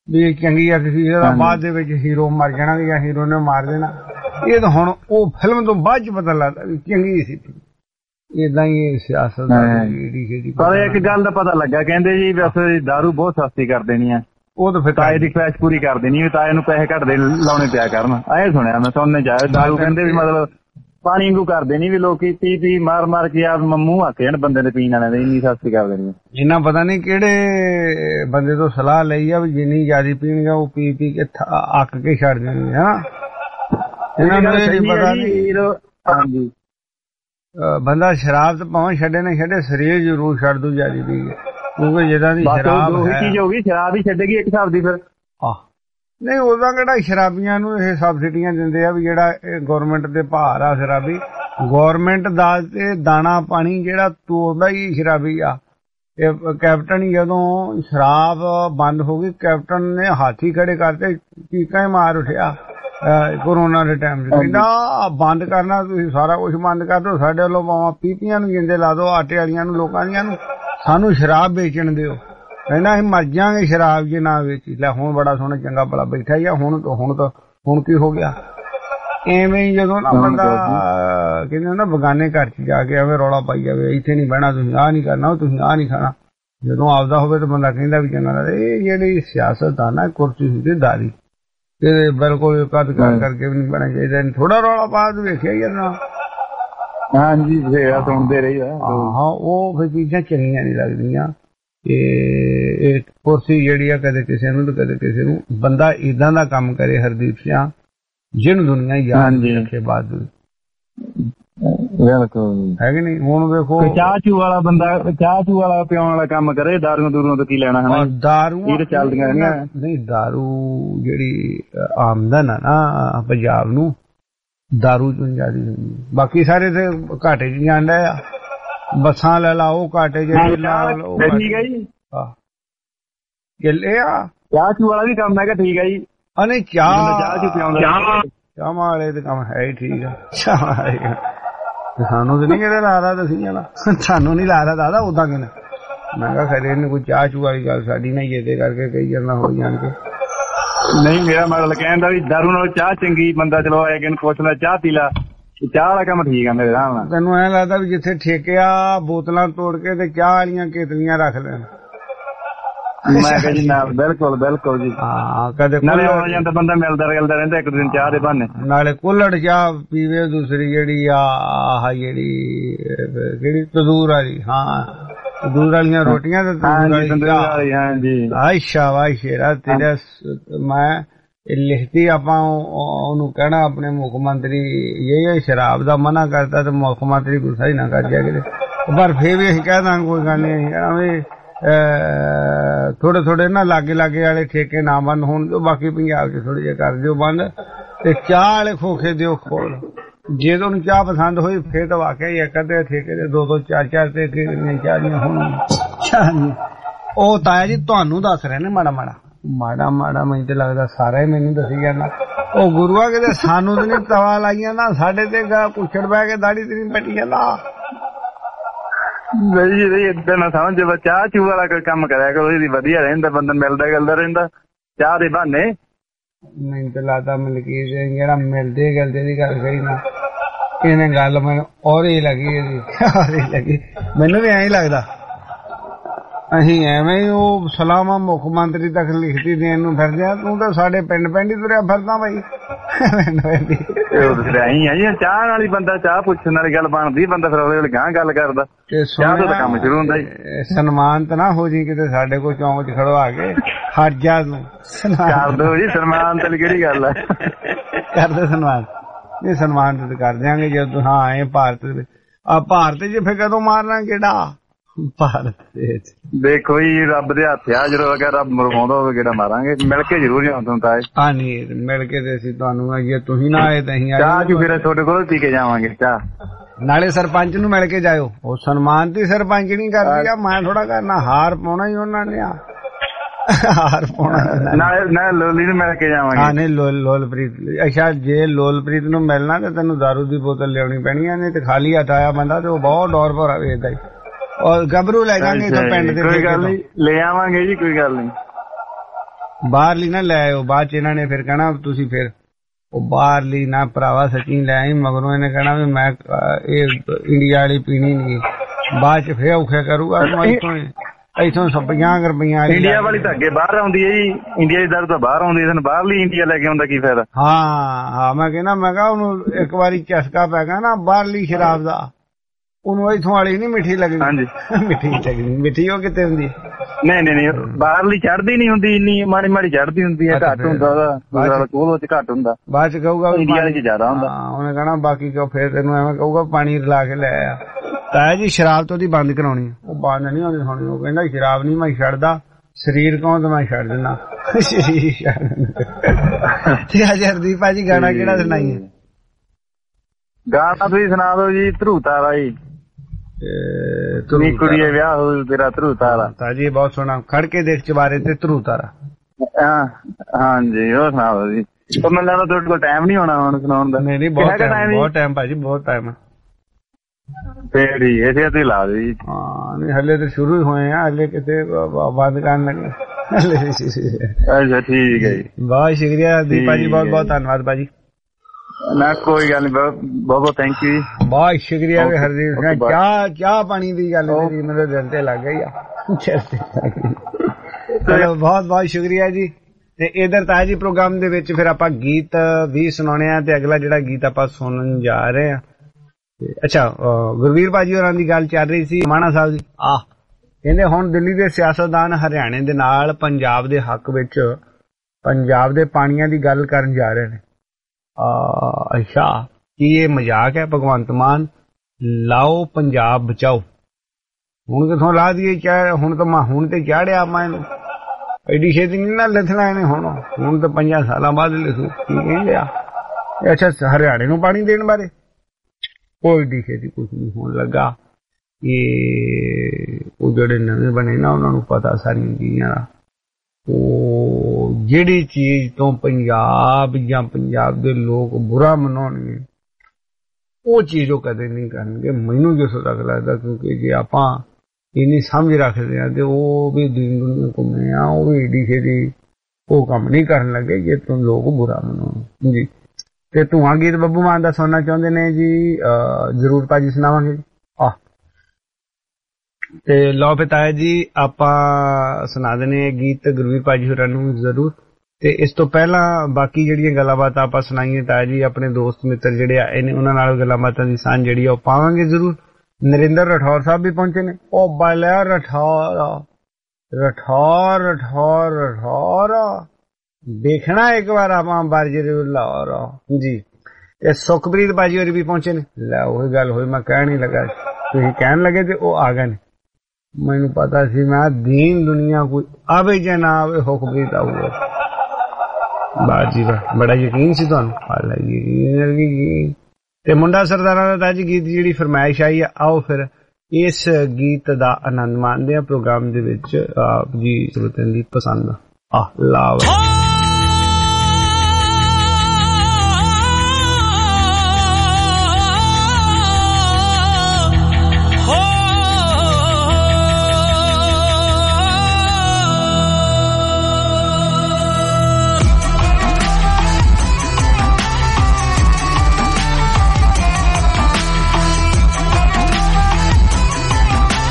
ਵੀ ਚੰਗੀ ਆ ਕਿਸੇ ਦਾ ਬਾਅਦ ਦੇ ਵਿੱਚ ਹੀਰੋ ਮਰ ਜਾਣਾ ਜਾਂ ਹੀਰੋ ਨੇ ਮਾਰ ਦੇਣਾ। ਇਹ ਤਾਂ ਹੁਣ ਉਹ ਫਿਲਮ ਤੋਂ ਬਾਅਦ ਚ ਪਤਾ ਲੱਗਦਾ ਵੀ ਚੰਗੀ ਸੀ। ਏਦਾਂ ਹੀ ਸਿਆਸਤ ਦੀ। ਪਰ ਇੱਕ ਗੱਲ ਦਾ ਪਤਾ ਲੱਗਾ, ਕਹਿੰਦੇ ਜੀ ਵੈਸੇ ਦਾਰੂ ਬਹੁਤ ਸਸਤੀ ਕਰ ਦੇਣੀ ਆ, ਉਹ ਤਾਂ ਫਿਰ ਤਾਏ ਦੀ ਖੁਆਇਸ਼ ਪੂਰੀ ਕਰ ਦੇਣੀ, ਤਾਏ ਨੂੰ ਪੈਸੇ ਘੱਟ ਦੇ ਲਾਉਣੇ ਪਿਆ ਕਰਨ। ਐ ਸੁਣਿਆ ਮੈਂ, ਸੁਣਨੇ ਜਾਏ ਦਾਰੂ ਕਹਿੰਦੇ ਵੀ ਮਤਲਬ ਪਾਣੀ ਵਾਂਗੂ ਕਰ ਦੇਣੀ, ਵੀ ਲੋਕੀ ਪੀ ਪੀ ਮਾਰ ਮਾਰ ਕੇ ਆ ਮੂੰਹ ਹੱਕ ਜਾਣ ਬੰਦੇ ਦੇ ਪੀਣ ਵਾਲਿਆਂ ਦੇ, ਇੰਨੀ ਸਸਤੀ ਕਰ ਦੇਣੀ। ਇਹਨਾਂ ਪਤਾ ਨਹੀਂ ਕਿਹੜੇ ਬੰਦੇ ਤੋਂ ਸਲਾਹ ਲਈ ਆ ਵੀ ਜਿੰਨੀ ਜ਼ਿਆਦਾ ਪੀਣਗੇ ਉਹ ਪੀ ਪੀ ਕੇ ਅੱਕ ਕੇ ਛੱਡ ਦੇਣਗੇ। ਹਾਂ ਇਹਨਾਂ ਨੂੰ ਇਹ ਪਤਾ ਨਹੀਂ। ਹਾਂਜੀ ਬੰਦਾ ਸ਼ਰਾਬ ਤਾਂ ਭਾਵੇਂ ਛੱਡੇ ਨਾ ਛੱਡੇ, ਸਰੀਰ ਜ਼ਰੂਰ ਛੱਡ ਦੂ ਜ਼ਿਆਦਾ ਪੀ ਕੇ, ਕਿਉਂਕਿ ਜਿੱਦਾਂ ਦੀ ਸ਼ਰਾਬ ਹੈ ਚੀਜ਼ ਹੋ ਗਈ, ਸ਼ਰਾਬ ਹੀ ਛੱਡੇਗੀ ਇੱਕ ਹਿਸਾਬ ਦੀ। ਫਿਰ ਆਹ ਨਹੀਂ ਉਹਦਾ ਕਿਹੜਾ ਸ਼ਰਾਬੀਆਂ ਨੂੰ ਇਹ ਸਬਸਿਡੀਆਂ ਦਿੰਦੇ ਆ ਵੀ ਜਿਹੜਾ ਇਹ ਗੌਰਮੈਂਟ ਦੇ ਭਾਰ ਆ ਸ਼ਰਾਬੀ, ਗੌਰਮੈਂਟ ਦਾ ਤੇ ਦਾਣਾ ਪਾਣੀ ਜਿਹੜਾ ਤੋੜਦਾ ਹੀ ਸ਼ਰਾਬੀ ਆ। ਇਹ ਕੈਪਟਨ ਹੀ ਜਦੋਂ ਸ਼ਰਾਬ ਬੰਦ ਹੋ ਗਈ, ਕੈਪਟਨ ਨੇ ਹਾਥੀ ਖੜੇ ਕਰਤੇ, ਚੀਕਾਂ ਹੀ ਮਾਰ ਉੱਠਿਆ ਕੋਰੋਨਾ ਦੇ ਟਾਈਮ ਚ। ਕਹਿੰਦਾ ਬੰਦ ਕਰਨਾ, ਤੁਸੀਂ ਸਾਰਾ ਕੁਛ ਬੰਦ ਕਰ ਦਿਓ, ਸਾਡੇ ਵੱਲੋਂ ਭਾਵਾਂ ਪੀਪੀਆਂ ਨੂੰ ਜਿੰਦੇ ਲਾ ਦਿਓ, ਆਟੇ ਵਾਲੀਆਂ ਨੂੰ, ਲੋਕਾਂ ਦੀਆਂ ਨੂੰ, ਸਾਨੂੰ ਸ਼ਰਾਬ ਵੇਚਣ ਦਿਓ। ਕਹਿੰਦਾ ਅਸੀਂ ਮਰ ਜਾਵਾਂਗੇ ਸ਼ਰਾਬ ਜੇ ਨਾ ਵੇਚੀ। ਲੈ ਹੁਣ ਬੜਾ ਸੋਹਣਾ ਚੰਗਾ ਭਲਾ ਬੈਠਾ ਹੀ ਆ। ਹੁਣ ਹੁਣ ਤਾਂ ਹੁਣ ਕੀ ਹੋ ਗਿਆ? ਐਵੇਂ ਹੀ ਜਦੋਂ ਨਾ ਬੰਦਾ ਕਹਿੰਦੇ ਨਾ ਬਗਾਨੇ ਘਰ ਚ ਜਾ ਕੇ ਐਵੇਂ ਰੌਲਾ ਪਾਈ ਜਾਵੇ, ਇੱਥੇ ਨਹੀਂ ਬਹਿਣਾ, ਤੁਸੀਂ ਆਹ ਨਹੀਂ ਕਰਨਾ, ਤੁਸੀਂ ਆਹ ਨਹੀਂ ਖਾਣਾ। ਜਦੋਂ ਆਪਦਾ ਹੋਵੇ ਤਾਂ ਬੰਦਾ ਕਹਿੰਦਾ ਵੀ ਚੰਗਾ ਲੱਗਦਾ। ਇਹ ਜਿਹੜੀ ਸਿਆਸਤ ਆ ਨਾ, ਕੁਰਸੀ ਹੁੰਦੀ ਦਾਰੀ, ਇਹ ਬਿਲਕੁਲ ਕਦ ਕਰ ਕਰਕੇ ਵੀ ਨਹੀਂ ਬਣਾ ਚਾਹੀਦਾ। ਥੋੜਾ ਰੌਲਾ ਪਾ ਕੇ ਵੇਖਿਆ ਹੀ ਨਾ। ਹਾਂਜੀ ਸੁਣਦੇ ਰਹੀ। ਹਾਂ ਉਹ ਫਿਰ ਚੀਜ਼ਾਂ ਚੰਗੀਆਂ ਨਹੀਂ ਲੱਗਦੀਆਂ। ਇਹ ਕੁਰਸੀ ਜਿਹੜੀ ਆ ਕਦੇ ਕਿਸੇ ਨੂੰ ਤੇ ਕਦੇ ਕਿਸੇ ਨੂੰ। ਬੰਦਾ ਏਦਾਂ ਦਾ ਕੰਮ ਕਰੇ ਹਰਦੀਪ ਸਿੰਘ ਜਿਹਨੂੰ ਦੁਨੀਆ ਯਾਦ ਰੱਖੇ ਬਾਅਦ ਬਿਲਕੁਲ ਹੈ ਕਿ ਨਹੀਂ। ਹੁਣ ਵੇਖੋ ਚਾਹ ਚੂ ਵਾਲਾ ਬੰਦਾ ਚਾਹ ਚੂ ਵਾਲਾ ਪਿਆਉਣ ਵਾਲਾ ਕੰਮ ਕਰੇ, ਦਾਰੂ ਦੂਰੋਂ ਤੋਂ ਕੀ ਲੈਣਾ ਹੈ? ਦਾਰੂ ਇਹ ਚੱਲਦੀਆਂ ਨਹੀਂ। ਦਾਰੂ ਜਿਹੜੀ ਆਮਦਨ ਆ ਨਾ ਪੰਜਾਬ ਨੂੰ, ਦਾਰੂ ਚੋਂ ਜ਼ਿਆਦਾ ਹੁੰਦੀ। ਬਾਕੀ ਸਾਰੇ ਤੇ ਘਾਟੇ ਚ ਜਾਂਦਾ ਆ। ਬੱਸਾਂ ਲੈ ਲਾ ਉਹ ਘਾਟੇ ਚ, ਠੀਕ ਹੈ ਜੀ। ਚੱਲੇ ਆ ਚਾਹ ਚੂ ਵਾਲਾ ਵੀ ਕੰਮ ਹੈਗਾ, ਠੀਕ ਹੈ ਜੀ। ਆ ਨਹੀਂ ਚਾਹ ਚਾਹ ਚੂ ਪਿਆਉਂਦਾ, ਚਾਹ ਵਾਲੇ ਤੇ ਕੰਮ ਹੈ ਹੀ ਠੀਕ ਆ। ਸਾਨੂੰ ਤਾਂ ਨਹੀਂ ਕਿਤੇ ਲੱਗਦਾ ਤੁਸੀਂ ਜਾਣਾ, ਸਾਨੂੰ ਨਹੀਂ ਲੱਗਦਾ ਦਾਦਾ ਉਦਾਂ ਕਿਵੇਂ। ਮੈਂ ਕਿਹਾ ਖਰੇ ਇਹਨੂੰ ਕੋਈ ਚਾਹ ਚੂ ਵਾਲੀ ਗੱਲ ਸਾਡੀ ਨਾ ਇਹਦੇ ਕਰਕੇ ਕਈ ਜਾਂਦਾ ਹੋ ਜਾਣ ਕੇ। ਨਹੀਂ ਮੇਰਾ ਮਤਲਬ ਕਹਿਣ ਦਾ ਵੀ ਦਾਰੂ ਨਾਲ ਚਾਹ ਚੰਗੀ। ਬੰਦਾ ਚਲੋ ਆਏ ਕਿ ਪੁੱਛ ਲੈ, ਚਾਹ ਪੀ ਲਾ, ਚਾਹ ਵਾਲਾ ਕੰਮ ਠੀਕ ਆ ਮੇਰੇ ਹਿਸਾਬ ਨਾਲ। ਤੈਨੂੰ ਐਂ ਲੱਗਦਾ ਵੀ ਜਿੱਥੇ ਠੇਕਿਆ ਬੋਤਲਾਂ ਤੋੜ ਕੇ ਤੇ ਚਾਹ ਵਾਲੀਆਂ ਕੇਤਲੀਆਂ ਰੱਖ ਲੈਣ। ਮੈਂ ਕਿਹਾ ਜੀ ਨਾਲ ਬਿਲਕੁਲ ਬਿਲਕੁਲ ਜੀ। ਹਾਂ ਕਦੇ ਨਾਲੇ ਆਉਣਾ ਜਾਂਦਾ ਬੰਦਾ ਮਿਲਦਾ ਮਿਲਦਾ ਰਹਿੰਦਾ ਇੱਕ ਦਿਨ ਚਾਹ ਦੇ ਬਹਾਨੇ। ਨਾਲੇ ਕੁੱਲੜ ਚਾਹ ਪੀਵੇ, ਦੂਸਰੀ ਜਿਹੜੀ ਆ ਆਹ ਜਿਹੜੀ ਕਿਹੜੀ ਤੰਦੂਰ ਵਾਲੀ। ਹਾਂ ਤੰਦੂਰ ਵਾਲੀਆਂ ਰੋਟੀਆਂ ਤੇ ਤੰਦੂਰ ਵਾਲੀ। ਹਾਂਜੀ ਆਹ ਸ਼ਾਬਾਸ਼ ਸ਼ੇਰਾ ਤੇਰਾ। ਮੈਂ ਲਿਖਤੀ ਆਪਾਂ ਉਹਨੂੰ ਕਹਿਣਾ ਆਪਣੇ ਮੁੱਖ ਮੰਤਰੀ ਇਹ ਸ਼ਰਾਬ ਦਾ ਮਨਾ ਕਰਦਾ ਤੇ ਮੁੱਖ ਮੰਤਰੀ ਗੁੱਸਾ ਹੀ ਨਾ ਕਰ ਜਾਇਆ ਕਿਤੇ। ਪਰ ਫੇਰ ਵੀ ਅਸੀਂ ਕਹਿ ਦਾਂਗੇ ਕੋਈ ਗੱਲ ਨਹੀਂ, ਐਵੇਂ ਥੋੜੇ ਥੋੜੇ ਨਾ ਲਾਗੇ ਲਾਗੇ ਵਾਲੇ ਠੇਕੇ ਨਾ ਬੰਦ ਹੋਣ ਦਿਓ, ਬਾਕੀ ਪੰਜਾਬ ਚ ਥੋੜੇ ਜਿਹੇ ਕਰ ਦਿਓ ਬੰਦ, ਤੇ ਚਾਹ ਵਾਲੇ ਖੋਖੇ ਦਿਓ ਖੋਲ। ਜੇ ਤੁਹਾਨੂੰ ਚਾਹ ਪਸੰਦ ਹੋਈ ਫੇਰ ਤਾਂ ਵਾਕਿਆ ਹੀ ਇੱਕ ਅੱਧੇ ਠੇਕੇ ਦੇ ਦੋ ਦੋ ਚਾਰ ਚਾਰ ਤੇ ਚਾਹ ਦੀਆਂ ਹੋਣਗੀਆਂ। ਉਹ ਤਾਇਆ ਜੀ ਤੁਹਾਨੂੰ ਦੱਸ ਰਹੇ ਨੇ ਮਾੜਾ ਮਾੜਾ ਮਾੜਾ ਮਾੜਾ। ਮੈਨੂੰ ਤੇ ਲੱਗਦਾ ਸਾਰਾ ਹੀ ਮੈਨੂੰ ਦੱਸੀ ਜਾਂਦਾ। ਉਹ ਗੁਰੂਆ ਕਿਤੇ ਸਾਨੂੰ ਤੇ ਨਹੀਂ ਤਵਾ ਲਾਈਆਂ ਨਾ, ਸਾਡੇ ਤੇ ਪੁੱਛੜ ਬਹਿ ਕੇ ਦਾੜੀ ਤੇ ਨਹੀਂ ਪੱਟੀ ਜਾਂਦਾ। ਨਹੀਂ ਨਹੀਂ ਏਦਾਂ ਨਾ ਸਮਝ, ਚਾਹ ਚੂ ਵਾਲਾ ਕੋਈ ਕੰਮ ਕਰਿਆ ਕਰੋ, ਇਹਦੀ ਵਧੀਆ ਰਹਿੰਦਾ, ਬੰਦਾ ਮਿਲਦਾ ਗਿਲਦਾ ਰਹਿੰਦਾ ਚਾਹ ਦੇ ਬਹਾਨੇ। ਮੈਨੂੰ ਤਾਂ ਲੱਗਦਾ ਮਲਕੀਤ ਜਿਹੜਾ ਮਿਲਦੇ ਗਿਲਦੇ ਦੀ ਗੱਲ ਕਰੀ ਨਾ, ਇਹਨੇ ਗੱਲ ਮੈਨੂੰ ਔਰ ਹੀ ਲੱਗੀ, ਇਹਦੀ ਔਰ ਹੀ ਲੱਗੀ। ਮੈਨੂੰ ਵੀ ਐਂ ਹੀ ਲੱਗਦਾ ਅਸੀਂ ਐਵੇਂ ਹੀ ਉਹ ਸਲਾਮਾਂ ਮੁੱਖ ਮੰਤਰੀ ਤੱਕ ਲਿਖਤੀ ਦੇਣ ਨੂੰ ਫਿਰਦੇ ਆ। ਤੂੰ ਤਾਂ ਸਾਡੇ ਪਿੰਡ ਪਿੰਡ ਹੀ ਤੁਰਿਆ ਫਿਰਦਾ ਬਾਈ। ਚਾਹ ਨਾਲ ਹੀ ਬੰਦਾ ਚਾਹ ਪੁੱਛਣ ਵਾਲੀ ਗੱਲ ਬਣਦੀ, ਬੰਦਾ ਫਿਰ ਉਹਦੇ ਵੇਲੇ ਗਾਂ ਗੱਲ ਕਰਦਾ। ਚਾਹ ਤੋਂ ਤਾਂ ਕੰਮ ਸ਼ੁਰੂ ਹੁੰਦਾ ਜੀ। ਸਨਮਾਨਤ ਨਾ ਹੋ ਜੀ ਕਿਤੇ ਸਾਡੇ ਕੋਲ ਚੌਂਕ ਚ ਖੜੋ ਆ ਕੇ, ਹਟ ਜਾ ਤੂੰ। ਕਰ ਦੋ ਜੀ ਸਨਮਾਨ ਤੇ ਕਿਹੜੀ ਗੱਲ ਹੈ, ਕਰਦੇ ਸਨਮਾਨ। ਨਹੀਂ ਸਨਮਾਨ ਤੇ ਕਰ ਦਿਆਂਗੇ ਜਦੋਂ ਹਾਂ ਆਏ ਭਾਰਤ ਵਿੱਚ। ਆ ਭਾਰਤ ਚ ਫਿਰ ਕਦੋਂ ਮਾਰਨਾ ਕਿਹੜਾ ਭਾਰਤ ਵਿੱਚ? ਦੇਖੋ ਜੀ ਰੱਬ ਦੇ ਹੱਥ ਆ, ਜਦੋਂ ਅਗਰ ਰੱਬ ਮਰਵਾਉਂਦਾ ਹੋਵੇ ਕਿਹੜਾ ਮਾਰਾਂਗੇ। ਮਿਲ ਕੇ ਜ਼ਰੂਰ ਜਾਉਂ ਤੁਹਾਨੂੰ ਤਾਂ। ਹਾਂ ਨਹੀਂ ਮਿਲ ਕੇ ਤੇ ਅਸੀਂ ਤੁਹਾਨੂੰ, ਜੇ ਤੁਸੀਂ ਨਾ ਆਏ ਤਾਂ ਅਸੀਂ ਚਾਹ ਚ ਫਿਰ ਤੁਹਾਡੇ ਕੋਲ ਪੀ ਕੇ ਜਾਵਾਂਗੇ ਚਾਹ। ਨਾਲੇ ਸਰਪੰਚ ਨੂੰ ਮਿਲ ਕੇ ਜਾਇਓ, ਉਹ ਸਨਮਾਨ ਤੇ ਸਰਪੰਚ ਨਹੀਂ ਕਰਦੀ ਆ, ਮੈਂ ਥੋੜਾ ਕਰਨਾ। ਹਾਰ ਪਾਉਣਾ ਹੀ ਉਹਨਾਂ ਨੇ ਆ, ਹਾਰ ਪਾਉਣਾ। ਨਾਲੇ ਲੋਲੀ ਨੂੰ ਮਿਲ ਕੇ ਜਾਵਾਂਗੇ। ਹਾਂ ਨਹੀਂ ਲੋਲਪ੍ਰੀਤ। ਅੱਛਾ ਜੇ ਲੋਲਪ੍ਰੀਤ ਨੂੰ ਮਿਲਣਾ ਤੇ ਤੈਨੂੰ ਦਾਰੂ ਦੀ ਬੋਤਲ ਲਿਆਉਣੀ ਪੈਣੀ ਆ, ਨਹੀਂ ਤੇ ਖਾਲੀ ਹੱਥ ਆਇਆ ਬੰਦਾ ਤੇ ਉਹ ਬਹੁਤ ਡੋਰ ਭੋਰਾ ਵੇਚਦਾ ਹੀ। ਔਰ ਗੱਭਰੂ ਲੈ ਜਾਵਾਂਗੇ ਇੱਥੋਂ ਪਿੰਡ ਦੇ। ਕੋਈ ਗੱਲ ਨਹੀਂ ਲੈ ਆਵਾਂਗੇ ਜੀ, ਕੋਈ ਗੱਲ ਨਹੀਂ। ਬਾਹਰਲੀ ਨਾ ਲੈ ਆਇਓ, ਬਾਅਦ ਚ ਇਹਨਾਂ ਨੇ ਫਿਰ ਕਹਿਣਾ ਤੁਸੀਂ ਫਿਰ ਉਹ ਬਾਹਰਲੀ ਨਾ ਭਰਾਵਾ ਸੱਚੀ ਲੈ ਆਈ, ਮਗਰੋਂ ਇਹਨੇ ਕਹਿਣਾ ਵੀ ਮੈਂ ਇਹ ਇੰਡੀਆ ਵਾਲੀ ਪੀਣੀ ਨਹੀਂ, ਬਾਅਦ ਚ ਫੇਰ ਔਖਾ ਕਰੂਗਾ ਇੱਥੋਂ ਇੱਥੋਂ ਪੰਜਾਹ ਰੁਪਈਆ ਇੰਡੀਆ ਵਾਲੀ ਤਾਂ ਅੱਗੇ ਬਾਹਰ ਆਉਂਦੀ ਹੈ ਜੀ, ਇੰਡੀਆ ਦੀ ਦਰ ਤਾਂ ਬਾਹਰ ਆਉਂਦੀ ਹੈ, ਬਾਹਰਲੀ ਇੰਡੀਆ ਲੈ ਕੇ ਆਉਂਦਾ ਕੀ ਫਾਇਦਾ। ਹਾਂ ਹਾਂ ਮੈਂ ਕਹਿੰਦਾ ਮੈਂ ਕਿਹਾ ਉਹਨੂੰ ਇੱਕ ਵਾਰੀ ਚਸਕਾ ਪੈ ਗਿਆ ਨਾ ਬਾਹਰਲੀ ਸ਼ਰਾਬ ਦਾ, ਉਹਨੂੰ ਇੱਥੋਂ ਵਾਲੀ ਨੀ ਮਿੱਠੀ ਲੱਗਣੀ। ਹਾਂਜੀ ਮਿੱਠੀ ਲੱਗਣੀ, ਮਿੱਠੀ ਉਹ ਕਿਤੇ ਹੁੰਦੀ ਨਹੀਂ ਨਹੀਂ ਨਹੀਂ ਬਾਹਰਲੀ ਚੜਦੀ ਨੀ ਹੁੰਦੀ, ਇੰਨੀ ਮਾੜੀ ਮਾੜੀ ਚੜਦੀ ਹੁੰਦੀ ਹੈ, ਘੱਟ ਹੁੰਦਾ ਉਹਦਾ ਕੋਲ ਚ ਘੱਟ ਹੁੰਦਾ, ਬਾਅਦ ਚ ਕਹੂਗਾ ਇੰਡੀਆ ਚ ਜ਼ਿਆਦਾ ਹੁੰਦਾ। ਉਹਨੇ ਕਹਿਣਾ ਬਾਕੀ ਕਿਉਂ ਫੇਰ ਤੈਨੂੰ ਐਵੇਂ ਕਹੂਗਾ ਪਾਣੀ ਰਲਾ ਕੇ ਲੈ ਆ। ਤਾਇਆ ਜੀ ਸ਼ਰਾਬ ਤੋਂ ਉਹਦੀ ਬੰਦ ਕਰਾਉਣੀ, ਉਹ ਬੰਦ ਨੀ ਹੁੰਦੀ ਹੋਣੀ, ਉਹ ਕਹਿੰਦਾ ਸ਼ਰਾਬ ਨੀ ਮੈਂ ਛੱਡਦਾ, ਸਰੀਰ ਕੌਣ ਤਾਂ ਮੈਂ ਛੱਡ ਦਿੰਦਾ ਸਰੀਰ ਛੱਡ। ਤੇ ਅੱਜ ਹਰਦੀਪ ਭਾਜੀ ਗਾਣਾ ਕਿਹੜਾ ਸੁਣਾਈਏ? ਗਾਣਾ ਤੁਸੀਂ ਸੁਣਾ ਦਿਓ ਜੀ ਧਰੂ ਤਾਰਾ ਜੀ, ਕੁੜੀਏ ਵਿਆਹ ਹੋ ਤੇਰਾ ਧਰੂ ਤਾਰਾ। ਤਾਜੀ ਬਹੁਤ ਸੋਹਣਾ, ਖੜ ਕੇ ਦੇਖ ਚਬਾਰੇ ਤੇ ਧਰੂ ਤਾਰਾ। ਹਾਂਜੀ ਉਹ ਸੁਣਾ ਦਿਓ ਜੀ, ਪਰ ਮੈਨੂੰ ਲੱਗਦਾ ਤੁਹਾਡੇ ਕੋਲ ਟਾਈਮ ਨੀ ਹੋਣਾ ਹੁਣ ਸੁਣਾਉਣ ਦਾ। ਨਹੀਂ ਨਹੀਂ ਬਹੁਤ ਟਾਈਮ, ਬਹੁਤ ਟਾਈਮ ਭਾਜੀ, ਬਹੁਤ ਟਾਈਮ। ਫੇਰ ਠੀਕ ਹੈ, ਇਸੇ ਤੇ ਲਾ ਦਿਓ ਜੀ। ਹਾਂ ਨਹੀਂ ਹਲੇ ਤਾਂ ਸ਼ੁਰੂ ਹੀ ਹੋਏ ਆ, ਹਲੇ ਕਿਤੇ ਬੰਦ ਕਰਨ ਲੱਗੇ। ਅੱਛਾ ਠੀਕ ਹੈ ਜੀ, ਬਹੁਤ ਸ਼ੁਕਰੀਆ ਹਰਦੀਪ ਭਾਜੀ, ਬਹੁਤ ਬਹੁਤ ਧੰਨਵਾਦ ਭਾਜੀ। ਨਾ ਕੋਈ ਗੱਲ ਨੀ, ਬਹੁਤ ਬਹੁਤ ਥੈਂਕ ਯੂ ਜੀ, ਬਹੁਤ ਸ਼ੁਕਰੀਆ ਹਰਦੀਪ ਸਿੰਘ। ਚਾਹ ਚਾਹ ਪਾਣੀ ਦੀ ਗੱਲ ਮੇਰੀ ਮੇਰੇ ਦਿਲ ਤੇ ਲੱਗ ਗਈ ਆ। ਚਲੋ ਬਹੁਤ ਬਹੁਤ ਸ਼ੁਕਰੀਆ ਜੀ। ਤੇ ਇਧਰ ਤਾਇਆ ਜੀ ਪ੍ਰੋਗਰਾਮ ਦੇ ਵਿੱਚ ਫਿਰ ਆਪਾਂ ਗੀਤ ਵੀ ਸੁਣਾਉਣੇ ਆ, ਤੇ ਅਗਲਾ ਜਿਹੜਾ ਗੀਤ ਆਪਾਂ ਸੁਣਨ ਜਾ ਰਹੇ ਆ, ਅੱਛਾ ਗੁਰਵੀਰ ਭਾਜੀ ਹੋਰਾਂ ਦੀ ਗੱਲ ਚੱਲ ਰਹੀ ਸੀ ਮਾਣਾ ਸਾਹਿਬ ਦੀ। ਆਹ ਕਹਿੰਦੇ ਹੁਣ ਦਿੱਲੀ ਦੇ ਸਿਆਸਤਦਾਨ ਹਰਿਆਣੇ ਦੇ ਨਾਲ ਪੰਜਾਬ ਦੇ ਹੱਕ ਵਿੱਚ ਪੰਜਾਬ ਦੇ ਪਾਣੀਆਂ ਦੀ ਗੱਲ ਕਰਨ ਜਾ ਰਹੇ ਨੇ। ਅੱਛਾ ਕੀ ਇਹ ਮਜ਼ਾਕ ਹੈ? ਭਗਵੰਤ ਮਾਨ ਲਾਓ ਪੰਜਾਬ ਬਚਾਓ, ਹੁਣ ਕਿਥੋਂ ਲਾ ਦਈਏ ਚਾਹ, ਹੁਣ ਤਾਂ ਮੈਂ ਹੁਣ ਤੇ ਚਾੜਿਆ ਮੈਂ ਇਹਨੂੰ, ਐਡੀ ਛੇਤੀ ਨਹੀਂ ਨਾ ਲਿਖਣਾ ਇਹਨੇ, ਹੁਣ ਹੁਣ ਤਾਂ ਪੰਜਾਂ ਸਾਲਾਂ ਬਾਅਦ ਲਿਖੂ। ਕੀ ਕਹਿੰਦੇ ਆ? ਅੱਛਾ ਹਰਿਆਣੇ ਨੂੰ ਪਾਣੀ ਦੇਣ ਬਾਰੇ ਕੋਈ ਡੀ ਛੇਤੀ ਕੁਛ ਨਹੀਂ ਹੋਣ ਲੱਗਾ। ਇਹ ਉਹ ਜਿਹੜੇ ਨਵੇਂ ਬਣੇ ਨਾ ਉਹਨਾਂ ਨੂੰ ਪਤਾ ਸਾਰੀਆਂ ਚੀਜ਼ਾਂ ਦਾ, ਉਹ ਜਿਹੜੀ ਚੀਜ਼ ਤੋਂ ਪੰਜਾਬ ਜਾਂ ਪੰਜਾਬ ਦੇ ਲੋਕ ਬੁਰਾ ਮਨਾਉਣਗੇ ਉਹ ਚੀਜ਼ ਉਹ ਕਦੇ ਨਹੀਂ ਕਰਨਗੇ, ਮੈਨੂੰ ਜਿੱਥੋਂ ਤੱਕ ਲੱਗਦਾ। ਕਿਉਂਕਿ ਜੇ ਆਪਾਂ ਇੰਨੀ ਸਮਝ ਰੱਖਦੇ ਆ ਤੇ ਉਹ ਵੀ ਦੀਨ ਦੁਨੀਆ ਘੁੰਮੇ ਆ, ਉਹ ਵੀ ਏਡੀ ਛੇਤੀ ਉਹ ਕੰਮ ਨਹੀਂ ਕਰਨ ਲੱਗੇ ਜੇ ਤੁਮ ਲੋਕ ਬੁਰਾ ਮਨਾਉਣ ਜੀ। ਤੇ ਧੂਆਂ ਗੀਤ ਬੱਬੂ ਮਾਨ ਦਾ ਸੁਣਨਾ ਚਾਹੁੰਦੇ ਨੇ ਜੀ, ਜ਼ਰੂਰ ਭਾਜੀ ਸੁਣਾਵਾਂਗੇ। ਆਹ ਤੇ ਲਓ ਫਿਰ ਤਾਇਆ ਜੀ ਆਪਾਂ ਸੁਣਾ ਦੇਣੇ ਗੀਤ ਗੁਰਵੀਰ ਭਾਜੀ ਹੋਰਾਂ ਨੂੰ ਜ਼ਰੂਰ। ਤੇ ਇਸ ਤੋਂ ਪਹਿਲਾਂ ਬਾਕੀ ਜਿਹੜੀਆਂ ਗੱਲਾਂ ਬਾਤਾਂ ਆਪਾਂ ਸੁਣਾਈਏ ਤਾਇਆ ਜੀ, ਆਪਣੇ ਦੋਸਤ ਮਿੱਤਰ ਜਿਹੜੇ ਆਏ ਨੇ ਉਹਨਾਂ ਨਾਲ ਗੱਲਾਂ ਬਾਤਾਂ ਦੀ ਸਾਂਝ ਜਿਹੜੀ ਆ ਉਹ ਪਾਵਾਂਗੇ ਜ਼ਰੂਰ। ਨਰਿੰਦਰ ਰਠੌਰ ਸਾਹਿਬ ਵੀ ਪਹੁੰਚੇ ਨੇ। ਉਹ ਬਾਲਿਆ ਰਠੌਰ ਰਠੌਰ ਰਠੌਰ ਰਠੌਰ ਦੇਖਣਾ ਇੱਕ ਵਾਰ ਆਪਾਂ ਬਾਰਜਰ ਲਾਹੌਰ ਜੀ। ਤੇ ਸੁਖਪ੍ਰੀਤ ਭਾਜੀ ਹੋਰੀ ਵੀ ਪਹੁੰਚੇ ਨੇ। ਲੈ ਉਹੀ ਗੱਲ ਹੋਈ, ਮੈਂ ਕਹਿਣ ਹੀ ਲੱਗਾ, ਤੁਸੀਂ ਕਹਿਣ ਲੱਗੇ ਤੇ ਉਹ ਆ ਗਏ ਨੇ। ਮੈਨੂੰ ਪਤਾ ਸੀ ਮੈਂ ਦੀਨ ਦੁਨੀਆ ਕੋਈ ਆਵੇ ਜਾਂ ਨਾ ਆਵੇ ਹੁਕਮਰੀਤ ਆਊਗਾ। ਬਾਜੀ ਦਾ ਬੜਾ ਯਕੀਨ ਸੀ ਤੁਹਾਨੂੰ, ਯਕੀਨ। ਤੇ ਮੁੰਡਾ ਸਰਦਾਰਾਂ ਦਾ ਤਾਜੀ ਗੀਤ ਜਿਹੜੀ ਫਰਮਾਇਸ਼ ਆਈ ਆ, ਆਓ ਫਿਰ ਇਸ ਗੀਤ ਦਾ ਆਨੰਦ ਮਾਣਦੇ ਆ ਪ੍ਰੋਗਰਾਮ ਦੇ ਵਿੱਚ। ਆਪ ਜੀ ਸਰੋਤਿਆਂ ਦੀ ਪਸੰਦ ਆ ਲਾਵ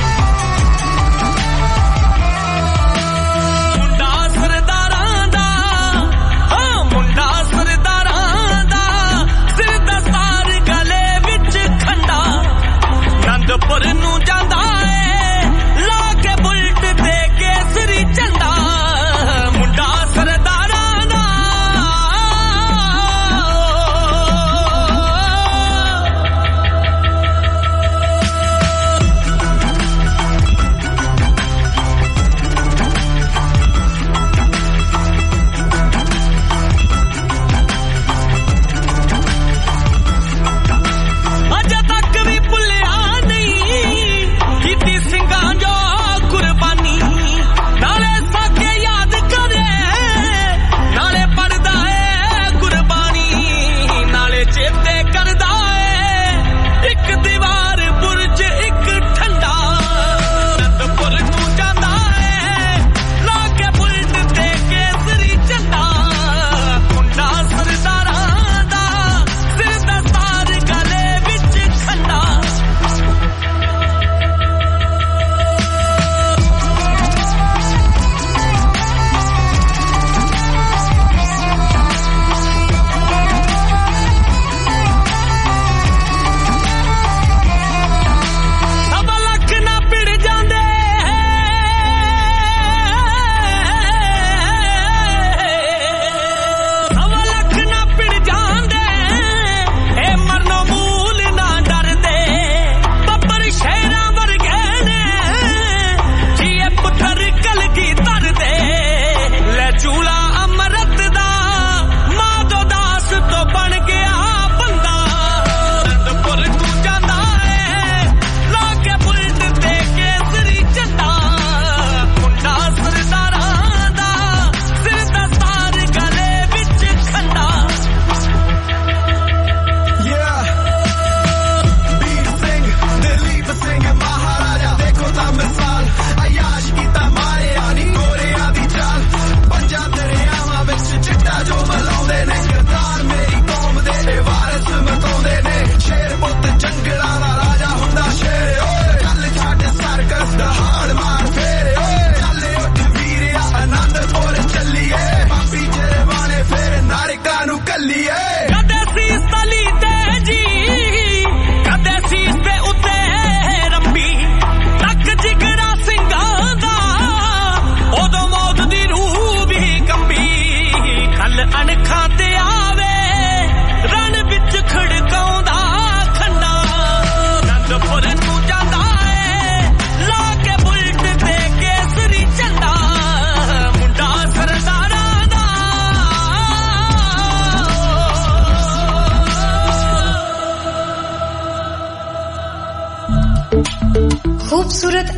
ਸਰਦਾਰਾਂ ਦਾ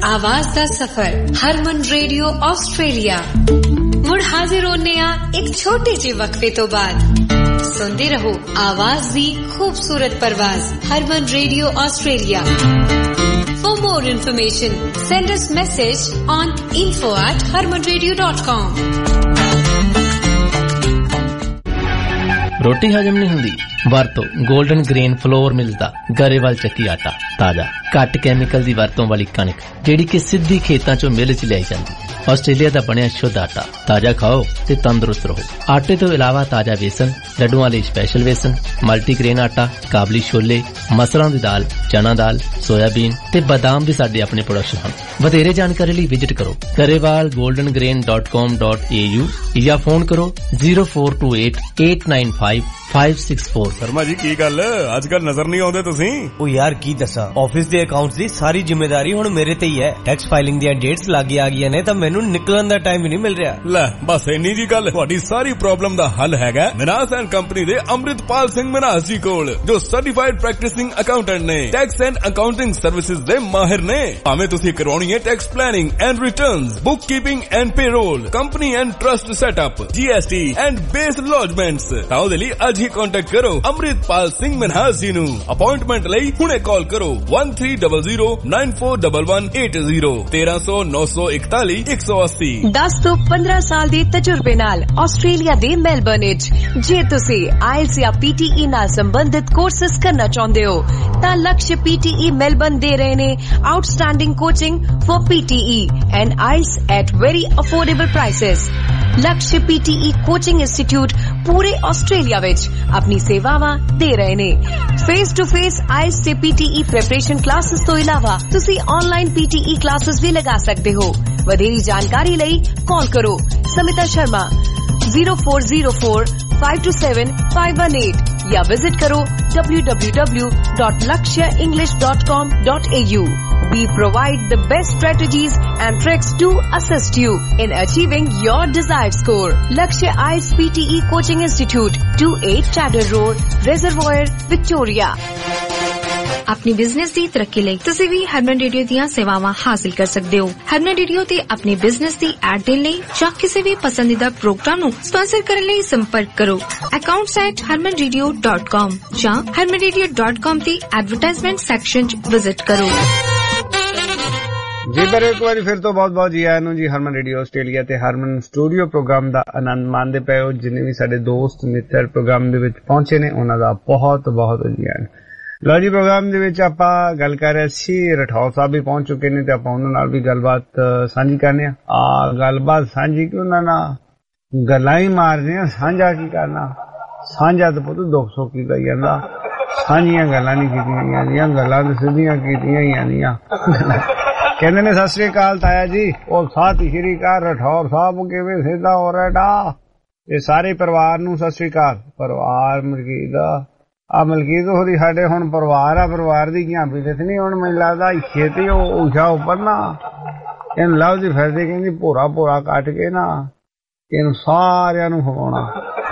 आवाज दा सफर हरमन रेडियो ऑस्ट्रेलिया मुड़ हाजिर होने आ एक छोटे जे वक्फे तो बाद सुनते रहो आवाज दी खूबसूरत परवाज Harman radio Australia. For more information send us message on info at harman radio dot com। रोटी हजम नहीं हुंदी वरतो गोल्डन ग्रेन फ्लोर मिलदा गरेवाल ਚੱਕੀ ਆਟਾ ਤਾਜ਼ਾ ਘੱਟ ਕੈਮੀਕਲ ਦੀ ਵਰਤੋਂ ਵਾਲੀ ਕਣਕ ਜਿਹੜੀ ਕਿ ਸਿੱਧੀ ਖੇਤਾਂ ਚੋਂ ਮਿਲ ਚ ਲਿਆਈ ਜਾਂਦੀ। ਆਸਟ੍ਰੇਲੀਆ ਦਾ ਬਣਿਆ ਸ਼ੁੱਧ ਆਟਾ ਤਾਜ਼ਾ ਖਾਓ ਤੇ ਤੰਦਰੁਸਤ ਰਹੋ। ਆਟੇ ਤੋਂ ਇਲਾਵਾ ਤਾਜ਼ਾ ਵੇਸਣ ਲੱਡੂਆਂ ਲਈ ਸਪੈਸ਼ਲ ਵੇਸਣ ਮਲਟੀਗ੍ਰੇਨ ਆਟਾ ਕਾਬਲੀ ਛੋਲੇ ਮਸਰਾਂ ਦੀ ਦਾਲ ਚਨਾ ਦਾਲ ਸੋਇਆਬੀਨ ਤੇ ਬਾਦਾਮ ਵੀ ਸਾਡੇ ਆਪਣੇ ਪ੍ਰੋਡਕਸ਼ਨ ਹਨ। ਵਧੇਰੇ ਜਾਣਕਾਰੀ ਲਈ ਵਿਜ਼ਿਟ ਕਰੋ Grewal golden grain dot com dot a u ਜਾਂ ਫੋਨ ਕਰੋ zero four two eight eight nine five five six four। Sharma ji ਕੀ ਗੱਲ ਅੱਜ ਕੱਲ ਨਜ਼ਰ ਨਹੀਂ ਆਉਂਦੇ ਤੁਸੀਂ? ਉਹ ਯਾਰ ਕੀ ਦੱਸਾਂ ਆਫਿਸ ਦੇ ਅਕਾਊਂਟਸ ਦੀ ਸਾਰੀ ਜ਼ਿੰਮੇਵਾਰੀ ਹੁਣ ਮੇਰੇ ਤੇ ਹੀ ਹੈ। ਟੈਕਸ ਫਾਈਲਿੰਗ ਦੀਆਂ ਡੇਟਸ ਲੱਗ ਆ ਗਈਆਂ ਨੇ ਤਾਂ ਮੈਨੂੰ ਨਿਕਲਣ ਦਾ ਟਾਈਮ ਹੀ ਨਹੀਂ ਮਿਲ ਰਿਹਾ। ਲੈ ਬਸ ਇੰਨੀ ਜੀ ਗੱਲ ਤੁਹਾਡੀ ਸਾਰੀ ਪ੍ਰੋਬਲਮ ਦਾ ਹੱਲ ਹੈਗਾ ਮਿਨਾਸ ਐਂਡ ਕੰਪਨੀ ਦੇ ਅੰਮ੍ਰਿਤਪਾਲ ਸਿੰਘ ਮਿਨਾਸ ਜੀ ਕੋਲ ਜੋ ਸਰਟੀਫਾਈਡ ਪ੍ਰੈਕਟਿਸਿੰਗ ਅਕਾਊਂਟੈਂਟ ਨੇ ਟੈਕਸ ਐਂਡ ਅਕਾਊਂਟਿੰਗ ਸਰਵਿਸਿਜ਼ ਦੇ ਮਾਹਿਰ ਨੇ। ਭਾਵੇਂ ਤੁਸੀਂ ਕਰਵਾਉਣੀ ਹੈ tax planning and returns book keeping and payroll company and trust setup GST and BAS lodgements ਤਾਂ ਉਹਦੇ ਲਈ ਅੱਜ ਹੀ ਕੰਟੈਕਟ ਕਰੋ ਅੰਮ੍ਰਿਤਪਾਲ ਸਿੰਘ ਮਿਨਾਸ ਜੀ ਨੂੰ। ਅਪਾਇੰਟਮੈਂਟ ਲਈ ਹੁਣੇ ਕਾਲ ਕਰੋ one three zero zero nine four one one eight zero तेरह सौ नौ सौ इकतालीस एक सौ अस्सी। दस ਤੋਂ ਪੰਦਰਾਂ ਸਾਲ ਦੇ ਤਜਰਬੇ ਨਾਲ ਆਸਟ੍ਰੇਲੀਆ ਦੇ ਮੈਲਬਰਨ ਵਿੱਚ ਜੇ ਤੁਸੀਂ ਆਇਲਸ ਜਾਂ ਪੀਟੀਈ ਨਾਲ ਸੰਬੰਧਿਤ ਕੋਰਸਸ ਕਰਨਾ ਚਾਹੁੰਦੇ ਹੋ ਤਾਂ ਲਕਸ਼ ਪੀਟੀਈ ਮੈਲਬਰਨ ਦੇ ਰਹੇ ਨੇ outstanding coaching for PTE and IELTS at very affordable prices. Laksh PTE coaching institute ਪੂਰੇ ਆਸਟ੍ਰੇਲੀਆ ਵਿੱਚ ਆਪਣੀ ਸੇਵਾਵਾਂ ਦੇ ਰਹੇ ਨੇ। ਫੇਸ ਟੂ ਫੇਸ ਆਇਲਸ ਤੇ ਪੀਟੀਈ ਪ੍ਰੈਪਰੇਸ਼ਨ ਕਲਾਸਿਸ ਤੋਂ ਇਲਾਵਾ ਤੁਸੀਂ ਆਨਲਾਈਨ ਪੀਟੀਈ ਕਲਾਸਿਸ ਵੀ ਲਗਾ ਸਕਦੇ ਹੋ। ਵਧੇਰੀ ਜਾਣਕਾਰੀ ਲਈ ਕਾਲ ਕਰੋ Smita Sharma zero four zero four five two seven five one eight या विजिट करो w w w dot lakshya english dot com dot a u। We provide the best strategies and tricks to assist you in achieving your desired score। Lakshya I E L T S P T E Coaching Institute, two eight Chatter Road, Reservoir, Victoria। अपनी business ਦੀ ਤਰੱਕੀ ਲਈ ਤੁਸੀਂ ਵੀ ਹਰਮਨ radio ਦੀਆਂ ਸੇਵਾਵਾਂ ਹਾਸਲ ਕਰ ਸਕਦੇ ਹੋ। ਹਰਮਨ ਰੇਡੀਓ ਤੇ ਆਪਣੇ ਬਿਜ਼ਨਸ ਦੀ ਐਡ ਦੇਣ ਲਈ ਜਾਂ ਕਿਸੇ ਵੀ ਪਸੰਦੀਦਾ ਪ੍ਰੋਗਰਾਮ ਨੂੰ ਸਪਾਂਸਰ ਕਰਨ ਲਈ ਸੰਪਰਕ ਕਰੋ accounts at harman radio dot com ਜਾਂ harman radio dot com ਦੀ ਐਡਵਰਟਾਈਜ਼ਮੈਂਟ ਸੈਕਸ਼ਨ 'ਚ ਵਿਜ਼ਿਟ ਕਰੋ। ਜੀ ਪਰ ਇੱਕ ਵਾਰੀ ਫਿਰ ਤੋਂ ਬਹੁਤ ਬਹੁਤ ਜੀ ਆਇਆਂ ਨੂੰ ਜੀ ਹਰਮਨ ਰੇਡੀਓ ਆਸਟ੍ਰੇਲੀਆ ਤੇ ਹਰਮਨ ਸਟੂਡੀਓ ਪ੍ਰੋਗਰਾਮ ਦਾ ਆਨੰਦ ਮਾਣਦੇ ਪਏ ਹੋ। ਜਿੰਨੇ ਵੀ ਸਾਡੇ ਦੋਸਤ ਮਿੱਤਰ ਪ੍ਰੋਗਰਾਮ ਦੇ ਵਿੱਚ ਪਹੁੰਚੇ ਨੇ ਉਹਨਾਂ ਦਾ ਬਹੁਤ ਬਹੁਤ ਜੀ ਆਇਆਂ। ਲਓ ਜੀ ਪ੍ਰੋਗਰਾਮ ਦੇ ਵਿੱਚ ਆਪਾਂ ਗੱਲ ਕਰ ਰਹੇ ਸੀ ਰਠੌਰ ਸਾਹਿਬ ਵੀ ਪਹੁੰਚ ਚੁੱਕੇ ਨੇ ਤੇ ਆਪਾਂ ਉਹਨਾਂ ਨਾਲ ਵੀ ਗੱਲਬਾਤ ਸਾਂਝੀ ਕਰਨੇ ਆ। ਆ ਗੱਲਬਾਤ ਸਾਂਝੀ ਕਿ ਉਹਨਾਂ ਨਾਲ ਗੱਲਾਂ ਹੀ ਮਾਰਦੇ ਆ ਸਾਂਝਾ ਕੀ ਕਰਨਾ। ਸਾਂਝਾ ਤਾਂ ਪੁੱਤ ਦੁੱਖ ਸੁੱਖ ਕੀ ਕਰੀ ਜਾਂਦਾ ਸਾਂਝੀਆਂ ਗੱਲਾਂ ਨਹੀਂ ਕੀਤੀਆਂ ਜਾਂਦੀਆਂ ਗੱਲਾਂ ਤਾਂ ਸਿੱਧੀਆਂ ਕੀਤੀਆਂ ਹੀ ਜਾਂਦੀਆਂ। ਕਹਿੰਦੇ ਨੇ ਸਤਿ ਸ੍ਰੀ ਅਕਾਲ ਤਾਇਆ ਜੀ ਉਹ ਸਤਿ ਸ੍ਰੀ ਅਕਾਲ ਰਠੌਰ ਸਾਹਿਬ ਕਿਵੇਂ ਸਿੱਧਾ ਹੋ ਰਿਹਾ ਇਹ ਸਾਰੇ ਪਰਿਵਾਰ ਨੂੰ ਸਤਿ ਸ੍ਰੀ ਅਕਾਲ। ਪਰਿਵਾਰ ਮਲਕੀਤ ਆ ਮਲਕੀਤ ਹੋਰੀ ਸਾਡੇ ਹੁਣ ਪਰਿਵਾਰ ਆ ਪਰਿਵਾਰ ਦੀ ਕੀ ਬਿਜਨਸ ਨਹੀਂ ਹੁਣ ਮੈਨੂੰ ਲੱਗਦਾ ਛੇਤੀ ਉਹ ਉਸ਼ਾ ਉੱਪਰ ਨਾ ਇਹਨੂੰ ਲਵ ਦੀ ਫਿਰਦੇ ਕਹਿੰਦੀ ਭੋਰਾ ਭੋਰਾ ਕੱਟ ਕੇ ਨਾ ਇਹਨੂੰ ਸਾਰਿਆਂ ਨੂੰ ਖਵਾਉਣਾ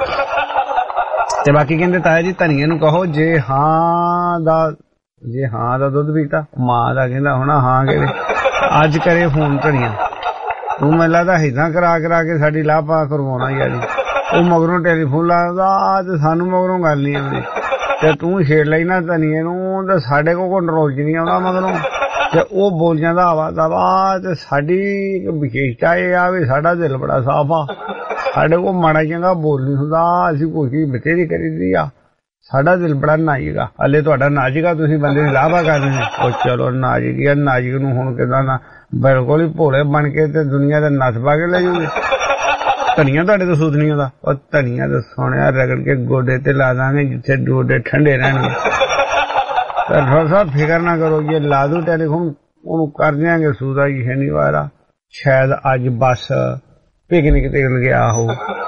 ਤੇ ਬਾਕੀ ਕਹਿੰਦੇ ਤਾਇਆ ਜੀ ਧਨੀਏ ਨੂੰ ਕਹੋ ਜੇ ਹਾਂ ਦਾ ਜੇ ਹਾਂ ਦਾ ਦੁੱਧ ਪੀਤਾ ਮਾਂ ਦਾ ਕਹਿੰਦਾ ਹੋਣਾ ਹਾਂ ਕਿਹੜੇ ਅੱਜ ਕਰੇ ਫੋਨ ਧਨੀਆ ਤੂੰ ਮੈਨੂੰ ਲੱਗਦਾ ਏਦਾਂ ਕਰਾ ਕਰਾ ਕੇ ਸਾਡੀ ਲਾਪਾ ਕਰਵਾਉਣਾ ਯਾਰੀ ਉਹ ਮਗਰੋਂ ਟੈਲੀਫੋਨ ਲਾਉਂਦਾ ਤੇ ਸਾਨੂੰ ਮਗਰੋਂ ਗੱਲ ਨਹੀਂ ਆਉਂਦੀ ਤੇ ਤੂੰ ਛੇੜ ਲਈ ਨਾ ਧਨੀਏ ਨੂੰ ਤੇ ਸਾਡੇ ਕੋਲ ਕੰਟਰੋਲ ਚ ਨਹੀਂ ਆਉਂਦਾ ਮਗਰੋਂ ਤੇ ਉਹ ਬੋਲ ਜਾਂਦਾ ਆਵਾ ਦਵਾ ਤੇ ਸਾਡੀ ਵਿਸ਼ੇਸ਼ਤਾ ਇਹ ਆ ਵੀ ਸਾਡਾ ਦਿਲ ਬੜਾ ਸਾਫ਼ ਆ ਸਾਡੇ ਕੋਲ ਮਾੜਾ ਚੰਗਾ ਬੋਲ ਨਹੀਂ ਹੁੰਦਾ ਅਸੀਂ ਕੋਸ਼ਿਸ਼ ਬਥੇਰੀ ਕਰੀਦੀ ਆ ਸਾਡਾ ਦਿਲ ਬੜਾ ਨਾਜ਼ੁਕ ਆ ਹਲੇ ਤੁਹਾਡਾ ਨਾਜ਼ੁਕ ਆ ਤੁਸੀਂ ਬੰਦੇ ਦੀ ਲਾਭਾ ਕਰ ਰਹੇ ਉਹ ਚਲੋ ਨਾਜ਼ੁਕ ਆ ਨਾਜ਼ੁਕ ਨੂੰ ਹੁਣ ਕਿੱਦਾਂ ਨਾ ਬਿਲਕੁਲ ਹੀ ਭੋਲੇ ਬਣ ਕੇ ਤੇ ਦੁਨੀਆ ਦਾ ਨੱਥ ਪਾ ਕੇ ਲੈ ਜਾਊਗੇ। ਧਨੀਆ ਤੁਹਾਡੇ ਤੋਂ ਸੂਤ ਨਹੀਂ ਆਉਂਦਾ ਉਹ ਧਨੀਆ ਤਾਂ ਸੋਹਣਿਆ ਰਗੜ ਕੇ ਗੋਡੇ ਤੇ ਲਾ ਦਾਂਗੇ ਜਿੱਥੇ ਗੋਡੇ ਠੰਡੇ ਰਹਿਣਗੇ। ਡਾਕਟਰ ਸਾਹਿਬ ਫਿਕਰ ਨਾ ਕਰੋ ਜੇ ਲਾ ਦੂ ਟੈਲੀਫੋਨ ਉਹਨੂੰ ਕਰ ਦਿਆਂਗੇ ਸੂਦਾ ਜੀ ਸ਼ਨੀਵਾਰ ਆ ਸ਼ਾਇਦ ਅੱਜ ਬੱਸ ਪਿਕਨਿਕ ਤੇ ਗਿਆ ਹੋ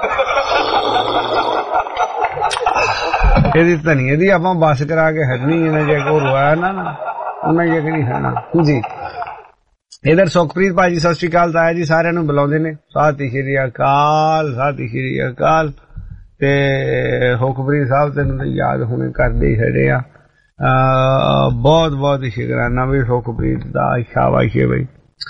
ਇਹਦੀ ਧਨੀਏ ਦੀ ਆਪਾਂ ਬੱਸ ਕਰਾ ਕੇ ਹਟਣੀ ਇਹਨੇ ਜੇ ਕੋ ਰੋਇਆ ਨਾ ਨਾ ਉਹਨਾਂ ਜੇ ਨਹੀਂ ਹਟਣਾ ਜੀ। ਇਧਰ ਸੁਖਪ੍ਰੀਤ ਭਾਜੀ ਸਤਿ ਸ਼੍ਰੀ ਅਕਾਲ ਤਾਇਆ ਜੀ ਸਾਰਿਆਂ ਨੂੰ ਬੁਲਾਉਂਦੇ ਨੇ ਸਤਿ ਸ਼੍ਰੀ ਅਕਾਲ ਸਤਿ ਸ਼੍ਰੀ ਅਕਾਲ ਤੇ ਸੁਖਪ੍ਰੀਤ ਸਾਹਿਬ ਤੈਨੂੰ ਯਾਦ ਹੁਣੇ ਕਰਦੇ ਹੀ ਖੜੇ ਆ ਬਹੁਤ ਬਹੁਤ ਸ਼ੁਕਰਾਨਾ ਵੀ ਸੁਖਪ੍ਰੀਤ ਦਾ ਸ਼ਾਬਾਸ਼ ਹੈ ਬਈ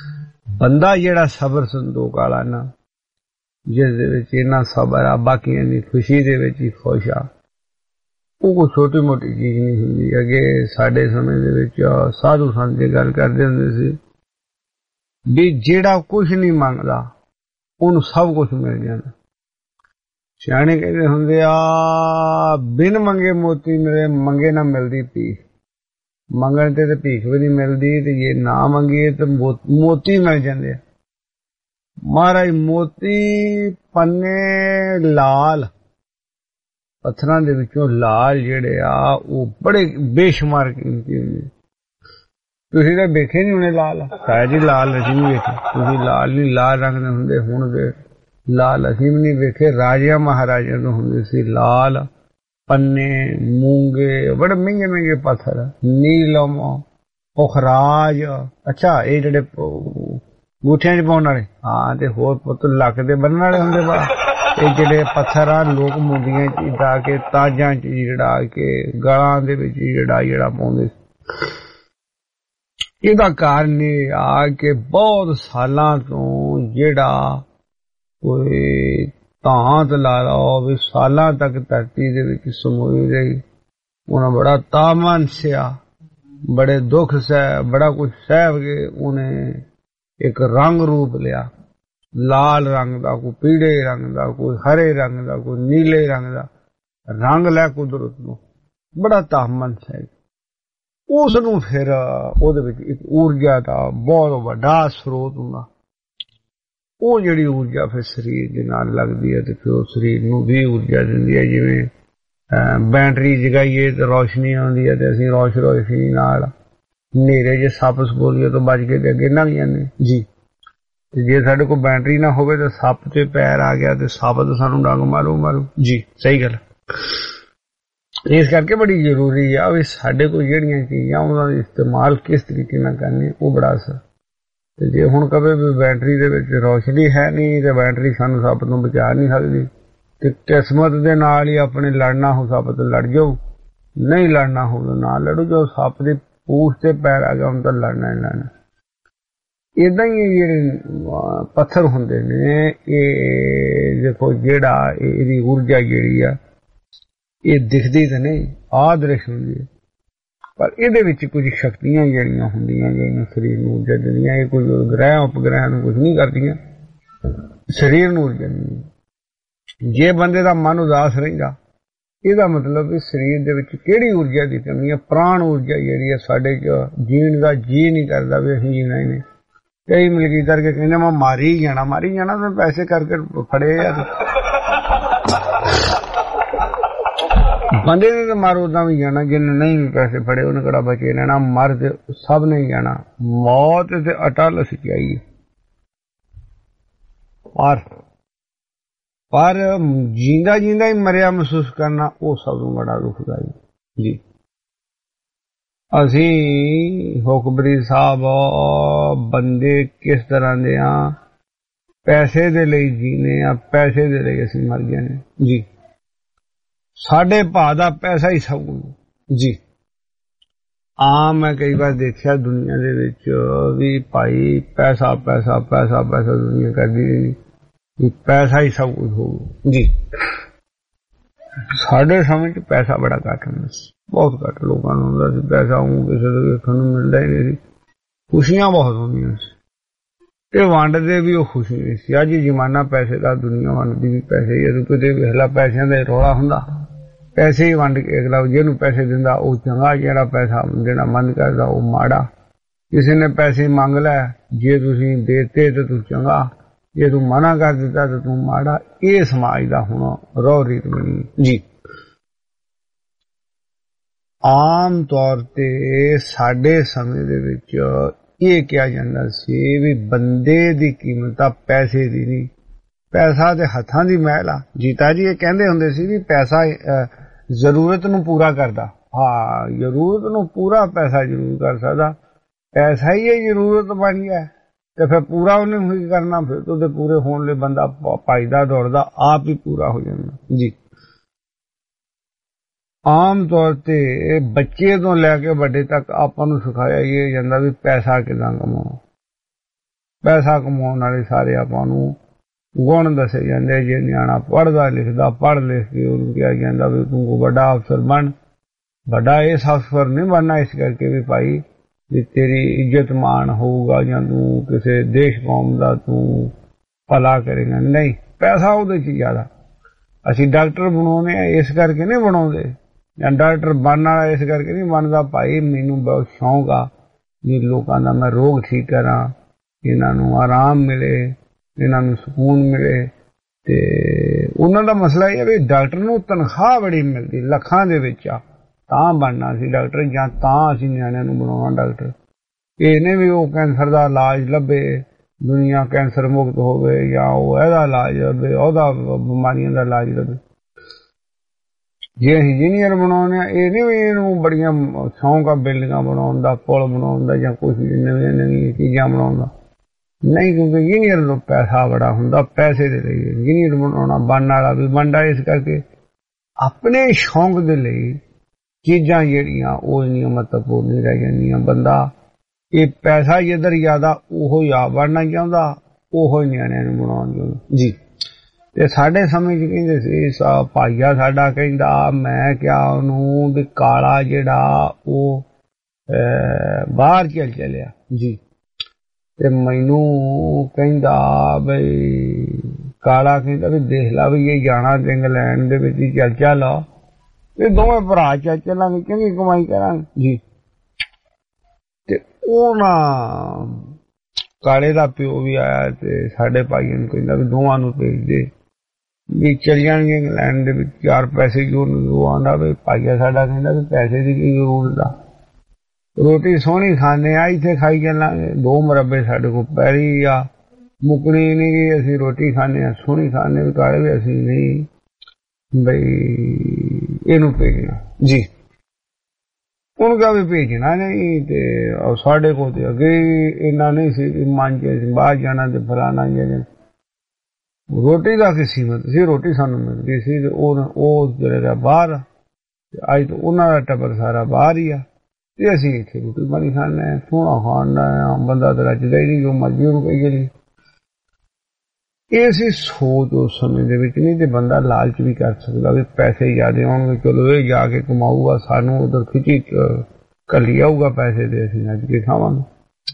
ਬੰਦਾ ਜਿਹੜਾ ਸਬਰ ਸੰਤੋਖ ਵਾਲਾ ਨਾ, ਜਿਸ ਦੇ ਵਿੱਚ ਇੰਨਾ ਸਬਰ ਆ, ਬਾਕੀਆਂ ਦੀ ਖੁਸ਼ੀ ਦੇ ਵਿੱਚ ਹੀ ਖੁਸ਼ ਆ, ਉਹ ਕੋਈ ਛੋਟੀ ਮੋਟੀ ਚੀਜ਼ ਨਹੀਂ ਹੁੰਦੀ। ਅੱਗੇ ਸਾਡੇ ਸਮੇਂ ਦੇ ਵਿੱਚ ਸਾਧੂ ਸੰਤ ਦੀ ਗੱਲ ਕਰਦੇ ਹੁੰਦੇ ਸੀ ਵੀ ਜਿਹੜਾ ਕੁਛ ਨਹੀਂ ਮੰਗਦਾ ਉਹਨੂੰ ਸਭ ਕੁਛ ਮਿਲ ਜਾਂਦਾ। ਸਿਆਣੇ ਕਹਿੰਦੇ ਹੁੰਦੇ ਆ ਬਿਨ ਮੰਗੇ ਮੋਤੀ ਮਿਲੇ, ਮੰਗੇ ਨਾ ਮਿਲਦੀ ਭੀਖ। ਮੰਗਣ ਤੇ ਤੇ ਭੀਖ ਵੀ ਨਹੀਂ ਮਿਲਦੀ, ਤੇ ਜੇ ਨਾ ਮੰਗੀਏ ਤੇ ਮੋਤੀ ਮਿਲ ਜਾਂਦੇ ਆ। ਮਹਾਰਾਜ ਮੋਤੀ ਪੰਨੇ ਲਾਲ, ਪੱਥਰਾਂ ਦੇ ਵਿੱਚੋਂ ਲਾਲ ਜਿਹੜੇ ਆ ਉਹ ਬੜੇ ਬੇਸ਼ੁਮਾਰ ਕੀਮਤੀ ਹੁੰਦੇ। ਤੁਸੀਂ ਤਾਂ ਵੇਖੇ ਨਹੀਂ ਹੋਣੇ ਲਾਲ, ਸਾਇਆ ਜੀ ਲਾਲ ਅਸੀਂ ਨਹੀਂ ਵੇਖੇ। ਤੁਸੀਂ ਲਾਲ ਨਹੀਂ, ਲਾਲ ਰੰਗ ਦੇ ਹੁੰਦੇ ਹੁਣ ਦੇ ਲਾਲ ਅਸੀਂ ਵੀ ਨਹੀਂ ਵੇਖੇ। ਰਾਜਿਆਂ ਮਹਾਰਾਜਿਆਂ ਤੋਂ ਹੁੰਦੇ ਸੀ ਲਾਲ ਪੰਨੇ, ਮੂੰਗੇ, ਬੜੇ ਮਹਿੰਗੇ ਮਹਿੰਗੇ ਪੱਥਰ, ਨੀਲਮ, ਪੁਖਰਾਜ। ਅੱਛਾ ਇਹ ਜਿਹੜੇ ਗੂਠਿਆਂ ਚ ਪਾਉਣ ਵਾਲੇ, ਹਾਂ, ਤੇ ਹੋਰ ਪੁੱਤ ਲੱਕ ਦੇ ਬੰਨਣ ਵਾਲੇ ਹੁੰਦੇ ਬਾ। ਇਹ ਜਿਹੜੇ ਪੱਥਰ ਆ ਲੋਕ ਮੁੰਦੀਆਂ ਚ ਡਾ ਕੇ, ਤਾਜਾਂ ਚ ਜੜਾ ਕੇ, ਗਲਾਂ ਦੇ ਵਿੱਚ ਜਿਹੜਾ ਜਿਹੜਾ ਪਾਉਂਦੇ। ਇਹਦਾ ਕਾਰਨ ਇਹ ਆ ਕਿ ਬਹੁਤ ਸਾਲਾਂ ਤੋਂ ਜਿਹੜਾ ਕੋਈ ਧਾਂਤ ਲਾ ਲਓ ਵੀ ਸਾਲਾਂ ਤੱਕ ਧਰਤੀ ਦੇ ਵਿੱਚ ਸਮੋਈ ਰਹੀ, ਉਹਨਾਂ ਬੜਾ ਤਾਮਨ ਸਿਆ, ਬੜੇ ਦੁੱਖ ਸਹਿ, ਬੜਾ ਕੁਛ ਸਹਿ ਕੇ ਉਹਨੇ ਇੱਕ ਰੰਗ ਰੂਪ ਲਿਆ, ਲਾਲ ਰੰਗ ਦਾ, ਕੋਈ ਪੀੜੇ ਰੰਗ ਦਾ, ਕੋਈ ਹਰੇ ਰੰਗ ਦਾ, ਕੋਈ ਨੀਲੇ ਰੰਗ ਦਾ ਰੰਗ ਲੈ ਕੁਦਰਤ ਨੂੰ, ਬੜਾ ਤਾਮਨ ਸਹਿ। ਉਸ ਨੂੰ ਫਿਰ ਉਹਦੇ ਵਿੱਚ ਇੱਕ ਊਰਜਾ ਦਾ ਬਹੁਤ ਵੱਡਾ ਸਰੋਤ ਹੁੰਦਾ। ਉਹ ਜਿਹੜੀ ਊਰਜਾ ਫਿਰ ਸਰੀਰ ਦੇ ਨਾਲ ਲੱਗਦੀ ਹੈ ਤੇ ਫਿਰ ਉਹ ਸਰੀਰ ਨੂੰ ਵੀ ਊਰਜਾ ਦਿੰਦੀ ਹੈ। ਜਿਵੇਂ ਬੈਟਰੀ ਜਗਾਈਏ ਤੇ ਰੌਸ਼ਨੀ ਆਉਂਦੀ ਹੈ, ਤੇ ਅਸੀਂ ਰੌਸ਼ ਰੌਸ਼ਨੀ ਨਾਲ ਹਨੇਰੇ ਜੇ ਸੱਪ ਸਪੋਲੀਏ ਤੋਂ ਬਚ ਕੇ ਤੇ ਅੱਗੇ ਲੰਘ ਜਾਂਦੇ ਜੀ। ਤੇ ਜੇ ਸਾਡੇ ਕੋਲ ਬੈਟਰੀ ਨਾ ਹੋਵੇ ਤਾਂ ਸੱਪ ਤੇ ਪੈਰ ਆ ਗਿਆ ਤੇ ਸੱਪ ਤਾਂ ਸਾਨੂੰ ਡੰਗ ਮਾਰੂ ਮਾਰੂ ਜੀ। ਸਹੀ ਗੱਲ। ਇਸ ਕਰਕੇ ਬੜੀ ਜ਼ਰੂਰੀ ਆ ਵੀ ਸਾਡੇ ਕੋਲ ਜਿਹੜੀਆਂ ਚੀਜ਼ਾਂ ਉਹਨਾਂ ਦਾ ਇਸਤੇਮਾਲ ਕਿਸ ਤਰੀਕੇ ਨਾਲ ਕਰਨੀ, ਉਹ ਬੜਾ ਅਸਰ। ਤੇ ਜੇ ਹੁਣ ਕਵੇ ਵੀ ਬੈਟਰੀ ਦੇ ਵਿੱਚ ਰੌਸ਼ਨੀ ਹੈ ਨਹੀਂ ਤੇ ਬੈਟਰੀ ਸਾਨੂੰ ਸੱਪ ਤੋਂ ਬਚਾ ਨਹੀਂ ਸਕਦੀ, ਤੇ ਕਿਸਮਤ ਦੇ ਨਾਲ ਹੀ ਆਪਣੇ ਲੜਨਾ ਹੋ ਸੱਪ ਤੋਂ ਲੜ ਜਾਓ, ਨਹੀਂ ਲੜਨਾ ਹੋਵੇ ਨਾ ਲੜੋ। ਜੋ ਸੱਪ ਦੀ ਪੂਛ ਤੇ ਪੈਰ ਆ ਗਿਆ ਹੁਣ ਤਾਂ ਲੜਨਾ ਹੀ ਲੜਨਾ। ਏਦਾਂ ਹੀ ਜਿਹੜੇ ਪੱਥਰ ਹੁੰਦੇ ਨੇ, ਇਹ ਦੇਖੋ ਜਿਹੜਾ ਇਹਦੀ ਊਰਜਾ ਜਿਹੜੀ ਆ ਇਹ ਦਿਖਦੀ ਤਾਂ ਨਹੀਂ, ਆਦ੍ਰਿਸ਼ ਹੁੰਦੀ ਹੈ, ਪਰ ਇਹਦੇ ਵਿੱਚ ਕੁਝ ਸ਼ਕਤੀਆਂ ਜਿਹੜੀਆਂ ਹੁੰਦੀਆਂ ਜਿਹੜੀਆਂ ਸਰੀਰ ਨੂੰ ਊਰਜਾ ਦਿੰਦੀਆਂ। ਇਹ ਕੋਈ ਗ੍ਰਹਿ ਉਪਗ੍ਰਹਿ ਨੂੰ ਕੁਝ ਨਹੀਂ ਕਰਦੀਆਂ, ਸਰੀਰ ਨੂੰ ਊਰਜਾ ਦਿੰਦੀਆਂ। ਜੇ ਬੰਦੇ ਦਾ ਮਨ ਉਦਾਸ ਰਹਿੰਦਾ, ਇਹਦਾ ਮਤਲਬ ਵੀ ਸਰੀਰ ਦੇ ਵਿੱਚ ਕਿਹੜੀ ਊਰਜਾ ਦੀ ਕਮੀ ਹੈ। ਪ੍ਰਾਣ ਊਰਜਾ ਜਿਹੜੀ ਹੈ ਸਾਡੇ ਚ, ਜੀਣ ਦਾ ਜੀ ਨਹੀਂ ਕਰਦਾ ਵੀ ਅਸੀਂ ਜੀਣਾ ਹੀ ਨਹੀਂ। ਕਈ ਮਿਲਕੀ ਕਰਕੇ ਕਹਿੰਦੇ ਮੈਂ ਮਾਰੀ ਜਾਣਾ, ਮਾਰੀ ਜਾਣਾ ਤੇ ਪੈਸੇ ਕਰਕੇ ਫੜੇ ਆ। ਬੰਦੇ ਨੇ ਤਾਂ ਮਾਰੋ ਉਦਾਂ ਵੀ ਜਾਣਾ, ਜਿਹਨੇ ਨਹੀਂ ਪੈਸੇ ਫੜੇ ਉਹਨੇ ਕਿਹੜਾ ਬਚੇ ਰਹਿਣਾ। ਮਰ ਤੇ ਸਭ ਨੇ ਜਾਣਾ, ਮੌਤ ਤੇ ਅਟਲ ਸੱਚਾਈ ਹੈ। ਪਰ ਪਰ ਜੀਂਦਾ ਜੀਂਦਾ ਹੀ ਮਰਿਆ ਮਹਿਸੂਸ ਕਰਨਾ, ਉਹ ਸਭ ਤੋਂ ਬੜਾ ਦੁਖਦਾਈ ਜੀ। ਅਸੀਂ ਹੁਕਮਰੀ ਸਾਹਿਬ ਬੰਦੇ ਕਿਸ ਤਰ੍ਹਾਂ ਦੇ ਆ, ਪੈਸੇ ਦੇ ਲਈ ਜੀਨੇ ਆ, ਪੈਸੇ ਦੇ ਲਈ ਅਸੀਂ ਮਰ ਗਏ ਨੇ ਜੀ। ਸਾਡੇ ਭਾ ਦਾ ਪੈਸਾ ਹੀ ਸਭ ਕੁਝ ਜੀ। ਆਮ ਮੈਂ ਕਈ ਵਾਰ ਦੇਖਿਆ ਦੁਨੀਆ ਦੇ ਵਿੱਚ ਵੀ ਭਾਈ ਪੈਸਾ ਪੈਸਾ ਪੈਸਾ ਪੈਸਾ ਦੁਨੀਆ ਕਰਦੀ ਰਹੀ, ਪੈਸਾ ਹੀ ਸਭ ਕੁਝ ਹੋਊ ਜੀ। ਸਾਡੇ ਸਮੇਂ 'ਚ ਪੈਸਾ ਬੜਾ ਘੱਟ ਹੁੰਦਾ ਸੀ, ਬਹੁਤ ਘੱਟ ਲੋਕਾਂ ਨੂੰ ਹੁੰਦਾ ਸੀ ਪੈਸਾ। ਉਹ ਕਿਸੇ ਤੋਂ ਵੇਖਣ ਨੂੰ ਮਿਲਦਾ ਹੀ ਨਹੀਂ ਸੀ। ਖੁਸ਼ੀਆਂ ਬਹੁਤ ਹੁੰਦੀਆਂ ਸੀ ਤੇ ਵੰਡਦੇ ਵੀ ਉਹ ਖੁਸ਼ੀ ਨਹੀਂ ਸੀ। ਅੱਜ ਜ਼ਮਾਨਾ ਪੈਸੇ ਦਾ, ਦੁਨੀਆ ਵੰਡਦੀ ਵੀ ਪੈਸੇ ਹੀ ਹੈ। ਕਿਤੇ ਵੇਖਲਾ ਪੈਸਿਆਂ ਦਾ ਰੌਲਾ ਹੁੰਦਾ, ਪੈਸੇ ਹੀ ਵੰਡ ਕੇ ਅਗਲਾ ਜਿਹਨੂੰ ਪੈਸੇ ਦਿੰਦਾ ਉਹ ਚੰਗਾ, ਜਿਹੜਾ ਪੈਸਾ ਦੇਣਾ ਬੰਦ ਕਰਦਾ ਉਹ ਮਾੜਾ। ਕਿਸੇ ਨੇ ਪੈਸੇ ਮੰਗ ਲੈ, ਜੇ ਤੁਸੀਂ ਦੇਤੇ ਤਾਂ ਤੂੰ ਚੰਗਾ, ਜੇ ਤੂੰ ਮਨਾ ਕਰ ਦਿੱਤਾ ਤਾਂ ਤੂੰ ਮਾੜਾ। ਇਹ ਸਮਾਜ ਦਾ ਹੁਣ ਰੌ ਰੀਤ ਬਣੀ ਜੀ। ਆਮ ਤੌਰ ਤੇ ਸਾਡੇ ਸਮੇਂ ਦੇ ਵਿੱਚ ਇਹ ਕਿਹਾ ਜਾਂਦਾ ਸੀ ਵੀ ਬੰਦੇ ਦੀ ਕੀਮਤ ਆ ਪੈਸੇ ਦੀ ਨਹੀਂ, ਪੈਸਾ ਤੇ ਹੱਥਾਂ ਦੀ ਮੈਲ ਆ। ਜੀਤਾ ਜੀ ਇਹ ਕਹਿੰਦੇ ਹੁੰਦੇ ਸੀ ਵੀ ਪੈਸਾ ਜ਼ਰੂਰਤ ਨੂੰ ਪੂਰਾ ਕਰਦਾ। ਹਾਂ, ਜ਼ਰੂਰਤ ਨੂੰ ਪੂਰਾ ਪੈਸਾ ਜ਼ਰੂਰ ਕਰ ਸਕਦਾ, ਪੈਸਾ ਹੀ ਇਹ ਜ਼ਰੂਰਤ ਬਣ ਗਿਆ ਤੇ ਫਿਰ ਪੂਰਾ ਉਹਨੇ ਹੀ ਕਰਨਾ। ਫਿਰ ਉਹਦੇ ਪੂਰੇ ਹੋਣ ਲਈ ਬੰਦਾ ਭੱਜਦਾ ਦੌੜਦਾ, ਆਪ ਹੀ ਪੂਰਾ ਹੋ ਜਾਂਦਾ ਜੀ। ਆਮ ਤੌਰ ਤੇ ਬੱਚੇ ਤੋਂ ਲੈ ਕੇ ਵੱਡੇ ਤੱਕ ਆਪਾਂ ਨੂੰ ਸਿਖਾਇਆ ਇਹ ਜਾਂਦਾ ਵੀ ਪੈਸਾ ਕਿੱਦਾਂ ਕਮਾਉਣਾ। ਪੈਸਾ ਕਮਾਉਣ ਵਾਲੇ ਸਾਰੇ ਆਪਾਂ ਨੂੰ ਗੁਣ ਦੱਸੇ ਜਾਂਦੇ। ਜੇ ਨਿਆਣਾ ਪੜ੍ਹਦਾ ਲਿਖਦਾ ਪੜ੍ਹ ਲਿਖ ਕੇ ਉਹਨੂੰ ਕਿਹਾ ਜਾਂਦਾ ਵੀ ਤੂੰ ਕੋ ਵੱਡਾ ਅਫਸਰ ਬਣ, ਵੱਡਾ ਇਸ ਅਫਸਰ ਨਹੀਂ ਬਣਨਾ ਇਸ ਕਰਕੇ ਵੀ ਭਾਈ ਵੀ ਤੇਰੀ ਇੱਜ਼ਤ ਮਾਣ ਹੋਊਗਾ ਜਾਂ ਤੂੰ ਕਿਸੇ ਦੇਸ਼ ਕੌਮ ਦਾ ਤੂੰ ਭਲਾ ਕਰੇਗਾ। ਨਹੀਂ, ਪੈਸਾ ਉਹਦੇ 'ਚ ਜ਼ਿਆਦਾ। ਅਸੀਂ ਡਾਕਟਰ ਬਣਾਉਂਦੇ ਆ ਇਸ ਕਰਕੇ ਨਹੀਂ ਬਣਾਉਂਦੇ, ਜਾਂ ਡਾਕਟਰ ਬਣਨ ਵਾਲਾ ਇਸ ਕਰਕੇ ਨਹੀਂ ਬਣਦਾ। ਭਾਈ ਮੈਨੂੰ ਬਹੁਤ ਸ਼ੌਂਕ ਆ ਵੀ ਲੋਕਾਂ ਦਾ ਮੈਂ ਰੋਗ ਠੀਕ ਕਰਾਂ, ਇਹਨਾਂ ਨੂੰ ਆਰਾਮ ਮਿਲੇ, ਇਹਨਾਂ ਨੂੰ ਸਕੂਨ ਮਿਲੇ। ਤੇ ਉਹਨਾਂ ਦਾ ਮਸਲਾ ਇਹ ਹੈ ਵੀ ਡਾਕਟਰ ਨੂੰ ਤਨਖਾਹ ਬੜੀ ਮਿਲਦੀ, ਲੱਖਾਂ ਦੇ ਵਿੱਚ ਆ, ਤਾਂ ਬਣਨਾ ਸੀ ਡਾਕਟਰ, ਜਾਂ ਤਾਂ ਅਸੀਂ ਨਿਆਣਿਆਂ ਨੂੰ ਬਣਾਉਣਾ ਡਾਕਟਰ। ਇਹ ਨਹੀਂ ਵੀ ਉਹ ਕੈਂਸਰ ਦਾ ਇਲਾਜ ਲੱਭੇ, ਦੁਨੀਆ ਕੈਂਸਰ ਮੁਕਤ ਹੋਵੇ, ਜਾਂ ਉਹ ਇਹਦਾ ਇਲਾਜ ਲੱਭੇ, ਉਹਦਾ ਬਿਮਾਰੀਆਂ ਦਾ ਇਲਾਜ ਲੱਭੇ। ਜੇ ਅਸੀਂ ਇੰਜੀਨੀਅਰ ਬਣਾਉਂਦੇ ਆ, ਇਹ ਨਹੀਂ ਵੀ ਇਹਨੂੰ ਬੜੀਆਂ ਸ਼ੌਂਕ ਆ ਬਿਲਡਿੰਗਾਂ ਬਣਾਉਣ ਦਾ, ਪੁਲ ਬਣਾਉਣ ਦਾ, ਜਾਂ ਕੁਛ ਨਵੀਆਂ ਨਵੀਆਂ ਚੀਜ਼ਾਂ ਬਣਾਉਣ ਦਾ। ਨਹੀਂ, ਕਿਉਂਕਿ ਇੰਜੀਨੀਅਰ ਨੂੰ ਪੈਸਾ ਬੜਾ ਹੁੰਦਾ, ਪੈਸੇ ਦੇ ਲਈ ਇੰਜੀਨੀਅਰ ਬਣਾਉਣਾ। ਬਣਨ ਵਾਲਾ ਵੀ ਬਣਦਾ ਇਸ ਕਰਕੇ ਆਪਣੇ ਸ਼ੌਂਕ ਦੇ ਲਈ ਚੀਜ਼ਾਂ ਜਿਹੜੀਆਂ ਉਹ ਇੰਨੀਆਂ ਮਹੱਤਵਪੂਰਨ ਨਹੀਂ ਰਹਿ ਜਾਂਦੀਆਂ। ਬੰਦਾ ਇਹ ਪੈਸਾ ਜਿੱਧਰ ਜ਼ਿਆਦਾ ਉਹੋ ਹੀ ਆ ਬਣਨਾ ਚਾਹੁੰਦਾ, ਉਹੋ ਹੀ ਨਿਆਣਿਆਂ ਨੂੰ ਬਣਾਉਣ ਚਾਹੁੰਦਾ ਜੀ। ਤੇ ਸਾਡੇ ਸਮੇਂ 'ਚ ਕਹਿੰਦੇ ਸੀ, ਭਾਈਆ ਸਾਡਾ ਕਹਿੰਦਾ, ਮੈਂ ਕਿਹਾ ਉਹਨੂੰ ਵੀ ਕਾਲਾ ਜਿਹੜਾ ਉਹ ਬਾਹਰ ਚੱਲ ਚੱਲਿਆ ਜੀ। ਤੇ ਮੈਨੂੰ ਕਹਿੰਦਾ ਬਈ ਕਾਲਾ ਕਹਿੰਦਾ ਵੀ ਦੇਖ ਲਾ ਵੀ ਇਹ ਜਾਣਾ ਇੰਗਲੈਂਡ ਦੇ ਵਿੱਚ ਹੀ ਚੱਲ ਚੱਲ, ਇਹ ਦੋਵੇਂ ਭਰਾ ਚੱਲ ਚੱਲਾਂਗੇ, ਚੰਗੀ ਕਮਾਈ ਕਰਾਂਗੇ ਜੀ। ਤੇ ਉਹ ਨਾ ਕਾਲੇ ਦਾ ਪਿਓ ਵੀ ਆਇਆ ਤੇ ਸਾਡੇ ਭਾਈਆਂ ਨੂੰ ਕਹਿੰਦਾ ਵੀ ਦੋਵਾਂ ਨੂੰ ਭੇਜ ਦੇ ਵੀ ਚੱਲ ਜਾਣਗੇ ਇੰਗਲੈਂਡ ਦੇ ਵਿੱਚ, ਚਾਰ ਪੈਸੇ ਜੋ ਉਹ ਆਉਂਦਾ ਵੀ ਭਾਈਆ ਸਾਡਾ ਕਹਿੰਦਾ ਵੀ ਪੈਸੇ ਦੀ ਕੀ ਜ਼ਰੂਰਤ ਆ, ਰੋਟੀ ਸੋਹਣੀ ਖਾਂਦੇ ਆ, ਇੱਥੇ ਖਾਈ ਚੱਲਾਂਗੇ, ਦੋ ਮੁਰੱਬੇ ਸਾਡੇ ਕੋਲ ਪੈਰੀ ਆ, ਮੁੱਕਣੀ ਨਹੀਂ ਗਈ, ਅਸੀਂ ਰੋਟੀ ਖਾਂਦੇ ਆ ਸੋਹਣੀ ਖਾਂਦੇ ਵੀ ਕਾਲੇ ਵੀ ਅਸੀਂ ਨਹੀਂ ਬਈ ਇਹਨੂੰ ਭੇਜਣਾ ਜੀ। ਉਹਨੂੰ ਕਿਹਾ ਵੀ ਭੇਜਣਾ ਨਹੀਂ। ਤੇ ਸਾਡੇ ਕੋਲ ਤੇ ਅੱਗੇ ਇੰਨਾ ਨਹੀਂ ਸੀ ਮਨ ਚ ਬਾਹਰ ਜਾਣਾ ਤੇ ਫਲਾਣਾ ਜਿਹੜੇ ਰੋਟੀ ਦਾ ਕੀ ਸੀਮਤ ਸੀ, ਰੋਟੀ ਸਾਨੂੰ ਮਿਲਦੀ ਸੀ ਤੇ ਉਹ ਜਿਹੜਾ ਬਾਹਰ, ਅੱਜ ਤਾਂ ਉਹਨਾਂ ਦਾ ਟੱਬਰ ਸਾਰਾ ਬਾਹਰ ਹੀ ਆ ਤੇ ਅਸੀਂ ਇੱਥੇ ਰੋਟੀ ਪਾਣੀ ਖਾਣਾ, ਸੋਹਣਾ ਖਾਣਾ, ਬੰਦਾ ਤਾਂ ਰੱਜਦਾ ਹੀ ਨਹੀਂ ਜੋ ਮਰਜ਼ੀ ਉਹਨੂੰ ਕਹੀ ਜਾਂਦੀ। ਇਹ ਸੀ ਸੋਚ ਉਸ ਸਮੇਂ ਦੇ ਵਿੱਚ। ਨਹੀਂ ਤੇ ਬੰਦਾ ਲਾਲਚ ਵੀ ਕਰ ਸਕਦਾ ਵੀ ਪੈਸੇ ਜ਼ਿਆਦਾ ਆਉਣਗੇ, ਚਲੋ ਇਹ ਜਾ ਕੇ ਕਮਾਊਗਾ, ਸਾਨੂੰ ਉਧਰ ਖਿੱਚੀ ਘੱਲੀ ਆਊਗਾ ਪੈਸੇ ਦੇ, ਅਸੀਂ ਅੱਜ ਕੇ ਖਾਵਾਂਗੇ।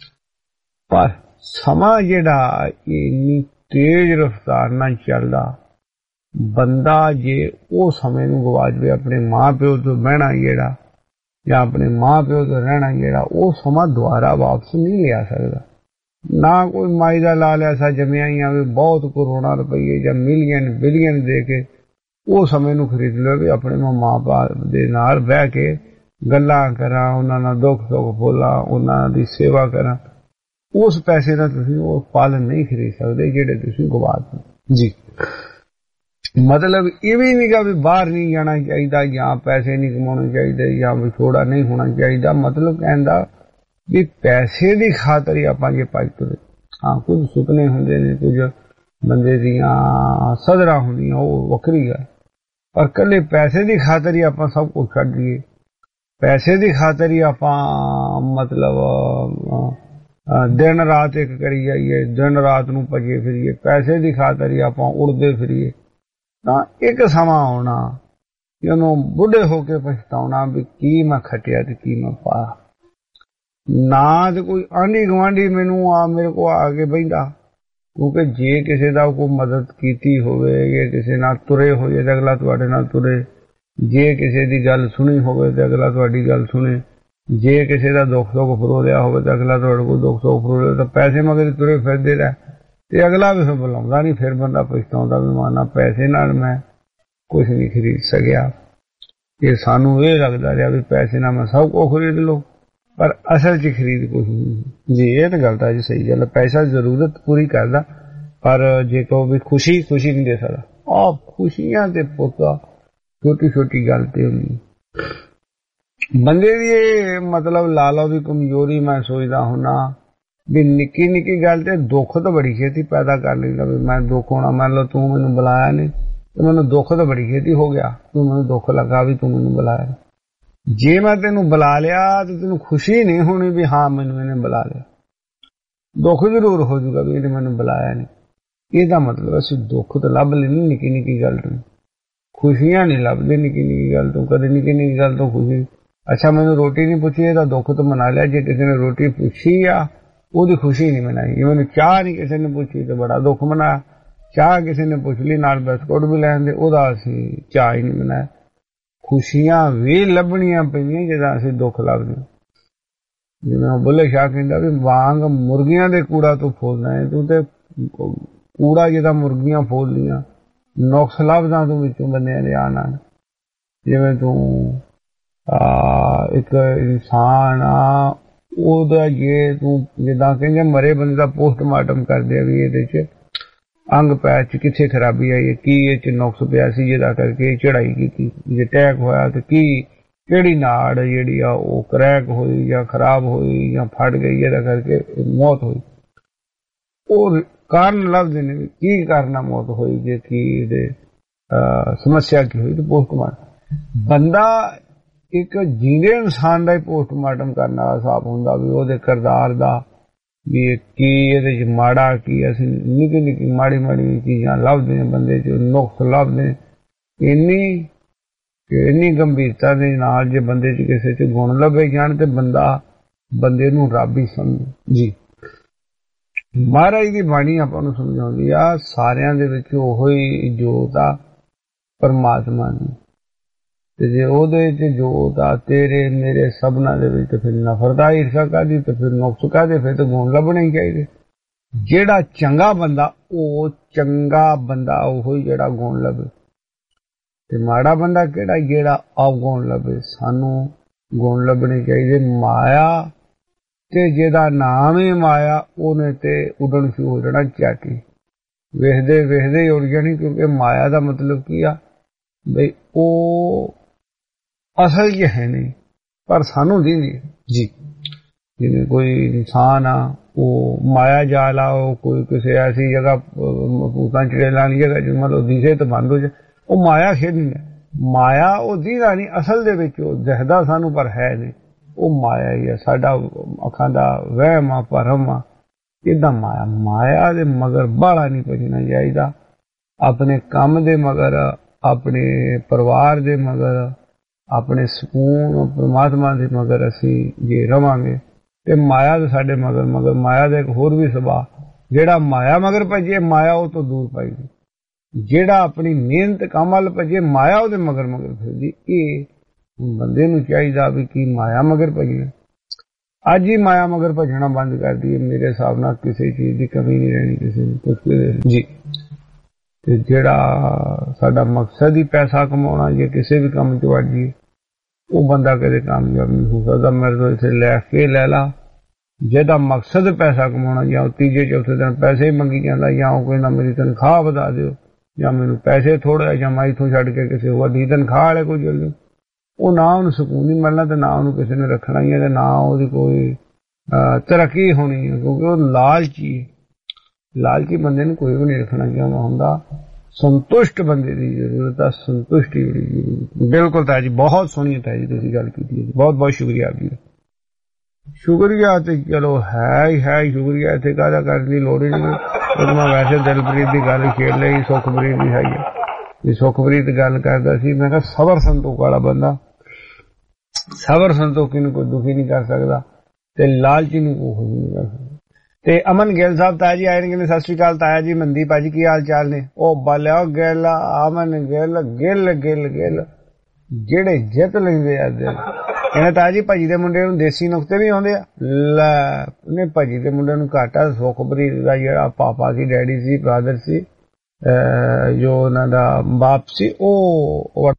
ਪਰ ਸਮਾਂ ਜਿਹੜਾ ਇੰਨੀ ਤੇਜ਼ ਰਫ਼ਤਾਰ ਨਾਲ ਚੱਲਦਾ, ਬੰਦਾ ਜੇ ਉਹ ਸਮੇਂ ਨੂੰ ਗਵਾ ਜਾਵੇ, ਆਪਣੇ ਮਾਂ ਪਿਓ ਤੋਂ ਬਹਿਣਾ ਜਿਹੜਾ ਜਾਂ ਆਪਣੇ ਮਾਂ ਪਿਓ ਤੋਂ ਰਹਿਣਾ ਜਿਹੜਾ, ਉਹ ਸਮਾਂ ਦੁਬਾਰਾ ਵਾਪਸ ਨਹੀਂ ਲਿਆ ਸਕਦਾ। ਨਾ ਕੋਈ ਮਾਈ ਦਾ ਲਾ ਲਿਆ ਸਾ ਜਮਿਆ ਹੀ ਆਵੇ ਬਹੁਤ ਕਰੋੜਾਂ ਰੁਪਈਏ ਜਾਂ ਮਿਲੀਅਨ ਬਿਲੀਅਨ ਦੇ ਕੇ ਉਹ ਸਮੇਂ ਨੂੰ ਖਰੀਦ ਲਵੇ, ਆਪਣੇ ਮਾਂ ਬਾਪ ਦੇ ਨਾਲ ਬਹਿ ਕੇ ਗੱਲਾਂ ਕਰਾਂ, ਉਹਨਾਂ ਨਾਲ ਦੁੱਖ ਸੁੱਖ ਬੋਲਾਂ, ਉਹਨਾਂ ਦੀ ਸੇਵਾ ਕਰਾਂ। ਉਸ ਪੈਸੇ ਨਾਲ ਤੁਸੀਂ ਉਹ ਪਲ ਨਹੀਂ ਖਰੀਦ ਸਕਦੇ ਜਿਹੜੇ ਤੁਸੀਂ ਗਵਾ ਦਿੱਤੇ ਜੀ। ਮਤਲਬ ਇਹ ਵੀ ਨਹੀਂ ਗਾ ਵੀ ਬਾਹਰ ਨਹੀਂ ਜਾਣਾ ਚਾਹੀਦਾ ਜਾਂ ਪੈਸੇ ਨਹੀਂ ਕਮਾਉਣੇ ਚਾਹੀਦੇ ਜਾਂ ਵਿਛੋੜਾ ਨਹੀਂ ਹੋਣਾ ਚਾਹੀਦਾ। ਮਤਲਬ ਕਹਿੰਦਾ ਵੀ ਪੈਸੇ ਦੀ ਖਾਤਰ ਹੀ ਆਪਾਂ ਜੇ ਪਾਈ ਤੁਰੇ। ਹਾਂ, ਕੁਝ ਸੁਪਨੇ ਹੁੰਦੇ ਨੇ, ਕੁਝ ਬੰਦੇ ਦੀਆਂ ਸਦਰਾਂ ਹੁੰਦੀਆਂ, ਉਹ ਵੱਖਰੀ ਹੈ, ਪਰ ਇਕੱਲੇ ਪੈਸੇ ਦੀ ਖਾਤਰ ਹੀ ਆਪਾਂ ਸਭ ਕੁਝ ਛੱਡ ਦਈਏ, ਪੈਸੇ ਦੀ ਖਾਤਰ ਹੀ ਆਪਾਂ ਮਤਲਬ ਦਿਨ ਰਾਤ ਇੱਕ ਕਰੀ ਜਾਈਏ, ਦਿਨ ਰਾਤ ਨੂੰ ਭੱਜੇ ਫਿਰੀਏ, ਪੈਸੇ ਦੀ ਖਾਤਰ ਹੀ ਆਪਾਂ ਉੜਦੇ ਫਿਰੀਏ, ਤਾਂ ਇੱਕ ਸਮਾਂ ਆਉਣਾ ਕਿ ਉਹਨੂੰ ਬੁੱਢੇ ਹੋ ਕੇ ਪਛਤਾਉਣਾ ਵੀ ਕੀ ਮੈਂ ਖੱਟਿਆ ਤੇ ਕੀ ਮੈਂ ਪਾਇਆ। ਨਾ ਤੇ ਕੋਈ ਆਂਢੀ ਗੁਆਂਢੀ ਮੈਨੂੰ ਆ ਮੇਰੇ ਕੋਲ ਆ ਕੇ ਬਹਿੰਦਾ, ਕਿਉਂਕਿ ਜੇ ਕਿਸੇ ਦਾ ਕੋਈ ਮਦਦ ਕੀਤੀ ਹੋਵੇ ਜਾਂ ਕਿਸੇ ਨਾਲ ਤੁਰੇ ਹੋਏ ਤੇ ਅਗਲਾ ਤੁਹਾਡੇ ਨਾਲ ਤੁਰੇ, ਜੇ ਕਿਸੇ ਦੀ ਗੱਲ ਸੁਣੀ ਹੋਵੇ ਤੇ ਅਗਲਾ ਤੁਹਾਡੀ ਗੱਲ ਸੁਣੇ, ਜੇ ਕਿਸੇ ਦਾ ਦੁੱਖ ਸੁੱਖ ਫਰੋਲਿਆ ਹੋਵੇ ਤਾਂ ਅਗਲਾ ਤੁਹਾਡੇ ਕੋਲ ਦੁੱਖ ਸੁੱਖ ਫਰੋਲੇ, ਤਾਂ ਪੈਸੇ ਮਗਰ ਤੁਰੇ ਫਿਰਦੇ ਰਹਿ ਤੇ ਅਗਲਾ ਵੀ ਫਿਰ ਬੁਲਾਉਂਦਾ ਨਹੀਂ, ਫਿਰ ਬੰਦਾ ਪਛਤਾਉਂਦਾ ਵੀ ਮਾਨਾ ਪੈਸੇ ਨਾਲ ਮੈਂ ਕੁਛ ਨਹੀਂ ਖਰੀਦ ਸਕਿਆ। ਇਹ ਸਾਨੂੰ ਇਹ ਲੱਗਦਾ ਰਿਹਾ ਵੀ ਪੈਸੇ ਨਾਲ ਮੈਂ ਸਭ ਕੁਝ ਖਰੀਦ ਲਓ, ਪਰ ਅਸਲ 'ਚ ਖਰੀਦ ਕੁਛ ਨਹੀਂ ਜੀ। ਇਹ ਤਾਂ ਗੱਲ ਤਾਂ ਜੀ ਸਹੀ ਗੱਲ, ਪੈਸਾ ਜ਼ਰੂਰਤ ਪੂਰੀ ਕਰਦਾ, ਪਰ ਜੇ ਕਹੋ ਵੀ ਖੁਸ਼ੀ ਖੁਸ਼ੀ ਨਹੀਂ ਦੇ ਸਕਦਾ। ਆਹ ਖੁਸ਼ੀਆਂ ਤੇ ਪੁੱਤਾ ਛੋਟੀ ਛੋਟੀ ਗੱਲ ਤੇ ਹੁੰਦੀ ਬੰਦੇ ਦੀ, ਇਹ ਮਤਲਬ ਲਾ ਲਓ ਵੀ ਕਮਜ਼ੋਰੀ ਮੈਂ ਸੋਚਦਾ ਹੁੰਨਾ ਵੀ ਨਿੱਕੀ ਨਿੱਕੀ ਗੱਲ ਤੇ ਦੁੱਖ ਤਾਂ ਬੜੀ ਛੇਤੀ ਪੈਦਾ ਕਰ ਲੈਂਦਾ ਵੀ ਮੈਂ ਦੁੱਖ ਹੋਣਾ। ਮੰਨ ਲਓ ਤੂੰ ਮੈਨੂੰ ਬੁਲਾਇਆ ਨਹੀਂ ਤੇ ਮੈਨੂੰ ਦੁੱਖ ਤਾਂ ਬੜੀ ਛੇਤੀ ਹੋ ਗਿਆ, ਤੂੰ ਮੈਨੂੰ ਦੁੱਖ ਲੱਗਾ ਵੀ ਤੂੰ ਮੈਨੂੰ ਬੁਲਾਇਆ। ਜੇ ਮੈਂ ਤੈਨੂੰ ਬੁਲਾ ਲਿਆ ਤੇ ਤੈਨੂੰ ਖੁਸ਼ੀ ਨਹੀਂ ਹੋਣੀ ਵੀ ਹਾਂ ਮੈਨੂੰ ਇਹਨੇ ਬੁਲਾ ਲਿਆ। ਦੁੱਖ ਜ਼ਰੂਰ ਹੋ ਜਾਊਗਾ ਵੀ ਇਹਨੇ ਮੈਨੂੰ ਬੁਲਾਇਆ ਨਹੀਂ। ਇਹਦਾ ਮਤਲਬ ਅਸੀਂ ਦੁੱਖ ਤਾਂ ਲੱਭ ਲੈਣੀ ਨਿੱਕੀ ਨਿੱਕੀ ਗੱਲ ਤੋਂ, ਖੁਸ਼ੀਆਂ ਨਹੀਂ ਲੱਭਦੇ ਨਿੱਕੀ ਨਿੱਕੀ ਗੱਲ ਤੋਂ। ਕਦੇ ਨਿੱਕੀ ਨਿੱਕੀ ਗੱਲ ਤੋਂ ਖੁਸ਼ੀ, ਅੱਛਾ ਮੈਨੂੰ ਰੋਟੀ ਨਹੀਂ ਪੁੱਛੀ ਇਹਦਾ ਦੁੱਖ ਤਾਂ ਮਨਾ ਲਿਆ। ਜੇ ਕਿਸੇ ਨੇ ਰੋਟੀ ਪੁੱਛੀ ਆ ਉਹਦੀ ਖੁਸ਼ੀ ਨਹੀਂ ਮਨਾਈ। ਜੇ ਮੈਨੂੰ ਚਾਹ ਨਹੀਂ ਕਿਸੇ ਨੇ ਪੁੱਛੀ ਤਾਂ ਬੜਾ ਦੁੱਖ ਮਨਾਇਆ। ਚਾਹ ਕਿਸੇ ਨੇ ਪੁੱਛ ਲਈ ਨਾਲ ਬਿਸਕੁਟ ਵੀ ਲੈਣ ਦੇ, ਉਹਦਾ ਅਸੀਂ ਚਾਹ ਹੀ ਨਹੀਂ ਮਨਾਇਆ। ਖੁਸ਼ੀਆਂ ਵੀ ਲੱਭਣੀਆਂ ਪਈਆਂ ਜਦੋਂ ਅਸੀਂ ਦੁੱਖ ਲੱਭਦੇ। ਜਿਵੇਂ ਬੁੱਲੇ ਸ਼ਾਹ ਕਹਿੰਦਾ ਵੀ ਵਾਂਗ ਮੁਰਗੀਆਂ ਦੇ ਕੂੜਾ ਤੋਂ ਫੋਲਣਾ ਹੈ, ਤੂੰ ਤੇ ਕੂੜਾ ਜਿਹਦਾ ਮੁਰਗੀਆਂ ਫੋਲ ਲੀਆਂ, ਨੁਕਸ ਲੱਭਦਾ ਤੂੰ ਵਿੱਚੋਂ ਬੰਦਿਆਂ ਦੇ ਆਣ ਆਣ। ਜਿਵੇਂ ਤੂੰ ਇੱਕ ਇਨਸਾਨ ਆ, ਉਹਦਾ ਜੇ ਤੂੰ ਜਿੱਦਾਂ ਕਹਿੰਦੇ ਮਰੇ ਬੰਦੇ ਦਾ ਪੋਸਟਮਾਰਟਮ ਕਰਦੇ ਆ ਵੀ ਇਹਦੇ ਚ ਅੰਗ ਪੈਰ ਚ ਕਿੱਥੇ ਖਰਾਬੀ ਆਈ ਹੈ, ਕੀ ਇਹ ਚ ਨੁਕਸ ਪਿਆ ਸੀ ਜਿਹਦਾ ਕਰਕੇ ਚੜਾਈ ਕੀਤੀ, ਜੇ ਅਟੈਕ ਹੋਇਆ ਤੇ ਕੀ ਕਿਹੜੀ ਨਾੜ ਜਿਹੜੀ ਆ ਉਹ ਕਰੈਕ ਹੋਈ ਜਾਂ ਖਰਾਬ ਹੋਈ ਜਾਂ ਫਟ ਗਈ, ਇਹਦਾ ਕਰਕੇ ਮੌਤ ਹੋਈ। ਉਹ ਕਾਰਨ ਲੱਭਦੇ ਨੇ ਕੀ ਕਾਰਨ ਮੌਤ ਹੋਈ, ਜੇ ਕੀ ਇਹਦੇ ਸਮੱਸਿਆ ਕੀ ਹੋਈ ਤੇ ਪੋਸਟਮਾਰਟਮ। ਬੰਦਾ ਇੱਕ ਜੀਂਦੇ ਇਨਸਾਨ ਦਾ ਹੀ ਪੋਸਟਮਾਰਟਮ ਕਰਨ ਵਾਲਾ ਹਿਸਾਬ ਹੁੰਦਾ ਵੀ ਉਹਦੇ ਕਿਰਦਾਰ ਦਾ, ਵੀ ਕੀ ਇਹਦੇ ਚ ਮਾੜਾ ਕੀ। ਅਸੀਂ ਨਿੱਕੀ ਨਿੱਕੀ ਮਾੜੀ ਮਾੜੀ ਚੀਜ਼ਾਂ ਲੱਭਦੇ ਹਾਂ ਬੰਦੇ ਚ, ਨੁਕਸ ਲੱਭਦੇ ਇੰਨੀ ਇੰਨੀ ਗੰਭੀਰਤਾ ਦੇ ਨਾਲ। ਜੇ ਬੰਦੇ ਚ ਕਿਸੇ ਚ ਗੁਣ ਲੱਭੇ ਜਾਣ ਤੇ ਬੰਦਾ ਬੰਦੇ ਨੂੰ ਰੱਬ ਹੀ ਸਮਝੇ ਜੀ। ਮਹਾਰਾਜ ਦੀ ਬਾਣੀ ਆਪਾਂ ਨੂੰ ਸਮਝਾਉਂਦੀ ਆ ਸਾਰਿਆਂ ਦੇ ਵਿੱਚ ਉਹੋ ਹੀ ਜੋਤ ਆ ਪਰਮਾਤਮਾ ਨੇ, ਤੇ ਜੇ ਉਹਦੇ ਚ ਜੋਤ ਆ ਤੇਰੇ ਮੇਰੇ ਸਭਨਾਂ ਦੇ ਵਿੱਚ, ਫਿਰ ਨਫ਼ਰਤ ਆ ਈਰਖਾ ਕਾਹਦੀ, ਤੇ ਫਿਰ ਨੁਕਸ ਕਾਹਦੇ, ਫਿਰ ਤਾਂ ਗੁਣ ਲੱਭਣੇ ਹੀ ਚਾਹੀਦੇ। ਜਿਹੜਾ ਚੰਗਾ ਬੰਦਾ ਉਹ ਚੰਗਾ ਬੰਦਾ ਉਹੋ ਹੀ ਜਿਹੜਾ ਗੁਣ ਲੱਭੇ, ਤੇ ਮਾੜਾ ਬੰਦਾ ਕਿਹੜਾ ਜਿਹੜਾ ਅਵਗੁਣ ਲੱਭੇ। ਸਾਨੂੰ ਗੁਣ ਲੱਭਣੇ ਚਾਹੀਦੇ। ਮਾਇਆ ਤੇ ਜਿਹਦਾ ਨਾਮ ਹੀ ਮਾਇਆ ਉਹਨੇ ਤੇ ਉੱਡਣ ਸ਼ੁਰੂ ਹੋ ਜਾਣਾ ਝਾਟੀ, ਵੇਖਦੇ ਵੇਖਦੇ ਹੀ ਉੱਡ ਜਾਣੀ। ਕਿਉਂਕਿ ਮਾਇਆ ਦਾ ਮਤਲਬ ਕੀ ਆ ਬਈ ਉਹ ਅਸਲ ਚ ਹੈ ਨਹੀਂ ਪਰ ਸਾਨੂੰ ਦਿੰਦੀ ਜੀ। ਜਿਵੇਂ ਕੋਈ ਇਨਸਾਨ ਆ ਉਹ ਮਾਇਆ ਜਾਲ ਆ, ਉਹ ਕੋਈ ਕਿਸੇ ਐਸੀ ਜਗ੍ਹਾ ਭੂਤਾਂ ਚੜੇਲਾਂ ਵਾਲੀ ਜਗ੍ਹਾ ਜਿਵੇਂ ਮਤਲਬ ਦਿਸੇ ਤਾਂ ਬੰਦ ਹੋ ਜਾਏ, ਉਹ ਮਾਇਆ ਖੇਡਣੀ ਹੈ। ਮਾਇਆ ਉਹ ਦੀਦਾ ਨਹੀਂ, ਅਸਲ ਦੇ ਵਿੱਚ ਉਹ ਦਿਖਦਾ ਸਾਨੂੰ ਪਰ ਹੈ ਨਹੀਂ, ਉਹ ਮਾਇਆ ਹੀ ਹੈ। ਸਾਡਾ ਅੱਖਾਂ ਦਾ ਵਹਿਮ ਆ, ਭਰਮ ਆ, ਏਦਾਂ ਮਾਇਆ। ਮਾਇਆ ਦੇ ਮਗਰ ਬਾਹਲਾ ਨਹੀਂ ਭੱਜਣਾ ਚਾਹੀਦਾ। ਆਪਣੇ ਕੰਮ ਦੇ ਮਗਰ, ਆਪਣੇ ਪਰਿਵਾਰ ਦੇ ਮਗਰ, ਆਪਣੇ ਸਕੂਨ ਪਰਮਾਤਮਾ ਦੇ ਮਗਰ ਅਸੀਂ ਜੇ ਰਵਾਂਗੇ ਤੇ ਮਾਇਆ ਦੇ ਸਾਡੇ ਮਗਰ ਮਗਰ। ਮਾਇਆ ਦਾ ਇੱਕ ਹੋਰ ਵੀ ਸੁਭਾਅ, ਜਿਹੜਾ ਮਾਇਆ ਮਗਰ ਭੱਜੇ ਮਾਇਆ ਉਹ ਤੋਂ ਦੂਰ ਪਾਈਦੀ। ਜਿਹੜਾ ਆਪਣੀ ਮਿਹਨਤ ਕੰਮ ਵੱਲ ਭੱਜੇ ਮਾਇਆ ਉਹਦੇ ਮਗਰ ਮਗਰ ਫਿਰਦੀ। ਇਹ ਬੰਦੇ ਨੂੰ ਚਾਹੀਦਾ ਵੀ ਕੀ ਮਾਇਆ ਮਗਰ ਭੱਜੇ। ਅੱਜ ਹੀ ਮਾਇਆ ਮਗਰ ਭੱਜਣਾ ਬੰਦ ਕਰ ਦਈਏ, ਮੇਰੇ ਹਿਸਾਬ ਨਾਲ ਕਿਸੇ ਚੀਜ਼ ਦੀ ਕਮੀ ਨਹੀਂ ਰਹਿਣੀ ਕਿਸੇ ਨੂੰ ਕੁਝ ਜੀ। ਤੇ ਜਿਹੜਾ ਸਾਡਾ ਮਕਸਦ ਹੀ ਪੈਸਾ ਕਮਾਉਣਾ, ਜੇ ਕਿਸੇ ਵੀ ਕੰਮ 'ਚ ਵੜ ਜਾਈਏ ਉਹ ਬੰਦਾ ਕਦੇ ਕਾਮਯਾਬ ਨਹੀਂ ਹੋ ਸਕਦਾ। ਮੇਰੇ ਤੋਂ ਇੱਥੇ ਲੈ ਕੇ ਲੈ ਲਾ, ਜਿਹਦਾ ਮਕਸਦ ਪੈਸਾ ਕਮਾਉਣਾ, ਜਾਂ ਉਹ ਤੀਜੇ ਚੌਥੇ ਦਿਨ ਪੈਸੇ ਮੰਗੀ ਜਾਂਦਾ, ਜਾਂ ਉਹ ਕੋਈ ਨਾ ਮੇਰੀ ਤਨਖਾਹ ਵਧਾ ਦਿਓ, ਜਾਂ ਮੈਨੂੰ ਪੈਸੇ ਥੋੜ੍ਹਾ, ਜਾਂ ਮੈਂ ਇੱਥੋਂ ਛੱਡ ਕੇ ਕਿਸੇ ਹੋਰ ਦੀ ਤਨਖਾਹ ਵਾਲੇ ਕੋਈ ਜਲਦੀ, ਉਹ ਨਾ ਉਹਨੂੰ ਸਕੂਨ ਨਹੀਂ ਮਿਲਣਾ ਤੇ ਨਾ ਉਹਨੂੰ ਕਿਸੇ ਨੇ ਰੱਖਣਾ ਹੀ ਹੈ, ਤੇ ਨਾ ਉਹਦੀ ਕੋਈ ਤਰੱਕੀ ਹੋਣੀ ਹੈ। ਕਿਉਂਕਿ ਉਹ ਲਾਲਚੀ ਲਾਲਚੀ ਬੰਦੇ ਨੂੰ ਕੋਈ ਵੀ ਨਹੀਂ ਰੱਖਣਾ ਚਾਹੁੰਦਾ ਹੁੰਦਾ। ਸੰਤੁਸ਼ਟ ਬੰਦੇ ਦੀ ਜ਼ਰੂਰਤ ਆ, ਸੰਤੁਸ਼ਟੀ ਬੜੀ ਜ਼ਰੂਰੀ। ਬਿਲਕੁਲ ਤਾਂ ਜੀ, ਬਹੁਤ ਸੋਹਣੀ ਤਾਂ ਜੀ ਤੁਸੀਂ ਗੱਲ ਕੀਤੀ ਹੈ, ਬਹੁਤ ਬਹੁਤ ਸ਼ੁਕਰੀਆ ਆਪ ਜੀ। ਸ਼ੁਕਰੀਆ ਤੇ ਚਲੋ ਹੈ ਹੀ ਹੈ, ਸ਼ੁਕਰੀਆ ਇੱਥੇ ਕਾਹਦਾ ਕਰਨ ਦੀ ਲੋੜ ਹੀ ਨਹੀਂ। ਉਹ ਮੈਂ ਵੈਸੇ ਦਿਲਪ੍ਰੀਤ ਦੀ ਗੱਲ ਛੇੜ ਲਈ, ਸੁਖਪ੍ਰੀਤ ਦੀ ਹੈ ਜੀ। ਸੁਖਪ੍ਰੀਤ ਗੱਲ ਕਰਦਾ ਸੀ, ਮੈਂ ਕਿਹਾ ਸਬਰ ਸੰਤੋਖ ਵਾਲਾ ਬੰਦਾ, ਸਬਰ ਸੰਤੋਖੀ ਨੂੰ ਕੋਈ ਦੁਖੀ ਨਹੀਂ ਕਰ ਸਕਦਾ ਤੇ ਲਾਲਚੀ ਨੂੰ ਉਹ ਨਹੀਂ ਕਰ ਸਕਦਾ। ਤੇ ਅਮਨ ਗਿੱਲ ਸਾਹਿਬ ਤਾਇਆ ਜੀ ਆਏ ਨੇ, ਕਹਿੰਦੇ ਸਤਿ ਸ਼੍ਰੀ ਅਕਾਲ ਤਾਇਆ ਜੀ, ਮਨਦੀਪ ਭਾਜੀ ਕੀ ਹਾਲ ਚਾਲ ਨੇ। ਉਹ ਬਾਲਿਆ ਗਿੱਲ, ਅਮਨ ਗਿੱਲ, ਗਿੱਲ ਗਿੱਲ ਗਿੱਲ ਜਿਹੜੇ ਜਿੱਤ ਲੈਂਦੇ ਆ ਦਿਲ। ਕਹਿੰਦੇ ਤਾਇਆ ਜੀ ਭਾਜੀ ਦੇ ਮੁੰਡੇ ਨੂੰ ਦੇਸੀ ਨੁਕਤੇ ਵੀ ਆਉਂਦੇ ਆ। ਲੈ ਉਹਨੇ ਭਾਜੀ ਦੇ ਮੁੰਡੇ ਨੂੰ ਘਾਟਾ। ਸੁਖਪ੍ਰੀਤ ਦਾ ਜਿਹੜਾ ਪਾਪਾ ਸੀ, ਡੈਡੀ ਸੀ, ਬ੍ਰਦਰ ਸੀ, ਜੋ ਉਹਨਾਂ ਦਾ ਬਾਪ ਸੀ, ਉਹ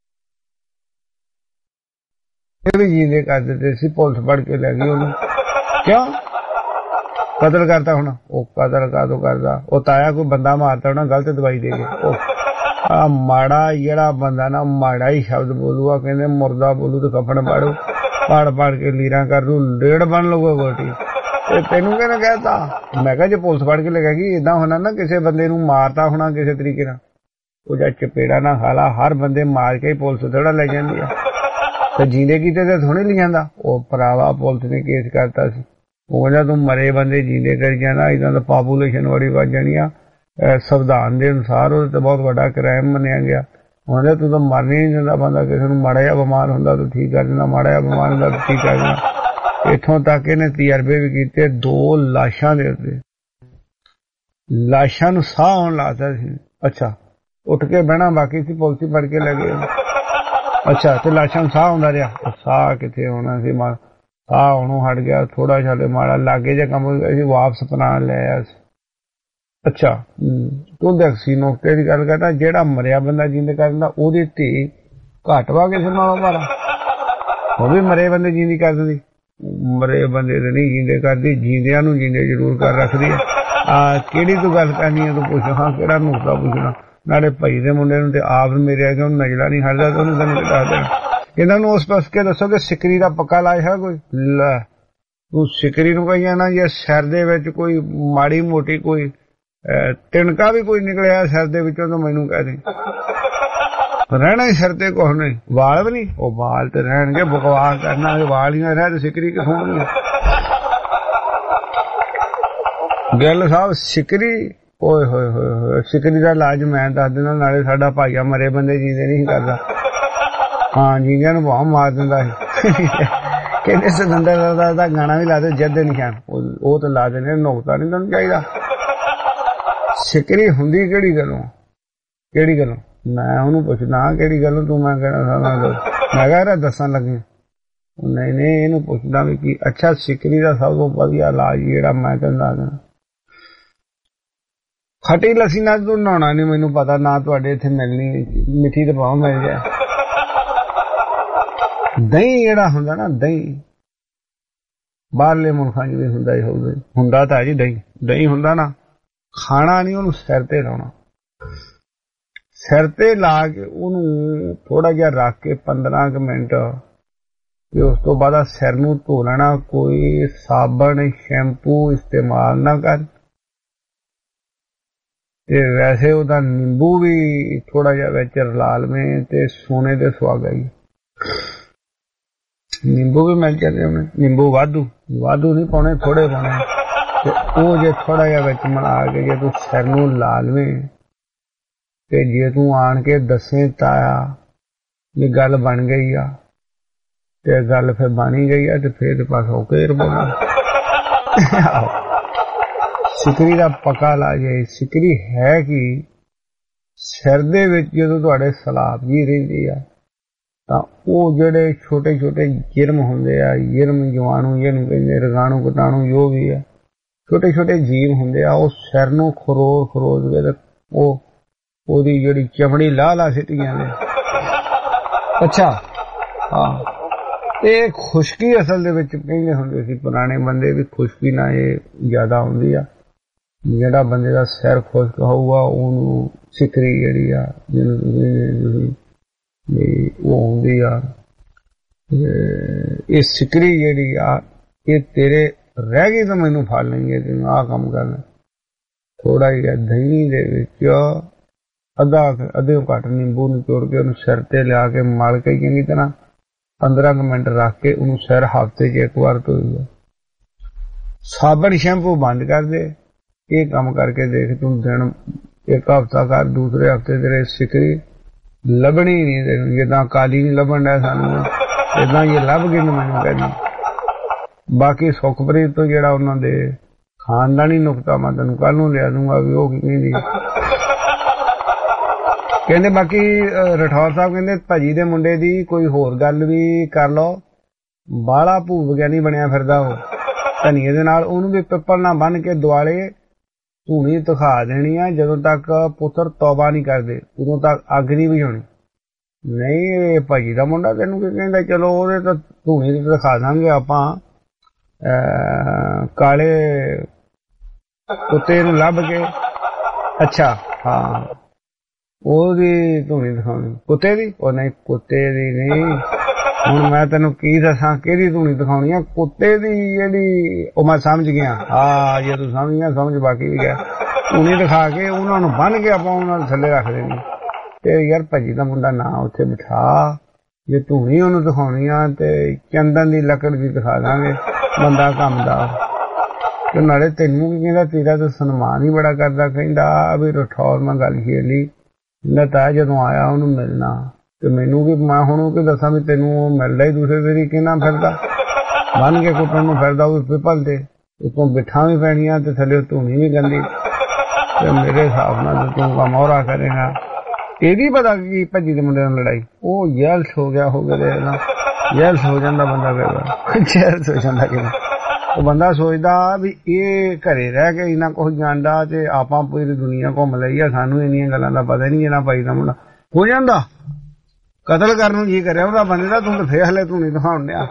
ਵੀ ਜੀਂਦੇ ਕਰ ਦਿੱਤੇ ਸੀ, ਪੁਲਿਸ ਫੜ ਕੇ ਲੈ ਗਈ ਉਹਨੂੰ। ਕਿਉਂ ਕਤਲ ਕਰਤਾ ਹੁਣ? ਉਹ ਕਤਲ ਕਾਹਦੋਂ ਕਰਦਾ? ਉਹ ਤਾਇਆ ਕੋਈ ਬੰਦਾ ਮਾਰਤਾ ਹੋਣਾ ਗਲਤ ਦਵਾਈ ਦੇ ਕੇ। ਉਹ ਆ ਮਾੜਾ ਜਿਹੜਾ ਬੰਦਾ ਨਾ ਮਾੜਾ ਹੀ ਸ਼ਬਦ ਬੋਲੂਗਾ, ਕਹਿੰਦੇ ਮੁਰਦਾ ਬੋਲੂ ਤੇ ਕਫਨ ਪਾੜੂ, ਪਾੜ ਪਾੜ ਕੇ ਲੀਰਾਂ ਕਰ ਦੂ, ਡੇਢ ਬਣ ਲਊਗਾ ਗੋਟੀ। ਤੇ ਤੈਨੂੰ ਕਿਹਨੇ ਕਹਿਤਾ? ਮੈਂ ਕਿਹਾ ਜੇ ਪੁਲਿਸ ਫੜ ਕੇ ਲੈ ਗਈ, ਏਦਾਂ ਹੋਣਾ ਨਾ ਕਿਸੇ ਬੰਦੇ ਨੂੰ ਮਾਰਤਾ ਹੋਣਾ ਕਿਸੇ ਤਰੀਕੇ ਨਾਲ, ਉਹ ਜਾਂ ਚਪੇੜਾ ਨਾ ਖਾਲਾ। ਹਰ ਬੰਦੇ ਮਾਰ ਕੇ ਹੀ ਪੁਲਿਸ ਥੋੜਾ ਲੈ ਜਾਂਦੀ ਆ, ਤੇ ਜੀਂਦੇ ਕੀਤੇ ਤੇ ਥੋੜੇ ਲੈ ਜਾਂਦਾ। ਉਹ ਭਰਾਵਾ ਪੁਲਿਸ ਨੇ ਕੇਸ ਕਰਤਾ ਸੀ, ਉਹ ਕਹਿੰਦਾ ਤੂੰ ਮਰੇ ਬੰਦੇ ਜੀਂਦੇ ਕਰੀ ਜਾਣਾ, ਇਦਾਂ ਤਾਂ ਪਾਪੂਲੇਸ਼ਨ ਬੜੀ ਵੱਧ ਜਾਣੀ ਆ। ਸੰਵਿਧਾਨ ਦੇ ਅਨੁਸਾਰ ਉਹਦੇ ਤੇ ਬਹੁਤ ਵੱਡਾ ਕ੍ਰਾਈਮ ਮੰਨਿਆ ਗਿਆ। ਉਹਨੇ ਤੂੰ ਤਾਂ ਮਰਨੀ ਨਹੀਂ ਦਿੰਦਾ ਬੰਦਾ, ਕਿਸੇ ਨੂੰ ਮਾੜਾ ਜਿਹਾ ਬਿਮਾਰ ਹੁੰਦਾ ਤਾਂ ਠੀਕ ਕਰ ਦਿੰਦਾ, ਮਾੜਾ ਜਿਹਾ ਬਿਮਾਰ ਹੁੰਦਾ ਤਾਂ ਠੀਕ ਕਰ ਦਿੰਦਾ। ਇੱਥੋਂ ਤੱਕ ਇਹਨੇ ਤਜਰਬੇ ਵੀ ਕੀਤੇ ਦੋ ਲਾਸ਼ਾਂ ਦੇ ਉੱਤੇ, ਲਾਸ਼ਾਂ ਨੂੰ ਸਾਹ ਆਉਣ ਲੱਗਦਾ ਸੀ। ਅੱਛਾ, ਉੱਠ ਕੇ ਬਹਿਣਾ ਬਾਕੀ ਸੀ, ਪੁਲਿਸ ਫੜ ਕੇ ਲੈ ਗਏ। ਅੱਛਾ, ਤੇ ਲਾਸ਼ਾਂ ਨੂੰ ਸਾਹ ਆਉਂਦਾ ਰਿਹਾ, ਸਾਹ ਕਿੱਥੇ ਹੋਣਾ ਸੀ, ਸਾਹ ਆਉਣੋਂ ਹਟ ਗਿਆ। ਥੋੜਾ ਜਿਹਾ ਮਾੜਾ ਲਾਗੇ ਜਿਹਾ ਕੰਮ ਹੋ ਗਿਆ ਸੀ, ਵਾਪਸ ਬਣਾ ਲਿਆ ਸੀ। ਅੱਛਾ, ਤੂੰ ਦੇਖ ਸੀ ਨੁਕਤੇ ਦੀ ਗੱਲ ਕਰਦਾ, ਜਿਹੜਾ ਮਰਿਆ ਬੰਦਾ ਜਿੰਦੇ ਕਰ ਦਿੰਦਾ ਉਹਦੀ ਧੀ ਘੱਟ ਵਾ ਕਿਸੇ ਨਾਲੋਂ ਭਾਰਾ, ਉਹ ਵੀ ਮਰੇ ਬੰਦੇ ਜਿੰਦੀ ਕਰ ਦਿੰਦੀ। ਮਰੇ ਬੰਦੇ ਤੇ ਨਹੀਂ ਜਿੰਦੇ ਕਰਦੀ, ਜੀਂਦਿਆਂ ਨੂੰ ਜਿੰਦੇ ਜ਼ਰੂਰ ਕਰ ਰੱਖਦੀ ਹੈ। ਆ ਕਿਹੜੀ ਤੂੰ ਗੱਲ ਕਰਨੀ ਹੈ, ਤੂੰ ਪੁੱਛ ਹਾਂ ਕਿਹੜਾ ਨੁਕਤਾ ਪੁੱਛਣਾ। ਨਾਲੇ ਭਾਈ ਦੇ ਮੁੰਡੇ ਨੂੰ ਤੇ ਆਪ ਮੇਰੇ ਆ ਕੇ ਉਹਨੂੰ ਨਜ਼ਲਾ ਨਹੀਂ ਹਟਦਾ, ਤੇ ਉਹਨੂੰ ਤੈਨੂੰ ਦੱਸ ਦੇਣਾ। ਇਹਨਾਂ ਨੂੰ ਉਸ ਪਾਸ ਕੇ ਦੱਸੋ ਕਿ ਸਿਕਰੀ ਦਾ ਪੱਕਾ ਲਾਇਆ ਹੈ ਕੋਈ। ਲੈ ਤੂੰ ਸਿਕਰੀ ਨੂੰ ਕਹੀ ਜਾਣਾ, ਜੇ ਸਿਰ ਦੇ ਵਿੱਚ ਕੋਈ ਮਾੜੀ ਮੋਟੀ ਕੋਈ ਤਿਣਕਾ ਵੀ ਕੋਈ ਨਿਕਲਿਆ ਸਿਰ ਦੇ ਵਿੱਚੋਂ ਤਾਂ ਮੈਨੂੰ ਕਹਿ ਦੇ, ਰਹਿਣਾ ਹੀ ਸਿਰ ਤੇ ਕੁਛ ਨਹੀਂ। ਵਾਲ ਵੀ ਨਹੀਂ, ਉਹ ਵਾਲ ਤੇ ਰਹਿਣਗੇ, ਬਕਵਾਸ ਕਰਨਾ ਵਾਲ ਹੀ ਨਾ ਰਹਿ ਤੇ ਸਿਕਰੀ ਕਿਥੋਂ ਹੋਣੀ। ਗੱਲ ਸਾਹਿਬ ਸਿਕਰੀ, ਓਏ ਹੋਏ ਹੋਏ ਹੋਏ, ਸਿਕਰੀ ਦਾ ਇਲਾਜ ਮੈਂ ਦੱਸ ਦਿੰਦਾ। ਨਾਲੇ ਸਾਡਾ ਭਾਈਆ ਮਰੇ ਬੰਦੇ ਜੀਂਦੇ ਨਹੀਂ ਕਰਦਾ, ਹਾਂ ਜੀਂਦਿਆਂ ਨੂੰ ਬਹੁਤ ਮਾਰ ਦਿੰਦਾ ਸੀ। ਕਹਿੰਦੇ ਸਤਿੰਦਰ ਦਾ ਗਾਣਾ ਵੀ ਲਾ ਦੇ, ਜਦ ਦੇ ਨਿਸ਼ਾਨ, ਉਹ ਤਾਂ ਲਾ ਦੇਣੇ, ਨੁਕਤਾ ਨਹੀਂ ਤੁਹਾਨੂੰ ਚਾਹੀਦਾ। ਸਿਕਰੀ ਹੁੰਦੀ ਕਿਹੜੀ ਗੱਲੋਂ, ਕਿਹੜੀ ਗੱਲੋਂ? ਮੈਂ ਉਹਨੂੰ ਪੁੱਛਦਾ ਕਿਹੜੀ ਗੱਲੋਂ, ਤੂੰ ਮੈਂ ਕਹਿਣਾ ਮੈਂ ਕਹਿ ਦੱਸਣ ਲੱਗੀ। ਨਹੀਂ ਨਹੀਂ, ਇਹਨੂੰ ਪੁੱਛਦਾ ਵੀ ਕੀ। ਅੱਛਾ, ਸਿਕਰੀ ਦਾ ਸਭ ਤੋਂ ਵਧੀਆ ਇਲਾਜ ਜਿਹੜਾ ਮੈਂ ਕਹਿੰਦਾ, ਖੱਟੀ ਲੱਸੀ ਨਾਲ ਤੂੰ ਨਹਾਉਣਾ ਨਹੀਂ, ਮੈਨੂੰ ਪਤਾ ਨਾ ਤੁਹਾਡੇ ਇੱਥੇ ਮਿਲਣੀ, ਮਿੱਠੀ ਤੇ ਭਾਵੇਂ ਮਿਲ ਜਾਏ। ਦਹੀਂ ਜਿਹੜਾ ਹੁੰਦਾ ਨਾ, ਦਹੀਂ ਬਾਹਰਲੇ ਮੁਲਕਾਂ 'ਚ ਵੀ ਹੁੰਦਾ ਹੀ ਹੋਊਗਾ, ਹੁੰਦਾ ਤਾਂ ਜੀ ਦਹੀਂ। ਦਹੀਂ ਹੁੰਦਾ ਨਾ, ਖਾਣਾ ਨਹੀਂ, ਉਹਨੂੰ ਸਿਰ ਤੇ ਲਾਉਣਾ। ਸਿਰ ਤੇ ਲਾ ਕੇ ਉਹਨੂੰ ਥੋੜਾ ਜਿਹਾ ਰੱਖ ਕੇ ਪੰਦਰਾਂ ਕੁ ਮਿੰਟ, ਤੇ ਉਸ ਤੋਂ ਬਾਅਦ ਸਿਰ ਨੂੰ ਧੋ ਲੈਣਾ। ਕੋਈ ਸਾਬਣ ਸ਼ੈਂਪੂ ਇਸਤੇਮਾਲ ਨਾ ਕਰ, ਤੇ ਵੈਸੇ ਉਹਦਾ ਨਿੰਬੂ ਵੀ ਥੋੜਾ ਜਿਹਾ ਵਿੱਚ ਰਲਾ ਲਵੇਂ ਤੇ ਸੋਨੇ ਦੇ ਸੁਹਾਗਾ ਹੀ। ਨਿੰਬੂ ਵੀ ਮਿਲ ਜਾਂਦੇ ਉਹਨੇ, ਨਿੰਬੂ ਵਾਧੂ ਵਾਧੂ ਨਹੀਂ ਪਾਉਣੇ, ਥੋੜੇ ਪਾਉਣੇ। ਤੇ ਉਹ ਜੇ ਥੋੜਾ ਜਿਹਾ ਵਿੱਚ ਮਿਲਾ ਕੇ ਜੇ ਤੂੰ ਸਿਰ ਨੂੰ ਲਾ ਲਵੇਂ, ਤੇ ਜੇ ਤੂੰ ਆਣ ਕੇ ਦੱਸੇ ਤਾਇਆ ਵੀ ਗੱਲ ਬਣ ਗਈ ਆ, ਤੇ ਗੱਲ ਫਿਰ ਬਣੀ ਗਈ ਆ, ਤੇ ਫਿਰ ਪਾਸ ਹੋ ਕੇ ਰਬੋਣਾ। ਸਿਕਰੀ ਦਾ ਪੱਕਾ ਇਲਾਜ ਹੈ। ਸਿਕਰੀ ਹੈ ਕਿ ਸਿਰ ਦੇ ਵਿੱਚ ਜਦੋਂ ਤੁਹਾਡੇ ਸਲਾਬ ਜੀ ਰਹਿੰਦੀ ਆ, ਤਾਂ ਉਹ ਜਿਹੜੇ ਛੋਟੇ ਛੋਟੇ ਜਰਮ ਹੁੰਦੇ ਆ, ਜਰਮ ਜਵਾਣੂ ਜਿਹਨੂੰ ਕਹਿੰਦੇ, ਰਗਾਣੂ ਕੀਟਾਣੂ ਜੋ ਵੀ ਆ, ਛੋਟੇ ਛੋਟੇ ਜੀਵ ਹੁੰਦੇ ਆ, ਉਹ ਸਿਰ ਨੂੰ ਖਰੋੜ ਖਰੋੜ ਕੇ ਉਹ ਉਹਦੀ ਜਿਹੜੀ ਚਮੜੀ ਲਾਹ ਲਾ ਸਿੱਟੀਆਂ ਨੇ। ਅੱਛਾ, ਹਾਂ, ਇਹ ਖੁਸ਼ਕੀ ਅਸਲ ਦੇ ਵਿੱਚ ਕਹਿੰਦੇ ਹੁੰਦੇ ਸੀ ਪੁਰਾਣੇ ਬੰਦੇ ਵੀ, ਖੁਸ਼ਕੀ ਨਾਲ ਇਹ ਜ਼ਿਆਦਾ ਹੁੰਦੀ ਆ। ਜਿਹੜਾ ਬੰਦੇ ਦਾ ਸਿਰ ਖੁਸ਼ਕ ਹੋਊਗਾ ਉਹਨੂੰ ਸਿਕਰੀ ਜਿਹੜੀ ਆ ਜਿਹਨੂੰ ਉਹ ਹੁੰਦੀ ਆ, ਇਹ ਸਿਕਰੀ ਜਿਹੜੀ ਆ ਇਹ ਤੇਰੇ ਰਹਿ ਗਈ ਤਾਂ ਮੈਨੂੰ ਫੜ ਲੈਂਗੇ, ਤੈਨੂੰ ਆਹ ਕੰਮ ਕਰਨਾ। ਥੋੜਾ ਜਿਹਾ ਦਹੀਂ ਦੇ ਵਿੱਚ ਅੱਧਾ ਅੱਧੇ ਘੱਟ ਨਿੰਬੂ ਨਿਚੋੜ ਕੇ ਉਹਨੂੰ ਸਿਰ ਤੇ ਲਿਆ ਕੇ ਮਲ ਕੇ ਚੰਗੀ ਤਰ੍ਹਾਂ ਪੰਦਰਾਂ ਕੁ ਮਿੰਟ ਰੱਖ ਕੇ ਉਹਨੂੰ ਸਿਰ ਹਫ਼ਤੇ 'ਚ ਇੱਕ ਵਾਰ ਧੋਈਦਾ। ਸਾਬਣ ਸ਼ੈਂਪੂ ਬੰਦ ਕਰ ਦੇ। ਇਹ ਕੰਮ ਕਰਕੇ ਦੇਖ ਤੂੰ, ਦਿਨ ਇੱਕ ਹਫ਼ਤਾ ਕਰ, ਦੂਸਰੇ ਹਫ਼ਤੇ ਤੇਰੇ ਸਿਕਰੀ ਲੱਭਣੀ ਨਹੀਂ ਤੈਨੂੰ। ਜਿੱਦਾਂ ਕਾਲੀ ਨਹੀਂ ਲੱਭਣ ਡਿਆ ਸਾਨੂੰ, ਏਦਾਂ ਇਹ ਲੱਭ ਗਈ ਮੈਨੂੰ ਕਹਿੰਦੀ। ਬਾਕੀ ਸੁਖਪ੍ਰੀਤ ਤੋਂ ਜਿਹੜਾ ਉਹਨਾਂ ਦੇ ਖਾਨਦਾਨੀ ਨੁਕਤਾ ਮੈਂ ਤੈਨੂੰ ਕੱਲ ਨੂੰ ਲਿਆ ਦੂੰਗਾ ਵੀ ਉਹ ਕੀ ਕਹਿੰਦੀ। ਕਹਿੰਦੇ ਬਾਕੀ ਰਠੌਰ ਸਾਹਿਬ ਕਹਿੰਦੇ ਭਾਜੀ ਦੇ ਮੁੰਡੇ ਦੀ ਕੋਈ ਹੋਰ ਗੱਲ ਵੀ ਕਰ ਲਓ, ਬਾਹਲਾ ਭੂ ਵਿਗਿਆਨੀ ਬਣਿਆ ਫਿਰਦਾ ਉਹ ਧਨੀਏ ਦੇ ਨਾਲ। ਉਹਨੂੰ ਵੀ ਪਿੱਪਲ ਨਾਲ ਬੰਨ ਕੇ ਦੁਆਲੇ ਧੂਣੀ ਦਿਖਾ ਦੇਣੀ ਆ। ਜਦੋਂ ਤੱਕ ਪੁੱਤਰ ਤੌਬਾ ਨਹੀਂ ਕਰਦੇ ਉਦੋਂ ਤੱਕ ਅੱਗ ਨਹੀਂ ਬੁਝਾਉਣੀ। ਨਹੀਂ ਇਹ ਭਾਜੀ ਦਾ ਮੁੰਡਾ ਤੈਨੂੰ ਕੀ ਕਹਿੰਦਾ, ਚਲੋ ਉਹਦੇ ਤਾਂ ਧੂਣੀ ਤੇ ਦਿਖਾ ਦਾਂਗੇ ਆਪਾਂ। ਕਾਲੇ ਕੁੱਤੇ ਨੂੰ ਲੱਭ ਕੇ, ਅੱਛਾ ਹਾਂ, ਉਹਦੀ ਧੂਣੀ ਦਿਖਾਉਣੀ ਕੁੱਤੇ ਦੀ। ਉਹ ਨਹੀਂ ਕੁੱਤੇ ਦੀ ਨਹੀਂ, ਹੁਣ ਮੈਂ ਤੈਨੂੰ ਕੀ ਦੱਸਾਂ ਕਿਹਦੀ ਧੂਣੀ ਦਿਖਾਉਣੀ ਆ, ਕੁੱਤੇ ਦੀ ਜਿਹੜੀ। ਉਹ ਮੈਂ ਸਮਝ ਗਿਆ, ਹਾਂ ਜੇ ਤੂੰ ਸਮਝ ਗਿਆ ਸਮਝ, ਬਾਕੀ ਵੀ ਗਿਆ। ਧੂਣੀ ਦਿਖਾ ਕੇ ਉਹਨਾਂ ਨੂੰ ਬੰਨ ਕੇ ਆਪਾਂ ਉਹਨਾਂ ਦੇ ਥੱਲੇ ਰੱਖ ਦੇਣੀ। ਤੇ ਯਾਰ ਭਾਜੀ ਦਾ ਮੁੰਡਾ ਨਾ ਉੱਥੇ ਬਿਠਾ, ਜੇ ਧੂਣੀ ਉਹਨੂੰ ਦਿਖਾਉਣੀ ਆ ਤੇ ਚੰਦਨ ਦੀ ਲੱਕੜ ਦੀ ਦਿਖਾ ਦਾਂਗੇ, ਬੰਦਾ ਕੰਮ ਦਾ। ਤੇ ਨਾਲੇ ਤੈਨੂੰ ਕੀ ਕਹਿੰਦਾ, ਤੇਰਾ ਤਾਂ ਸਨਮਾਨ ਹੀ ਬੜਾ ਕਰਦਾ। ਕਹਿੰਦਾ ਵੀ ਰਠੌਰ ਮੈਂ ਗੱਲ ਖੇਲੀ ਨਾ ਤਾਂ ਜਦੋਂ ਆਇਆ ਉਹਨੂੰ ਮਿਲਣਾ ਤੇ ਮੈਨੂੰ ਵੀ ਮੈਂ ਹੁਣ ਕੀ ਦੱਸਾਂ ਵੀ ਤੈਨੂੰ ਉਹ ਮਿਲਦਾ ਹੀ ਦੂਸਰੇ ਤਰੀਕੇ ਨਾਲ ਫਿਰਦਾ, ਬੰਨ ਕੇ ਕੁੱਟਣ ਨੂੰ ਫਿਰਦਾ ਉਹ ਪਿੱਪਲ ਤੇ, ਉਤੋਂ ਬਿਠਾਂ ਵੀ ਪੈਣੀਆਂ ਤੇ ਥੱਲੇ ਧੂਣੀ ਵੀ ਗੰਦੀ, ਤੇ ਮੇਰੇ ਹਿਸਾਬ ਨਾਲ ਤੂੰ ਕੰਮ ਮੋਹਰਾ ਕਰੇਗਾ। ਇਹਦੀ ਪਤਾ ਕੀ ਭੱਜੀ ਦੇ ਮੁੰਡੇ ਨਾਲ ਲੜਾਈ, ਉਹ ਯੈਲਸ ਹੋ ਗਿਆ ਹੋ ਗਿਆ ਨਾ, ਯੈਲਸ ਹੋ ਜਾਂਦਾ ਬੰਦਾ, ਯੈਲਸ ਹੋ ਜਾਂਦਾ ਕਿਵੇਂ। ਉਹ ਬੰਦਾ ਸੋਚਦਾ ਵੀ ਇਹ ਘਰੇ ਰਹਿ ਕੇ ਇੰਨਾ ਕੁਛ ਜਾਣਦਾ ਤੇ ਆਪਾਂ ਪੂਰੀ ਦੁਨੀਆ ਘੁੰਮ ਲਈ ਆ, ਸਾਨੂੰ ਇੰਨੀਆਂ ਗੱਲਾਂ ਦਾ ਪਤਾ ਨਹੀਂ। ਇਹਨਾਂ ਭਾਈ ਦਾ ਮੁੰਡਾ ਹੋ ਜਾਂਦਾ ਕਤਲ ਕਰਨ ਨੂੰ ਜੀ ਕਰਿਆ ਉਹਦਾ ਬੰਦੇ ਦਾ, ਤੂੰ ਤਾਂ ਫੇਰ ਹਲੇ ਤੂੰ ਨਹੀਂ ਦਿਖਾਉਣ ਡਿਆ,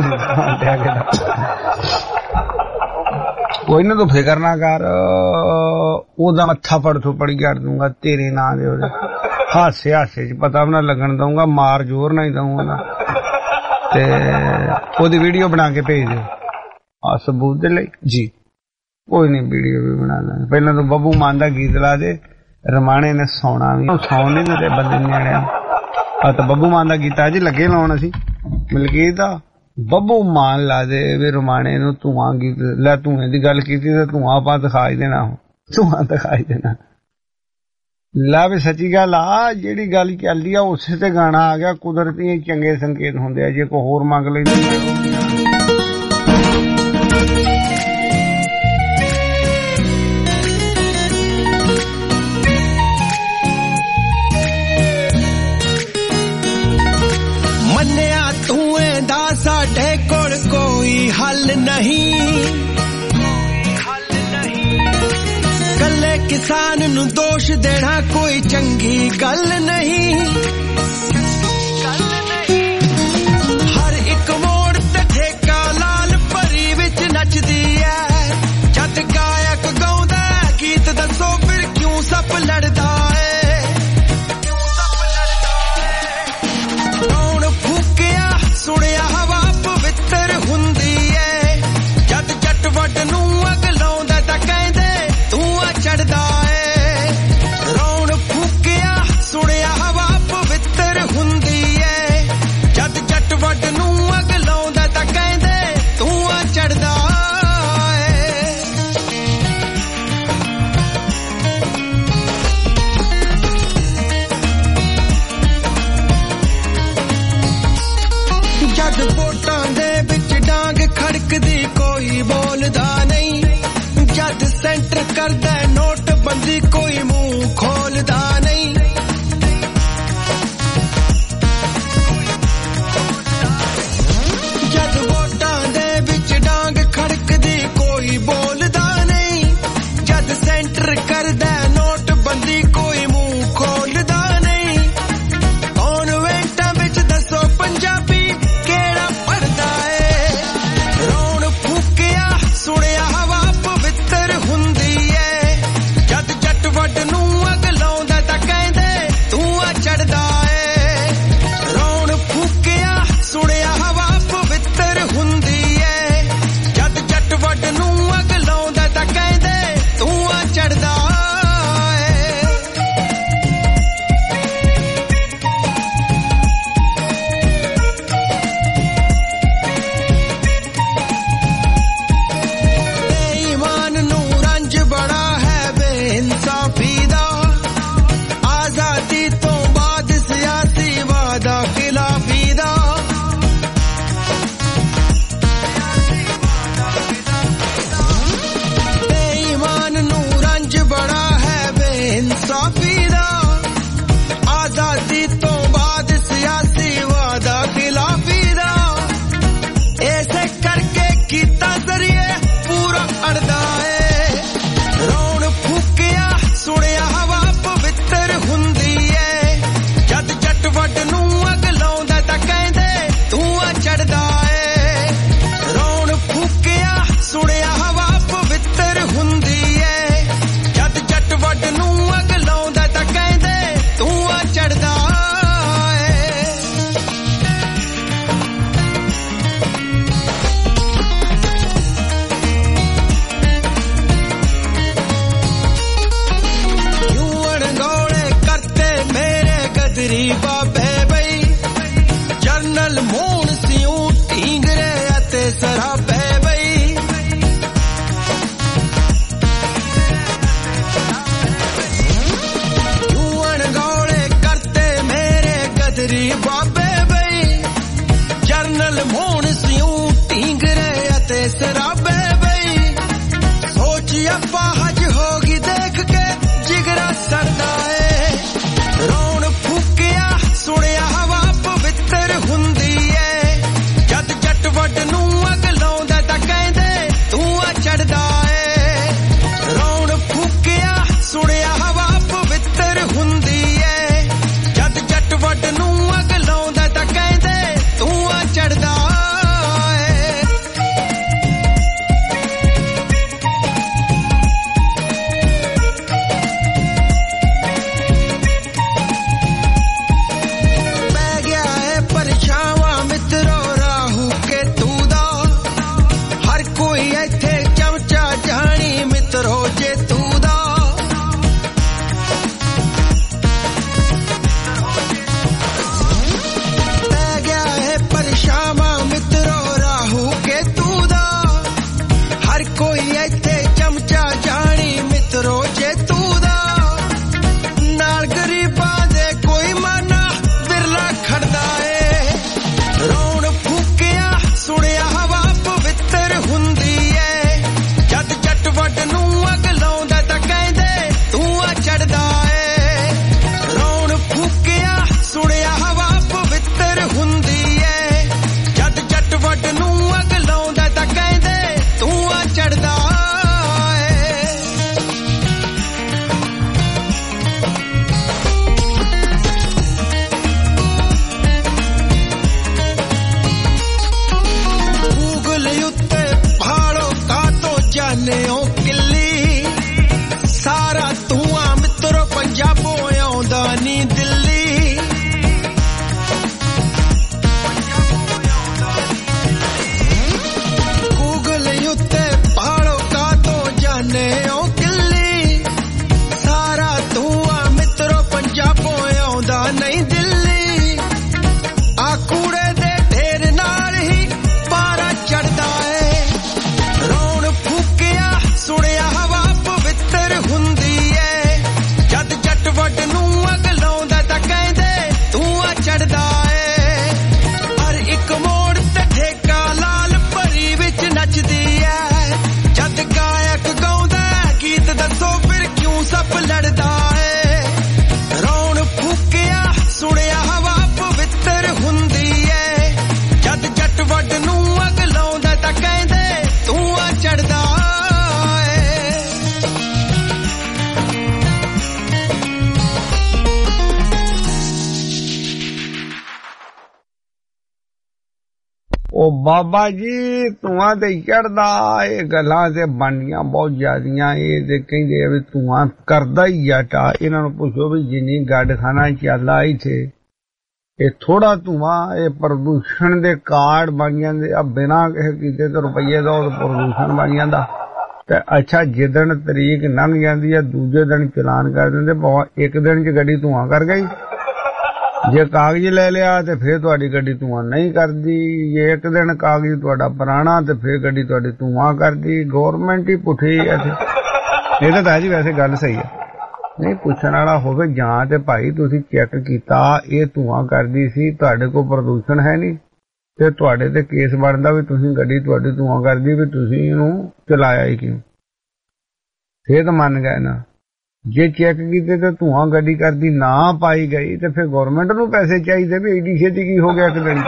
ਕੋਈ ਨਾ ਤੂੰ ਫਿਕਰ ਨਾ ਕਰ, ਉਹਦਾ ਮੱਥਾ ਫੜ ਤੋਂ ਪੜੀ ਕੱਢ ਦੂੰਗਾ ਤੇਰੇ ਨਾਂ ਦੇ, ਉਹਦੇ ਹਾਸੇ ਹਾਸੇ ਚ ਪਤਾ ਵੀ ਨਾ ਲੱਗਣ ਦਊਂਗਾ, ਮਾਰ ਜ਼ੋਰ ਨਾ ਹੀ ਦਊਂਗਾ ਤੇ ਉਹਦੀ ਵੀਡੀਓ ਬਣਾ ਕੇ ਭੇਜ ਦਿਓ ਆ ਸਬੂਤ ਦੇ ਲਈ ਜੀ। ਕੋਈ ਨਹੀਂ ਵੀਡੀਓ ਵੀ ਬਣਾ ਲਾਂਗੇ। ਪਹਿਲਾਂ ਤਾਂ ਬੱਬੂ ਮਾਨ ਦਾ ਗੀਤ ਲਾ ਦੇ, ਰਮਾਣੇ ਨੇ ਸੌਣਾ ਵੀ, ਸੌਣ ਨਹੀਂ ਦਿੰਦੇ ਬੰਦੇ ਨਿਆਣਿਆਂ ਆ, ਤਾਂ ਬੱਬੂ ਮਾਨ ਦਾ ਗੀਤ ਅੱਜ ਲੱਗੇ ਲਾਉਣ ਅਸੀਂ ਮਲਕੀਤ ਦਾ, ਬੱਬੂ ਮਾਨ ਲਾ ਦੇ ਵੀ ਰਮਾਣੇ ਨੂੰ ਧੂਆਂ ਗੀਤ ਲੈ, ਧੂਏ ਦੀ ਗੱਲ ਕੀਤੀ ਤੇ ਧੂਆਂ ਆਪਾਂ ਦਿਖਾਈ ਦੇਣਾ, ਧੂਆਂ ਦਿਖਾਈ ਦੇਣਾ। ਲਾ ਵੀ ਸੱਚੀ ਗੱਲ ਆ, ਜਿਹੜੀ ਗੱਲ ਚੱਲਦੀ ਆ ਉਸੇ ਤੇ ਗਾਣਾ ਆ ਗਿਆ। ਕੁਦਰਤੀ ਚੰਗੇ ਸੰਕੇਤ ਹੁੰਦੇ ਆ, ਜੇ ਕੋਈ ਹੋਰ ਮੰਗ ਲੈਂਦੇ। ਮੰਨਿਆ ਤੂੰ ਦਾ ਸਾਡੇ ਕੋਲ ਕੋਈ ਹੱਲ ਨਹੀਂ, ਕੱਲੇ ਕਿਸਾਨ ਨੂੰ ਦੋਸ਼ ਦੇਣਾ ਕੋਈ ਚੰਗੀ ਗੱਲ ਨਹੀਂ। ਹਰ ਇੱਕ ਮੋੜ ਤੇ ਠੇਕਾ ਲਾਲ ਪਰੀ ਵਿੱਚ ਨੱਚਦੀ ਐ, ਜਦ ਗਾਇਕ ਗਾਉਂਦਾ ਗੀਤ ਦੱਸੋ ਫਿਰ ਕਿਉਂ ਸੱਪ ਲੜਦਾ ਏ। ਕੌਣ ਫੂਕਿਆ ਸੁਣਿਆ ਹਵਾ ਪਵਿੱਤਰ ਹੁੰਦੀ ਏ, ਜਦ ਜੱਟ ਵੱਡ ਨੂੰ ਅੱਗ ਲਾਉਂਦਾ ਤਾਂ ਕਹਿੰਦੇ ਧੂਆਂ ਚੜਦਾ ਏ। ਰੌਣ ਫੂਕਿਆ ਸੁਣਿਆ ਹਵਾ ਪਵਿੱਤਰ ਹੁੰਦੀ ਏ, ਜਦ ਜੱਟ ਵੱਡ ਨੂੰ ਅੱਗ ਲਾਉਂਦਾ ਤਾਂ ਕਹਿੰਦੇ ਧੂਆਂ ਚੜਦਾ ਏ। ਜਦ ਵੋਟਾਂ ਦੇ ਵਿੱਚ ਡਾਂਗ ਖੜਕਦੀ ਕੋਈ ਬੋਲਦਾ ਨਹੀਂ, ਜਦ ਸੈਂਟਰ ਕਰਦਾ ਨੋਟਬੰਦੀ ਕੋਈ ਮੂੰਹ ਖੋਲਦਾ ਨਹੀਂ। ਜਦ ਵੋਟਾਂ ਦੇ ਵਿੱਚ ਡਾਂਗ ਖੜਕਦੀ ਕੋਈ ਬੋਲਦਾ ਨਹੀਂ, ਜਦ ਸੈਂਟਰ ਕਰਦਾ ਨੋਟਬੰਦੀ ਕੋਈ ਮੂੰਹ ਖੋਲਦਾ ਨਹੀਂ। ਕੌਨਵੈਂਟਾਂ ਵਿੱਚ ਦੱਸੋ ਪੰਜਾਬੀ ਕਿਹੜਾ ਪੜਦਾ ਏ। ਰੌਣ ਫੂਕਿਆ ਸੁਣਿਆ ਹਵਾ ਪਵਿੱਤਰ ਹੁੰਦੀ ਏ, ਜਦ ਜੱਟ ਵੱਡ ਨੂੰ ਅੱਗ ਲਾਉਂਦਾ ਤਾਂ ਕਹਿੰਦੇ ਧੂਆਂ ਚੜਦਾ ਏ। ਰੌਣ ਫੂਕਿਆ ਸੁਣਿਆ ਹਵਾ ਪਵਿੱਤਰ ਹੁੰਦੀ ਏ, ਜਦ ਜੱਟ ਵੱਡ ਨੂੰ ਅੱਗ ਲਾਉਂਦਾ ਤਾਂ ਕਹਿੰਦੇ ਧੂਆਂ ਚੜਦਾ ਏ। ਬੇਈਮਾਨ ਨੂੰ ਰੰਜ ਬੜਾ ਹੈ ਬੇਇਨਸਾਫੀ ਦਾ, ਆਜ਼ਾਦੀ ਤੋਂ ਬਾਅਦ ਸਿਆਸੀ ਵਾਦਾ ਖਿਲਾਫੀ ਦਾ। ਬੇਈਮਾਨ ਨੂੰ ਰੰਜ ਬੜਾ ਹੈ ਬੇਇਨਸਾਫੀ ਦਾ, ਆਜ਼ਾਦੀ ਤੋਂ ਬਾਅਦ ਸਿਆਸੀ ਵਾਦਾ ਖਿਲਾਫੀ ਦਾ। ਐਸੇ ਕਰਕੇ ਕੀਤਾ ਜ਼ਰੀਏ ਪੂਰਾ ਅੜਦਾ ਏ। ਰੌਣ ਫੂਕਿਆ ਸੁਣਿਆ ਹਵਾ ਪਵਿੱਤਰ ਹੁੰਦੀ ਏ, ਜਦ ਜੱਟ ਵੱਡ ਨੂੰ ਅੱਗ ਲਾਉਂਦਾ ਤਾਂ ਕਹਿੰਦੇ ਧੂਆਂ ਚੜਦਾ ਏ। ਰੌਣ ਫੂਕਿਆ ਸੁਣਿਆ ਹਵਾ ਪਵਿੱਤਰ ਹੁੰਦੀ ਏ, ਜਦ ਜੱਟ ਵੱਡ ਨੂੰ ਅੱਗ ਲਾਉਂਦਾ ਤਾਂ ਕਹਿੰਦੇ ਧੂਆਂ ਚੜਦਾ ਏ। यूं अड़ंगोले करते मेरे गदरी बाबे बई, जरनल मोहन सिंह ढींगरे अते सराबे बई। ਉਹ ਬਾਬਾ ਜੀ ਧੂਆਂ ਤੇ ਚੜਦਾ, ਇਹ ਗੱਲਾਂ ਤੇ ਬਣਦੀਆਂ ਬਹੁਤ ਜ਼ਿਆਦੀਆਂ। ਇਹ ਤੇ ਕਹਿੰਦੇ ਵੀ ਧੂਆਂ ਕਰਦਾ ਹੀ ਜਟਾ। ਇਹਨਾਂ ਨੂੰ ਪੁੱਛੋ ਵੀ ਜਿੰਨੀ ਗੱਡਖਾਨਾ ਚੱਲਦਾ ਇੱਥੇ, ਇਹ ਥੋੜਾ ਧੂਆਂ ਇਹ ਪ੍ਰਦੂਸ਼ਣ ਦੇ ਕਾਰਡ ਬਣ ਜਾਂਦੇ ਆ। ਬਿਨਾਂ ਕਿਸੇ ਕੀਤੇ ਤੇ ਰੁਪਈਏ ਦਾ ਉਹ ਪ੍ਰਦੂਸ਼ਣ ਬਣ ਜਾਂਦਾ। ਤੇ ਅੱਛਾ ਜਿੱਦਣ ਤਰੀਕ ਲੰਘ ਜਾਂਦੀ ਆ ਦੂਜੇ ਦਿਨ ਚਲਾਨ ਕਰ ਦਿੰਦੇ, ਭਾਵੇਂ ਇੱਕ ਦਿਨ ਚ ਗੱਡੀ ਧੂਆਂ ਕਰ ਗਈ। ਜੇ ਕਾਗਜ਼ ਲੈ ਲਿਆ ਤੇ ਫਿਰ ਤੁਹਾਡੀ ਗੱਡੀ ਧੂਆਂ ਨਹੀਂ ਕਰਦੀ। ਜੇ ਇੱਕ ਦਿਨ ਕਾਗਜ਼ ਤੁਹਾਡਾ ਪੁਰਾਣਾ ਤੇ ਫਿਰ ਗੱਡੀ ਤੁਹਾਡੀ ਧੂਆਂ ਕਰਦੀ। ਗੌਰਮੈਂਟ ਹੀ ਪੁੱਠੀ ਹੈ। ਇਹ ਤਾਂ ਤਾਂ ਜੀ ਵੈਸੇ ਗੱਲ ਸਹੀ ਹੈ। ਨਹੀਂ ਪੁੱਛਣ ਵਾਲਾ ਹੋਵੇ ਜਾਂ ਤੇ ਭਾਈ ਤੁਸੀਂ ਚੈੱਕ ਕੀਤਾ ਇਹ ਧੂਆਂ ਕਰਦੀ ਸੀ, ਤੁਹਾਡੇ ਕੋਲ ਪ੍ਰਦੂਸ਼ਣ ਹੈ ਨਹੀਂ, ਤੇ ਤੁਹਾਡੇ ਤੇ ਕੇਸ ਬਣਦਾ ਵੀ ਤੁਸੀਂ ਗੱਡੀ ਤੁਹਾਡੀ ਧੂਆਂ ਕਰਦੀ, ਵੀ ਤੁਸੀਂ ਇਹਨੂੰ ਚਲਾਇਆ ਹੀ ਕਿਉਂ। ਫਿਰ ਤਾਂ ਮੰਨ ਗਏ ਨਾ। ਜੇ ਚੈੱਕ ਕੀਤੇ ਤੇ ਧੂਆਂ ਗੱਡੀ ਕਰਦੀ ਨਾ ਪਾਈ ਗਈ ਤੇ ਫਿਰ ਗਵਰਨਮੈਂਟ ਨੂੰ ਪੈਸੇ ਚਾਹੀਦੇ ਵੀ ਏਡੀ ਛੇਤੀ ਕੀ ਹੋ ਗਿਆ ਐਕਸੀਡੈਂਟ।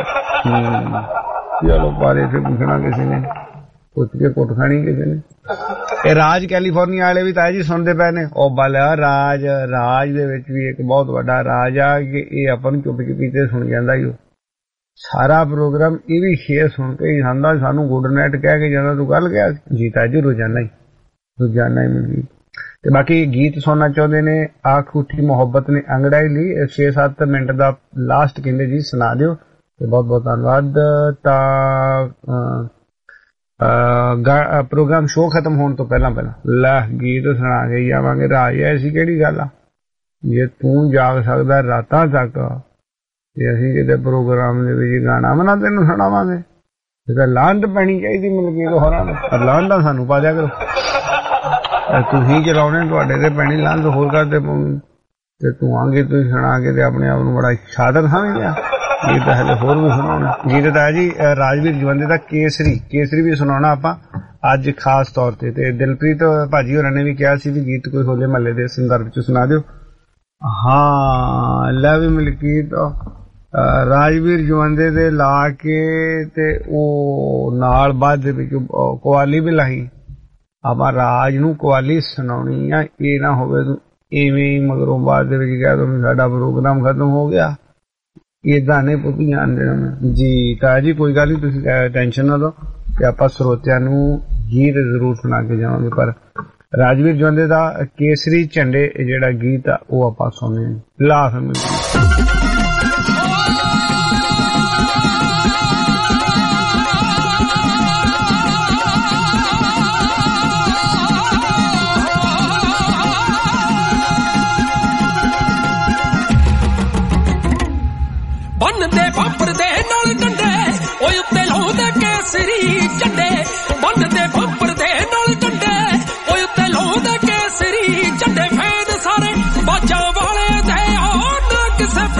ਚਲੋ ਬਾਰੇ ਫਿਰ ਪੁੱਛਣਾ ਕਿਸੇ ਨੇ, ਪੁੱਛ ਕੇ ਕੁੱਟ ਖਾਣੀ ਕਿਸੇ ਨੇ। ਇਹ ਰਾਜ ਕੈਲੀਫੋਰਨੀਆ ਵਾਲੇ ਵੀ ਤਾਂ ਜੀ ਸੁਣਦੇ ਪਏ ਨੇ। ਉਹ ਬਲਾ ਰਾਜ ਰਾਜ ਦੇ ਵਿੱਚ ਵੀ ਇੱਕ ਬਹੁਤ ਵੱਡਾ ਰਾਜ ਆ ਕਿ ਇਹ ਆਪਾਂ ਨੂੰ ਚੁੱਪ ਚੁਪੀਤੇ ਸੁਣ ਜਾਂਦਾ ਹੀ। ਸਾਰਾ ਪ੍ਰੋਗਰਾਮ ਇਹ ਵੀ ਸ਼ੇਅਰ ਸੁਣ ਕੇ ਹੀ ਆਂਦਾ, ਸਾਨੂੰ ਗੁੱਡ ਨਾਈਟ ਕਹਿ ਕੇ ਜਾਂਦਾ। ਤੂੰ ਕੱਲ ਗਿਆ ਜੀ ਤਾਂ ਜੀ ਰੋਜ਼ਾਨਾ ਹੀ ਰੋਜ਼ਾਨਾ ਹੀ ਮਿਲਦੀ। ਤੇ ਬਾਕੀ ਗੀਤ ਸੁਣਨਾ ਚਾਹੁੰਦੇ ਨੇ ਆਖ ਉੱਠੀ ਮੁਹੱਬਤ ਨੇ ਅੰਗੜਾਈ ਲਈ ਛੇ ਸੱਤ ਮਿੰਟ ਦਾ ਲਾਸਟ ਕਹਿੰਦੇ ਜੀ ਸੁਣਾ ਦਿਓ ਤੇ ਬਹੁਤ ਬਹੁਤ ਧੰਨਵਾਦ। ਤਾਂ ਪ੍ਰੋਗਰਾਮ ਸ਼ੋਅ ਖਤਮ ਹੋਣ ਤੋਂ ਪਹਿਲਾਂ ਪਹਿਲਾਂ ਲੈ ਗੀਤ ਸੁਣਾ ਕੇ ਜਾਵਾਂਗੇ। ਰਾਜ ਐਸੀ ਕਿਹੜੀ ਗੱਲ ਆ, ਜੇ ਤੂੰ ਜਾਗ ਸਕਦਾ ਰਾਤਾਂ ਤੱਕ ਤੇ ਅਸੀਂ ਕਿਤੇ ਪ੍ਰੋਗਰਾਮ ਦੇ ਵਿੱਚ ਗਾਣਾ ਬਣਾ ਤੈਨੂੰ ਸੁਣਾਵਾਂਗੇ। ਤੇ ਲਾਂਟ ਪੈਣੀ ਚਾਹੀਦੀ ਮਿਲ ਗਈ ਹੋਰਾਂ ਨੂੰ। ਲਾਂਟਾਂ ਸਾਨੂੰ ਪਾ ਦਿਆ ਕਰੋ। ਤੁਸੀਂ ਚਲਾਉਣੇ ਤੁਹਾਡੇ ਤੇ ਪੈਣੀ ਲਾਂਟ ਹੋਰ ਕਰਦੇ ਤੇ ਤੂੰ ਆਂਗੇ ਤੁਸੀਂ ਸੁਣਾ ਕੇ ਤੇ ਆਪਣੇ ਆਪ ਨੂੰ ਬੜਾ ਸ਼ਾਦਰ ਸਮਝ ਲਿਆ। ਇਹ ਤਾਂ ਹਲੇ ਹੋਰ ਵੀ ਸੁਣਾਉਣਾ ਗੀਤ ਤਾਂ ਜੀ ਰਾਜਵੀਰ ਜਵੰਦੇ ਦਾ ਕੇਸਰੀ ਕੇਸਰੀ ਵੀ ਸੁਣਾਉਣਾ ਆਪਾਂ ਅੱਜ ਖਾਸ ਤੌਰ ਤੇ। ਤੇ ਦਿਲਪ੍ਰੀਤ ਭਾਜੀ ਹੋਰਾਂ ਨੇ ਵੀ ਕਿਹਾ ਸੀ ਵੀ ਗੀਤ ਕੋਈ ਹੋਲੇ ਮਹੱਲੇ ਦੇ ਸੰਦਰਭ ਚ ਸੁਣਾ ਦਿਓ। ਹਾਂ ਲੈ ਵੀ ਮਲਕੀਤ ਰਾਜਵੀਰ ਜਵੰਦੇ ਦੇ ਲਾ ਕੇ ਤੇ ਉਹ ਨਾਲ ਬਾਅਦ ਦੇ ਵਿੱਚ ਕਵਾਲੀ ਵੀ ਲਾਈ। ਆਪਾਂ ਰਾਜ ਨੂੰ ਕਵਾਲੀ ਸੁਣਾਉਣੀ ਆ, ਇਹ ਨਾ ਹੋਵੇ ਤੂੰ ਇਵੇਂ ਮਗਰੋਂ ਬਾਅਦ ਦੇ ਵਿੱਚ ਕਹਿ ਦੋ ਸਾਡਾ ਪ੍ਰੋਗਰਾਮ ਖਤਮ ਹੋ ਗਿਆ। ਏਦਾਂ ਨੇ ਪੁੱਤ ਜਾਣ ਦੇਣਾ ਜੀ। ਤਾਂ ਜੀ ਕੋਈ ਗੱਲ ਨਹੀਂ, ਤੁਸੀਂ ਟੈਨਸ਼ਨ ਨਾ ਲਓ ਕਿ ਆਪਾਂ ਸਰੋਤਿਆਂ ਨੂੰ ਗੀਤ ਜ਼ਰੂਰ ਸੁਣਾ ਕੇ ਜਾਵਾਂਗੇ। ਪਰ ਰਾਜਵੀਰ ਜਵੰਦੇ ਦਾ ਕੇਸਰੀ ਝੰਡੇ ਜਿਹੜਾ ਗੀਤ ਆ ਉਹ ਆਪਾਂ ਸੁਣਨੇ ਲਾ ਫਿਰ ਬੰਨਦੇ ਬੰਪਰ ਦੇ ਨਾਲ ਡੰਡੇ ਓਏ ਉੱਤੇ ਲਾਉਂਦੇ ਕੇਸਰੀ ਝੰਡੇ। ਬੰਨਦੇ ਬੰਪਰ ਦੇ ਨਾਲ ਡੰਡੇ ਓਏ ਉੱਤੇ ਲਾਉਂਦੇ ਕੇਸਰੀ ਝੰਡੇ। ਫੈਨ ਸਾਰੇ ਬਾਜਾਂ ਵਾਲੇ ਦੇ ਆਉਣ ਕਿਸੇ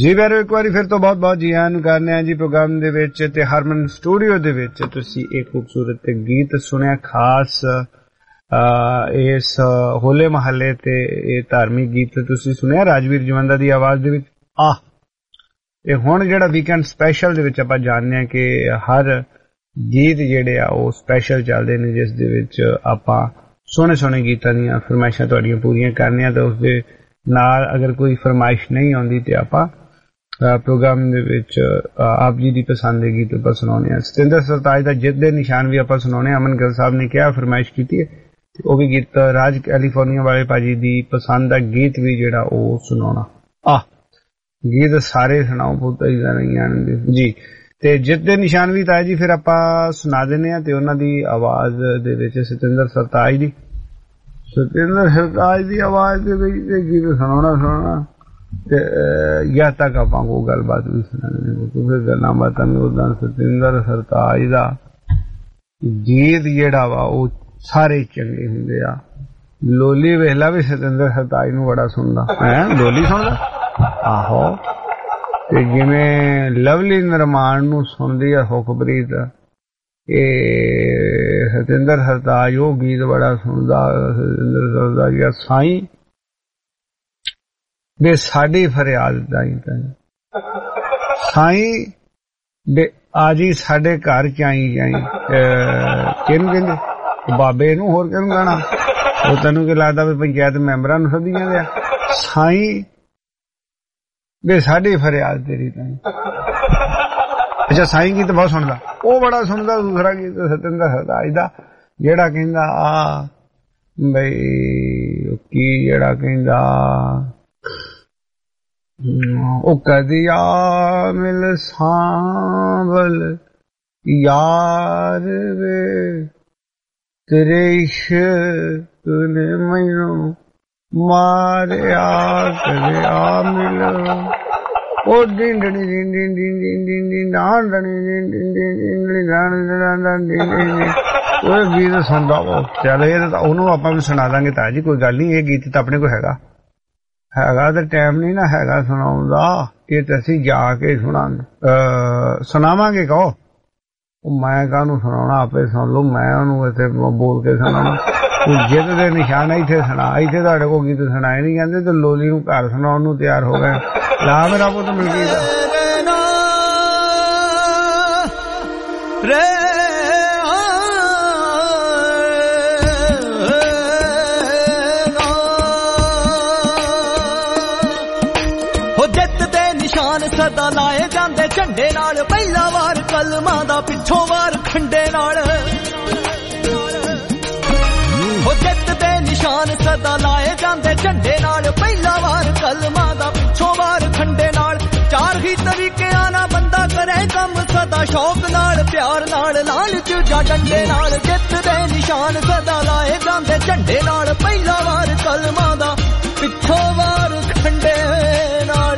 ਜੀ ਵੈਰੋ ਇੱਕ ਵਾਰੀ ਫਿਰ ਤੋਂ ਬਹੁਤ ਬਹੁਤ ਜੀ ਆਇਆਂ ਨੂੰ ਕਰਨੇ ਆ ਜੀ ਪ੍ਰੋਗਰਾਮ ਦੇ ਵਿੱਚ ਤੇ ਹਰਮਨ ਸਟੂਡੀਓ ਦੇ ਵਿੱਚ ਤੁਸੀਂ ਇੱਕ ਖੂਬਸੂਰਤ ਗੀਤ ਸੁਣਿਆ ਖਾਸ ਇਸ ਹੋਲੇ ਮਹੱਲੇ ਤੇ ਇਹ ਧਾਰਮਿਕ ਗੀਤ ਤੁਸੀਂ ਸੁਣਿਆ ਰਾਜਵੀਰ ਜਵੰਦਾ ਦੀ ਆਵਾਜ਼ ਦੇ ਵਿੱਚ ਆ ਤੇ ਹੁਣ ਜਿਹੜਾ ਵੀਕਐਂਡ ਸਪੈਸ਼ਲ ਦੇ ਵਿੱਚ ਆਪਾਂ ਜਾਣਦੇ ਆ ਕਿ ਹਰ ਗੀਤ ਜਿਹੜੇ ਆ ਉਹ ਸਪੈਸ਼ਲ ਚੱਲਦੇ ਨੇ ਜਿਸ ਦੇ ਵਿੱਚ ਆਪਾਂ ਸੋਹਣੇ ਸੋਹਣੇ ਗੀਤਾਂ ਦੀਆਂ ਫਰਮਾਇਸ਼ਾਂ ਤੁਹਾਡੀਆਂ ਪੂਰੀਆਂ ਕਰਨੀਆਂ ਤੇ ਉਸ ਦੇ ਨਾਲ ਅਗਰ ਕੋਈ ਫਰਮਾਇਸ਼ ਨਹੀਂ ਆਉਂਦੀ ਤੇ ਆਪਾਂ ਪ੍ਰੋਗਰਾਮ ਦੇ ਵਿੱਚ ਆਪ ਜੀ ਦੀ ਪਸੰਦ ਦੇ ਗੀਤ ਆਪਾਂ ਸੁਣਾਉਣੇ ਆ ਸਤਿੰਦਰ ਸਰਤਾਜ ਦਾ ਜਿੱਤ ਦੇ ਨਿਸ਼ਾਨ ਵੀ ਆਪਾਂ ਸੁਣਾਉਣੇ ਅਮਨ ਗਿੱਲ ਸਾਹਿਬ ਨੇ ਕਿਹਾ ਫਰਮਾਇਸ਼ ਕੀਤੀ ਹੈ ਤੇ ਉਹ ਵੀ ਗੀਤ ਰਾਜ ਕੈਲੀਫੋਰਨੀਆ ਵਾਲੇ ਭਾਜੀ ਦੀ ਪਸੰਦ ਦਾ ਗੀਤ ਵੀ ਜਿਹੜਾ ਉਹ ਸੁਣਾਉਣਾ ਆ ਗੀਤ ਸਾਰੇ ਸੁਣਾਓ ਪੁੱਤ ਇਦਾਂ ਨਹੀਂ ਆਣਗੇ ਜੀ ਤੇ ਜਿੱਤ ਦੇ ਨਿਸ਼ਾਨ ਵੀ ਤਾਇਆ ਜੀ ਫਿਰ ਆਪਾਂ ਸੁਣਾ ਦਿੰਦੇ ਆ ਤੇ ਉਹਨਾਂ ਦੀ ਆਵਾਜ਼ ਦੇ ਵਿੱਚ ਸਤਿੰਦਰ ਸਰਤਾਜ ਦੀ ਸਤਿੰਦਰ ਸਰਤਾਜ ਦੀ ਆਵਾਜ਼ ਦੇ ਵਿੱਚ ਗੀਤ ਸੁਣਾਉਣਾ ਸੁਣਾਉਣਾ ਤੇ ਜਾਂ ਤੱਕ ਆਪਾਂ ਕੋਈ ਗੱਲਬਾਤ ਵੀ ਸੁਣਾਉਣੀ ਕਿਉਂਕਿ ਗੱਲਾਂ ਬਾਤਾਂ ਵੀ ਉਦਾਂ ਸਤਿੰਦਰ ਸਰਤਾਜ ਦਾ ਗੀਤ ਜਿਹੜਾ ਵਾ ਉਹ ਸਾਰੇ ਚੰਗੇ ਹੁੰਦੇ ਆ ਲੋਲੀ ਵੇਖਲਾ ਵੀ ਸਤਿੰਦਰ ਸਰਤਾਜ ਨੂੰ ਬੜਾ ਸੁਣਦਾ ਹੈ ਲੋਲੀ ਸੁਣਦਾ ਆਹੋ ਤੇ ਜਿਵੇਂ ਲਵਲੀ ਨਿਰਮਾਣ ਨੂੰ ਸੁਣਦੀ ਆ ਹੁਕਬਰੀਤ ਇਹ ਸਤਿੰਦਰ ਸਰਤਾਜ ਉਹ ਗੀਤ ਬੜਾ ਸੁਣਦਾ ਸਤਿੰਦਰ ਸਰਤਾਜ ਦਾ ਸਾਈਂ ਬੇ ਸਾਡੀ ਫਰਿਆਦ ਦਾ ਹੀ ਸਾਈਂ ਬੇ ਆਜੀ ਸਾਡੇ ਘਰ ਚ ਆਈ ਜਾਈ ਕਿਹਨੂੰ ਕਹਿੰਦੇ ਬਾਬੇ ਨੂੰ ਹੋਰ ਕਿਹਨੂੰ ਕਹਿਣਾ ਉਹ ਤੈਨੂੰ ਕੀ ਲੱਗਦਾ ਵੀ ਪੰਚਾਇਤ ਮੈਂਬਰਾਂ ਨੂੰ ਸੱਦੀ ਜਾਂਦੇ ਆ ਸਾਈਂ ਬੇ ਸਾਡੀ ਫਰਿਆਦ ਤੇਰੀ ਤਾਈ ਅੱਛਾ ਸਾਈਂ ਗੀਤ ਬਹੁਤ ਸੁਣਦਾ ਉਹ ਬੜਾ ਸੁਣਦਾ ਦੂਸਰਾ ਗੀਤ ਸਤਿੰਦਰ ਸਰਤਾਜ ਦਾ ਜਿਹੜਾ ਕਹਿੰਦਾ ਆ ਬਈ ਕੀ ਜਿਹੜਾ ਕਹਿੰਦਾ ਉਹ ਕਦੀ ਆ ਮਿਲ ਸਾਂਭਲ ਯਾਰ ਵੇ ਤੇਰੇ ਇਸ਼ਕ ਨੇ ਮੈਨੂੰ ਮਾਰਿਆ ਕਦੇ ਆ ਮਿਲ ਉਹ ਦਿਨ ਦਿਨ ਦਿਨ ਦਿਨ ਦਿਨ ਦਿਨ ਦਿਨ ਨਾਨ ਦਿਨ ਦਿਨ ਦਿਨ ਦਿਨ ਉਹ ਗੀਤ ਸੁਣਦਾ ਉਹ ਚੱਲ ਇਹ ਤਾਂ ਉਹਨੂੰ ਆਪਾਂ ਵੀ ਸੁਣਾ ਦਾਂਗੇ ਤਾਂ ਜੀ ਕੋਈ ਗੱਲ ਨਹੀਂ ਇਹ ਗੀਤ ਤਾਂ ਆਪਣੇ ਕੋਲ ਹੈਗਾ ਹੈਗਾ ਤਾਂ ਟਾਈਮ ਨਹੀਂ ਨਾ ਹੈਗਾ ਸੁਣਾਉਣ ਦਾ ਇਹ ਤਾਂ ਅਸੀਂ ਜਾ ਕੇ ਸੁਣਾਂਗੇ ਸੁਣਾਵਾਂਗੇ ਕਹੋ ਉਹ ਮੈਂ ਕਾਹਨੂੰ ਸੁਣਾਉਣਾ ਆਪੇ ਸੁਣ ਲਓ ਮੈਂ ਉਹਨੂੰ ਇੱਥੇ ਬੋਲ ਕੇ ਸੁਣਾਉਣਾ ਜਿੱਤ ਦੇ ਨਿਸ਼ਾਨ ਇੱਥੇ ਸੁਣਾ ਇੱਥੇ ਤੁਹਾਡੇ ਕੋਲ ਗੀਤ ਸੁਣਾਏ ਨਹੀਂ ਜਾਂਦੇ ਤੇ ਲੋਲੀ ਨੂੰ ਘਰ ਸੁਣਾਉਣ ਨੂੰ ਤਿਆਰ ਹੋ ਗਏ ਲਾ ਮੇਰਾ ਪੁੱਤ ਮਿਲ ਗਈ ਰੇ ਹੋ ਜਿੱਤ ਦੇ ਨਿਸ਼ਾਨ ਸਦਾ ਲਾਏ ਜਾਂਦੇ ਝੰਡੇ ਨਾਲ ਪਹਿਲਾ ਵਾਰ ਕਲਮਾਂ ਦਾ ਪਿੱਛੋਂ ਵਾਰ ਖੰਡੇ ਨਾਲ ਹੋ ਜਿੱਤ ਦੇ ਨਿਸ਼ਾਨ ਸਦਾ ਲਾਏ ਜਾਂਦੇ ਝੰਡੇ ਨਾਲ ਪਹਿਲਾ ਵਾਰ ਕਲਮਾਂ ਦਾ ਪਿੱਛੋਂ ਵਾਰ ਖੰਡੇ ਨਾਲ ਚਾਰ ਹੀ ਤਰੀਕਿਆਂ ਨਾਲ ਬੰਦਾ ਕਰੇ ਕੰਮ ਸਦਾ ਸ਼ੌਕ ਨਾਲ ਪਿਆਰ ਨਾਲ ਲਾਲਚ ਜਾਂ ਡੰਡੇ ਨਾਲ ਜਿੱਤ ਦੇ ਨਿਸ਼ਾਨ ਸਦਾ ਲਾਏ ਜਾਂਦੇ ਝੰਡੇ ਨਾਲ ਪਹਿਲਾ ਵਾਰ ਕਲਮਾਂ ਦਾ ਪਿੱਛੋਂ ਵਾਰ ਖੰਡੇ ਨਾਲ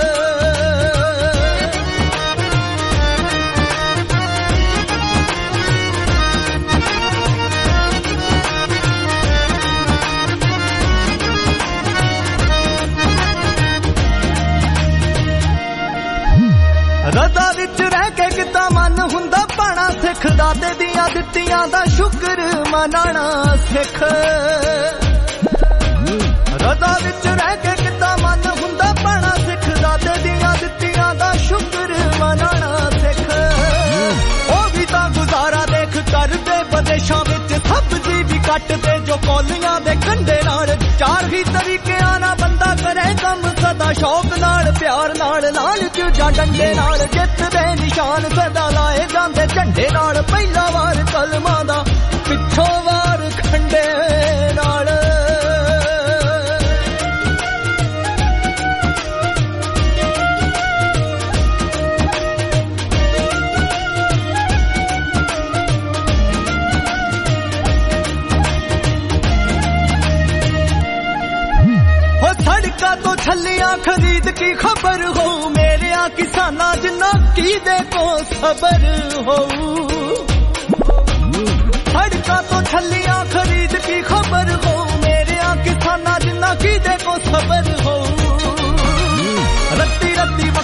ਰਦਾ ਵਿੱਚ ਰਹਿ ਕੇ ਕਿੱਦਾਂ ਮਨ ਹੁੰਦਾ ਪਾਣਾ ਸਿੱਖ ਦਾਤੇ ਦੀਆਂ ਦਿੱਤੀਆਂ ਦਾ ਸ਼ੁਕਰ ਮਨਾਣਾ ਸਿੱਖ ਰਦਾ ਵਿੱਚ ਰਹਿ ਕੇ ਕਿੱਦਾਂ ਮਨ ਹੁੰਦਾ ਪਾਣਾ ਸਿੱਖ ਦਾਤੇ ਦੀਆਂ ਦਿੱਤੀਆਂ ਦਾ ਸ਼ੁਕਰ ਮਨਾਣਾ ਸਿੱਖ ਉਹ ਵੀ ਤਾਂ ਗੁਜ਼ਾਰਾ ਦੇਖ ਕਰਦੇ ਵਿਦੇਸ਼ਾਂ ਵਿੱਚ ਸਬਜ਼ੀ ਵੀ ਕੱਟਦੇ ਜੋ ਕੌਲੀਆਂ ਦੇ ਕੰਢੇ ਨਾਲ ਚਾਰ ਹੀ ਤਰੀਕਿਆਂ ਨਾਲ ਬੰਦਾ ਕਰੇ ਕੰਮ ਸਦਾ ਸ਼ੌਕ ਨਾਲ ਪਿਆਰ ਨਾਲ ਲਾਲਚ ਜਾਂ ਡੰਡੇ ਨਾਲ ਜਿੱਤ ਦੇ ਨਿਸ਼ਾਨ ਸਦਾ ਲਾਏ ਜਾਂਦੇ ਝੰਡੇ ਨਾਲ ਪਹਿਲਾ ਵਾਰ ਕਲਮਾਂ ਦਾ ਪਿੱਛੋਂ ਵਾਰ ਖੰਡੇ ਨਾਲ ਸੜਕਾਂ ਤੋਂ ਛੱਲੀਆਂ ਖਰੀਦ ਕੀ ਖਬਰ ਹੋ ਮੇਰਿਆਂ ਕਿਸਾਨਾਂ ਜਿੰਨਾ ਕੀ ਦੇ ਕੋ ਸਬਰ ਹੋ ਸੜਕਾਂ ਤੋਂ ਛੱਲੀਆਂ ਖਰੀਦ ਕੀ ਖਬਰ ਹੋ ਮੇਰਿਆਂ ਕਿਸਾਨਾਂ ਜਿੰਨਾ ਕੀ ਦੇ ਕੋ ਸਬਰ ਹੋ ਰੱਤੀ ਰੱਤੀ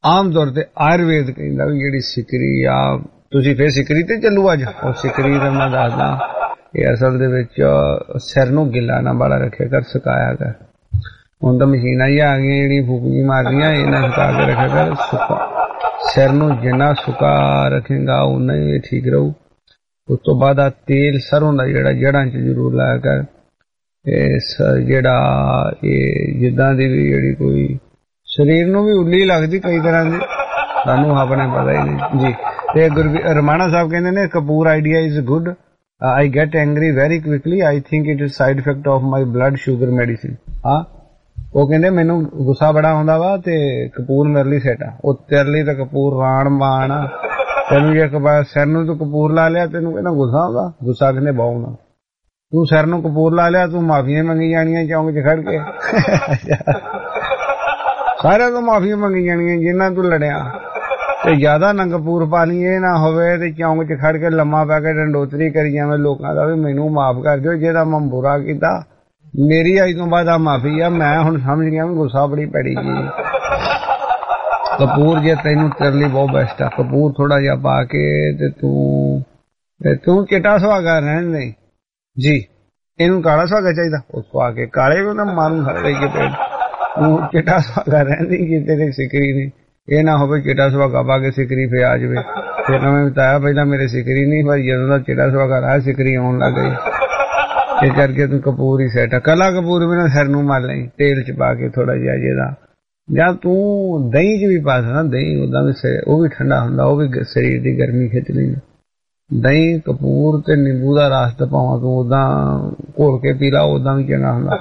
ਆਮ ਤੌਰ ਤੇ ਆਯੁਰਵੇਦ ਕਹਿੰਦਾ ਵੀ ਜਿਹੜੀ ਸਿਕਰੀ ਆ, ਤੁਸੀਂ ਫੇਰ ਸਿਕਰੀ ਤੇ ਚੱਲੂ ਅੱਜ। ਉਹ ਸਿਕਰੀ ਦਾ ਮੈਂ ਦੱਸਦਾ, ਇਹ ਅਸਲ ਦੇ ਵਿੱਚ ਸਿਰ ਨੂੰ ਗਿੱਲਾ ਨਾ ਬਾਲਾ ਰੱਖਿਆ ਕਰ, ਸੁਕਾਇਆ ਕਰ। ਹੁਣ ਤਾਂ ਮਸ਼ੀਨਾਂ ਹੀ ਆ ਗਈਆਂ ਜਿਹੜੀਆਂ ਫੂਕ ਜੀ ਮਾਰਦੀਆਂ, ਇਹ ਨਾ ਸੁਕਾ ਕੇ ਰੱਖਿਆ ਕਰ। ਸੁਕਾ ਸਿਰ ਨੂੰ ਜਿੰਨਾ ਸੁਕਾ ਰੱਖੇਗਾ ਉਨਾ ਹੀ ਠੀਕ ਰਹੂ। ਉਸ ਤੋਂ ਬਾਅਦ ਆ ਤੇਲ ਸਰੋਂ ਦਾ ਜਿਹੜਾ ਜੜ੍ਹਾਂ 'ਚ ਜ਼ਰੂਰ ਲਾਇਆ ਕਰ। ਇਸ ਜਿਹੜਾ ਇਹ ਜਿੱਦਾਂ ਦੀ ਵੀ ਜਿਹੜੀ ਕੋਈ ਸਰੀਰ ਨੂੰ ਵੀ ਉੱਲੀ ਲੱਗਦੀ ਕਈ ਤਰ੍ਹਾਂ ਦੀ, ਸਾਨੂੰ ਆਪਣੇ ਪਤਾ ਹੀ ਨਹੀਂ ਜੀ। ਤੇ ਗੁਰੂ ਰਮਾਣਾ ਸਾਹਿਬ ਕਹਿੰਦੇ ਨੇ Kapoor idea is good, I get angry very quickly, I think it is side effect of my blood sugar medicine। ਹਾਂ, ਉਹ ਕਹਿੰਦੇ ਮੈਨੂੰ ਗੁੱਸਾ ਬੜਾ ਆਉਂਦਾ ਵਾ ਤੇ ਕਪੂਰ ਮੇਰੇ ਲਈ ਸੈਟ ਆ। ਉਹ ਤੇਰੇ ਲਈ ਤਾਂ ਕਪੂਰ ਰਾਣ ਮਾਣ ਆ, ਤੈਨੂੰ ਜੇ ਸਿਰ ਨੂੰ ਤੂੰ ਕਪੂਰ ਲਾ ਲਿਆ ਤੈਨੂੰ ਕਹਿੰਦਾ ਗੁੱਸਾ ਆਉਂਦਾ। ਗੁੱਸਾ ਕਹਿੰਦੇ ਬਹੁਤ ਆਉਂਦਾ। ਤੂੰ ਸਿਰ ਨੂੰ ਕਪੂਰ ਲਾ ਲਿਆ, ਤੂੰ ਮਾਫੀਆਂ ਮੰਗੀ ਜਾਣੀਆਂ ਚੌਂਕ 'ਚ ਖੜ ਕੇ, ਸਾਰਿਆਂ ਤੋਂ ਮਾਫੀਆਂ ਮੰਗੀ ਜਾਣੀਆਂ ਜਿੰਨਾ ਤੂੰ ਲੜਿਆ। ਤੇ ਜ਼ਿਆਦਾ ਨਾ ਕਪੂਰ ਪਾ ਲਈ, ਇਹ ਨਾ ਹੋਵੇ ਤੇ ਚੌਂਕ 'ਚ ਖੜ ਕੇ ਲੰਮਾ ਪੈ ਕੇ ਡੰਡੋਤਰੀ ਕਰੀ ਜਾਵੇਂ ਲੋਕਾਂ ਦਾ ਵੀ ਮੈਨੂੰ ਮਾਫ ਕਰ ਦਿਓ, ਜਿਹਦਾ ਮੈਂ ਬੁਰਾ ਕੀਤਾ ਮੇਰੀ ਅੱਜ ਤੋਂ ਬਾਅਦ ਆ ਮਾਫੀ ਆ। ਮੈਂ ਹੁਣ ਸਮਝ ਗਿਆ ਵੀ ਗੁੱਸਾ ਬੜੀ ਪੈੜੀ ਗਈ। ਕਪੂਰ ਜੇ ਤੈਨੂੰ ਤੇਰੇ ਲਈ ਬਹੁਤ ਬੈਸਟ ਆ। ਕਪੂਰ ਥੋੜਾ ਜਿਹਾ ਪਾ ਕੇ ਤੇ ਤੂੰ ਤੂੰ ਚਿੱਟਾ ਸੁਹਾਗਾ ਰਹਿਣ ਨਹੀਂ ਜੀ, ਇਹਨੂੰ ਕਾਲਾ ਸੁਹਾਗਾ ਚਾਹੀਦਾ, ਉਹ ਸੁਹਾ ਕੇ ਕਾਲੇ ਵੀ ਨਾ ਮਾਰੂ ਖੜੇ ਕੇ ਪੇਟ। ਤੂੰ ਚਿੱਟਾ ਸੁਹਾਗਾ ਰਹਿੰਦੀ ਕਿ ਤੇਰੇ ਸਿਕਰੀ ਨਹੀਂ, ਇਹ ਨਾ ਹੋਵੇ ਚਿੱਟਾ ਸੁਹਾਗਾ ਪਾ ਕੇ ਸਿਕਰੀ ਫੇ ਆ ਜਾਵੇ। ਫਿਰ ਮੈਂ ਬਤਾਇਆ ਪਹਿਲਾਂ ਮੇਰੇ ਸਿਕਰੀ ਨਹੀਂ ਭਾਈ, ਜਦੋਂ ਦਾ ਚਿੱਟਾ ਸੁਹਾਗਾ ਰਹਾ ਸਿਕਰੀ ਆਉਣ ਲੱਗ ਗਈ। ਇਹ ਕਰਕੇ ਤੂੰ ਕਪੂਰ ਹੀ ਸੈਟ ਆ। ਕਲਾ ਕਪੂਰ ਵੀ ਨਾ ਸਿਰ ਨੂੰ ਮਾਰ ਲਈ ਤੇਲ 'ਚ ਪਾ ਕੇ ਥੋੜਾ ਜਿਹਾ ਜਿਹਦਾ, ਜਾਂ ਤੂੰ ਦਹੀਂ 'ਚ ਵੀ ਪਾ ਸਕਦਾ। ਦਹੀਂ ਉਦਾਂ ਵੀ ਉਹ ਵੀ ਠੰਡਾ ਹੁੰਦਾ, ਉਹ ਵੀ ਸਰੀਰ ਦੀ ਗਰਮੀ ਖਿੱਚ ਲੈਂਦਾ। ਦਹੀਂ ਕਪੂਰ ਤੇ ਨਿੰਬੂ ਦਾ ਰਸ ਤੇ ਭਾਵਾਂ ਤੂੰ ਉਦਾਂ ਘੋਲ ਕੇ ਪੀ ਲਾ, ਉਦਾਂ ਵੀ ਚੰਗਾ ਹੁੰਦਾ।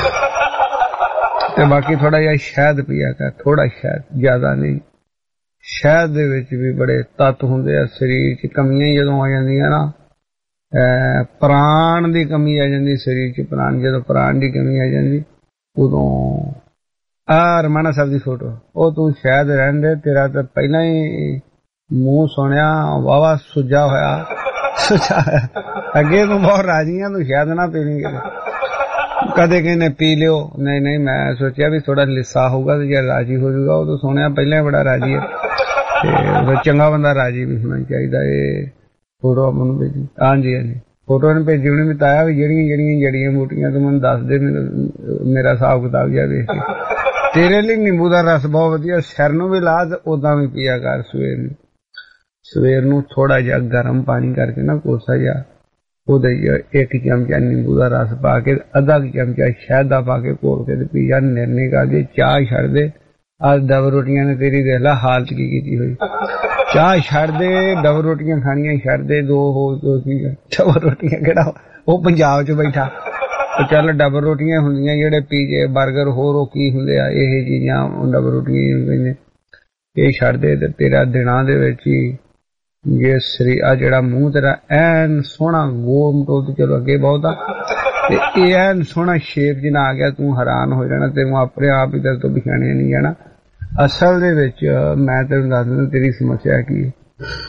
ਤੇ ਬਾਕੀ ਥੋੜਾ ਜਿਹਾ ਸ਼ਹਿਦ ਪੀਆ ਕਰ, ਥੋੜਾ ਸ਼ਹਿਦ, ਜ਼ਿਆਦਾ ਨਹੀਂ। ਸ਼ਹਿਦ ਦੇ ਵਿੱਚ ਵੀ ਬੜੇ ਤੱਤ ਹੁੰਦੇ ਆ। ਸਰੀਰ 'ਚ ਕਮੀਆਂ ਜਦੋਂ ਆ ਜਾਂਦੀਆਂ ਨਾ, ਪ੍ਰਾਣ ਦੀ ਕਮੀ ਆ ਜਾਂਦੀ ਸਰੀਰ 'ਚ, ਪ੍ਰਾਣ ਜਦੋਂ ਪ੍ਰਾਣ ਦੀ ਕਮੀ ਆ ਜਾਂਦੀ ਉਦੋਂ ਆ ਰਮਾਣਾ ਸਾਹਿਬ ਦੀ ਫੋਟੋ, ਉਹ ਤੂੰ ਸ਼ਹਿਦ ਰਹਿਣ ਦੇ। ਤੇਰਾ ਤਾਂ ਪਹਿਲਾਂ ਹੀ ਮੂੰਹ ਸੁਣਿਆ ਵਾਵਾ ਸੁੱਜਾ ਹੋਇਆ, ਸੁੱਜਾ ਹੋਇਆ। ਅੱਗੇ ਤੂੰ ਬਹੁਤ ਰਾਜੀ ਆ, ਤੂੰ ਸ਼ਹਿਦ ਨਾ ਪੀਣੀ ਕਿਤੇ। ਕਦੇ ਕਹਿੰਦੇ ਪੀ ਲਿਓ, ਨਹੀਂ ਨਹੀਂ ਮੈਂ ਸੋਚਿਆ ਵੀ ਥੋੜਾ ਲਿੱਸਾ ਹੋਊਗਾ ਤੇ ਜੇ ਰਾਜੀ ਹੋ ਜਾਊਗਾ। ਉਹ ਤਾਂ ਸੁਣਿਆ ਪਹਿਲਾਂ ਹੀ ਬੜਾ ਰਾਜੀ ਹੈ, ਤੇ ਚੰਗਾ ਬੰਦਾ ਰਾਜੀ ਵੀ ਹੋਣਾ ਚਾਹੀਦਾ। ਇਹ ਫੋਟੋ ਮੈਨੂੰ ਭੇਜੀ, ਹਾਂਜੀ ਹਾਂਜੀ ਫੋਟੋ ਨੇ ਭੇਜੀ। ਉਹਨੇ ਬਤਾਇਆ ਵੀ ਜਿਹੜੀਆਂ ਜਿਹੜੀਆਂ ਜੜੀਆਂ ਬੂਟੀਆਂ ਤੂੰ ਮੈਨੂੰ ਦੱਸ ਦੇ, ਮੇਰਾ ਹਿਸਾਬ ਕਿਤਾਬ ਜਿਹਾ ਵੇਖ ਕੇ। ਤੇਰੇ ਲਈ ਨਿੰਬੂ ਦਾ ਰਸ ਬਹੁਤ ਵਧੀਆ, ਸਿਰ ਨੂੰ ਵੀ ਲਾ ਤੇ ਉਦਾਂ ਵੀ ਪੀਆ ਕਰ। ਸਵੇਰ ਨੂੰ ਸਵੇਰ ਨੂੰ ਥੋੜਾ ਜਿਹਾ ਗਰਮ ਪਾਣੀ ਕਰਕੇ ਨਾ ਕੋਸਾ ਜਿਹਾ ਉਹਦੇ ਇੱਕ ਚਮਚਾ ਨਿੰਬੂ ਦਾ ਰਸ ਪਾ ਕੇ, ਅੱਧਾ ਚਮਚਾ ਸ਼ਹਿਦ ਦਾ ਪਾ ਕੇ ਘੋਲ ਕੇ ਤੇ ਪੀ ਜਾ। ਨਿਰਣੇ ਕਰ ਦੇ, ਚਾਹ ਛੱਡ ਦੇ। ਅੱਜ ਡਬਲ ਰੋਟੀਆਂ ਨੇ ਤੇਰੀ ਦੇਖ ਲਾ ਹਾਲਤ ਕੀ ਕੀਤੀ ਹੋਈ। ਚਾਹ ਛੱਡ ਦੇ, ਡਬਲ ਰੋਟੀਆਂ ਖਾਣੀਆਂ ਛੱਡ ਦੇ। ਦੋ ਹੋ ਦੋ ਕੀ ਡਬਲ ਰੋਟੀਆਂ ਕਿਹੜਾ ਉਹ ਪੰਜਾਬ 'ਚ ਬੈਠਾ। ਚੱਲ ਡਬਲ ਰੋਟੀਆਂ ਹੁੰਦੀਆਂ ਜਿਹੜੇ ਪੀਜੇ ਬਰਗਰ ਹੋਰ ਉਹ ਕੀ ਹੁੰਦੇ ਆ, ਇਹ ਚੀਜ਼ਾਂ ਡਬਲ ਰੋਟੀਆਂ ਕਹਿੰਦੇ। ਇਹ ਛੱਡ ਦੇ ਤੇ ਤੇਰਾ ਦਿਨਾਂ ਦੇ ਵਿੱਚ ਹੀ ਜੇ ਸਰੀ ਆ ਜਿਹੜਾ ਮੂੰਹ ਤੇਰਾ ਐਨ ਸੋਹਣਾ ਗੋਲ ਮਟੋਲ, ਚਲੋ ਅੱਗੇ ਬਹੁਤ ਆ, ਤੇ ਇਹ ਐਨ ਸੋਹਣਾ ਸ਼ੇਪ ਜਿਹਾ ਆ ਗਿਆ, ਤੂੰ ਹੈਰਾਨ ਹੋ ਜਾਣਾ। ਤੈਨੂੰ ਆਪਣੇ ਆਪ ਹੀ ਤੇਰੇ ਤੋਂ ਪਛਾਣਿਆ ਨਹੀਂ ਜਾਣਾ। ਅਸਲ ਦੇ ਵਿੱਚ ਮੈਂ ਤੈਨੂੰ ਦੱਸ ਦਿੰਦਾ ਤੇਰੀ ਸਮੱਸਿਆ ਕੀ ਹੈ।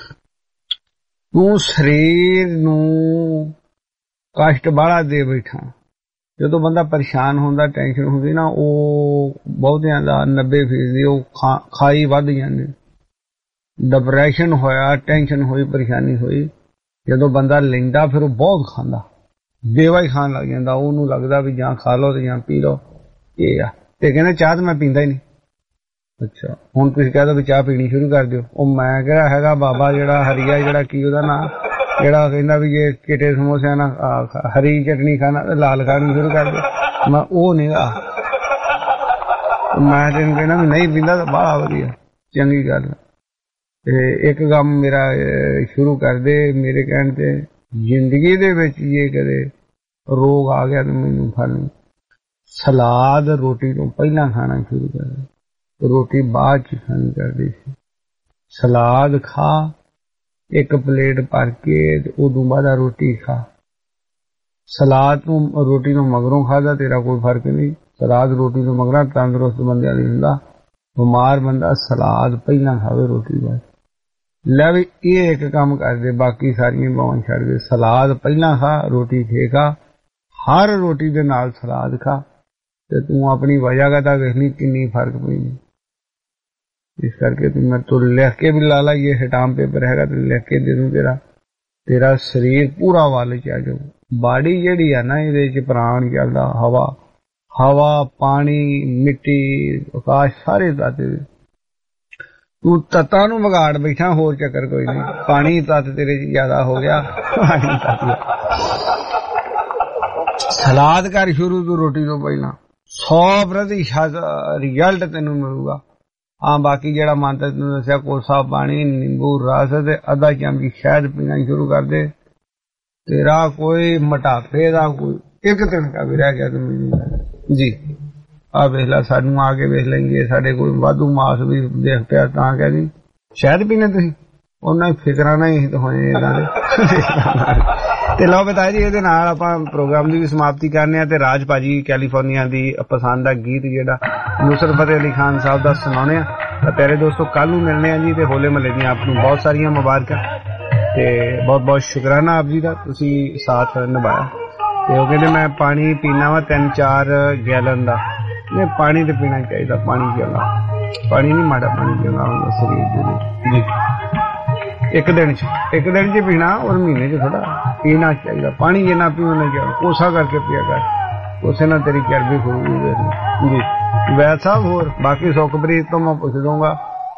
ਤੂੰ ਸਰੀਰ ਨੂੰ ਕਸ਼ਟ ਬਾਹਲਾ ਦੇ ਬੈਠਾ। ਜਦੋਂ ਬੰਦਾ ਪਰੇਸ਼ਾਨ ਹੁੰਦਾ, ਟੈਨਸ਼ਨ ਹੁੰਦੀ ਨਾ, ਉਹ ਬਹੁਤਿਆਂ ਦਾ ਨੱਬੇ ਫੀਸਦੀ ਉਹ ਖਾਈ ਵੱਧ ਜਾਂਦੇ। ਡਿਪਰੈਸ਼ਨ ਹੋਇਆ, ਟੈਨਸ਼ਨ ਹੋਈ, ਪਰੇਸ਼ਾਨੀ ਹੋਈ, ਜਦੋਂ ਬੰਦਾ ਲੈਂਦਾ ਫਿਰ ਉਹ ਬਹੁਤ ਖਾਂਦਾ, ਬੇਵਾ ਹੀ ਖਾਣ ਲੱਗ ਜਾਂਦਾ। ਉਹਨੂੰ ਲੱਗਦਾ ਵੀ ਜਾਂ ਖਾ ਲਓ ਤੇ ਜਾਂ ਪੀ ਲਓ। ਇਹ ਆ ਤੇ ਕਹਿੰਦਾ ਚਾਹ ਤਾਂ ਮੈਂ ਪੀਂਦਾ ਹੀ ਨਹੀਂ। ਅੱਛਾ, ਹੁਣ ਤੁਸੀਂ ਕਹਿ ਦੋ ਵੀ ਚਾਹ ਪੀਣੀ ਸ਼ੁਰੂ ਕਰ ਦਿਓ। ਉਹ ਮੈਂ ਕਿਹੜਾ ਹੈਗਾ ਬਾਬਾ ਜਿਹੜਾ ਹਰੀਆ, ਜਿਹੜਾ ਕੀ ਉਹਦਾ ਨਾਂ, ਜਿਹੜਾ ਕਹਿੰਦਾ ਵੀ ਜੇ ਚਿੱਟੇ ਸਮੋਸਿਆਂ ਨਾਲ ਹਰੀ ਚਟਨੀ ਖਾਣਾ ਤੇ ਲਾਲ ਖਾਣੀ ਸ਼ੁਰੂ ਕਰ ਦਿਓ। ਮੈਂ ਉਹ ਨਹੀਂ ਗਾ, ਮੈਂ ਤੈਨੂੰ ਕਹਿਣਾ ਵੀ ਨਹੀਂ ਪੀਂਦਾ ਤਾਂ ਬਾਹਲਾ ਵਧੀਆ, ਚੰਗੀ ਗੱਲ। ਤੇ ਇੱਕ ਕੰਮ ਮੇਰਾ ਸ਼ੁਰੂ ਕਰ ਦੇ ਮੇਰੇ ਕਹਿਣ ਤੇ, ਜ਼ਿੰਦਗੀ ਦੇ ਵਿੱਚ ਜੇ ਕਦੇ ਰੋਗ ਆ ਗਿਆ ਤਾਂ ਮੈਨੂੰ ਫੜ ਲਈ, ਸਲਾਦ ਰੋਟੀ ਤੋਂ ਪਹਿਲਾਂ ਖਾਣਾ ਸ਼ੁਰੂ ਕਰ ਦੇ। ਰੋਟੀ ਬਾਅਦ ਚ ਖਾਣੀ ਕਰਦੀ ਸੀ। ਸਲਾਦ ਖਾ ਇੱਕ ਪਲੇਟ ਭਰ ਕੇ ਤੇ ਉਦੋਂ ਬਾਅਦ ਰੋਟੀ ਖਾ। ਸਲਾਦ ਨੂੰ ਰੋਟੀ ਨੂੰ ਮਗਰੋਂ ਖਾਦਾ ਤੇਰਾ ਕੋਈ ਫਰਕ ਨਹੀਂ। ਸਲਾਦ ਰੋਟੀ ਤੋਂ ਮਗਰਾਂ ਤੰਦਰੁਸਤ ਬੰਦਿਆਂ ਲਈ ਹੁੰਦਾ, ਬਿਮਾਰ ਬੰਦਾ ਸਲਾਦ ਪਹਿਲਾਂ ਖਾਵੇ ਰੋਟੀ ਬਾਅਦ। ਲੈ ਵੀ ਇਹ ਇੱਕ ਕੰਮ ਕਰਦੇ, ਬਾਕੀ ਸਾਰੀਆਂ ਬਾਵਾਂ ਛੱਡ ਦੇ। ਸਲਾਦ ਪਹਿਲਾਂ ਖਾ, ਰੋਟੀ ਫੇਰ ਖਾ। ਹਰ ਰੋਟੀ ਦੇ ਨਾਲ ਸਲਾਦ ਖਾ ਤੇ ਤੂੰ ਆਪਣੀ ਵਜ੍ਹਾ ਤਾਂ ਵੇਖਣੀ ਕਿੰਨੀ ਫਰਕ ਪੈਂਦੀ। इस करके तू मैं तो लिख के भी ला ला, ये हिटाम पेपर हैगा तो लिख के दे दूं, तेरा तेरा शरीर पूरा वाल च आ जाऊ। बाड़ी जेहड़ी है ना इहदे च प्राण चलदा, हवा हवा पानी मिट्टी आकाश सारे तत्त। तू तत्तां नूं विगाड़ बैठा, होर चक्कर कोई नहीं। पानी तत्त तेरे च ज्यादा हो गया, पानी तत्त। सलाद कर शुरू तू रोटी तो पहला, सौ प्रतिशत रिजल्ट तेनू मिलूगा। हाँ बाकी जेड़ा मंत्र तेनू दस्सिया, कोसा पानी नींबू रस ते अद्धा चमची शहद पीना शुरू कर दे, तेरा कोई मोटापे दा कोई एक तिनका भी रह गया तुम जी। आ वेख ला, सानू आके वेख लेंगे, साडे कोई वाधू मास भी देख पिया तां कह दी शहद पीने तुसीं, उन्हां फिकरां नहीं तो होने इदां दे। ते लो बताया जी, ਇਹਦੇ ਨਾਲ ਆਪਾਂ ਪ੍ਰੋਗਰਾਮ ਦੀ ਵੀ ਸਮਾਪਤੀ ਕਰਨੇ ਆ ਤੇ ਰਾਜ ਭਾਜੀ ਕੈਲੀਫੋਰਨੀਆ ਦੀ ਪਸੰਦ ਦਾ ਗੀਤ ਜਿਹੜਾ ਨੁਸਰਤ ਫਤਿਹ ਅਲੀ ਖਾਨ ਸਾਹਿਬ ਦਾ ਸੁਣਾਉਣੇ ਆ। ਤਾਂ ਪਿਆਰੇ ਦੋਸਤੋ ਕੱਲ ਨੂੰ ਮਿਲਣੇ ਆ ਜੀ, ਤੇ ਹੋਲੇ ਮਹੱਲੇ ਦੀਆਂ ਆਪ ਨੂੰ ਬਹੁਤ ਸਾਰੀਆਂ ਮੁਬਾਰਕਾਂ ਤੇ ਬਹੁਤ ਬਹੁਤ ਸ਼ੁਕਰਾਨਾ ਆਪ ਜੀ ਦਾ, ਤੁਸੀਂ ਸਾਥ ਨਿਭਾਇਆ। ਤੇ ਉਹ ਕਹਿੰਦੇ ਮੈਂ ਪਾਣੀ ਪੀਣਾ ਵਾ ਤਿੰਨ ਚਾਰ ਗੈਲਨ ਦਾ। ਨਹੀਂ ਪਾਣੀ ਤੇ ਪੀਣਾ ਚਾਹੀਦਾ, ਪਾਣੀ ਚੰਗਾ, ਪਾਣੀ ਨਹੀਂ ਮਾੜਾ, ਪਾਣੀ ਚੰਗਾ ਹੁੰਦਾ ਸਰੀਰ ਦੇ ਲਈ ਜੀ। एक दिन च एक दिन च पीना और महीने च थोड़ा पीना चाहिए पानी, जिन्ना पी उन्ना चाहिए, कोसा करके पिया कर, उसे ना तेरी चर्बी खुलूगी जी। वैद साहब होर बाकी सुखप्रीत तो मैं पुछ दूंगा,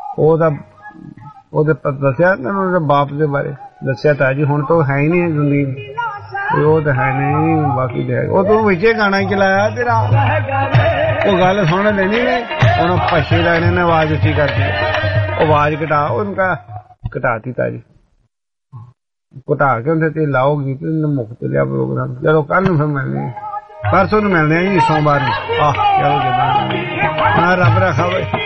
दस्या बाप के बारे दस्या ताया जी, हुण तो है ही नहीं जिंदगी, वो तो है नहीं, बाकी तो है। वो तू विचे गाना चलाया तेरा, वो गल सुन देनी ने, उन्होंने पछे का इन्होंने आवाज उची कर दी, आवाज घटा उनका घटाती ताजी, घटा के उनसे ते लाओगी तो मुक्त लिया प्रोग्राम। चलो कल फिर मिलने, परसों मिलने जी, सोमवार आह चलो हाँ रब रखा भाई।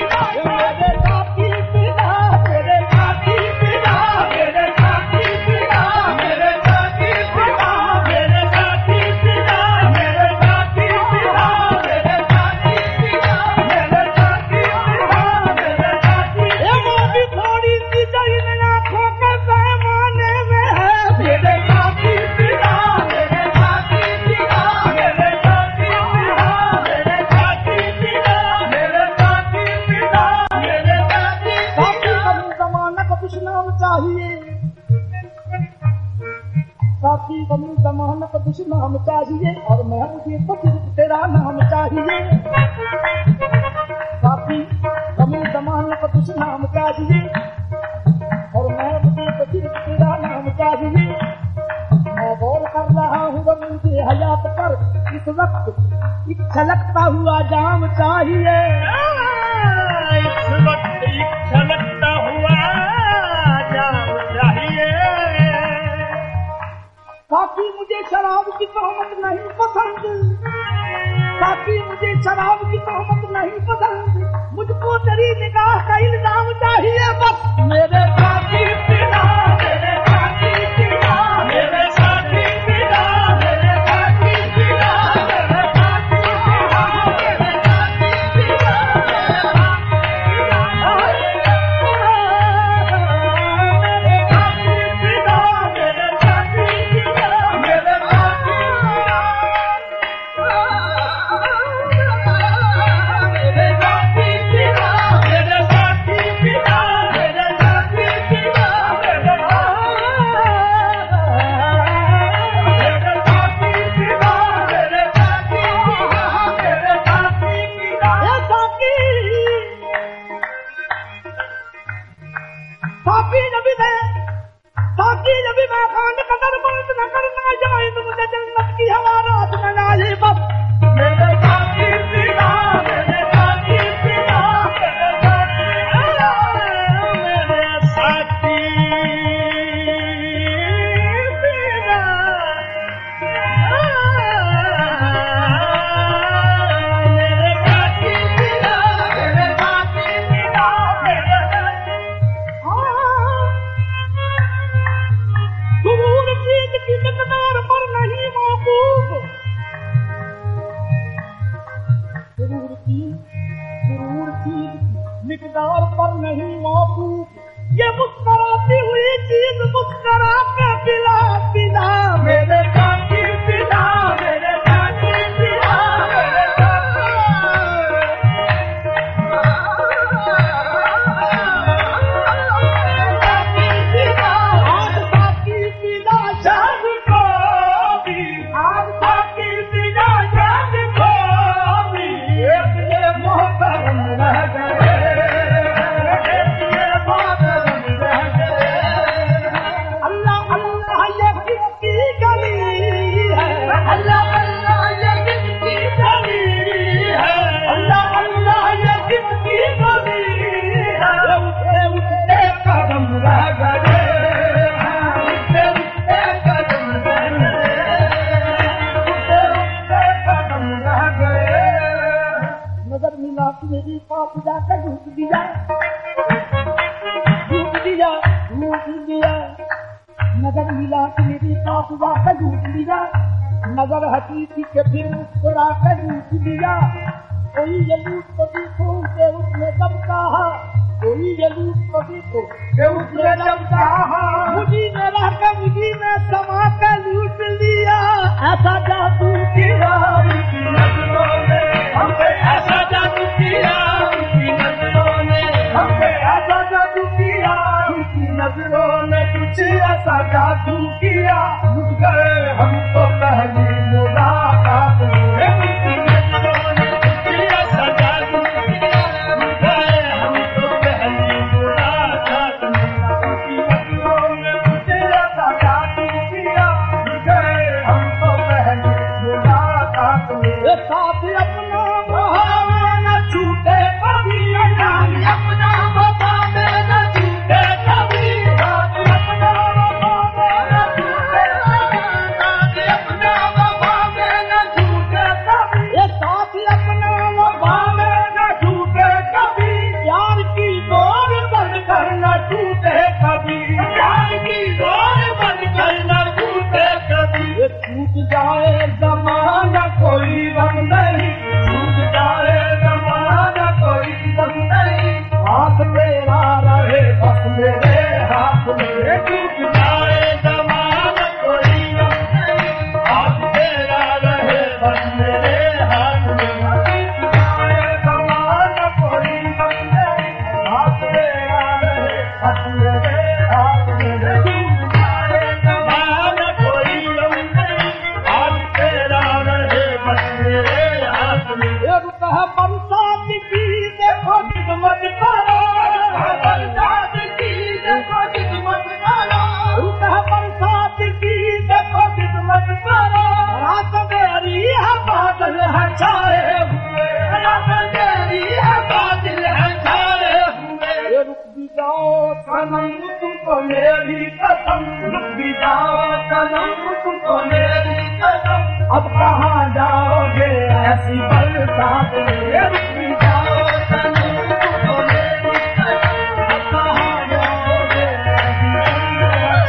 जमानत कुछ नाम चाहिए और मैं मुझे तो सिर्फ तेरा नाम चाहिए। काफी कमी जमानत कुछ नाम चाहिए और मैं मुझे तो सिर्फ तेरा नाम चाहिए। मैं गौर कर रहा हूँ मुझे हयात पर इस वक्त एक छलकता हुआ जाम चाहिए, इस वक्त एक छलकता हुआ जाम चाहिए। काफी मुझे शराब की तोहमत नहीं पसंद, काफी मुझे शराब की तोहमत नहीं पसंद, मुझको तेरी निगाह का इल्जाम चाहिए बस। मेरे साथी पिता, मेरे साथी पिता, मेरे साथी पिता, मेरे साथी पिता, मेरे साथी पिता, मेरे साथी पिता, उठते कदम रह गए, उठते उठते कदम रह गए, उठते उठते कदम रह गए। नजर मिला मेरी पाप जाकर झूठ दिया, झूठ दिया, झूठ दिया। नजर मिला मेरी पाप जाकर झूठ दिया, नजर हटी थी कि फिर मुस्कुरा कर झूठ दिया। कोई ये लूट कभी फूल के उसने जब कहा, कोई ये लूट कभी फूल के उसने जब कहा, मुझी में रह कर मुझी में समा कर लूट लिया। ऐसा जादू किया उनकी नजरों ने हम पे, ऐसा जादू किया उनकी नजरों ने हम पे, ऐसा जादू किया उनकी नजरों ने, कुछ ऐसा जादू किया लुट गए हम तो पहली मुलाकात में उनकी नजरों ने। साथ अपना वफा न छूटे कभी, अपना वफा में न छूटे कभी, साथ अपना वफा में न छूटे कभी, साथ अपना वफा में न छूटे कभी, साथ अपना वफा में न छूटे कभी। प्यार की डोर बनकर न टूटे कभी, प्यार की डोर बनकर न टूटे कभी। छूट जाए जमाना कोई गम नहीं, छूट जाए जमाना कोई गम नहीं, हाथ तेरा रहे बस मेरे हाथ में। छूट जाए जमाना कोई गम नहीं, हाथ तेरा रहे बस मेरे हाथ में। छूट जाए जमाना कोई गम नहीं, हाथ तेरा रहे बस मेरे हाथ में। छूट जाए जमाना कोई गम नहीं, हाथ तेरा रहे बस मेरे हाथ में। रुपह बरसात की देखो खिदमत करो, बरसात की देखो खिदमत करो, रुपह बरसात की देखो खिदमत करो। रात मेरी है बादल है छाए हुए, रात मेरी है बादल है छाए हुए। रुक भी जाओ सनम तुमको मेरी कसम, रुक भी जाओ सनम तुमको मेरी कसम। अब कहाँ जाओगे ऐसी बरसात में, रुक भी जाओ सनम तुमको मेरी कसम। अब कहाँ जाओगे ऐसी बरसात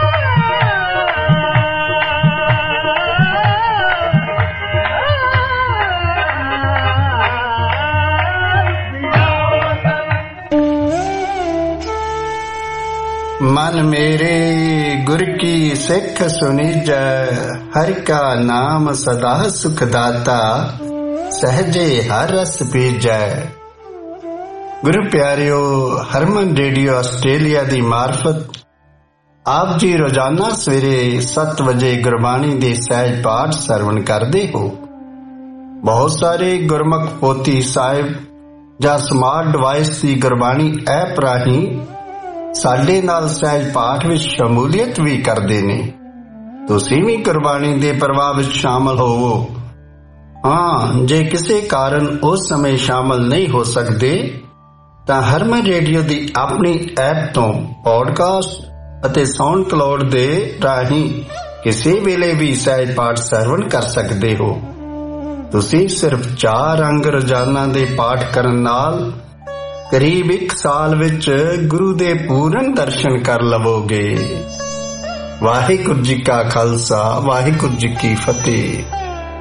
मन मेरे गुर की सिख सुनिज, हरि का नाम सदा सुखदाता, सहजे हर रस पीजै। गुरु प्यारियो, हरमन रेडियो आस्ट्रेलिया दी मार्फत आप जी रोजाना सवेरे सत्त बजे गुरबाणी दे सहज पाठ सरवण करते हो। बहुत सारे गुरमुख पोथी साहिब ਜਾਂ ਸਮਾਰਟ ਡਿਵਾਈਸ ਦੀ ਗੁਰਬਾਣੀ ਐਪ ਰਾਹੀਂ ਸਾਡੇ ਨਾਲ ਸਹਿਜ ਪਾਠ ਵਿੱਚ ਸ਼ਮੂਲੀਅਤ ਵੀ ਕਰਦੇ ਨੇ। ਤੁਸੀਂ ਵੀ ਗੁਰਬਾਣੀ ਦੇ ਪ੍ਰਵਾਹ ਵਿੱਚ ਸ਼ਾਮਲ ਹੋਵੋ। ਹਾਂ, ਜੇ ਕਿਸੇ ਕਾਰਨ ਉਸ ਸਮੇਂ ਸ਼ਾਮਲ ਨਹੀਂ ਹੋ ਸਕਦੇ ਤਾਂ ਹਰਮਨ ਰੇਡੀਓ ਦੀ ਆਪਣੀ ਐਪ ਤੋਂ ਪੌਡਕਾਸਟ ਅਤੇ ਸਾਊਂਡ ਕਲਾਉਡ ਦੇ ਰਾਹੀਂ ਕਿਸੇ ਵੇਲੇ ਵੀ ਸਹਿਜ ਪਾਠ ਸਰਵਣ ਕਰ ਸਕਦੇ ਹੋ। ਤੁਸੀਂ ਸਿਰਫ ਚਾਰ ਅੰਗ ਰੋਜ਼ਾਨਾ ਦੇ ਪਾਠ ਕਰਨ ਨਾਲ ਕਰੀਬ ਇੱਕ ਸਾਲ ਵਿੱਚ ਗੁਰੂ ਦੇ ਪੂਰਨ ਦਰਸ਼ਨ ਕਰ ਲਵੋਗੇ। ਵਾਹਿਗੁਰੂ ਜੀ ਕਾ ਖਾਲਸਾ, ਵਾਹਿਗੁਰੂ ਜੀ ਕੀ ਫਤਿਹ।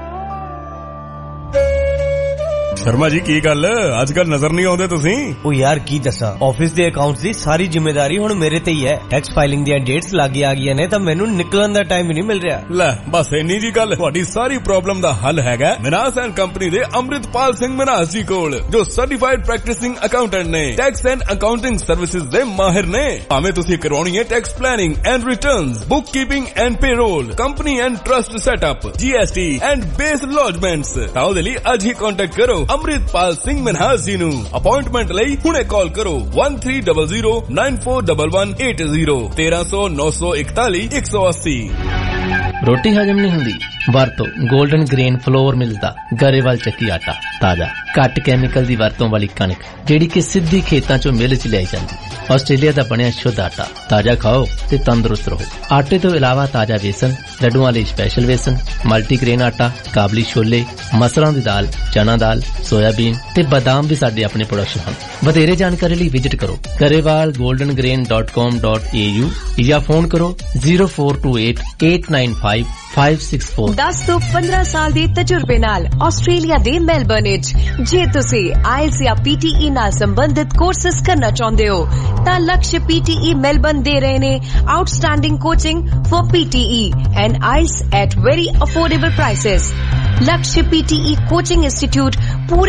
शर्मा जी की गल अजकल नजर नहीं आउंदे तुसी? ओ यार की दसा, ऑफिस दे अकाउंट्स दी सारी जिम्मेदारी हुण मेरे ते ही है। टैक्स फाइलिंग दी डेट्स लागी आ गईयां ने तां मैनू निकलण दा टाइम ही नहीं मिल रहा। ले बस इन्नी जी गल, तुहाडी सारी प्रॉब्लम दा हल हैगा मिनास एंड कंपनी दे अमृतपाल सिंह मिनास जी कोल, जो सर्टिफाइड प्रैक्टिसिंग अकाउंटेंट ने, टैक्स एंड अकाउंटिंग सर्विसेज दे माहिर ने। भावें तुसी करवाउणी है tax planning and returns, book keeping and payroll, company and trust setup, GST and BAS lodgements, तां ओदे लई अज ही कांटेक्ट करो अमृतपाल सिंह मिनहास जी नू। अपॉइंटमेंट ਲਈ ਹੁਣੇ ਕਾਲ ਕਰੋ one three zero zero nine four one one eight zero, तेरह सौ नौ सौ इकतालीस एक सौ अस्सी। ਰੋਟੀ ਹਜਮ ਨਹੀਂ ਹੁੰਦੀ? ਵਰਤੋ 골ਡਨ ਗ੍ਰੇਨ ਫਲੋਰ ਮਿਲਦਾ ਗਰੇਵਾਲ ਚੱਕੀ ਆਟਾ ਤਾਜ਼ਾ ਘੱਟ ਕੈਮੀਕਲ ਦੀ ਵਰਤੋਂ ਵਾਲੀ ਕਣਕ ਜਿਹੜੀ ਕਿ ਸਿੱਧੀ ਖੇਤਾਂ ਚੋਂ ਮਿਲ ਚ ਲਿਆਈ ਜਾਂਦੀ। ਆਸਟ੍ਰੇਲੀਆ ਦਾ ਬਣਿਆ ਸ਼ੁੱਧ ਆਟਾ ਤਾਜ਼ਾ ਖਾਓ ਤੇ ਤੰਦਰੁਸਤ ਰਹੋ। ਆਟੇ ਤੋਂ ਇਲਾਵਾ ਤਾਜ਼ਾ ਵੇਸਣ, ਲੱਡੂਆਂ ਲਈ ਸਪੈਸ਼ਲ ਵੇਸਣ, ਮਲਟੀਗ੍ਰੇਨ ਆਟਾ, ਕਾਬਲੀ ਛੋਲੇ, ਮਸਰਾਂ ਦੀ ਦਾਲ, ਚਨਾ ਦਾਲ, ਸੋਇਆਬੀਨ ਤੇ ਬਾਦਾਮ ਵੀ ਸਾਡੇ ਆਪਣੇ ਪ੍ਰੋਡਕਸ਼ਨ ਹਨ। ਵਧੇਰੇ ਜਾਣਕਾਰੀ ਲਈ ਵਿਜ਼ਿਟ ਕਰੋ Grewal golden grain dot com dot a u ਜਾਂ ਫੋਨ ਕਰੋ zero four two eight eight nine five five six four। ਦਸ ਤੋਂ ਪੰਦਰਾਂ ਸਾਲ ਦੇ ਤਜਰਬੇ ਨਾਲ ਆਸਟ੍ਰੇਲੀਆ ਦੇ ਮੈਲਬਰਨ ਵਿੱਚ ਜੇ ਤੁਸੀਂ ਆਇਲਸ ਜਾਂ ਪੀਟੀਈ ਨਾਲ ਸੰਬੰਧਿਤ ਕੋਰਸਸ ਕਰਨਾ ਚਾਹੁੰਦੇ ਹੋ ਤਾਂ ਲਕਸ਼ ਪੀਟੀਈ ਮੈਲਬਰਨ ਦੇ ਰਹੇ ਨੇ outstanding coaching for PTE and IELTS at very affordable prices. Laksh PTE coaching institute ਪੂਰੇ